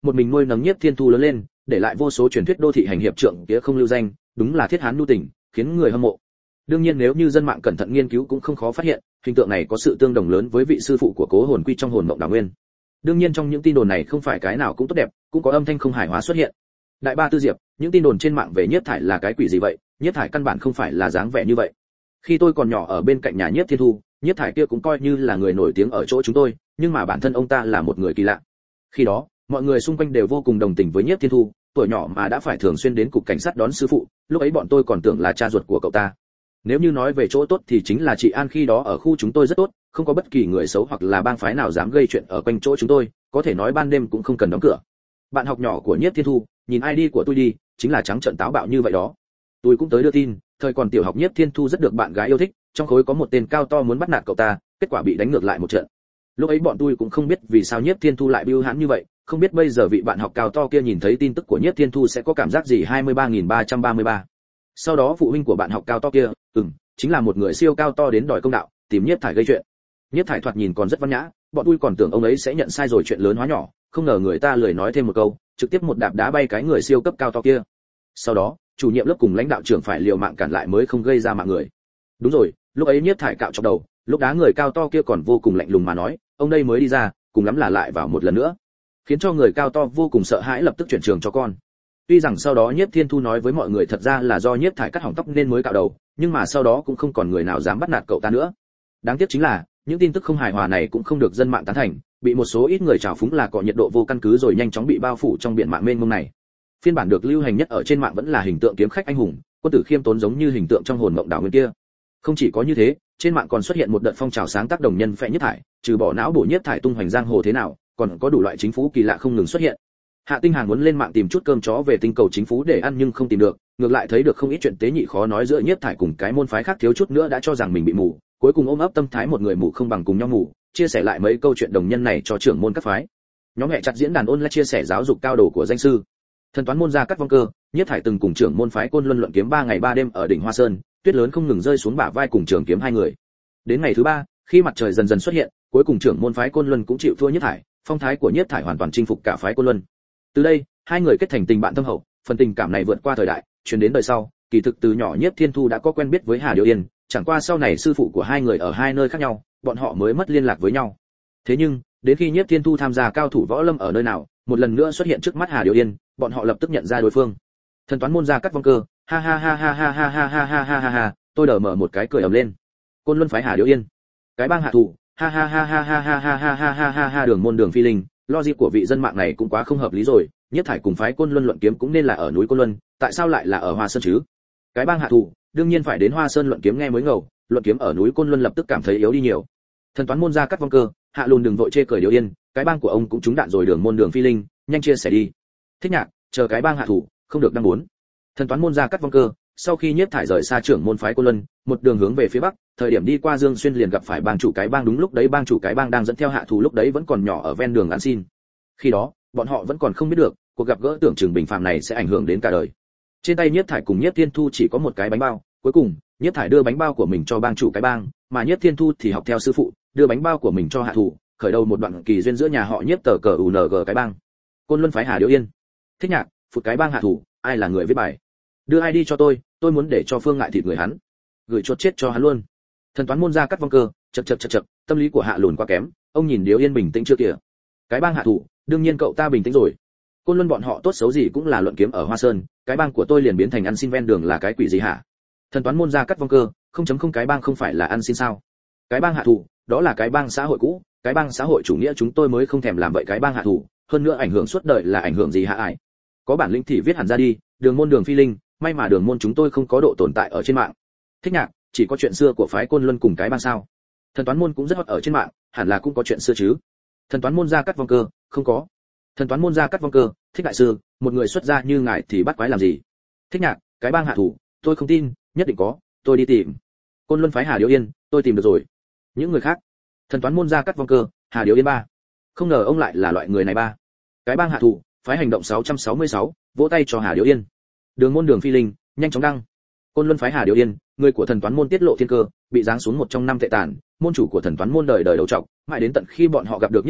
Speaker 1: một mình nuôi nấng Nhiếp Thiên Thu lớn lên, để lại vô số truyền thuyết đô thị hành hiệp trượng kia không lưu danh, đúng là thiết hán nhu tình, khiến người hâm mộ. Đương nhiên nếu như dân mạng cẩn thận nghiên cứu cũng không khó phát hiện, hình tượng này có sự tương đồng lớn với vị sư phụ của Cố Hồn Quy trong Hồn Mộng Đào Nguyên. Đương nhiên trong những tin đồn này không phải cái nào cũng tốt đẹp, cũng có âm thanh không hài hòa xuất hiện. Đại ba Tư Diệp, những tin đồn trên mạng về Nhiếp Thải là cái quỷ gì vậy? Nhiếp Thải căn bản không phải là dáng vẻ như vậy. Khi tôi còn nhỏ ở bên cạnh nhà Nhiếp Thiên Thu, Nhiếp Thải kia cũng coi như là người nổi tiếng ở chỗ chúng tôi, nhưng mà bản thân ông ta là một người kỳ lạ. Khi đó, mọi người xung quanh đều vô cùng đồng tình với Nhiếp Thiên Thu, tuổi nhỏ mà đã phải thường xuyên đến cục cảnh sát đón sư phụ, lúc ấy bọn tôi còn tưởng là cha ruột của cậu ta. Nếu như nói về chỗ tốt thì chính là chị An khi đó ở khu chúng tôi rất tốt, không có bất kỳ người xấu hoặc là bang phái nào dám gây chuyện ở quanh chỗ chúng tôi, có thể nói ban đêm cũng không cần đóng cửa. Bạn học nhỏ của Nhiếp Thiên Thu, nhìn i đê của tôi đi, chính là trắng trợn táo bạo như vậy đó. Tôi cũng tới đưa tin, thời còn tiểu học Nhiếp Thiên Thu rất được bạn gái yêu thích, trong khối có một tên cao to muốn bắt nạt cậu ta, kết quả bị đánh ngược lại một trận. Lúc ấy bọn tôi cũng không biết vì sao Nhiếp Thiên Thu lại bưu hãn như vậy, không biết bây giờ vị bạn học cao to kia nhìn thấy tin tức của Nhiếp Thiên Thu sẽ có cảm giác gì. hai mươi ba nghìn ba trăm ba mươi ba. Sau đó phụ huynh của bạn học cao to kia, ừm, chính là một người siêu cao to đến đòi công đạo, tìm Nhiếp Thải gây chuyện. Nhiếp Thải thoạt nhìn còn rất văn nhã, bọn tôi còn tưởng ông ấy sẽ nhận sai rồi chuyện lớn hóa nhỏ, không ngờ người ta lười nói thêm một câu, trực tiếp một đạp đá bay cái người siêu cấp cao to kia. Sau đó, chủ nhiệm lớp cùng lãnh đạo trưởng phải liều mạng cản lại mới không gây ra mạng người. Đúng rồi, lúc ấy Nhiếp Thải cạo chọc đầu, lúc đá người cao to kia còn vô cùng lạnh lùng mà nói, ông đây mới đi ra, cùng lắm là lại vào một lần nữa, khiến cho người cao to vô cùng sợ hãi lập tức chuyển trường cho con. Tuy rằng sau đó Nhiếp Thiên Thu nói với mọi người thật ra là do Nhiếp Thải cắt hỏng tóc nên mới cạo đầu, nhưng mà sau đó cũng không còn người nào dám bắt nạt cậu ta nữa. Đáng tiếc chính là những tin tức không hài hòa này cũng không được dân mạng tán thành, bị một số ít người trào phúng là cọ nhiệt độ vô căn cứ rồi nhanh chóng bị bao phủ trong biển mạng mênh mông này. Phiên bản được lưu hành nhất ở trên mạng vẫn là hình tượng kiếm khách anh hùng, quân tử khiêm tốn giống như hình tượng trong Hồn Mộng Đào Nguyên kia. Không chỉ có như thế, trên mạng còn xuất hiện một đợt phong trào sáng tác đồng nhân phệ Nhiếp Thải, trừ bỏ não bổ Nhiếp Thải tung hoành giang hồ thế nào, còn có đủ loại chính phú kỳ lạ không ngừng xuất hiện. Hạ Tinh Hàn muốn lên mạng tìm chút cơm chó về tinh cầu chính phú để ăn nhưng không tìm được, ngược lại thấy được không ít chuyện tế nhị khó nói giữa Nhiếp Thải cùng cái môn phái khác thiếu chút nữa đã cho rằng mình bị mù, cuối cùng ôm ấp tâm thái một người mù không bằng cùng nhau mù, chia sẻ lại mấy câu chuyện đồng nhân này cho trưởng môn các phái. Nhóm hệ chặt diễn đàn online chia sẻ giáo dục cao độ của danh sư. Thần toán môn gia cắt vong cơ, Nhiếp Thải từng cùng trưởng môn phái Côn Luân luận kiếm ba ngày ba đêm ở đỉnh Hoa Sơn, tuyết lớn không ngừng rơi xuống bả vai cùng trường kiếm hai người. Đến ngày thứ ba, khi mặt trời dần dần xuất hiện, cuối cùng trưởng môn phái Côn Luân cũng chịu thua Nhiếp Thải, phong thái của Nhiếp Thải hoàn toàn chinh phục cả phái Côn Luân. Từ đây, hai người kết thành tình bạn thâm hậu, phần tình cảm này vượt qua thời đại, truyền đến đời sau, kỳ thực từ nhỏ Nhiếp Thiên Thu đã có quen biết với Hà Điệu Yên, chẳng qua sau này sư phụ của hai người ở hai nơi khác nhau, bọn họ mới mất liên lạc với nhau. Thế nhưng, đến khi Nhiếp Thiên Thu tham gia cao thủ võ lâm ở nơi nào, một lần nữa xuất hiện trước mắt Hà Điệu Yên, bọn họ lập tức nhận ra đối phương. Thần toán môn gia cắt vong cơ, ha ha ha ha ha ha ha ha ha ha ha ha, tôi đờ mở một cái cười ầm lên. Côn Luân phái Hà Điệu Yên, cái bang hạ thủ, ha ha ha ha ha ha ha ha ha ha ha ha Đường môn Đường Phi Linh, logic của vị dân mạng này cũng quá không hợp lý rồi, Nhiếp Thải cùng phái Côn Luân luận kiếm cũng nên là ở núi Côn Luân, tại sao lại là ở Hoa Sơn chứ? Cái bang hạ thủ, đương nhiên phải đến Hoa Sơn luận kiếm nghe mới ngầu, luận kiếm ở núi Côn Luân lập tức cảm thấy yếu đi nhiều. Thần toán môn gia cắt vong cơ, hạ lùn đừng vội chê cười Điệu Yên, cái bang của ông cũng trúng đạn rồi Đường môn Đường Phi Linh, nhanh chia sẻ đi. Thích Nhạc, chờ cái bang hạ thủ, không được đăng muốn. Thần toán môn gia cắt vong cơ, sau khi Nhiếp Thải rời xa trưởng môn phái Côn Luân, một đường hướng về phía bắc, thời điểm đi qua Dương Xuyên liền gặp phải bang chủ cái bang, đúng lúc đấy bang chủ cái bang đang dẫn theo hạ thủ, lúc đấy vẫn còn nhỏ ở ven đường ăn xin. Khi đó, bọn họ vẫn còn không biết được, cuộc gặp gỡ tưởng chừng bình phàm này sẽ ảnh hưởng đến cả đời. Trên tay Nhiếp Thải cùng Nhiếp Thiên Thu chỉ có một cái bánh bao, cuối cùng, Nhiếp Thải đưa bánh bao của mình cho bang chủ cái bang, mà Nhiếp Thiên Thu thì học theo sư phụ, đưa bánh bao của mình cho hạ thủ, khởi đầu một đoạn kỳ duyên giữa nhà họ Nhiếp tờ cờ u en giê cái bang. Côn Luân phái Hà Điệu Yên. Thích Nhạc, phụt cái bang hạ thủ, ai là người viết bài? Đưa i đê cho tôi, tôi muốn để cho Phương Ngại thịt người hắn. Gửi chuột chết cho hắn luôn. Thần toán môn gia cắt vong cơ, chậc chậc chậc chậc, tâm lý của Hạ Lùn quá kém, ông nhìn Điệu Yên bình tĩnh chưa kìa. Cái bang hạ thủ, đương nhiên cậu ta bình tĩnh rồi. Côn Luân bọn họ tốt xấu gì cũng là luận kiếm ở Hoa Sơn, cái bang của tôi liền biến thành ăn xin ven đường là cái quỷ gì hả? Thần toán môn gia cắt vong cơ, không chấm không cái bang không phải là ăn xin sao? Cái bang hạ thủ, đó là cái bang xã hội cũ, cái bang xã hội chủ nghĩa chúng tôi mới không thèm làm vậy cái bang hạ thủ, hơn nữa ảnh hưởng suốt đời là ảnh hưởng gì hả ải? Có bản lĩnh thì viết hẳn ra đi, Đường môn Đường Phi Linh, may mà Đường môn chúng tôi không có độ tồn tại ở trên mạng. Thích Nhạc, chỉ có chuyện xưa của phái Côn Luân cùng cái bang sao? Thần toán môn cũng rất hot ở trên mạng, hẳn là cũng có chuyện xưa chứ? Thần toán môn gia cắt vong cơ, không có. Thần toán môn gia cắt vong cơ, Thích đại sư, một người xuất gia như ngài thì bắt quái làm gì? Thích Nhạc, cái bang hạ thủ, tôi không tin, nhất định có, tôi đi tìm. Côn Luân phái Hà Điệu Yên, tôi tìm được rồi. Những người khác. Thần toán môn gia cắt vong cơ, Hà Điệu Yên ba. Không ngờ ông lại là loại người này ba. Cái bang hạ thủ, phái hành động sáu trăm sáu mươi sáu, vỗ tay cho Hà Điệu Yên. Đường môn Đường Phi Linh, nhanh chóng đăng. Côn Luân phái Hà Điệu Yên, người của thần toán môn tiết lộ thiên cơ, bị giáng xuống một trong năm tệ tàn, môn chủ của thần toán môn đời đời đầu trọc, mãi đến tận khi bọn họ gặp được Nhiếp Thải,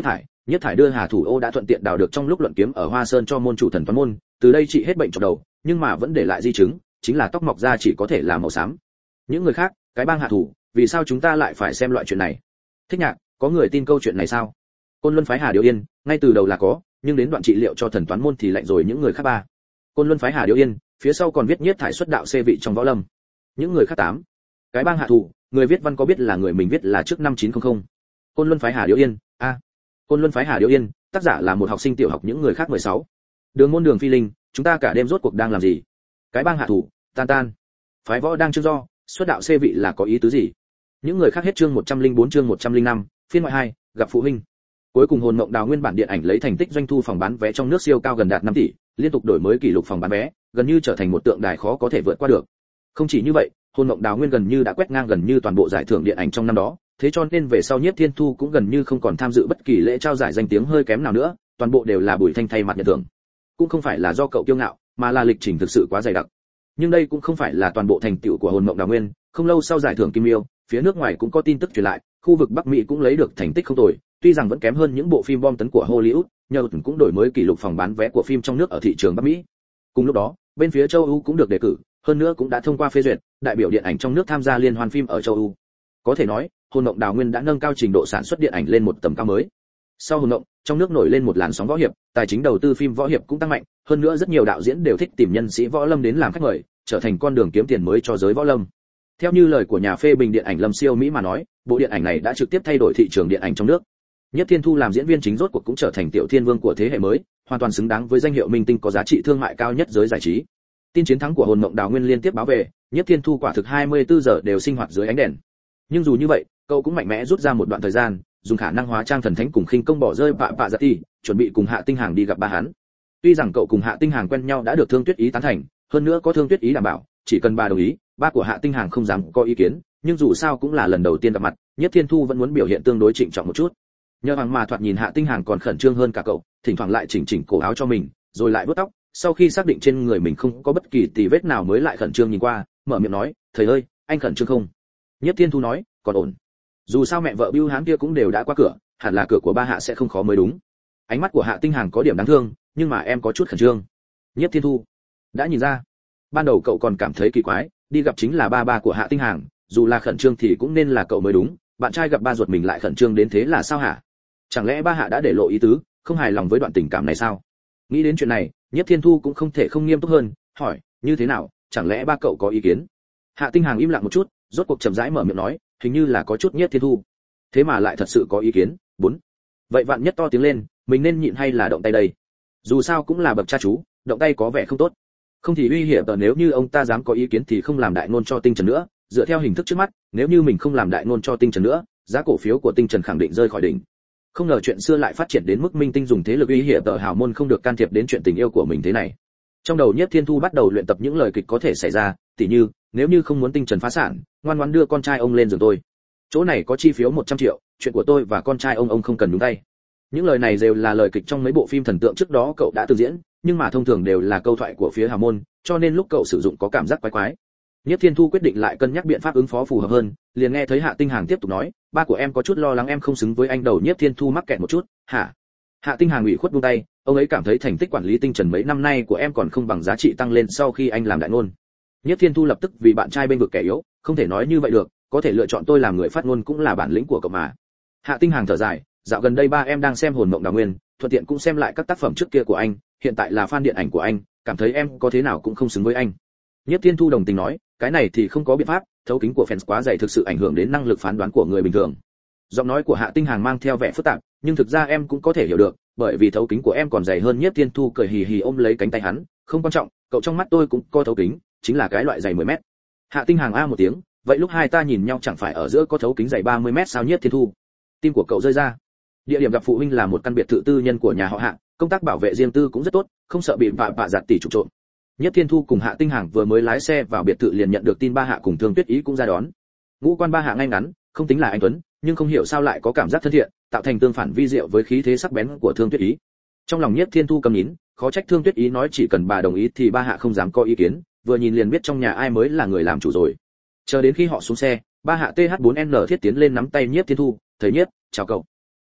Speaker 1: Nhất thải đưa Hà Thủ Ô đã thuận tiện đào được trong lúc luận kiếm ở Hoa Sơn cho môn chủ thần toán môn, từ đây trị hết bệnh chọc đầu, nhưng mà vẫn để lại di chứng, chính là tóc mọc ra chỉ có thể là màu xám. Những người khác, cái bang hạ thủ, vì sao chúng ta lại phải xem loại chuyện này? Thích Nhạc, có người tin câu chuyện này sao? Côn Luân phái Hà Điệu Yên, ngay từ đầu là có, nhưng đến đoạn trị liệu cho thần toán môn thì lạnh rồi những người khác ba. Côn Luân phái Hà Điệu Yên, phía sau còn viết Nhiếp thải xuất đạo xê vị trong võ lâm. Những người khác tám. Cái bang hạ thủ, người viết văn có biết là người mình viết là trước năm chín trăm. Côn Luân phái Hà Điệu Yên, a. À. Côn Luân phái Hà Điệu Yên, tác giả là một học sinh tiểu học, những người khác mười sáu. Đường môn Đường Phi Linh, chúng ta cả đêm rốt cuộc đang làm gì? Cái bang hạ thủ, tan tan. Phái võ đang chương do, xuất đạo xê vị là có ý tứ gì? Những người khác hết chương một trăm lẻ bốn chương một trăm lẻ năm, phiên ngoại hai, gặp phụ huynh. Cuối cùng Hồn Mộng Đào nguyên bản điện ảnh lấy thành tích doanh thu phòng bán vé trong nước siêu cao gần đạt năm tỷ, liên tục đổi mới kỷ lục phòng bán vé, gần như trở thành một tượng đài khó có thể vượt qua được. Không chỉ như vậy, Hồn Mộng Đào nguyên gần như đã quét ngang gần như toàn bộ giải thưởng điện ảnh trong năm đó, thế cho nên về sau Nhiếp Thiên Thu cũng gần như không còn tham dự bất kỳ lễ trao giải danh tiếng hơi kém nào nữa, toàn bộ đều là Bùi Thanh thay mặt nhận thưởng. Cũng không phải là do cậu kiêu ngạo, mà là lịch trình thực sự quá dày đặc. Nhưng đây cũng không phải là toàn bộ thành tựu của Hồn Mộng Đào nguyên, không lâu sau giải thưởng Kim Miêu, phía nước ngoài cũng có tin tức truyền lại, khu vực Bắc Mỹ cũng lấy được thành tích không tồi, tuy rằng vẫn kém hơn những bộ phim bom tấn của Hollywood, nhờ cũng đổi mới kỷ lục phòng bán vé của phim trong nước ở thị trường Bắc Mỹ. Cùng lúc đó, bên phía châu Âu cũng được đề cử, hơn nữa cũng đã thông qua phê duyệt, đại biểu điện ảnh trong nước tham gia liên hoan phim ở châu Âu. Có thể nói, Hồn Mộng Đào nguyên đã nâng cao trình độ sản xuất điện ảnh lên một tầm cao mới. Sau Hồn Mộng, trong nước nổi lên một làn sóng võ hiệp, tài chính đầu tư phim võ hiệp cũng tăng mạnh, hơn nữa rất nhiều đạo diễn đều thích tìm nhân sĩ võ lâm đến làm khách mời, trở thành con đường kiếm tiền mới cho giới võ lâm. Theo như lời của nhà phê bình điện ảnh Lâm Siêu Mỹ mà nói, bộ điện ảnh này đã trực tiếp thay đổi thị trường điện ảnh trong nước. Nhất Thiên Thu làm diễn viên chính rốt cuộc cũng trở thành tiểu thiên vương của thế hệ mới, hoàn toàn xứng đáng với danh hiệu minh tinh có giá trị thương mại cao nhất giới giải trí. Tin chiến thắng của Hồn Mộng Đào nguyên liên tiếp báo về, Nhất Thiên Thu quả thực hai mươi tư giờ đều sinh hoạt dưới ánh đèn. Nhưng dù như vậy, cậu cũng mạnh mẽ rút ra một đoạn thời gian, dùng khả năng hóa trang thần thánh cùng khinh công bỏ rơi bạ bạ giật ti, chuẩn bị cùng Hạ Tinh Hàng đi gặp ba hắn. Tuy rằng cậu cùng Hạ Tinh Hàng quen nhau đã được Thương Tuyết Ý tán thành, hơn nữa có Thương Tuyết Ý đảm bảo, chỉ cần bà đồng ý, ba của Hạ Tinh Hàng không dám có ý kiến, nhưng dù sao cũng là lần đầu tiên gặp mặt, Nhất Thiên Thu vẫn muốn biểu hiện tương đối trịnh trọng một chút. Nhờ bằng mà thoạt nhìn Hạ Tinh Hàng còn khẩn trương hơn cả cậu, thỉnh thoảng lại chỉnh chỉnh cổ áo cho mình, rồi lại vuốt tóc, sau khi xác định trên người mình không có bất kỳ tì vết nào mới lại khẩn trương nhìn qua, mở miệng nói, "Thầy ơi, anh khẩn trương không?" Nhất Thiên Thu nói, "Còn ổn. Dù sao mẹ vợ Bưu Hán kia cũng đều đã qua cửa, hẳn là cửa của ba Hạ sẽ không khó mới đúng." Ánh mắt của Hạ Tinh Hàng có điểm đáng thương, nhưng mà em có chút khẩn trương. Nhất Thiên Thu đã nhìn ra. Ban đầu cậu còn cảm thấy kỳ quái, đi gặp chính là ba ba của Hạ Tinh Hàng, dù là khẩn trương thì cũng nên là cậu mới đúng, bạn trai gặp ba ruột mình lại khẩn trương đến thế là sao hả? Chẳng lẽ ba Hạ đã để lộ ý tứ, không hài lòng với đoạn tình cảm này sao? Nghĩ đến chuyện này, Nhất Thiên Thu cũng không thể không nghiêm túc hơn, hỏi, như thế nào, chẳng lẽ ba cậu có ý kiến? Hạ Tinh Hàng im lặng một chút, rốt cuộc chậm rãi mở miệng nói, hình như là có chút Nhất Thiên Thu. Thế mà lại thật sự có ý kiến? Bốn. Vậy vạn nhất to tiếng lên, mình nên nhịn hay là động tay đây? Dù sao cũng là bậc cha chú, động tay có vẻ không tốt. Không thì uy hiểm, nếu như ông ta dám có ý kiến thì không làm đại ngôn cho Tinh Trần nữa, dựa theo hình thức trước mắt, nếu như mình không làm đại ngôn cho Tinh Trần nữa, giá cổ phiếu của Tinh Trần khẳng định rơi khỏi đỉnh. Không ngờ chuyện xưa lại phát triển đến mức minh tinh dùng thế lực uy hiểm tờ hào môn không được can thiệp đến chuyện tình yêu của mình thế này. Trong đầu Nhất Thiên Thu bắt đầu luyện tập những lời kịch có thể xảy ra, tỉ như, nếu như không muốn Tinh Trần phá sản, ngoan ngoãn đưa con trai ông lên giường tôi. Chỗ này có chi phiếu một trăm triệu, chuyện của tôi và con trai ông ông không cần nhúng tay. Những lời này đều là lời kịch trong mấy bộ phim thần tượng trước đó cậu đã từng diễn, nhưng mà thông thường đều là câu thoại của phía hào môn, cho nên lúc cậu sử dụng có cảm giác quái quái. Nhất Thiên Thu quyết định lại cân nhắc biện pháp ứng phó phù hợp hơn, liền nghe thấy Hạ Tinh Hàng tiếp tục nói, ba của em có chút lo lắng em không xứng với anh. Đầu Nhất Thiên Thu mắc kẹt một chút, hả? Hạ Tinh Hàng ủy khuất buông tay, ông ấy cảm thấy thành tích quản lý Tinh Trần mấy năm nay của em còn không bằng giá trị tăng lên sau khi anh làm đại ngôn. Nhất Thiên Thu lập tức vì bạn trai bên vực kẻ yếu, không thể nói như vậy được, có thể lựa chọn tôi làm người phát ngôn cũng là bản lĩnh của cậu mà. Hạ Tinh Hàng thở dài, dạo gần đây ba em đang xem Hồn Mộng Đào nguyên, thuận tiện cũng xem lại các tác phẩm trước kia của anh, hiện tại là fan điện ảnh của anh, cảm thấy em có thế nào cũng không xứng với anh. Nhất Thiên Thu đồng tình nói, cái này thì không có biện pháp, thấu kính của fans quá dày thực sự ảnh hưởng đến năng lực phán đoán của người bình thường. Giọng nói của Hạ Tinh Hàng mang theo vẻ phức tạp, nhưng thực ra em cũng có thể hiểu được, bởi vì thấu kính của em còn dày hơn. Nhất Thiên Thu cười hì hì ôm lấy cánh tay hắn, không quan trọng, cậu trong mắt tôi cũng có thấu kính, chính là cái loại dày mười mét. Hạ Tinh Hàng a một tiếng, vậy lúc hai ta nhìn nhau chẳng phải ở giữa có thấu kính dày ba mươi mét sao? Nhất Thiên Thu, tim của cậu rơi ra. Địa điểm gặp phụ huynh là một căn biệt thự tư nhân của nhà họ Hạ, công tác bảo vệ riêng tư cũng rất tốt, không sợ bị vạ vạ giặt tỷ trục trộm. Nhất Thiên Thu cùng Hạ Tinh Hàng vừa mới lái xe vào biệt thự liền nhận được tin ba Hạ cùng Thương Tuyết Ý cũng ra đón. Ngũ quan ba Hạ ngay ngắn, không tính là anh tuấn, nhưng không hiểu sao lại có cảm giác thân thiện, tạo thành tương phản vi diệu với khí thế sắc bén của Thương Tuyết Ý. Trong lòng Nhất Thiên Thu cầm nín, khó trách Thương Tuyết Ý nói chỉ cần bà đồng ý thì ba Hạ không dám có ý kiến, vừa nhìn liền biết trong nhà ai mới là người làm chủ rồi. Chờ đến khi họ xuống xe, ba Hạ T H bốn N thiết tiến lên nắm tay Nhất Thiên Thu, "Thầy Nhiếp, chào cậu."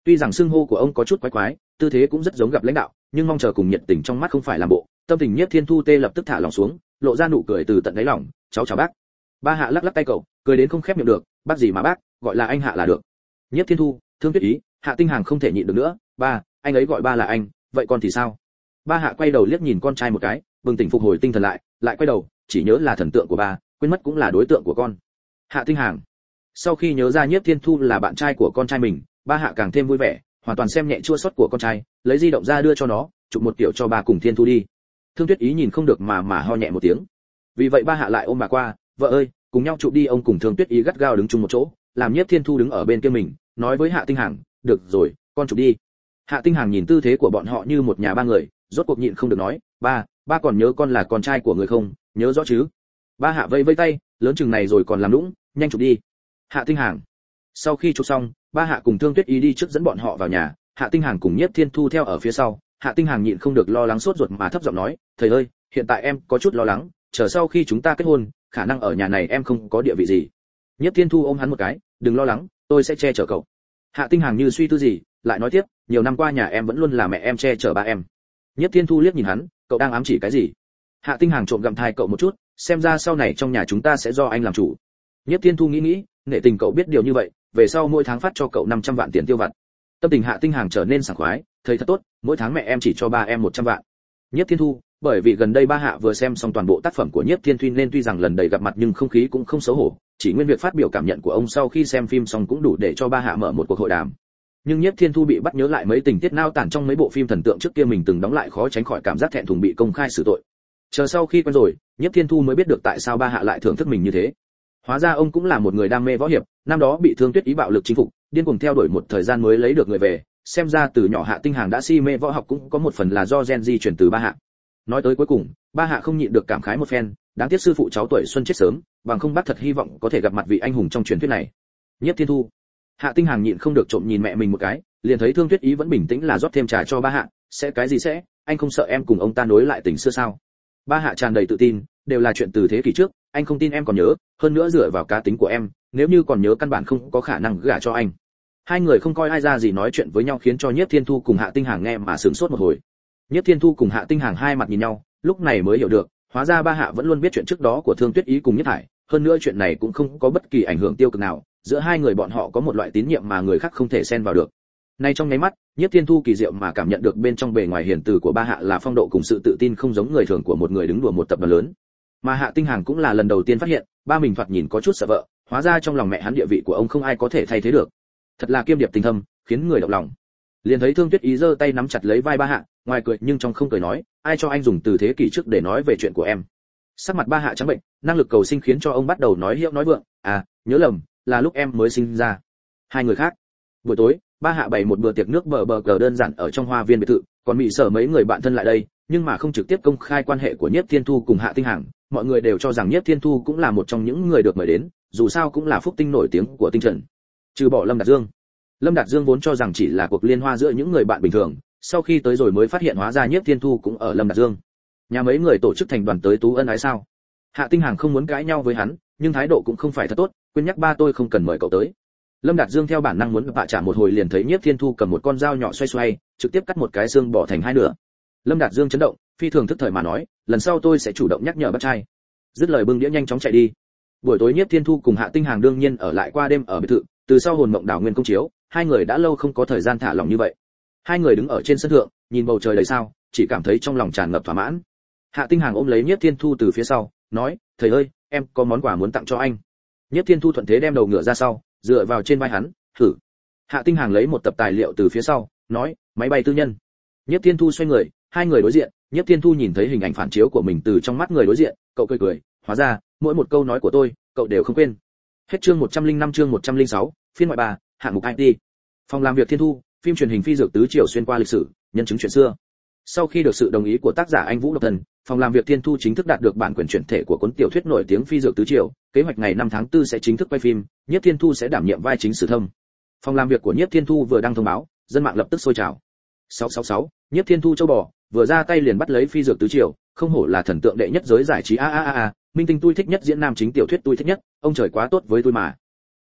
Speaker 1: Tuy rằng xưng hô của ông có chút quái quái, tư thế cũng rất giống gặp lãnh đạo, nhưng mong chờ cùng nhiệt tình trong mắt không phải làm bộ, tâm tình Nhiếp Thiên Thu tê lập tức thả lòng xuống, lộ ra nụ cười từ tận đáy lòng, "Cháu chào bác." Ba Hạ lắc lắc tay cậu, cười đến không khép miệng được, "Bác gì mà bác, gọi là anh Hạ là được." Nhiếp Thiên Thu, Thương Tuyết Ý, Hạ Tinh Hàng không thể nhịn được nữa, "Ba, anh ấy gọi ba là anh, vậy con thì sao?" Ba Hạ quay đầu liếc nhìn con trai một cái, bừng tỉnh phục hồi tinh thần lại, lại quay đầu, chỉ nhớ là thần tượng của ba, quên mất cũng là đối tượng của con. Hạ Tinh Hàng. Sau khi nhớ ra Nhiếp Thiên Thu là bạn trai của con trai mình, Ba Hạ càng thêm vui vẻ, hoàn toàn xem nhẹ chua xót của con trai, lấy di động ra đưa cho nó, chụp một tiểu cho ba cùng Thiên Thu đi. Thương Tuyết Ý nhìn không được mà mà ho nhẹ một tiếng. Vì vậy Ba Hạ lại ôm bà qua, "Vợ ơi, cùng nhau chụp đi." Ông cùng Thương Tuyết Ý gắt gao đứng chung một chỗ, làm Nhiếp Thiên Thu đứng ở bên kia mình, nói với Hạ Tinh Hàng, "Được rồi, con chụp đi." Hạ Tinh Hàng nhìn tư thế của bọn họ như một nhà ba người, rốt cuộc nhịn không được nói, "Ba, ba còn nhớ con là con trai của người không, nhớ rõ chứ?" Ba Hạ vây vây tay, lớn chừng này rồi còn làm nũng, "Nhanh chụp đi." Hạ Tinh Hàng. Sau khi chụp xong, Ba Hạ cùng Thương Tuyết Ý đi trước dẫn bọn họ vào nhà, Hạ Tinh Hàng cùng Nhiếp Thiên Thu theo ở phía sau. Hạ Tinh Hàng nhịn không được lo lắng sốt ruột mà thấp giọng nói, "Thầy ơi, hiện tại em có chút lo lắng, chờ sau khi chúng ta kết hôn, khả năng ở nhà này em không có địa vị gì." Nhiếp Thiên Thu ôm hắn một cái, "Đừng lo lắng, tôi sẽ che chở cậu." Hạ Tinh Hàng như suy tư gì, lại nói tiếp, "Nhiều năm qua nhà em vẫn luôn là mẹ em che chở ba em." Nhiếp Thiên Thu liếc nhìn hắn, "Cậu đang ám chỉ cái gì?" Hạ Tinh Hàng trộm gặm thai cậu một chút, "Xem ra sau này trong nhà chúng ta sẽ do anh làm chủ." Nhiếp Thiên Thu nghĩ nghĩ, nể tình cậu biết điều như vậy, về sau mỗi tháng phát cho cậu năm trăm vạn tiền tiêu vặt. Tâm tình Hạ Tinh Hàng trở nên sảng khoái, "Thầy thật tốt, mỗi tháng mẹ em chỉ cho ba em một trăm vạn." Nhiếp Thiên Thu, bởi vì gần đây Ba Hạ vừa xem xong toàn bộ tác phẩm của Nhiếp Thiên Thu nên tuy rằng lần đầy gặp mặt nhưng không khí cũng không xấu hổ, chỉ nguyên việc phát biểu cảm nhận của ông sau khi xem phim xong cũng đủ để cho Ba Hạ mở một cuộc hội đàm. Nhưng Nhiếp Thiên Thu bị bắt nhớ lại mấy tình tiết nao tản trong mấy bộ phim thần tượng trước kia mình từng đóng lại, khó tránh khỏi cảm giác thẹn thùng bị công khai xử tội. Chờ sau khi quen rồi, Nhiếp Thiên Thu mới biết được tại sao Ba Hạ lại thưởng thức mình như thế. Hóa ra ông cũng là một người đam mê võ hiệp, năm đó bị Thương Tuyết Ý bạo lực chinh phục, điên cuồng theo đuổi một thời gian mới lấy được người về, xem ra từ nhỏ Hạ Tinh Hàng đã si mê võ học cũng có một phần là do gen di truyền từ Ba Hạ. Nói tới cuối cùng, Ba Hạ không nhịn được cảm khái một phen, đáng tiếc sư phụ cháu tuổi xuân chết sớm, bằng không bác thật hy vọng có thể gặp mặt vị anh hùng trong truyền thuyết này. Nhiếp Thiên Thu. Hạ Tinh Hàng nhịn không được trộm nhìn mẹ mình một cái, liền thấy Thương Tuyết Ý vẫn bình tĩnh là rót thêm trà cho Ba Hạ, "Sẽ cái gì sẽ, anh không sợ em cùng ông ta nối lại tình xưa sao?" Ba Hạ tràn đầy tự tin, "Đều là chuyện từ thế kỷ trước, anh không tin em còn nhớ, hơn nữa dựa vào cá tính của em, nếu như còn nhớ căn bản không có khả năng gả cho anh." Hai người không coi ai ra gì nói chuyện với nhau khiến cho Nhiếp Thiên Thu cùng Hạ Tinh Hàng nghe mà sửng sốt một hồi. Nhiếp Thiên Thu cùng Hạ Tinh Hàng hai mặt nhìn nhau, lúc này mới hiểu được, hóa ra Ba Hạ vẫn luôn biết chuyện trước đó của Thương Tuyết Ý cùng Nhất Hải, hơn nữa chuyện này cũng không có bất kỳ ảnh hưởng tiêu cực nào, giữa hai người bọn họ có một loại tín nhiệm mà người khác không thể xen vào được. Nay trong nháy mắt, Nhiếp Thiên Thu kỳ diệu mà cảm nhận được bên trong bề ngoài hiền từ của Ba Hạ là phong độ cùng sự tự tin không giống người thường của một người đứng đùa một tập đoàn lớn. Mà Hạ Tinh Hàng cũng là lần đầu tiên phát hiện, ba mình thoạt nhìn có chút sợ vợ, hóa ra trong lòng mẹ hắn địa vị của ông không ai có thể thay thế được. Thật là kiêm điệp tình thâm, khiến người động lòng. Liền thấy Thương Tuyết Ý giơ tay nắm chặt lấy vai Ba Hạ, ngoài cười nhưng trong không cười nói, "Ai cho anh dùng từ thế kỷ trước để nói về chuyện của em?" Sắc mặt Ba Hạ trắng bệnh, năng lực cầu sinh khiến cho ông bắt đầu nói hiệu nói vượng, "À, nhớ lầm, là lúc em mới sinh ra." Hai người khác. Buổi tối, Ba Hạ bày một bữa tiệc nước bờ bờ cờ đơn giản ở trong hoa viên biệt thự, còn Mị Sở mấy người bạn thân lại đây, nhưng mà không trực tiếp công khai quan hệ của Nhiếp Thiên Thu cùng Hạ Tinh Hàng, mọi người đều cho rằng Nhiếp Thiên Thu cũng là một trong những người được mời đến, dù sao cũng là phúc tinh nổi tiếng của tinh trần. Trừ bỏ Lâm Đạt Dương. Lâm Đạt Dương vốn cho rằng chỉ là cuộc liên hoan giữa những người bạn bình thường, sau khi tới rồi mới phát hiện hóa ra Nhiếp Thiên Thu cũng ở Lâm Đạt Dương. Nhà mấy người tổ chức thành đoàn tới tú ân ái sao? Hạ Tinh Hàng không muốn cãi nhau với hắn, nhưng thái độ cũng không phải thật tốt, quên nhắc ba tôi không cần mời cậu tới. Lâm Đạt Dương theo bản năng muốn bạ trả một hồi liền thấy Nhiếp Thiên Thu cầm một con dao nhỏ xoay xoay, trực tiếp cắt một cái xương bỏ thành hai nửa. Lâm Đạt Dương chấn động, phi thường thức thời mà nói, "Lần sau tôi sẽ chủ động nhắc nhở bác trai." Dứt lời bưng đĩa nhanh chóng chạy đi. Buổi tối Nhiếp Thiên Thu cùng Hạ Tinh Hàng đương nhiên ở lại qua đêm ở biệt thự, từ sau hồn mộng đảo nguyên công chiếu, hai người đã lâu không có thời gian thả lỏng như vậy. Hai người đứng ở trên sân thượng, nhìn bầu trời đầy sao, chỉ cảm thấy trong lòng tràn ngập thỏa mãn. Hạ Tinh Hàng ôm lấy Nhiếp Thiên Thu từ phía sau, nói, "Thầy ơi, em có món quà muốn tặng cho anh." Nhiếp Thiên Thu thuận thế đem đầu ngửa ra sau, dựa vào trên vai hắn, "Thử." Hạ Tinh Hàng lấy một tập tài liệu từ phía sau, nói, "Máy bay tư nhân." Nhiếp Thiên Thu xoay người, hai người đối diện, Nhiếp Thiên Thu nhìn thấy hình ảnh phản chiếu của mình từ trong mắt người đối diện, cậu cười cười, hóa ra, mỗi một câu nói của tôi, cậu đều không quên. Hết chương một trăm lẻ năm chương một trăm lẻ sáu, phiên ngoại ba, hạng mục i tê. Phòng làm việc Thiên Thu, phim truyền hình phi dược tứ triều xuyên qua lịch sử, nhân chứng chuyện xưa. Sau khi được sự đồng ý của tác giả anh Vũ Độc Thần, phòng làm việc Thiên Thu chính thức đạt được bản quyền chuyển thể của cuốn tiểu thuyết nổi tiếng phi dược tứ triều, kế hoạch ngày năm tháng tư sẽ chính thức quay phim, Nhiếp Thiên Thu sẽ đảm nhiệm vai chính Sử Thông. Phòng làm việc của Nhiếp Thiên Thu vừa đăng thông báo, dân mạng lập tức sôi trào. sáu sáu sáu, Nhiếp Thiên Thu châu bò, vừa ra tay liền bắt lấy phi dược tứ triều, không hổ là thần tượng đệ nhất giới giải trí a a a a, minh tinh tôi thích nhất diễn nam chính tiểu thuyết tôi thích nhất, ông trời quá tốt với tôi mà.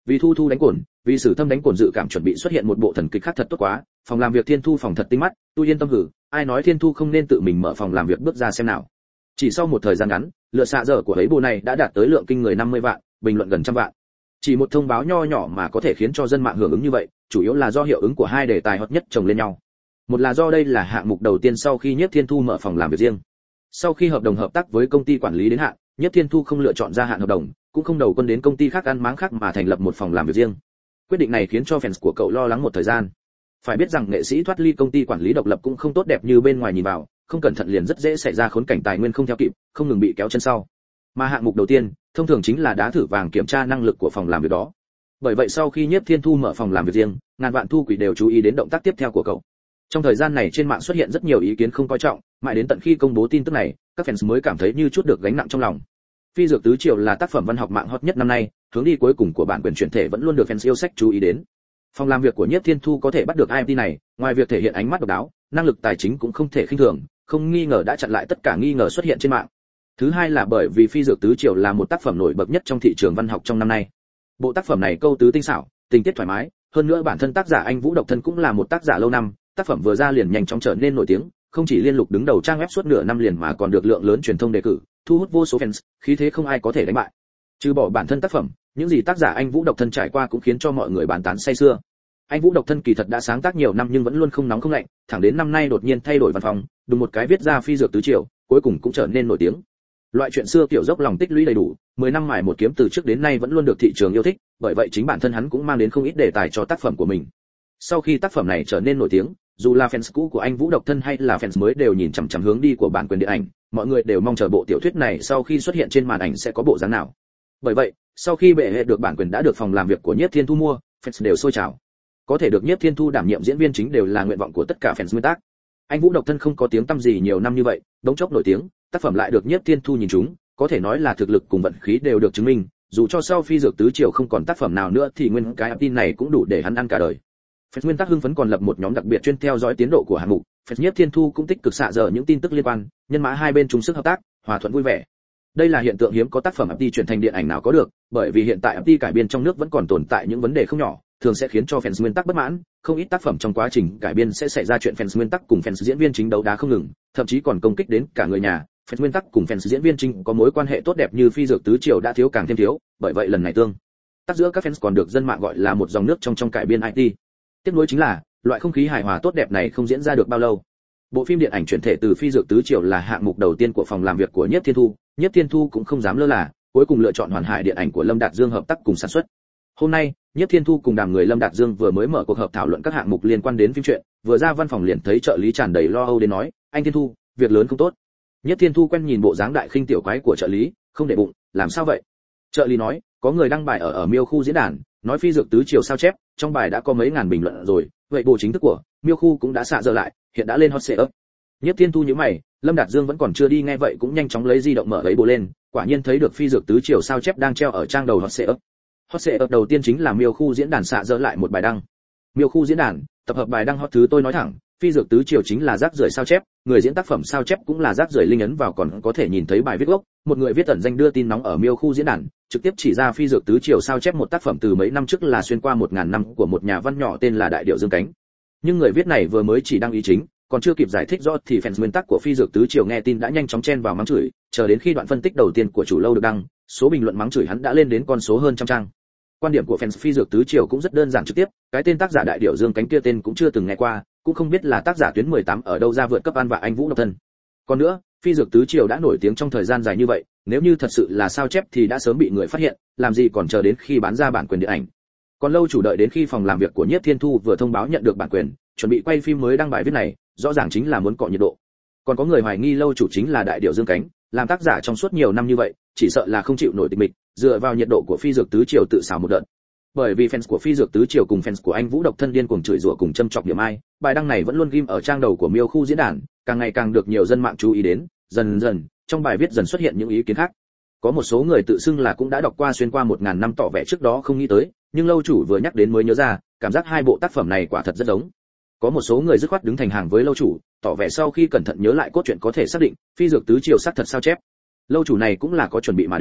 Speaker 1: Vì Thu Thu đánh cồn, vì Sử Thâm đánh cồn dự cảm chuẩn bị xuất hiện một bộ thần kịch khác thật tốt quá, phòng làm việc Thiên Thu phòng thật tinh mắt, tôi yên tâm hử, ai nói Thiên Thu không nên tự mình mở phòng làm việc bước ra xem nào. Chỉ sau một thời gian ngắn, lựa xạ giờ của ấy bộ này đã đạt tới lượng kinh người năm mươi vạn, bình luận gần trăm vạn. Chỉ một thông báo nho nhỏ mà có thể khiến cho dân mạng hưởng ứng như vậy, chủ yếu là do hiệu ứng của hai đề tài hot nhất chồng lên nhau. Một là do đây là hạng mục đầu tiên sau khi Nhiếp Thiên Thu mở phòng làm việc riêng. Sau khi hợp đồng hợp tác với công ty quản lý đến hạn, Nhiếp Thiên Thu không lựa chọn gia hạn hợp đồng, cũng không đầu quân đến công ty khác ăn máng khác mà thành lập một phòng làm việc riêng. Quyết định này khiến cho fans của cậu lo lắng một thời gian. Phải biết rằng nghệ sĩ thoát ly công ty quản lý độc lập cũng không tốt đẹp như bên ngoài nhìn vào, không cẩn thận liền rất dễ xảy ra khốn cảnh tài nguyên không theo kịp, không ngừng bị kéo chân sau. Mà hạng mục đầu tiên, thông thường chính là đá thử vàng kiểm tra năng lực của phòng làm việc đó. Bởi vậy sau khi Nhiếp Thiên Thu mở phòng làm việc riêng, ngàn vạn thu quỷ đều chú ý đến động tác tiếp theo của cậu. Trong thời gian này trên mạng xuất hiện rất nhiều ý kiến không coi trọng, mãi đến tận khi công bố tin tức này, các fans mới cảm thấy như chút được gánh nặng trong lòng. Phi Dược Tứ Triều là tác phẩm văn học mạng hot nhất năm nay, hướng đi cuối cùng của bản quyền chuyển thể vẫn luôn được fans yêu sách chú ý đến. Phòng làm việc của Nhiếp Thiên Thu có thể bắt được i pê này, ngoài việc thể hiện ánh mắt độc đáo, năng lực tài chính cũng không thể khinh thường, không nghi ngờ đã chặn lại tất cả nghi ngờ xuất hiện trên mạng. Thứ hai là bởi vì Phi Dược Tứ Triều là một tác phẩm nổi bật nhất trong thị trường văn học trong năm nay. Bộ tác phẩm này câu tứ tinh xảo, tình tiết thoải mái, hơn nữa bản thân tác giả anh Vũ Độc Thân cũng là một tác giả lâu năm, tác phẩm vừa ra liền nhanh chóng trở nên nổi tiếng, không chỉ liên lục đứng đầu trang web suốt nửa năm liền mà còn được lượng lớn truyền thông đề cử, thu hút vô số fans, khí thế không ai có thể đánh bại. Trừ bỏ bản thân tác phẩm, những gì tác giả anh Vũ Độc Thân trải qua cũng khiến cho mọi người bàn tán say sưa. Anh Vũ Độc Thân kỳ thật đã sáng tác nhiều năm nhưng vẫn luôn không nóng không lạnh, thẳng đến năm nay đột nhiên thay đổi văn phòng, đùng một cái viết ra Phi Dược Tứ Triều, cuối cùng cũng trở nên nổi tiếng. Loại chuyện xưa kiểu dốc lòng tích lũy đầy đủ, mười năm mài một kiếm từ trước đến nay vẫn luôn được thị trường yêu thích, bởi vậy chính bản thân hắn cũng mang đến không ít đề tài cho tác phẩm của mình. Sau khi tác phẩm này trở nên nổi tiếng, dù là fans cũ của anh Vũ Độc Thân hay là fans mới đều nhìn chằm chằm hướng đi của bản quyền điện ảnh, mọi người đều mong chờ bộ tiểu thuyết này sau khi xuất hiện trên màn ảnh sẽ có bộ dáng nào. Bởi vậy, sau khi bệ hệ được bản quyền đã được phòng làm việc của Nhiếp Thiên Thu mua, fans đều sôi trào. Có thể được Nhiếp Thiên Thu đảm nhiệm diễn viên chính đều là nguyện vọng của tất cả fans nguyên tác. Anh Vũ Độc Thân không có tiếng tăm gì nhiều năm như vậy, đống chốc nổi tiếng, tác phẩm lại được Nhiếp Thiên Thu nhìn trúng, có thể nói là thực lực cùng vận khí đều được chứng minh, dù cho sau Phi Dược Tứ Triều không còn tác phẩm nào nữa thì nguyên cái tin này cũng đủ để hắn ăn cả đời. Fans nguyên tắc hưng phấn còn lập một nhóm đặc biệt chuyên theo dõi tiến độ của hạng mục, Fans Nhiếp Thiên Thu cũng tích cực xạ dở những tin tức liên quan, nhân mã hai bên chung sức hợp tác, hòa thuận vui vẻ. Đây là hiện tượng hiếm có tác phẩm ép tê chuyển thành điện ảnh nào có được, bởi vì hiện tại ép tê cải biên trong nước vẫn còn tồn tại những vấn đề không nhỏ, thường sẽ khiến cho fans nguyên tắc bất mãn, không ít tác phẩm trong quá trình cải biên sẽ xảy ra chuyện fans nguyên tắc cùng fans diễn viên chính đấu đá không ngừng, thậm chí còn công kích đến cả người nhà. Fans nguyên tắc cùng fans diễn viên chính có mối quan hệ tốt đẹp như Phi Dược Tứ Triều đã thiếu càng thêm thiếu, bởi vậy lần này tương tác giữa các fans còn được dân mạng gọi là một dòng nước trong trong cải biên i tê. Tiếc nuối chính là, loại không khí hài hòa tốt đẹp này không diễn ra được bao lâu. Bộ phim điện ảnh chuyển thể từ Phi Dược Tứ Triều là hạng mục đầu tiên của phòng làm việc của Nhiếp Thiên Thu, Nhiếp Thiên Thu cũng không dám lơ là, cuối cùng lựa chọn Hoàn Hải điện ảnh của Lâm Đạt Dương hợp tác cùng sản xuất. Hôm nay, Nhiếp Thiên Thu cùng đàm người Lâm Đạt Dương vừa mới mở cuộc họp thảo luận các hạng mục liên quan đến phim truyện, vừa ra văn phòng liền thấy trợ lý tràn đầy lo âu đến nói, "Anh Thiên Thu, việc lớn không tốt." Nhiếp Thiên Thu quen nhìn bộ dáng đại khinh tiểu quái của trợ lý, không để bụng, "Làm sao vậy?" Trợ lý nói, "Có người đăng bài ở ở Miêu khu diễn đàn, nói Phi Dược Tứ Triều sao chép, trong bài đã có mấy ngàn bình luận rồi, vậy bộ chính thức của Miêu khu cũng đã xạ giờ lại, hiện đã lên hot search." Nhiếp Thiên Thu nhíu mày, Lâm Đạt Dương vẫn còn chưa đi nghe vậy cũng nhanh chóng lấy di động mở lấy bộ lên, quả nhiên thấy được Phi Dược Tứ Triều sao chép đang treo ở trang đầu hot search. Hot search đầu tiên chính là Miêu khu diễn đàn xạ dỡ lại một bài đăng. Miêu khu diễn đàn, tập hợp bài đăng hot thứ tôi nói thẳng, Phi Dược Tứ Triều chính là rác rưởi sao chép, người diễn tác phẩm sao chép cũng là rác rưởi, linh ấn vào còn có thể nhìn thấy bài viết gốc, một người viết ẩn danh đưa tin nóng ở Miêu khu diễn đàn, trực tiếp chỉ ra Phi Dược Tứ Triều sao chép một tác phẩm từ mấy năm trước là xuyên qua một ngàn năm của một nhà văn nhỏ tên là Đại Điệu Dương Cánh. Nhưng người viết này vừa mới chỉ đăng ý chính, còn chưa kịp giải thích rõ thì fans nguyên tắc của Phi Dược Tứ Triều nghe tin đã nhanh chóng chen vào mắng chửi, chờ đến khi đoạn phân tích đầu tiên của chủ lâu được đăng, số bình luận mắng chửi hắn đã lên đến con số hơn trăm trang. Quan điểm của fans Phi Dược Tứ Triều cũng rất đơn giản trực tiếp, cái tên tác giả Đại Điệu Dương Cánh kia tên cũng chưa từng nghe qua, cũng không biết là tác giả tuyến mười tám ở đâu ra vượt cấp An và anh Vũ Độc Thân. Còn nữa, Phi Dược Tứ Triều đã nổi tiếng trong thời gian dài như vậy, nếu như thật sự là sao chép thì đã sớm bị người phát hiện, làm gì còn chờ đến khi bán ra bản quyền điện ảnh. Còn lâu chủ đợi đến khi phòng làm việc của Nhiếp Thiên Thu vừa thông báo nhận được bản quyền, chuẩn bị quay phim mới đăng bài viết này, rõ ràng chính là muốn cọ nhiệt độ. Còn có người hoài nghi lâu chủ chính là Đại Điệu Dương Cánh, làm tác giả trong suốt nhiều năm như vậy, chỉ sợ là không chịu nổi tịch mịch, dựa vào nhiệt độ của Phi Dược Tứ Triều tự xào một đợt. Bởi vì fans của Phi Dược Tứ Triều cùng fans của anh Vũ Độc Thân điên cuồng chửi rủa cùng châm chọc điểm ai, bài đăng này vẫn luôn ghim ở trang đầu của Miêu khu diễn đàn, càng ngày càng được nhiều dân mạng chú ý đến, dần dần, trong bài viết dần xuất hiện những ý kiến khác. Có một số người tự xưng là cũng đã đọc qua xuyên qua một ngàn năm tỏ vẻ trước đó không nghĩ tới, nhưng lâu chủ vừa nhắc đến mới nhớ ra, cảm giác hai bộ tác phẩm này quả thật rất giống. Có một số người dứt khoát đứng thành hàng với lâu chủ, tỏ vẻ sau khi cẩn thận nhớ lại cốt truyện có thể xác định, Phi Dược Tứ Triều xác thật sao chép. Lâu chủ này cũng là có chuẩn bị mà đến,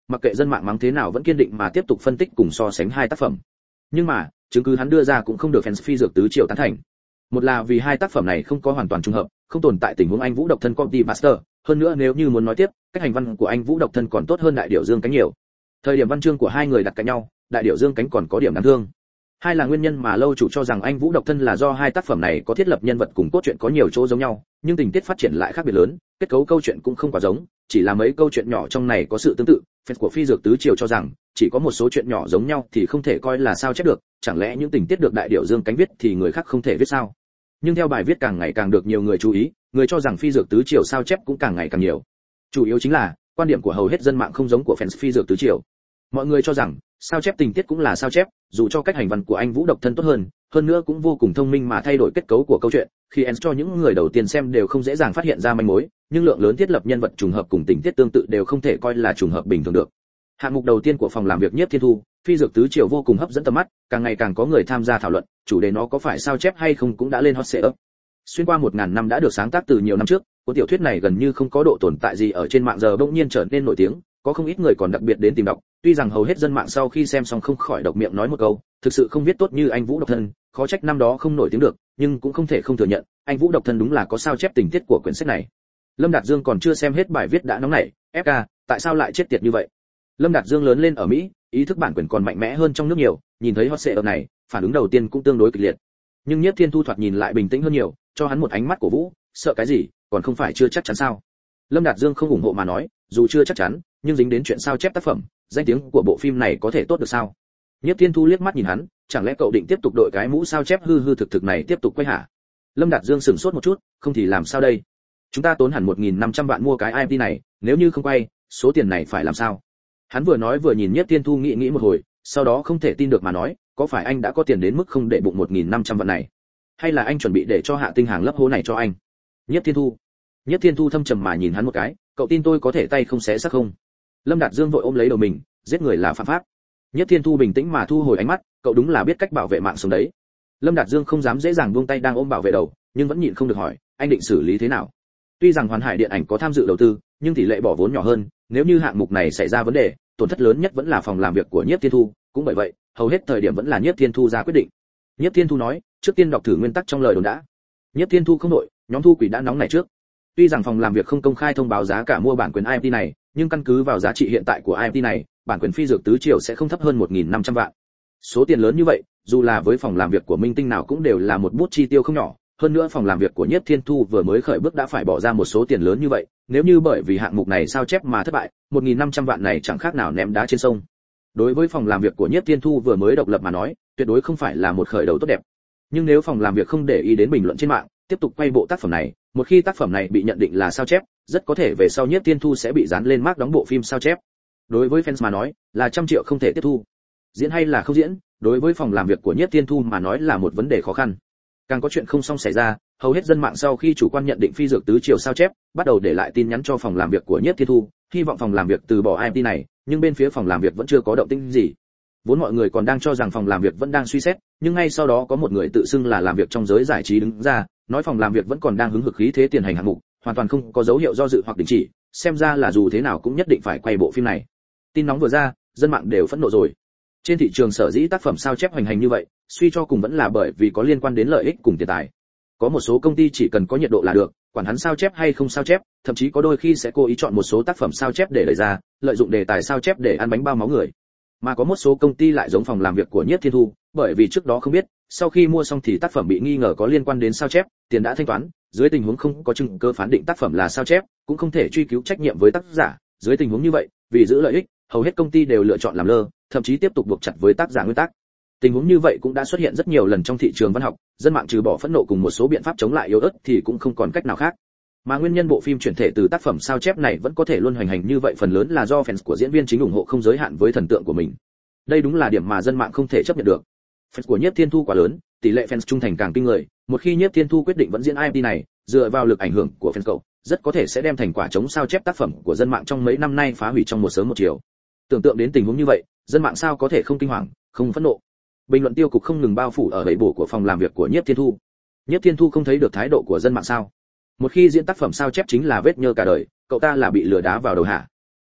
Speaker 1: mặc kệ dân mạng mắng thế nào vẫn kiên định mà tiếp tục phân tích cùng so sánh hai tác phẩm. Nhưng mà chứng cứ hắn đưa ra cũng không được fans phi dược tứ triều tán thành. Một là vì hai tác phẩm này không có hoàn toàn trùng hợp, không tồn tại tình huống anh Vũ độc thân copy master, hơn nữa nếu như muốn nói tiếp, cách hành văn của anh Vũ độc thân còn tốt hơn đại điểu dương cánh nhiều. Thời điểm văn chương của hai người đặt cạnh nhau, đại điểu dương cánh còn có điểm đáng thương. Hai là nguyên nhân mà lâu chủ cho rằng anh Vũ độc thân là do hai tác phẩm này có thiết lập nhân vật cùng cốt truyện có nhiều chỗ giống nhau, nhưng tình tiết phát triển lại khác biệt lớn, kết cấu câu chuyện cũng không quá giống, chỉ là mấy câu chuyện nhỏ trong này có sự tương tự. Fans của phi dược tứ triều cho rằng chỉ có một số chuyện nhỏ giống nhau thì không thể coi là sao chép được, chẳng lẽ những tình tiết được đại điểu dương cánh viết thì người khác không thể viết sao? Nhưng theo bài viết càng ngày càng được nhiều người chú ý, người cho rằng phi dược tứ triều sao chép cũng càng ngày càng nhiều. Chủ yếu chính là quan điểm của hầu hết dân mạng không giống của fans phi dược tứ triều. Mọi người cho rằng sao chép tình tiết cũng là sao chép, dù cho cách hành văn của anh Vũ độc thân tốt hơn, hơn nữa cũng vô cùng thông minh mà thay đổi kết cấu của câu chuyện, khi ens cho những người đầu tiên xem đều không dễ dàng phát hiện ra manh mối, nhưng lượng lớn thiết lập nhân vật trùng hợp cùng tình tiết tương tự đều không thể coi là trùng hợp bình thường được. Hạng mục đầu tiên của phòng làm việc Nhiếp Thiên Thu, phi dược tứ triều vô cùng hấp dẫn tầm mắt, càng ngày càng có người tham gia thảo luận, chủ đề nó có phải sao chép hay không cũng đã lên hot search. Xuyên qua một ngàn năm đã được sáng tác từ nhiều năm trước, cuốn tiểu thuyết này gần như không có độ tồn tại gì ở trên mạng, giờ bỗng nhiên trở nên nổi tiếng, có không ít người còn đặc biệt đến tìm đọc. Tuy rằng hầu hết dân mạng sau khi xem xong không khỏi độc miệng nói một câu, thực sự không viết tốt như anh Vũ độc thân, khó trách năm đó không nổi tiếng được, nhưng cũng không thể không thừa nhận, anh Vũ độc thân đúng là có sao chép tình tiết của quyển sách này. Lâm Đạt Dương còn chưa xem hết bài viết đã nóng nảy, ép ca, tại sao lại chết tiệt như vậy? Lâm Đạt Dương lớn lên ở Mỹ, ý thức bản quyền còn mạnh mẽ hơn trong nước nhiều, nhìn thấy hot search này, phản ứng đầu tiên cũng tương đối kịch liệt. Nhưng Nhiếp Thiên Thu thoạt nhìn lại bình tĩnh hơn nhiều, cho hắn một ánh mắt cổ vũ, sợ cái gì, còn không phải chưa chắc chắn sao? Lâm Đạt Dương không ủng hộ mà nói, dù chưa chắc chắn, nhưng dính đến chuyện sao chép tác phẩm, danh tiếng của bộ phim này có thể tốt được sao? Nhiếp Thiên Thu liếc mắt nhìn hắn, chẳng lẽ cậu định tiếp tục đội cái mũ sao chép hư hư thực thực này tiếp tục quay hả? Lâm Đạt Dương sững sốt một chút, không thì làm sao đây? Chúng ta tốn hẳn một nghìn năm trăm vạn mua cái i pê này, nếu như không quay, số tiền này phải làm sao? Hắn vừa nói vừa nhìn Nhiếp Thiên Thu nghĩ nghĩ một hồi, sau đó không thể tin được mà nói, có phải anh đã có tiền đến mức không để bụng một nghìn năm trăm vạn này? Hay là anh chuẩn bị để cho Hạ Tinh Hàng lấp hố này cho anh? Nhiếp Thiên Thu. Nhiếp Thiên Thu thâm trầm mà nhìn hắn một cái, cậu tin tôi có thể tay không xé xác không? Lâm Đạt Dương vội ôm lấy đầu mình, giết người là phạm pháp. Nhiếp Thiên Thu bình tĩnh mà thu hồi ánh mắt, cậu đúng là biết cách bảo vệ mạng sống đấy. Lâm Đạt Dương không dám dễ dàng buông tay đang ôm bảo vệ đầu, nhưng vẫn nhịn không được hỏi, anh định xử lý thế nào? Tuy rằng Hoàn Hải Điện ảnh có tham dự đầu tư, nhưng tỷ lệ bỏ vốn nhỏ hơn, nếu như hạng mục này xảy ra vấn đề, tổn thất lớn nhất vẫn là phòng làm việc của Nhiếp Thiên Thu, cũng bởi vậy, hầu hết thời điểm vẫn là Nhiếp Thiên Thu ra quyết định. Nhiếp Thiên Thu nói, trước tiên đọc thử nguyên tắc trong lời đồn đã. Nhiếp Thiên Thu không nội, nhóm thu quỷ đã nóng này trước. Tuy rằng phòng làm việc không công khai thông báo giá cả mua bản quyền i pê này, nhưng căn cứ vào giá trị hiện tại của i pê này, bản quyền phi dược tứ triều sẽ không thấp hơn một nghìn năm trăm vạn. Số tiền lớn như vậy, dù là với phòng làm việc của Minh Tinh nào cũng đều là một bút chi tiêu không nhỏ, hơn nữa phòng làm việc của Nhiếp Thiên Thu vừa mới khởi bước đã phải bỏ ra một số tiền lớn như vậy, nếu như bởi vì hạng mục này sao chép mà thất bại, một nghìn năm trăm vạn này chẳng khác nào ném đá trên sông. Đối với phòng làm việc của Nhiếp Thiên Thu vừa mới độc lập mà nói, tuyệt đối không phải là một khởi đầu tốt đẹp. Nhưng nếu phòng làm việc không để ý đến bình luận trên mạng, tiếp tục quay bộ tác phẩm này, một khi tác phẩm này bị nhận định là sao chép, rất có thể về sau Nhiếp Thiên Thu sẽ bị dán lên mác đóng bộ phim sao chép. Đối với fans mà nói, là trăm triệu không thể tiếp thu. Diễn hay là không diễn, đối với phòng làm việc của Nhiếp Thiên Thu mà nói là một vấn đề khó khăn. Càng có chuyện không xong xảy ra, hầu hết dân mạng sau khi chủ quan nhận định phi dược tứ triều sao chép, bắt đầu để lại tin nhắn cho phòng làm việc của Nhiếp Thiên Thu, hy vọng phòng làm việc từ bỏ i pê này, nhưng bên phía phòng làm việc vẫn chưa có động tĩnh gì. Vốn mọi người còn đang cho rằng phòng làm việc vẫn đang suy xét, nhưng ngay sau đó có một người tự xưng là làm việc trong giới giải trí đứng ra, nói phòng làm việc vẫn còn đang hứng hực khí thế tiền hành hạng mục, hoàn toàn không có dấu hiệu do dự hoặc đình chỉ, xem ra là dù thế nào cũng nhất định phải quay bộ phim này. Tin nóng vừa ra, dân mạng đều phẫn nộ rồi. Trên thị trường sở dĩ tác phẩm sao chép hoành hành như vậy, suy cho cùng vẫn là bởi vì có liên quan đến lợi ích cùng tiền tài. Có một số công ty chỉ cần có nhiệt độ là được, quản hắn sao chép hay không sao chép, thậm chí có đôi khi sẽ cố ý chọn một số tác phẩm sao chép để đẩy ra, lợi dụng đề tài sao chép để ăn bánh bao máu người. Mà có một số công ty lại giống phòng làm việc của Nhiếp Thiên Thu, bởi vì trước đó không biết, sau khi mua xong thì tác phẩm bị nghi ngờ có liên quan đến sao chép, tiền đã thanh toán, dưới tình huống không có chứng cứ phán định tác phẩm là sao chép, cũng không thể truy cứu trách nhiệm với tác giả. Dưới tình huống như vậy, vì giữ lợi ích, hầu hết công ty đều lựa chọn làm lơ, thậm chí tiếp tục buộc chặt với tác giả nguyên tắc. Tình huống như vậy cũng đã xuất hiện rất nhiều lần trong thị trường văn học, dân mạng trừ bỏ phẫn nộ cùng một số biện pháp chống lại yếu ớt thì cũng không còn cách nào khác. Mà nguyên nhân bộ phim chuyển thể từ tác phẩm sao chép này vẫn có thể luôn hoành hành như vậy phần lớn là do fans của diễn viên chính ủng hộ không giới hạn với thần tượng của mình. Đây đúng là điểm mà dân mạng không thể chấp nhận được. Fans của Nhiếp Thiên Thu quá lớn, tỷ lệ fans trung thành càng kinh người, một khi Nhiếp Thiên Thu quyết định vẫn diễn i pê này, dựa vào lực ảnh hưởng của fans cậu, rất có thể sẽ đem thành quả chống sao chép tác phẩm của dân mạng trong mấy năm nay phá hủy trong một sớm một chiều. Tưởng tượng đến tình huống như vậy, dân mạng sao có thể không kinh hoàng, không phẫn nộ. Bình luận tiêu cực không ngừng bao phủ ở bẫy bổ của phòng làm việc của Nhiếp Thiên Thu. Nhiếp Thiên Thu không thấy được thái độ của dân mạng sao? Một khi diễn tác phẩm sao chép chính là vết nhơ cả đời, cậu ta là bị lừa đá vào đầu hả? Ách,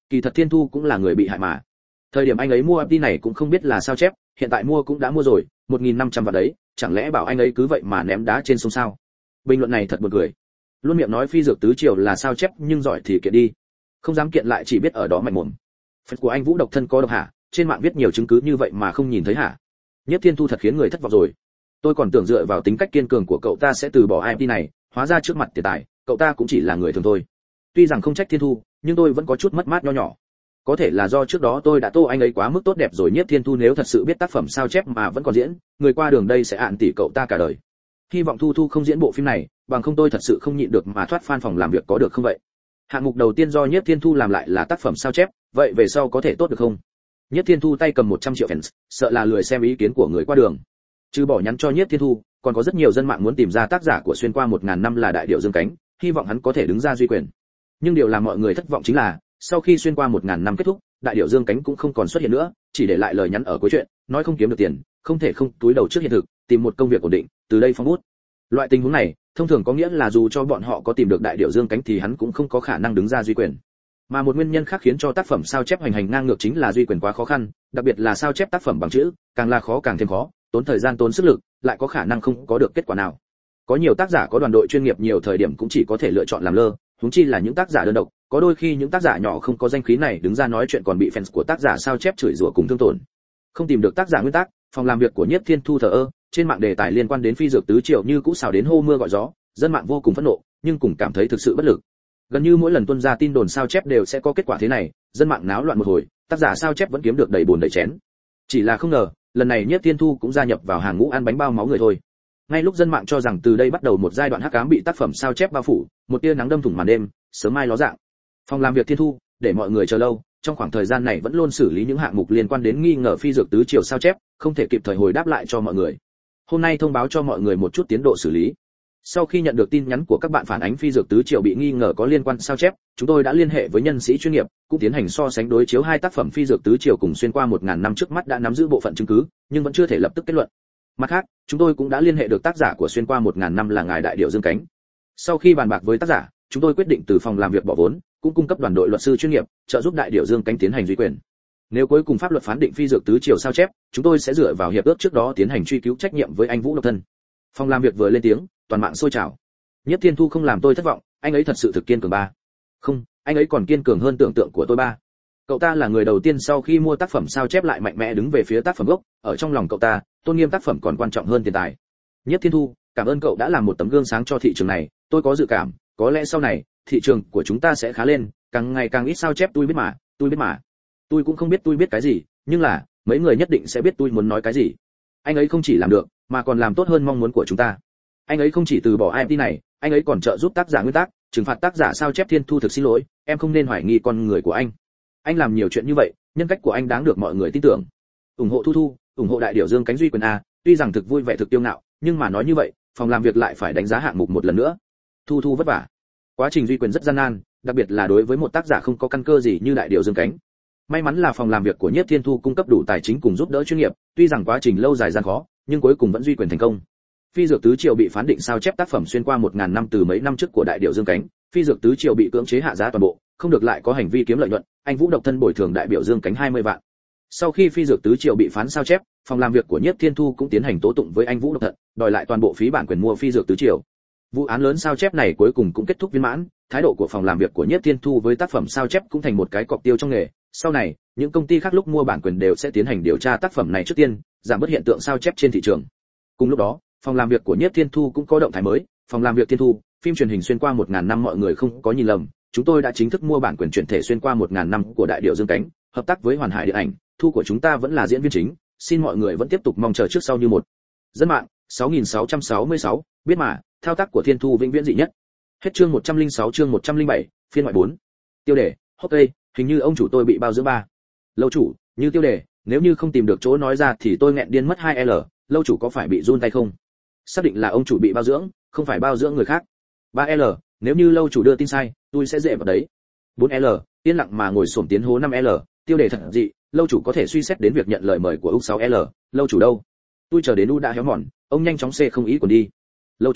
Speaker 1: Kỳ thật Thiên Thu cũng là người bị hại mà. Thời điểm anh ấy mua ép pê này cũng không biết là sao chép, hiện tại mua cũng đã mua rồi, một nghìn năm trăm vạn đấy, chẳng lẽ bảo anh ấy cứ vậy mà ném đá trên sông sao? Bình luận này thật buồn cười. Luôn miệng nói phi dược tứ triều là sao chép nhưng giỏi thì kiện đi. Không dám kiện lại chỉ biết ở đó mạnh mồm. Phần của anh Vũ độc thân có độc hả? Trên mạng viết nhiều chứng cứ như vậy mà không nhìn thấy hả? Nhất Thiên Thu thật khiến người thất vọng rồi. Tôi còn tưởng dựa vào tính cách kiên cường của cậu ta sẽ từ bỏ i pê này, hóa ra trước mặt tiền tài, cậu ta cũng chỉ là người thường thôi. Tuy rằng không trách Thiên Thu, nhưng tôi vẫn có chút mất mát nho nhỏ. Có thể là do trước đó tôi đã tô anh ấy quá mức tốt đẹp rồi. Nhiếp Thiên Thu nếu thật sự biết tác phẩm sao chép mà vẫn còn diễn, người qua đường đây sẽ ạn tỉ cậu ta cả đời. Hy vọng Thu Thu không diễn bộ phim này, bằng không tôi thật sự không nhịn được mà thoát fan phòng làm việc có được không vậy? Hạng mục đầu tiên do Nhiếp Thiên Thu làm lại là tác phẩm sao chép, vậy về sau có thể tốt được không? Nhiếp Thiên Thu tay cầm một trăm triệu fans, sợ là lười xem ý kiến của người qua đường. Trừ bỏ nhắn cho Nhiếp Thiên Thu, còn có rất nhiều dân mạng muốn tìm ra tác giả của xuyên qua một ngàn năm là Đại Điểu Dương Cánh, hy vọng hắn có thể đứng ra duy quyền. Nhưng điều làm mọi người thất vọng chính là, sau khi xuyên qua một ngàn năm kết thúc, Đại Điểu Dương Cánh cũng không còn xuất hiện nữa, chỉ để lại lời nhắn ở cuối chuyện, nói không kiếm được tiền, không thể không túi đầu trước hiện thực, tìm một công việc ổn định, từ đây phong bút. Loại tình huống này, thông thường có nghĩa là dù cho bọn họ có tìm được Đại Điểu Dương Cánh thì hắn cũng không có khả năng đứng ra duy quyền. Mà một nguyên nhân khác khiến cho tác phẩm sao chép hoành hành ngang ngược chính là duy quyền quá khó khăn, đặc biệt là sao chép tác phẩm bằng chữ, càng là khó càng thêm khó, tốn thời gian tốn sức lực, lại có khả năng không có được kết quả nào. Có nhiều tác giả có đoàn đội chuyên nghiệp nhiều thời điểm cũng chỉ có thể lựa chọn làm lơ, huống chi là những tác giả đơn độc, có đôi khi những tác giả nhỏ không có danh khí này đứng ra nói chuyện còn bị fans của tác giả sao chép chửi rủa cùng thương tổn. Không tìm được tác giả nguyên tác, phòng làm việc của Nhiếp Thiên Thu thờ ơ, trên mạng đề tài liên quan đến phi dược tứ triệu như cũ xào đến hô mưa gọi gió, dân mạng vô cùng phẫn nộ, nhưng cũng cảm thấy thực sự bất lực. Gần như mỗi lần tuân ra tin đồn sao chép đều sẽ có kết quả thế này, dân mạng náo loạn một hồi, tác giả sao chép vẫn kiếm được đầy buồn đầy chén. Chỉ là không ngờ, lần này Nhiếp Thiên Thu cũng gia nhập vào hàng ngũ ăn bánh bao máu người thôi. Ngay lúc dân mạng cho rằng từ đây bắt đầu một giai đoạn hắc ám bị tác phẩm sao chép bao phủ, một tia nắng đâm thủng màn đêm, sớm mai ló dạng. Phòng làm việc Thiên Thu, để mọi người chờ lâu, trong khoảng thời gian này vẫn luôn xử lý những hạng mục liên quan đến nghi ngờ phi dược tứ triều sao chép, không thể kịp thời hồi đáp lại cho mọi người. Hôm nay thông báo cho mọi người một chút tiến độ xử lý. Sau khi nhận được tin nhắn của các bạn phản ánh phi dược tứ triệu bị nghi ngờ có liên quan sao chép, chúng tôi đã liên hệ với nhân sĩ chuyên nghiệp, cũng tiến hành so sánh đối chiếu hai tác phẩm phi dược tứ triệu cùng xuyên qua một ngàn năm trước mắt đã nắm giữ bộ phận chứng cứ, nhưng vẫn chưa thể lập tức kết luận. Mặt khác, chúng tôi cũng đã liên hệ được tác giả của xuyên qua một ngàn năm là ngài Đại Điểu Dương Cánh. Sau khi bàn bạc với tác giả, chúng tôi quyết định từ phòng làm việc bỏ vốn, cũng cung cấp đoàn đội luật sư chuyên nghiệp, trợ giúp Đại Điểu Dương Cánh tiến hành duy quyền. Nếu cuối cùng pháp luật phán định phi dược tứ triệu sao chép, chúng tôi sẽ dựa vào hiệp ước trước đó tiến hành truy cứu trách nhiệm với anh Vũ độc thân. Phòng làm việc vừa lên tiếng, toàn mạng sôi trào. Nhiếp Thiên Thu không làm tôi thất vọng, anh ấy thật sự thực kiên cường ba. Không, anh ấy còn kiên cường hơn tưởng tượng của tôi ba. Cậu ta là người đầu tiên sau khi mua tác phẩm sao chép lại mạnh mẽ đứng về phía tác phẩm gốc, ở trong lòng cậu ta, tôn nghiêm tác phẩm còn quan trọng hơn tiền tài. Nhiếp Thiên Thu, cảm ơn cậu đã làm một tấm gương sáng cho thị trường này, tôi có dự cảm, có lẽ sau này, thị trường của chúng ta sẽ khá lên, càng ngày càng ít sao chép tôi biết mà, tôi biết mà. Tôi cũng không biết tôi biết cái gì, nhưng là, mấy người nhất định sẽ biết tôi muốn nói cái gì. Anh ấy không chỉ làm được, mà còn làm tốt hơn mong muốn của chúng ta. Anh ấy không chỉ từ bỏ i pê này, anh ấy còn trợ giúp tác giả nguyên tác, trừng phạt tác giả sao chép. Thiên Thu thực xin lỗi, em không nên hoài nghi con người của anh. Anh làm nhiều chuyện như vậy, nhân cách của anh đáng được mọi người tin tưởng. Ủng hộ Thu Thu, ủng hộ Đại Điểu Dương Cánh duy quyền a, tuy rằng thực vui vẻ thực tiêu ngạo, nhưng mà nói như vậy, phòng làm việc lại phải đánh giá hạng mục một lần nữa. Thu Thu vất vả. Quá trình duy quyền rất gian nan, đặc biệt là đối với một tác giả không có căn cơ gì như Đại Điểu Dương Cánh. May mắn là phòng làm việc của Nhiếp Thiên Thu cung cấp đủ tài chính cùng giúp đỡ chuyên nghiệp, tuy rằng quá trình lâu dài gian khó, nhưng cuối cùng vẫn duy quyền thành công. Phi dược tứ triệu bị phán định sao chép tác phẩm xuyên qua một ngàn năm từ mấy năm trước của Đại Điểu Dương Cánh, phi dược tứ triệu bị cưỡng chế hạ giá toàn bộ, không được lại có hành vi kiếm lợi nhuận, anh Vũ độc thân bồi thường Đại Điểu Dương Cánh hai mươi vạn. Sau khi phi dược tứ triệu bị phán sao chép, phòng làm việc của Nhiếp Thiên Thu cũng tiến hành tố tụng với anh Vũ độc thân, đòi lại toàn bộ phí bản quyền mua phi dược tứ triệu. Vụ án lớn sao chép này cuối cùng cũng kết thúc viên mãn, thái độ của phòng làm việc của Nhiếp Thiên Thu với tác phẩm sao chép cũng thành một cái cọc tiêu trong nghề. Sau này, những công ty khác lúc mua bản quyền đều sẽ tiến hành điều tra tác phẩm này trước tiên, giảm bớt hiện tượng sao chép trên thị trường. Cùng lúc đó, phòng làm việc của Nhiếp Thiên Thu cũng có động thái mới. Phòng làm việc Thiên Thu, phim truyền hình xuyên qua một ngàn năm mọi người không có nhìn lầm, chúng tôi đã chính thức mua bản quyền chuyển thể xuyên qua một ngàn năm của Đại Điểu Dương Cánh, hợp tác với Hoàn Hải Điện ảnh, Thu của chúng ta vẫn là diễn viên chính, xin mọi người vẫn tiếp tục mong chờ trước sau như một. Dân mạng sáu nghìn sáu trăm sáu mươi sáu, biết mà, thao tác của Thiên Thu vĩnh viễn dị nhất. Hết chương một trăm lẻ sáu chương một trăm lẻ bảy, phiên ngoại bốn. Tiêu đề: Ok, hình như ông chủ tôi bị bao dưỡng ba. Lâu chủ, như tiêu đề, nếu như không tìm được chỗ nói ra thì tôi nghẹn điên mất hai L, lâu chủ có phải bị run tay không? Xác định là ông chủ bị bao dưỡng, không phải bao dưỡng người khác. ba L, nếu như lâu chủ đưa tin sai, tôi sẽ dễ vào đấy. bốn L, yên lặng mà ngồi xổm tiến hố năm L, tiêu đề thật dị, lâu chủ có thể suy xét đến việc nhận lời mời của U sáu L, lâu chủ đâu? Tôi chờ đến U đã héo mòn, ông nhanh chóng C không ý còn đi. Lâu chủ,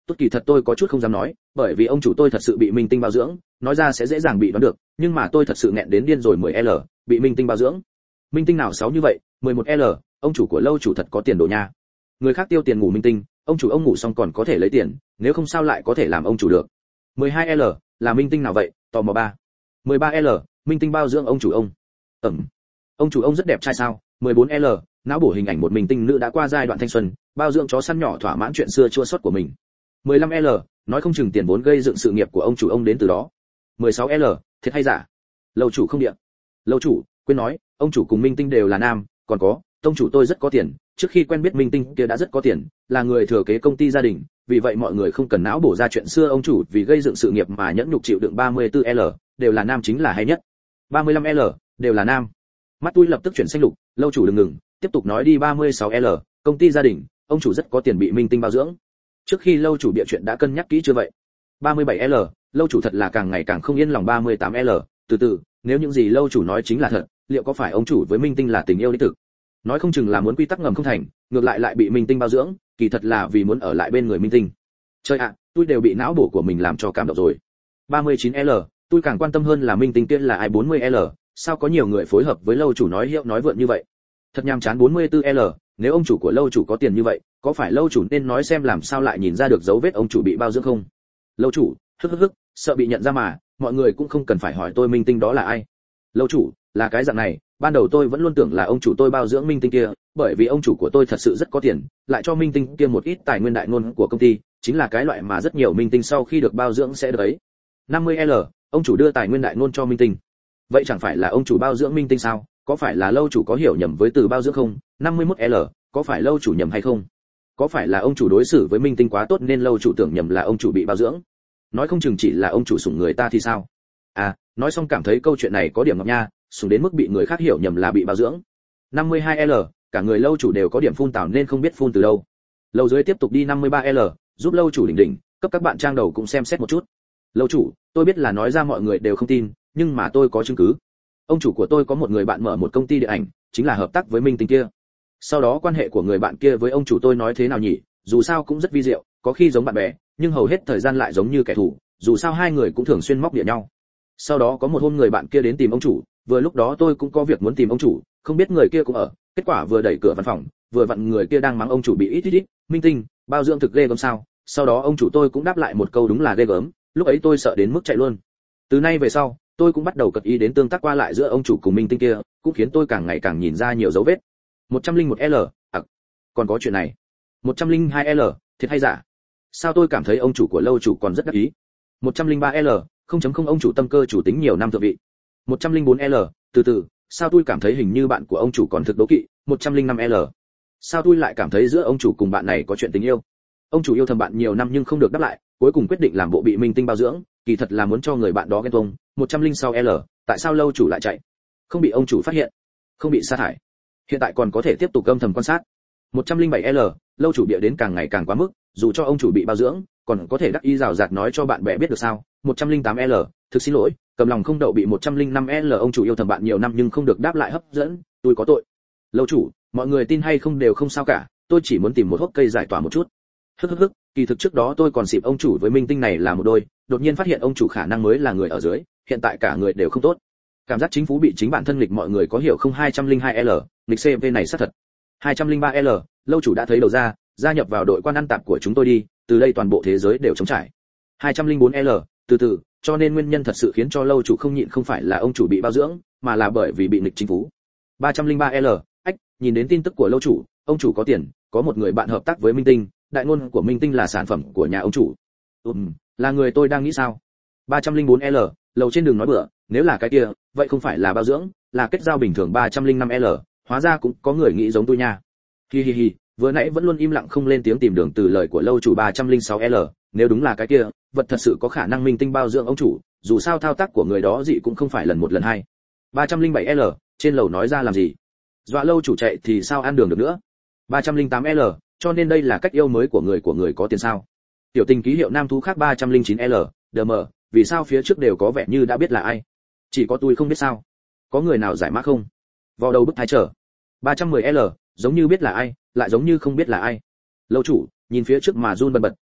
Speaker 1: Tốt kỳ thật tôi có chút không dám nói, bởi vì ông chủ tôi thật sự bị minh tinh bao dưỡng, nói ra sẽ dễ dàng bị đoán được, nhưng mà tôi thật sự nghẹn đến điên rồi. mười L, bị minh tinh bao dưỡng. Minh tinh nào xấu như vậy? mười một L, ông chủ của lâu chủ thật có tiền đồ nha. Người khác tiêu tiền ngủ minh tinh, ông chủ ông ngủ xong còn có thể lấy tiền, nếu không sao lại có thể làm ông chủ được. mười hai L, là minh tinh nào vậy? Tò mò ba. mười ba L, minh tinh bao dưỡng ông chủ ông. Ừm. Ông chủ ông rất đẹp trai sao? mười bốn L, não bổ hình ảnh một minh tinh nữ đã qua giai đoạn thanh xuân, bao dưỡng chó săn nhỏ thỏa mãn chuyện xưa chua xót của mình. mười lăm L, nói không chừng tiền vốn gây dựng sự nghiệp của ông chủ ông đến từ đó. mười sáu L, thiệt hay giả? Lâu chủ không điện. Lâu chủ, quên nói, ông chủ cùng minh tinh đều là nam, còn có, tông chủ tôi rất có tiền, trước khi quen biết minh tinh kia đã rất có tiền, là người thừa kế công ty gia đình, vì vậy mọi người không cần não bổ ra chuyện xưa ông chủ vì gây dựng sự nghiệp mà nhẫn nhục chịu đựng. ba mươi tư L, đều là nam chính là hay nhất. ba mươi lăm L, đều là nam. Mắt tôi lập tức chuyển xanh lục, lâu chủ đừng ngừng, tiếp tục nói đi. ba mươi sáu L, công ty gia đình, ông chủ rất có tiền bị minh tinh bao dưỡng. Trước khi lâu chủ bịa chuyện đã cân nhắc kỹ chưa vậy? ba mươi bảy L, lâu chủ thật là càng ngày càng không yên lòng. ba mươi tám L, từ từ, nếu những gì lâu chủ nói chính là thật, liệu có phải ông chủ với minh tinh là tình yêu đích thực? Nói không chừng là muốn quy tắc ngầm không thành, ngược lại lại bị minh tinh bao dưỡng, kỳ thật là vì muốn ở lại bên người minh tinh. Chơi ạ, à, tôi đều bị não bổ của mình làm cho cảm động rồi. ba mươi chín L, tôi càng quan tâm hơn là minh tinh kia là ai. bốn mươi L, sao có nhiều người phối hợp với lâu chủ nói hiệu nói vượn như vậy? Thật nhàm chán. bốn mươi tư L, nếu ông chủ của lâu chủ có tiền như vậy, có phải lâu chủ nên nói xem làm sao lại nhìn ra được dấu vết ông chủ bị bao dưỡng không? Lâu chủ, hức hức hức, sợ bị nhận ra mà, mọi người cũng không cần phải hỏi tôi minh tinh đó là ai. Lâu chủ, là cái dạng này, ban đầu tôi vẫn luôn tưởng là ông chủ tôi bao dưỡng minh tinh kia, bởi vì ông chủ của tôi thật sự rất có tiền, lại cho minh tinh kia một ít tài nguyên đại ngôn của công ty, chính là cái loại mà rất nhiều minh tinh sau khi được bao dưỡng sẽ được ấy. năm mươi L, ông chủ đưa tài nguyên đại ngôn cho minh tinh. Vậy chẳng phải là ông chủ bao dưỡng minh tinh sao? Có phải là lâu chủ có hiểu nhầm với từ bao dưỡng không? năm mươi mốt L, có phải lâu chủ nhầm hay không? Có phải là ông chủ đối xử với minh tinh quá tốt nên lâu chủ tưởng nhầm là ông chủ bị bao dưỡng? Nói không chừng chỉ là ông chủ sủng người ta thì sao? À, nói xong cảm thấy câu chuyện này có điểm ngọc nha, sủng đến mức bị người khác hiểu nhầm là bị bao dưỡng. năm mươi hai L, cả người lâu chủ đều có điểm phun tảo nên không biết phun từ đâu. Lâu dưới tiếp tục đi. năm mươi ba L, giúp lâu chủ đỉnh đỉnh, cấp các bạn trang đầu cũng xem xét một chút. Lâu chủ, tôi biết là nói ra mọi người đều không tin, nhưng mà tôi có chứng cứ. Ông chủ của tôi có một người bạn mở một công ty điện ảnh, chính là hợp tác với minh tinh kia. Sau đó quan hệ của người bạn kia với ông chủ tôi nói thế nào nhỉ, dù sao cũng rất vi diệu, có khi giống bạn bè, nhưng hầu hết thời gian lại giống như kẻ thù, dù sao hai người cũng thường xuyên móc địa nhau. Sau đó có một hôm người bạn kia đến tìm ông chủ, vừa lúc đó tôi cũng có việc muốn tìm ông chủ, không biết người kia cũng ở, kết quả vừa đẩy cửa văn phòng, vừa vặn người kia đang mắng ông chủ bị ít ít ít, minh tinh, bao dưỡng thực ghê gớm sao? Sau đó ông chủ tôi cũng đáp lại một câu đúng là ghê gớm, lúc ấy tôi sợ đến mức chạy luôn. Từ nay về sau, tôi cũng bắt đầu cật ý đến tương tác qua lại giữa ông chủ cùng minh tinh kia, cũng khiến tôi càng ngày càng nhìn ra nhiều dấu vết. một trăm lẻ một L, à, còn có chuyện này. một trăm lẻ hai L, thiệt hay giả? Sao tôi cảm thấy ông chủ của lâu chủ còn rất đắc ý. một trăm lẻ ba L, không chấm không ông chủ tâm cơ chủ tính nhiều năm thượng vị. một trăm lẻ bốn L, từ từ, sao tôi cảm thấy hình như bạn của ông chủ còn thực đố kỵ. một trăm lẻ năm L, sao tôi lại cảm thấy giữa ông chủ cùng bạn này có chuyện tình yêu. Ông chủ yêu thầm bạn nhiều năm nhưng không được đáp lại, cuối cùng quyết định làm bộ bị minh tinh bao dưỡng, kỳ thật là muốn cho người bạn đó ghen tuông. một trăm lẻ sáu L, tại sao lâu chủ lại chạy? Không bị ông chủ phát hiện, không bị sa thải, hiện tại còn có thể tiếp tục âm thầm quan sát. một trăm lẻ bảy L, lâu chủ bịa đến càng ngày càng quá mức, dù cho ông chủ bị bao dưỡng, còn có thể đắc ý rào rạt nói cho bạn bè biết được sao. một trăm lẻ tám L, thực xin lỗi, cầm lòng không đậu bị. một trăm lẻ năm L, ông chủ yêu thầm bạn nhiều năm nhưng không được đáp lại hấp dẫn, tôi có tội. Lâu chủ, mọi người tin hay không đều không sao cả, tôi chỉ muốn tìm một hốc cây giải tỏa một chút. Hức hức hức, kỳ thực trước đó tôi còn xịp ông chủ với minh tinh này là một đôi, đột nhiên phát hiện ông chủ khả năng mới là người ở dưới, hiện tại cả người đều không tốt. Cảm giác chính phủ bị chính bản thân nghịch, mọi người có hiểu không? hai trăm lẻ hai L, nghịch xê vê này sát thật. hai trăm lẻ ba L, lâu chủ đã thấy đầu ra, gia nhập vào đội quan ăn tạp của chúng tôi đi, từ đây toàn bộ thế giới đều trống trải. hai trăm lẻ bốn L, từ từ, cho nên nguyên nhân thật sự khiến cho lâu chủ không nhịn không phải là ông chủ bị bao dưỡng, mà là bởi vì bị nghịch chính phủ. ba trăm lẻ ba L, ách, nhìn đến tin tức của lâu chủ, ông chủ có tiền, có một người bạn hợp tác với minh tinh, đại ngôn của minh tinh là sản phẩm của nhà ông chủ. Ừm, là người tôi đang nghĩ sao? ba trăm lẻ bốn L, lầu trên đường nói bừa, nếu là cái kia, vậy không phải là bao dưỡng, là kết giao bình thường. ba trăm lẻ năm L, hóa ra cũng có người nghĩ giống tôi nha. Hi hi hi, vừa nãy vẫn luôn im lặng không lên tiếng tìm đường từ lời của lâu chủ. ba trăm lẻ sáu L, nếu đúng là cái kia, vật thật sự có khả năng minh tinh bao dưỡng ông chủ, dù sao thao tác của người đó dị cũng không phải lần một lần hai. ba trăm lẻ bảy L, trên lầu nói ra làm gì? Dọa lâu chủ chạy thì sao ăn đường được nữa. ba trăm lẻ tám L, cho nên đây là cách yêu mới của người của người có tiền sao? Tiểu tình ký hiệu nam thú khác. ba trăm lẻ chín L, đờ mờ, vì sao phía trước đều có vẻ như đã biết là ai, chỉ có tôi không biết sao? Có người nào giải mã không? Vào đầu bức thái trở. ba trăm mười L, giống như biết là ai, lại giống như không biết là ai. Lâu chủ, nhìn phía trước mà run bần bật,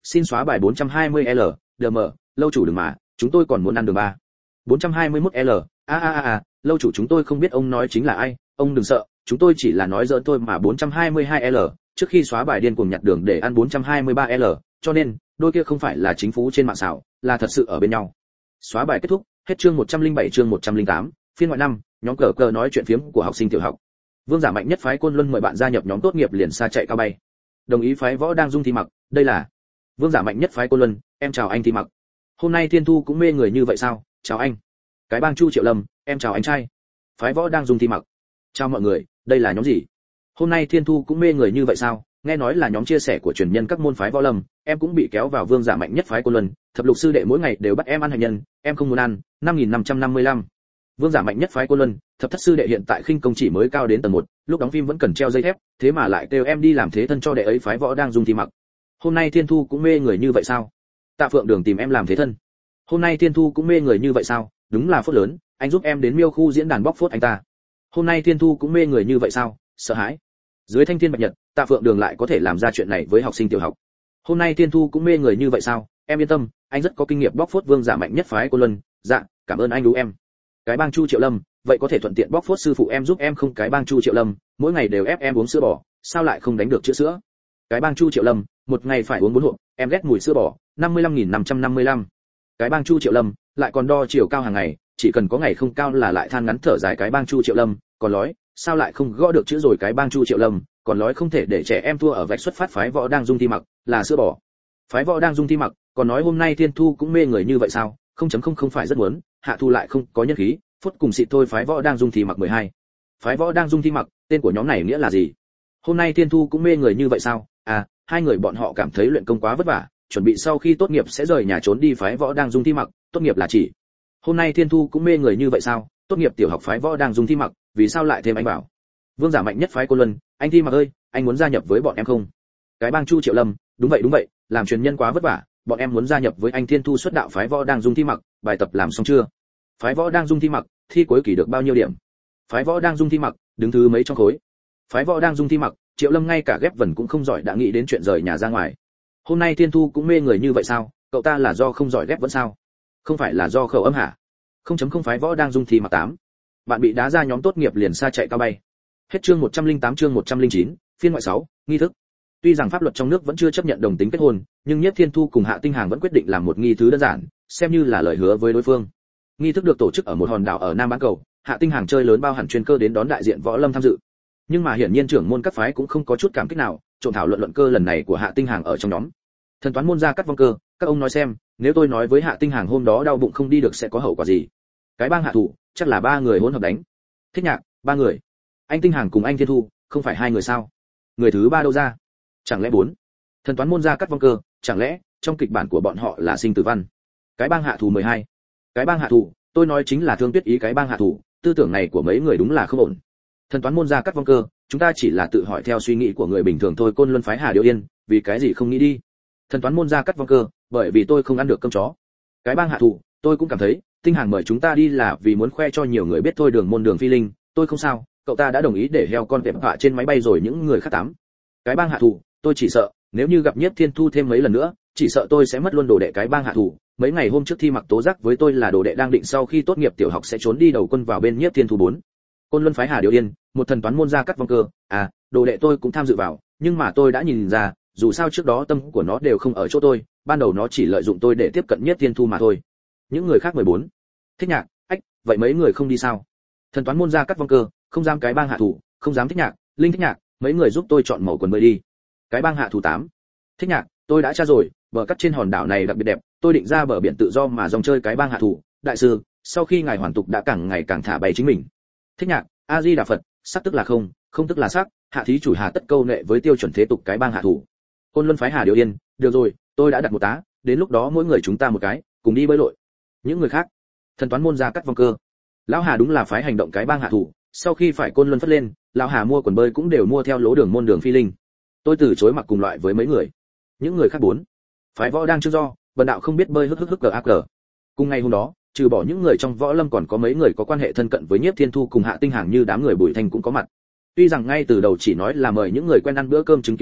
Speaker 1: xin xóa bài bốn trăm hai mươi L, đm, lâu chủ đừng mà, chúng tôi còn muốn ăn đường ba. bốn trăm hai mươi mốt L, a a a a, lâu chủ chúng tôi không biết ông nói chính là ai, ông đừng sợ, chúng tôi chỉ là nói giỡn thôi mà. bốn trăm hai mươi hai L, trước khi xóa bài điên cuồng nhặt đường để ăn. bốn trăm hai mươi ba L, cho nên, đôi kia không phải là chính phủ trên mạng xảo, là thật sự ở bên nhau. Xóa bài kết thúc, hết chương một trăm lẻ bảy chương một trăm lẻ tám, phiên ngoại năm, nhóm cờ cờ nói chuyện phiếm của học sinh tiểu học. Vương giả mạnh nhất phái Côn Luân mời bạn gia nhập nhóm tốt nghiệp liền xa chạy cao bay. Đồng ý phái Võ đang Dung Thi Mặc, đây là Vương giả mạnh nhất phái Côn Luân, em chào anh Thi Mặc. Hôm nay Thiên Thu cũng mê người như vậy sao? Chào anh. Cái bang Chu Triệu Lâm, em chào anh trai. Phái Võ đang Dung Thi Mặc. Chào mọi người, đây là nhóm gì? Hôm nay Thiên Thu cũng mê người như vậy sao? Nghe nói là nhóm chia sẻ của truyền nhân các môn phái võ lâm, em cũng bị kéo vào Vương giả mạnh nhất phái Côn Luân, thập lục sư đệ mỗi ngày đều bắt em ăn hành nhân, em không muốn ăn. năm nghìn năm trăm năm mươi lăm. Vương giả mạnh nhất phái Côn Luân, thập thất sư đệ hiện tại khinh công chỉ mới cao đến tầng một, lúc đóng phim vẫn cần treo dây thép, thế mà lại kêu em đi làm thế thân cho đệ ấy. Phái Võ đang Dung Thi Mặc. Hôm nay Thiên Thu cũng mê người như vậy sao? Tạ Phượng Đường tìm em làm thế thân. Hôm nay Thiên Thu cũng mê người như vậy sao? Đúng là phốt lớn, anh giúp em đến Miêu khu diễn đàn bóc phốt anh ta. Hôm nay Thiên Thu cũng mê người như vậy sao? Sợ hãi. Dưới thanh thiên bạch nhật, Tạ Phượng Đường lại có thể làm ra chuyện này với học sinh tiểu học. Hôm nay Thiên Thu cũng mê người như vậy sao? Em yên tâm, anh rất có kinh nghiệm bóc phốt Vương giả mạnh nhất phái Côn Luân. Dạ, cảm ơn anh đú em. Cái bang Chu Triệu Lâm, vậy có thể thuận tiện bóc phốt sư phụ em giúp em không? Cái bang Chu Triệu Lâm, mỗi ngày đều ép em uống sữa bò, sao lại không đánh được chữa sữa? Cái bang Chu Triệu Lâm, một ngày phải uống bốn hộp, em ghét mùi sữa bò. năm mươi lăm nghìn năm trăm năm mươi lăm. Cái bang Chu Triệu Lâm, lại còn đo chiều cao hàng ngày, chỉ cần có ngày không cao là lại than ngắn thở dài. Cái bang Chu Triệu Lâm, còn nói, sao lại không gõ được chữ rồi? Cái bang Chu Triệu Lâm, còn nói không thể để trẻ em thua ở vạch xuất phát. Phái Võ đang Dung Thi Mặc, là sữa bò. Phái Võ đang Dung Thi Mặc, còn nói hôm nay Thiên Thu cũng mê người như vậy sao? không chấm không không phải rất muốn, Hạ Thu lại không có nhân khí, phút cùng xịt thôi. Phái Võ đang Dung Thi Mặc mười hai. Phái Võ đang Dung Thi Mặc, tên của nhóm này nghĩa là gì? Hôm nay Thiên Thu cũng mê người như vậy sao? À, hai người bọn họ cảm thấy luyện công quá vất vả, chuẩn bị sau khi tốt nghiệp sẽ rời nhà trốn đi. Phái Võ đang Dung Thi Mặc, tốt nghiệp là chỉ. Hôm nay Thiên Thu cũng mê người như vậy sao? Tốt nghiệp tiểu học. Phái Võ đang Dung Thi Mặc, vì sao lại thêm anh bảo? Vương giả mạnh nhất phái Côn Luân, anh Thi Mặc ơi, anh muốn gia nhập với bọn em không? Cái bang Chu Triệu Lâm, đúng vậy đúng vậy, làm truyền nhân quá vất vả, bọn em muốn gia nhập với anh Thiên Thu xuất đạo. Phái Võ đang Dung Thi Mặc, bài tập làm xong chưa? Phái Võ đang Dung Thi Mặc, thi cuối kỳ được bao nhiêu điểm? Phái Võ đang Dung Thi Mặc, đứng thứ mấy trong khối? Phái Võ đang Dung Thi Mặc, Triệu Lâm ngay cả ghép vần cũng không giỏi đã nghĩ đến chuyện rời nhà ra ngoài. Hôm nay Thiên Thu cũng mê người như vậy sao? Cậu ta là do không giỏi ghép vẫn sao? Không phải là do khẩu âm hả? không chấm không. Phái Võ đang Dung Thi Mặc tám. Bạn bị đá ra nhóm tốt nghiệp liền xa chạy cao bay. Hết chương một trăm lẻ tám chương một trăm lẻ chín, phiên ngoại sáu, nghi thức. Tuy rằng pháp luật trong nước vẫn chưa chấp nhận đồng tính kết hôn, nhưng Nhiếp Thiên Thu cùng Hạ Tinh Hàng vẫn quyết định làm một nghi thứ đơn giản, xem như là lời hứa với đối phương. Nghi thức được tổ chức ở một hòn đảo ở Nam Bán Cầu, Hạ Tinh Hàng chơi lớn bao hẳn chuyên cơ đến đón đại diện võ lâm tham dự. Nhưng mà hiển nhiên trưởng môn các phái cũng không có chút cảm kích nào, trộn thảo luận luận cơ lần này của Hạ Tinh Hàng ở trong nhóm. Thần toán môn ra cắt vong cơ, các ông nói xem, nếu tôi nói với Hạ Tinh Hàng hôm đó đau bụng không đi được sẽ có hậu quả gì? Cái bang Hạ Thủ, chắc là ba người hỗn hợp đánh. Thích Nhạc, ba người. Anh Tinh Hàng cùng anh Thiên Thu, không phải hai người sao? Người thứ ba đâu ra? Chẳng lẽ bốn? Thần toán môn ra cắt vong cơ, chẳng lẽ trong kịch bản của bọn họ là sinh tử văn? Cái bang Hạ Thủ mười hai. Cái bang Hạ Thủ, tôi nói chính là Thương Tuyết ý. Cái bang Hạ Thủ, tư tưởng này của mấy người đúng là không ổn. Thần toán môn ra cắt vong cơ, chúng ta chỉ là tự hỏi theo suy nghĩ của người bình thường thôi. Côn Luân phái Hà Điệu Yên, vì cái gì không nghĩ đi? Thần toán môn ra cắt vong cơ, bởi vì tôi không ăn được cơm chó. Cái bang Hạ Thủ, tôi cũng cảm thấy Tinh Hàng mời chúng ta đi là vì muốn khoe cho nhiều người biết thôi. Đường môn Đường Phi Linh, tôi không sao, cậu ta đã đồng ý để heo con vẹp họa trên máy bay rồi. Những người khác tám. Cái bang Hạ Thủ, tôi chỉ sợ nếu như gặp Nhiếp Thiên Thu thêm mấy lần nữa, chỉ sợ tôi sẽ mất luôn đồ đệ. Cái bang Hạ Thủ, mấy ngày hôm trước Thi Mặc tố giác với tôi là đồ đệ đang định sau khi tốt nghiệp tiểu học sẽ trốn đi đầu quân vào bên Nhiếp Thiên Thu bốn. Côn Luân phái Hà Điệu Yên, một thần toán môn ra cắt vong cơ, à, đồ đệ tôi cũng tham dự vào, nhưng mà tôi đã nhìn ra, dù sao trước đó tâm của nó đều không ở chỗ tôi, ban đầu nó chỉ lợi dụng tôi để tiếp cận Nhiếp Thiên Thu mà thôi. Những người khác mười bốn. Thích Nhạc, ách, vậy mấy người không đi sao? Thần toán môn ra cắt vong cơ, không dám. Cái bang Hạ Thủ, không dám. Thích Nhạc, Linh Thích Nhạc, mấy người giúp tôi chọn màu quần bơi đi. Cái bang Hạ Thủ tám. Thích Nhạc, tôi đã tra rồi, bờ cắt trên hòn đảo này đặc biệt đẹp, tôi định ra bờ biển tự do mà dòng chơi. Cái bang Hạ Thủ, đại sư, sau khi ngài hoàn tục đã càng ngày càng thả bày chính mình. Thích Nhạc, a di đà Phật, sắc tức là không, không tức là sắc, hạ thí chủ Hà tất câu nệ với tiêu chuẩn thế tục. Cái bang Hạ Thủ. Côn Luân phái Hà Điệu Yên, được rồi, tôi đã đặt một tá, đến lúc đó mỗi người chúng ta một cái, cùng đi bơi lội. Những người khác. Thần toán môn ra cắt vong cơ. Lão Hà đúng là phái hành động. Cái bang Hạ Thủ, sau khi phải Côn Luân phất lên, lão Hà mua quần bơi cũng đều mua theo lố Đường môn Đường Phi Linh. Tôi từ chối mặc cùng loại với mấy người. Những người khác bốn. Phái Võ đang Trương Do, bần đạo không biết bơi hức hức hức gag. Cùng ngày hôm đó, trừ bỏ những người trong võ lâm còn có mấy người có quan hệ thân cận với Nhiếp Thiên Thu cùng Hạ Tinh Hàng như đám người Bùi Thanh cũng có mặt. Tuy rằng ngay từ đầu chỉ nói là mời những người quen ăn bữa cơm chứng kiến một chút,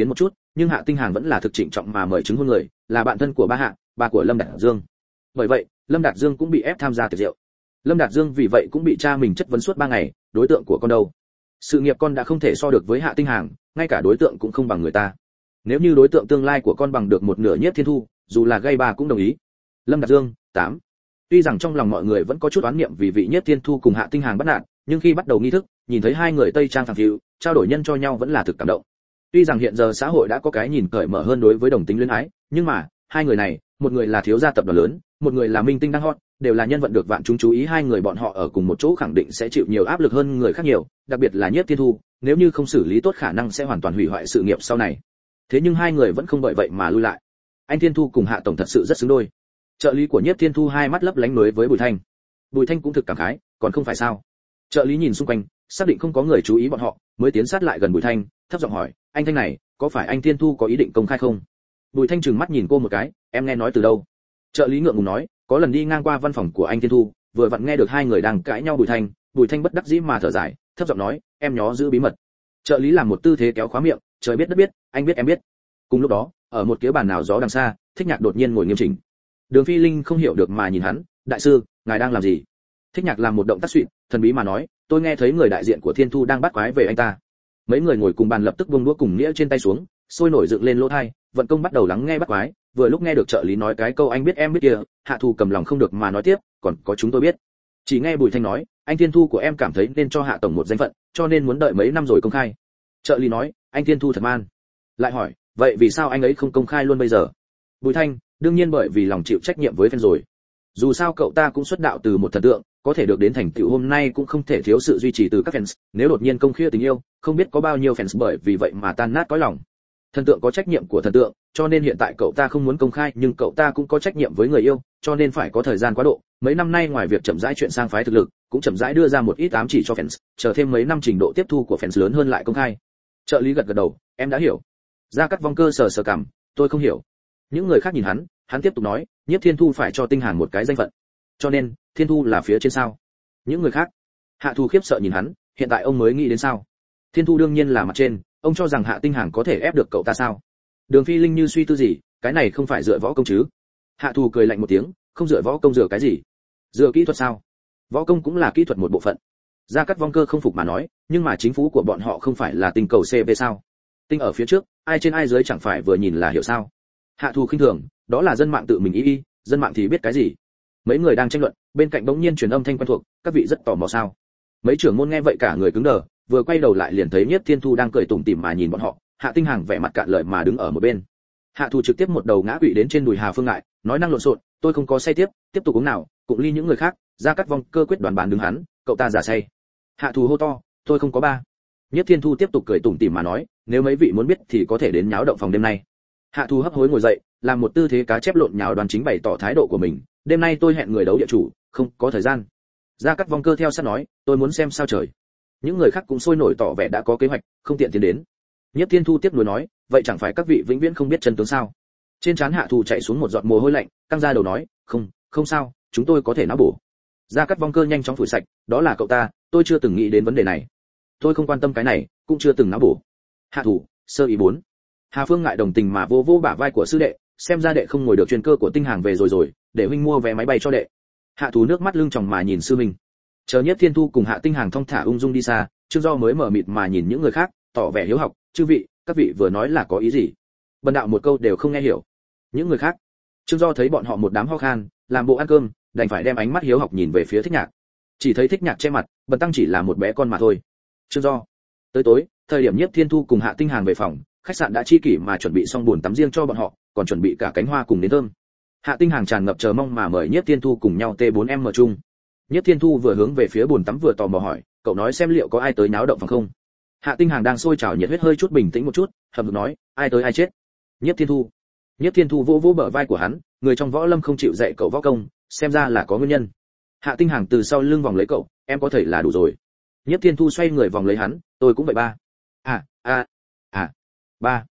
Speaker 1: nhưng Hạ Tinh Hàng vẫn là thực trịnh trọng mà mời chứng hôn người, là bạn thân của ba Hạ, ba của Lâm Đạt Dương. Bởi vậy, Lâm Đạt Dương cũng bị ép tham gia tiệc rượu. Lâm Đạt Dương vì vậy cũng bị cha mình chất vấn suốt ba ngày, đối tượng của con đâu? Sự nghiệp con đã không thể so được với Hạ Tinh Hàng, ngay cả đối tượng cũng không bằng người ta. Nếu như đối tượng tương lai của con bằng được một nửa Nhiếp Thiên Thu, dù là gây ba cũng đồng ý. Lâm Đạt Dương, tám. Tuy rằng trong lòng mọi người vẫn có chút oán niệm vì vị Nhiếp Thiên Thu cùng Hạ Tinh Hàng bắt nạt, nhưng khi bắt đầu nghi thức, nhìn thấy hai người tây trang phẳng phiu, trao đổi nhân cho nhau vẫn là thực cảm động. Tuy rằng hiện giờ xã hội đã có cái nhìn cởi mở hơn đối với đồng tính luyến ái, nhưng mà hai người này, một người là thiếu gia tập đoàn lớn, một người là minh tinh đang hot, đều là nhân vật được vạn chúng chú ý, hai người bọn họ ở cùng một chỗ khẳng định sẽ chịu nhiều áp lực hơn người khác nhiều, đặc biệt là Nhiếp Thiên Thu, nếu như không xử lý tốt khả năng sẽ hoàn toàn hủy hoại sự nghiệp sau này. Thế nhưng hai người vẫn không bởi vậy mà lui lại. Anh Thiên Thu cùng Hạ tổng thật sự rất xứng đôi. Trợ lý của Nhiếp Thiên Thu hai mắt lấp lánh đối với Bùi Thanh. Bùi Thanh cũng thực cảm khái, còn không phải sao? Trợ lý nhìn xung quanh, xác định không có người chú ý bọn họ, mới tiến sát lại gần Bùi Thanh, thấp giọng hỏi, anh Thanh này, có phải anh Thiên Thu có ý định công khai không? Bùi Thanh trừng mắt nhìn cô một cái, em nghe nói từ đâu? Trợ lý ngượng ngùng nói, có lần đi ngang qua văn phòng của anh Thiên Thu, vừa vặn nghe được hai người đang cãi nhau. Bùi Thanh, Bùi Thanh bất đắc dĩ mà thở dài, thấp giọng nói, em nhó giữ bí mật. Trợ lý làm một tư thế kéo khóa miệng, trời biết đất biết, anh biết em biết. Cùng lúc đó, ở một cái bàn nào gió đằng xa, Thích Nhạc đột nhiên ngồi nghiêm chỉnh. Đường Phi Linh không hiểu được mà nhìn hắn, đại sư, ngài đang làm gì? Thích Nhạc làm một động tác suy, thần bí mà nói, tôi nghe thấy người đại diện của Thiên Thu đang bắt quái về anh ta. Mấy người ngồi cùng bàn lập tức buông đũa cùng nĩa trên tay xuống, sôi nổi dựng lên lỗ tai, vận công bắt đầu lắng nghe bắt quái. Vừa lúc nghe được trợ lý nói cái câu anh biết em biết kia, Hạ Thù cầm lòng không được mà nói tiếp, còn có chúng tôi biết. Chỉ nghe Bùi Thanh nói, anh Thiên Thu của em cảm thấy nên cho Hạ tổng một danh phận, cho nên muốn đợi mấy năm rồi công khai. Trợ lý nói, anh Thiên Thu thật man. Lại hỏi, vậy vì sao anh ấy không công khai luôn bây giờ? Bùi Thanh, đương nhiên bởi vì lòng chịu trách nhiệm với fan rồi. Dù sao cậu ta cũng xuất đạo từ một thần tượng, có thể được đến thành tựu hôm nay cũng không thể thiếu sự duy trì từ các fans, nếu đột nhiên công khai tình yêu, không biết có bao nhiêu fans bởi vì vậy mà tan nát cõi lòng. Thần tượng có trách nhiệm của thần tượng, cho nên hiện tại cậu ta không muốn công khai, nhưng cậu ta cũng có trách nhiệm với người yêu, cho nên phải có thời gian quá độ. Mấy năm nay ngoài việc chậm rãi chuyện sang phái thực lực, cũng chậm rãi đưa ra một ít ám chỉ cho fans, chờ thêm mấy năm trình độ tiếp thu của fans lớn hơn lại công khai. Trợ lý gật gật đầu, em đã hiểu. Gia Cát Vong Cơ sờ sờ cằm, tôi không hiểu. Những người khác nhìn hắn, hắn tiếp tục nói, Nhiếp Thiên Thu phải cho Tinh Hàn một cái danh phận. Cho nên, Thiên Thu là phía trên sao? Những người khác. Hạ Thu khiếp sợ nhìn hắn, hiện tại ông mới nghĩ đến sao? Thiên Thu đương nhiên là mặt trên, ông cho rằng Hạ Tinh Hàn có thể ép được cậu ta sao? Đường Phi Linh như suy tư gì, cái này không phải dựa võ công chứ? Hạ Thu cười lạnh một tiếng, không dựa võ công dựa cái gì? Dựa kỹ thuật sao? Võ công cũng là kỹ thuật một bộ phận. Gia Cát Vong Cơ không phục mà nói, nhưng mà chính phủ của bọn họ không phải là tinh cầu xê vê sao? Tinh ở phía trước, ai trên ai dưới chẳng phải vừa nhìn là hiểu sao? Hạ Thu khinh thường, đó là dân mạng tự mình ý y, dân mạng thì biết cái gì? Mấy người đang tranh luận, bên cạnh bỗng nhiên truyền âm thanh quen thuộc, các vị rất tò mò sao? Mấy trưởng môn nghe vậy cả người cứng đờ, vừa quay đầu lại liền thấy Nhiếp Thiên Thu đang cười tủm tỉm mà nhìn bọn họ, Hạ Tinh Hàng vẻ mặt cạn lời mà đứng ở một bên. Hạ Thu trực tiếp một đầu ngã quỵ đến trên đùi Hà Phương Ngại, nói năng lộn xộn, tôi không có say tiếp, tiếp tục uống nào, cụng ly những người khác. Gia Cát Vong Cơ quyết đoán bán đứng hắn, cậu ta giả say. Hạ Thu hô to, tôi không có ba. Nhiếp Thiên Thu tiếp tục cười tủm tỉm mà nói, nếu mấy vị muốn biết thì có thể đến nháo động phòng đêm nay. Hạ Thu hấp hối ngồi dậy, làm một tư thế cá chép lộn nhào, đoàn chính bày tỏ thái độ của mình, đêm nay tôi hẹn người đấu địa chủ, không có thời gian. Gia Cát Vong Cơ theo sát nói, tôi muốn xem sao trời. Những người khác cũng sôi nổi tỏ vẻ đã có kế hoạch, không tiện tiến đến. Nhiếp Thiên Thu tiếp nối nói, vậy chẳng phải các vị vĩnh viễn không biết chân tướng sao? Trên trán Hạ Thu chạy xuống một giọt mồ hôi lạnh, căng ra đầu nói, không, không sao, chúng tôi có thể não bổ. Gia Cát Vong Cơ nhanh chóng phủi sạch, đó là cậu ta, tôi chưa từng nghĩ đến vấn đề này. Tôi không quan tâm cái này, cũng chưa từng não bổ. Hạ Thu, sơ ý bốn. Hà Phương Ngại đồng tình mà vô vô bả vai của sư đệ, xem ra đệ không ngồi được chuyên cơ của Tinh Hàng về rồi rồi, để huynh mua vé máy bay cho đệ. Hạ Thu nước mắt lưng tròng mà nhìn sư mình. Chờ Nhiếp Thiên Thu cùng Hạ Tinh Hàng thong thả ung dung đi xa, Trương Do mới mở mịt mà nhìn những người khác, tỏ vẻ hiếu học, chư vị, các vị vừa nói là có ý gì? Bần đạo một câu đều không nghe hiểu. Những người khác, Trương Do thấy bọn họ một đám ho khan, làm bộ ăn cơm, đành phải đem ánh mắt hiếu học nhìn về phía Thích Nhạc. Chỉ thấy Thích Nhạc che mặt, bần tăng chỉ là một bé con mà thôi. Trương Do. Tới tối, thời điểm Nhiếp Thiên Thu cùng Hạ Tinh Hàng về phòng, khách sạn đã chi kỷ mà chuẩn bị xong bồn tắm riêng cho bọn họ, còn chuẩn bị cả cánh hoa cùng nến thơm. Hạ Tinh Hàng tràn ngập chờ mong mà mời Nhiếp Thiên Thu cùng nhau T bốn M chung. Nhiếp Thiên Thu vừa hướng về phía bồn tắm vừa tò mò hỏi, cậu nói xem liệu có ai tới náo động phòng không? Hạ Tinh Hàng đang sôi trào nhiệt huyết hơi chút bình tĩnh một chút, hậm hực nói, ai tới ai chết. Nhiếp Thiên Thu. Nhiếp Thiên Thu vỗ vỗ bờ vai của hắn, người trong võ lâm không chịu dạy cậu võ công, xem ra là có nguyên nhân. Hạ Tinh Hàng từ sau lưng vòng lấy cậu, em có thể là đủ rồi. Nhiếp Thiên Thu xoay người vòng lấy hắn, tôi cũng vậy ba. À, à, à, ba.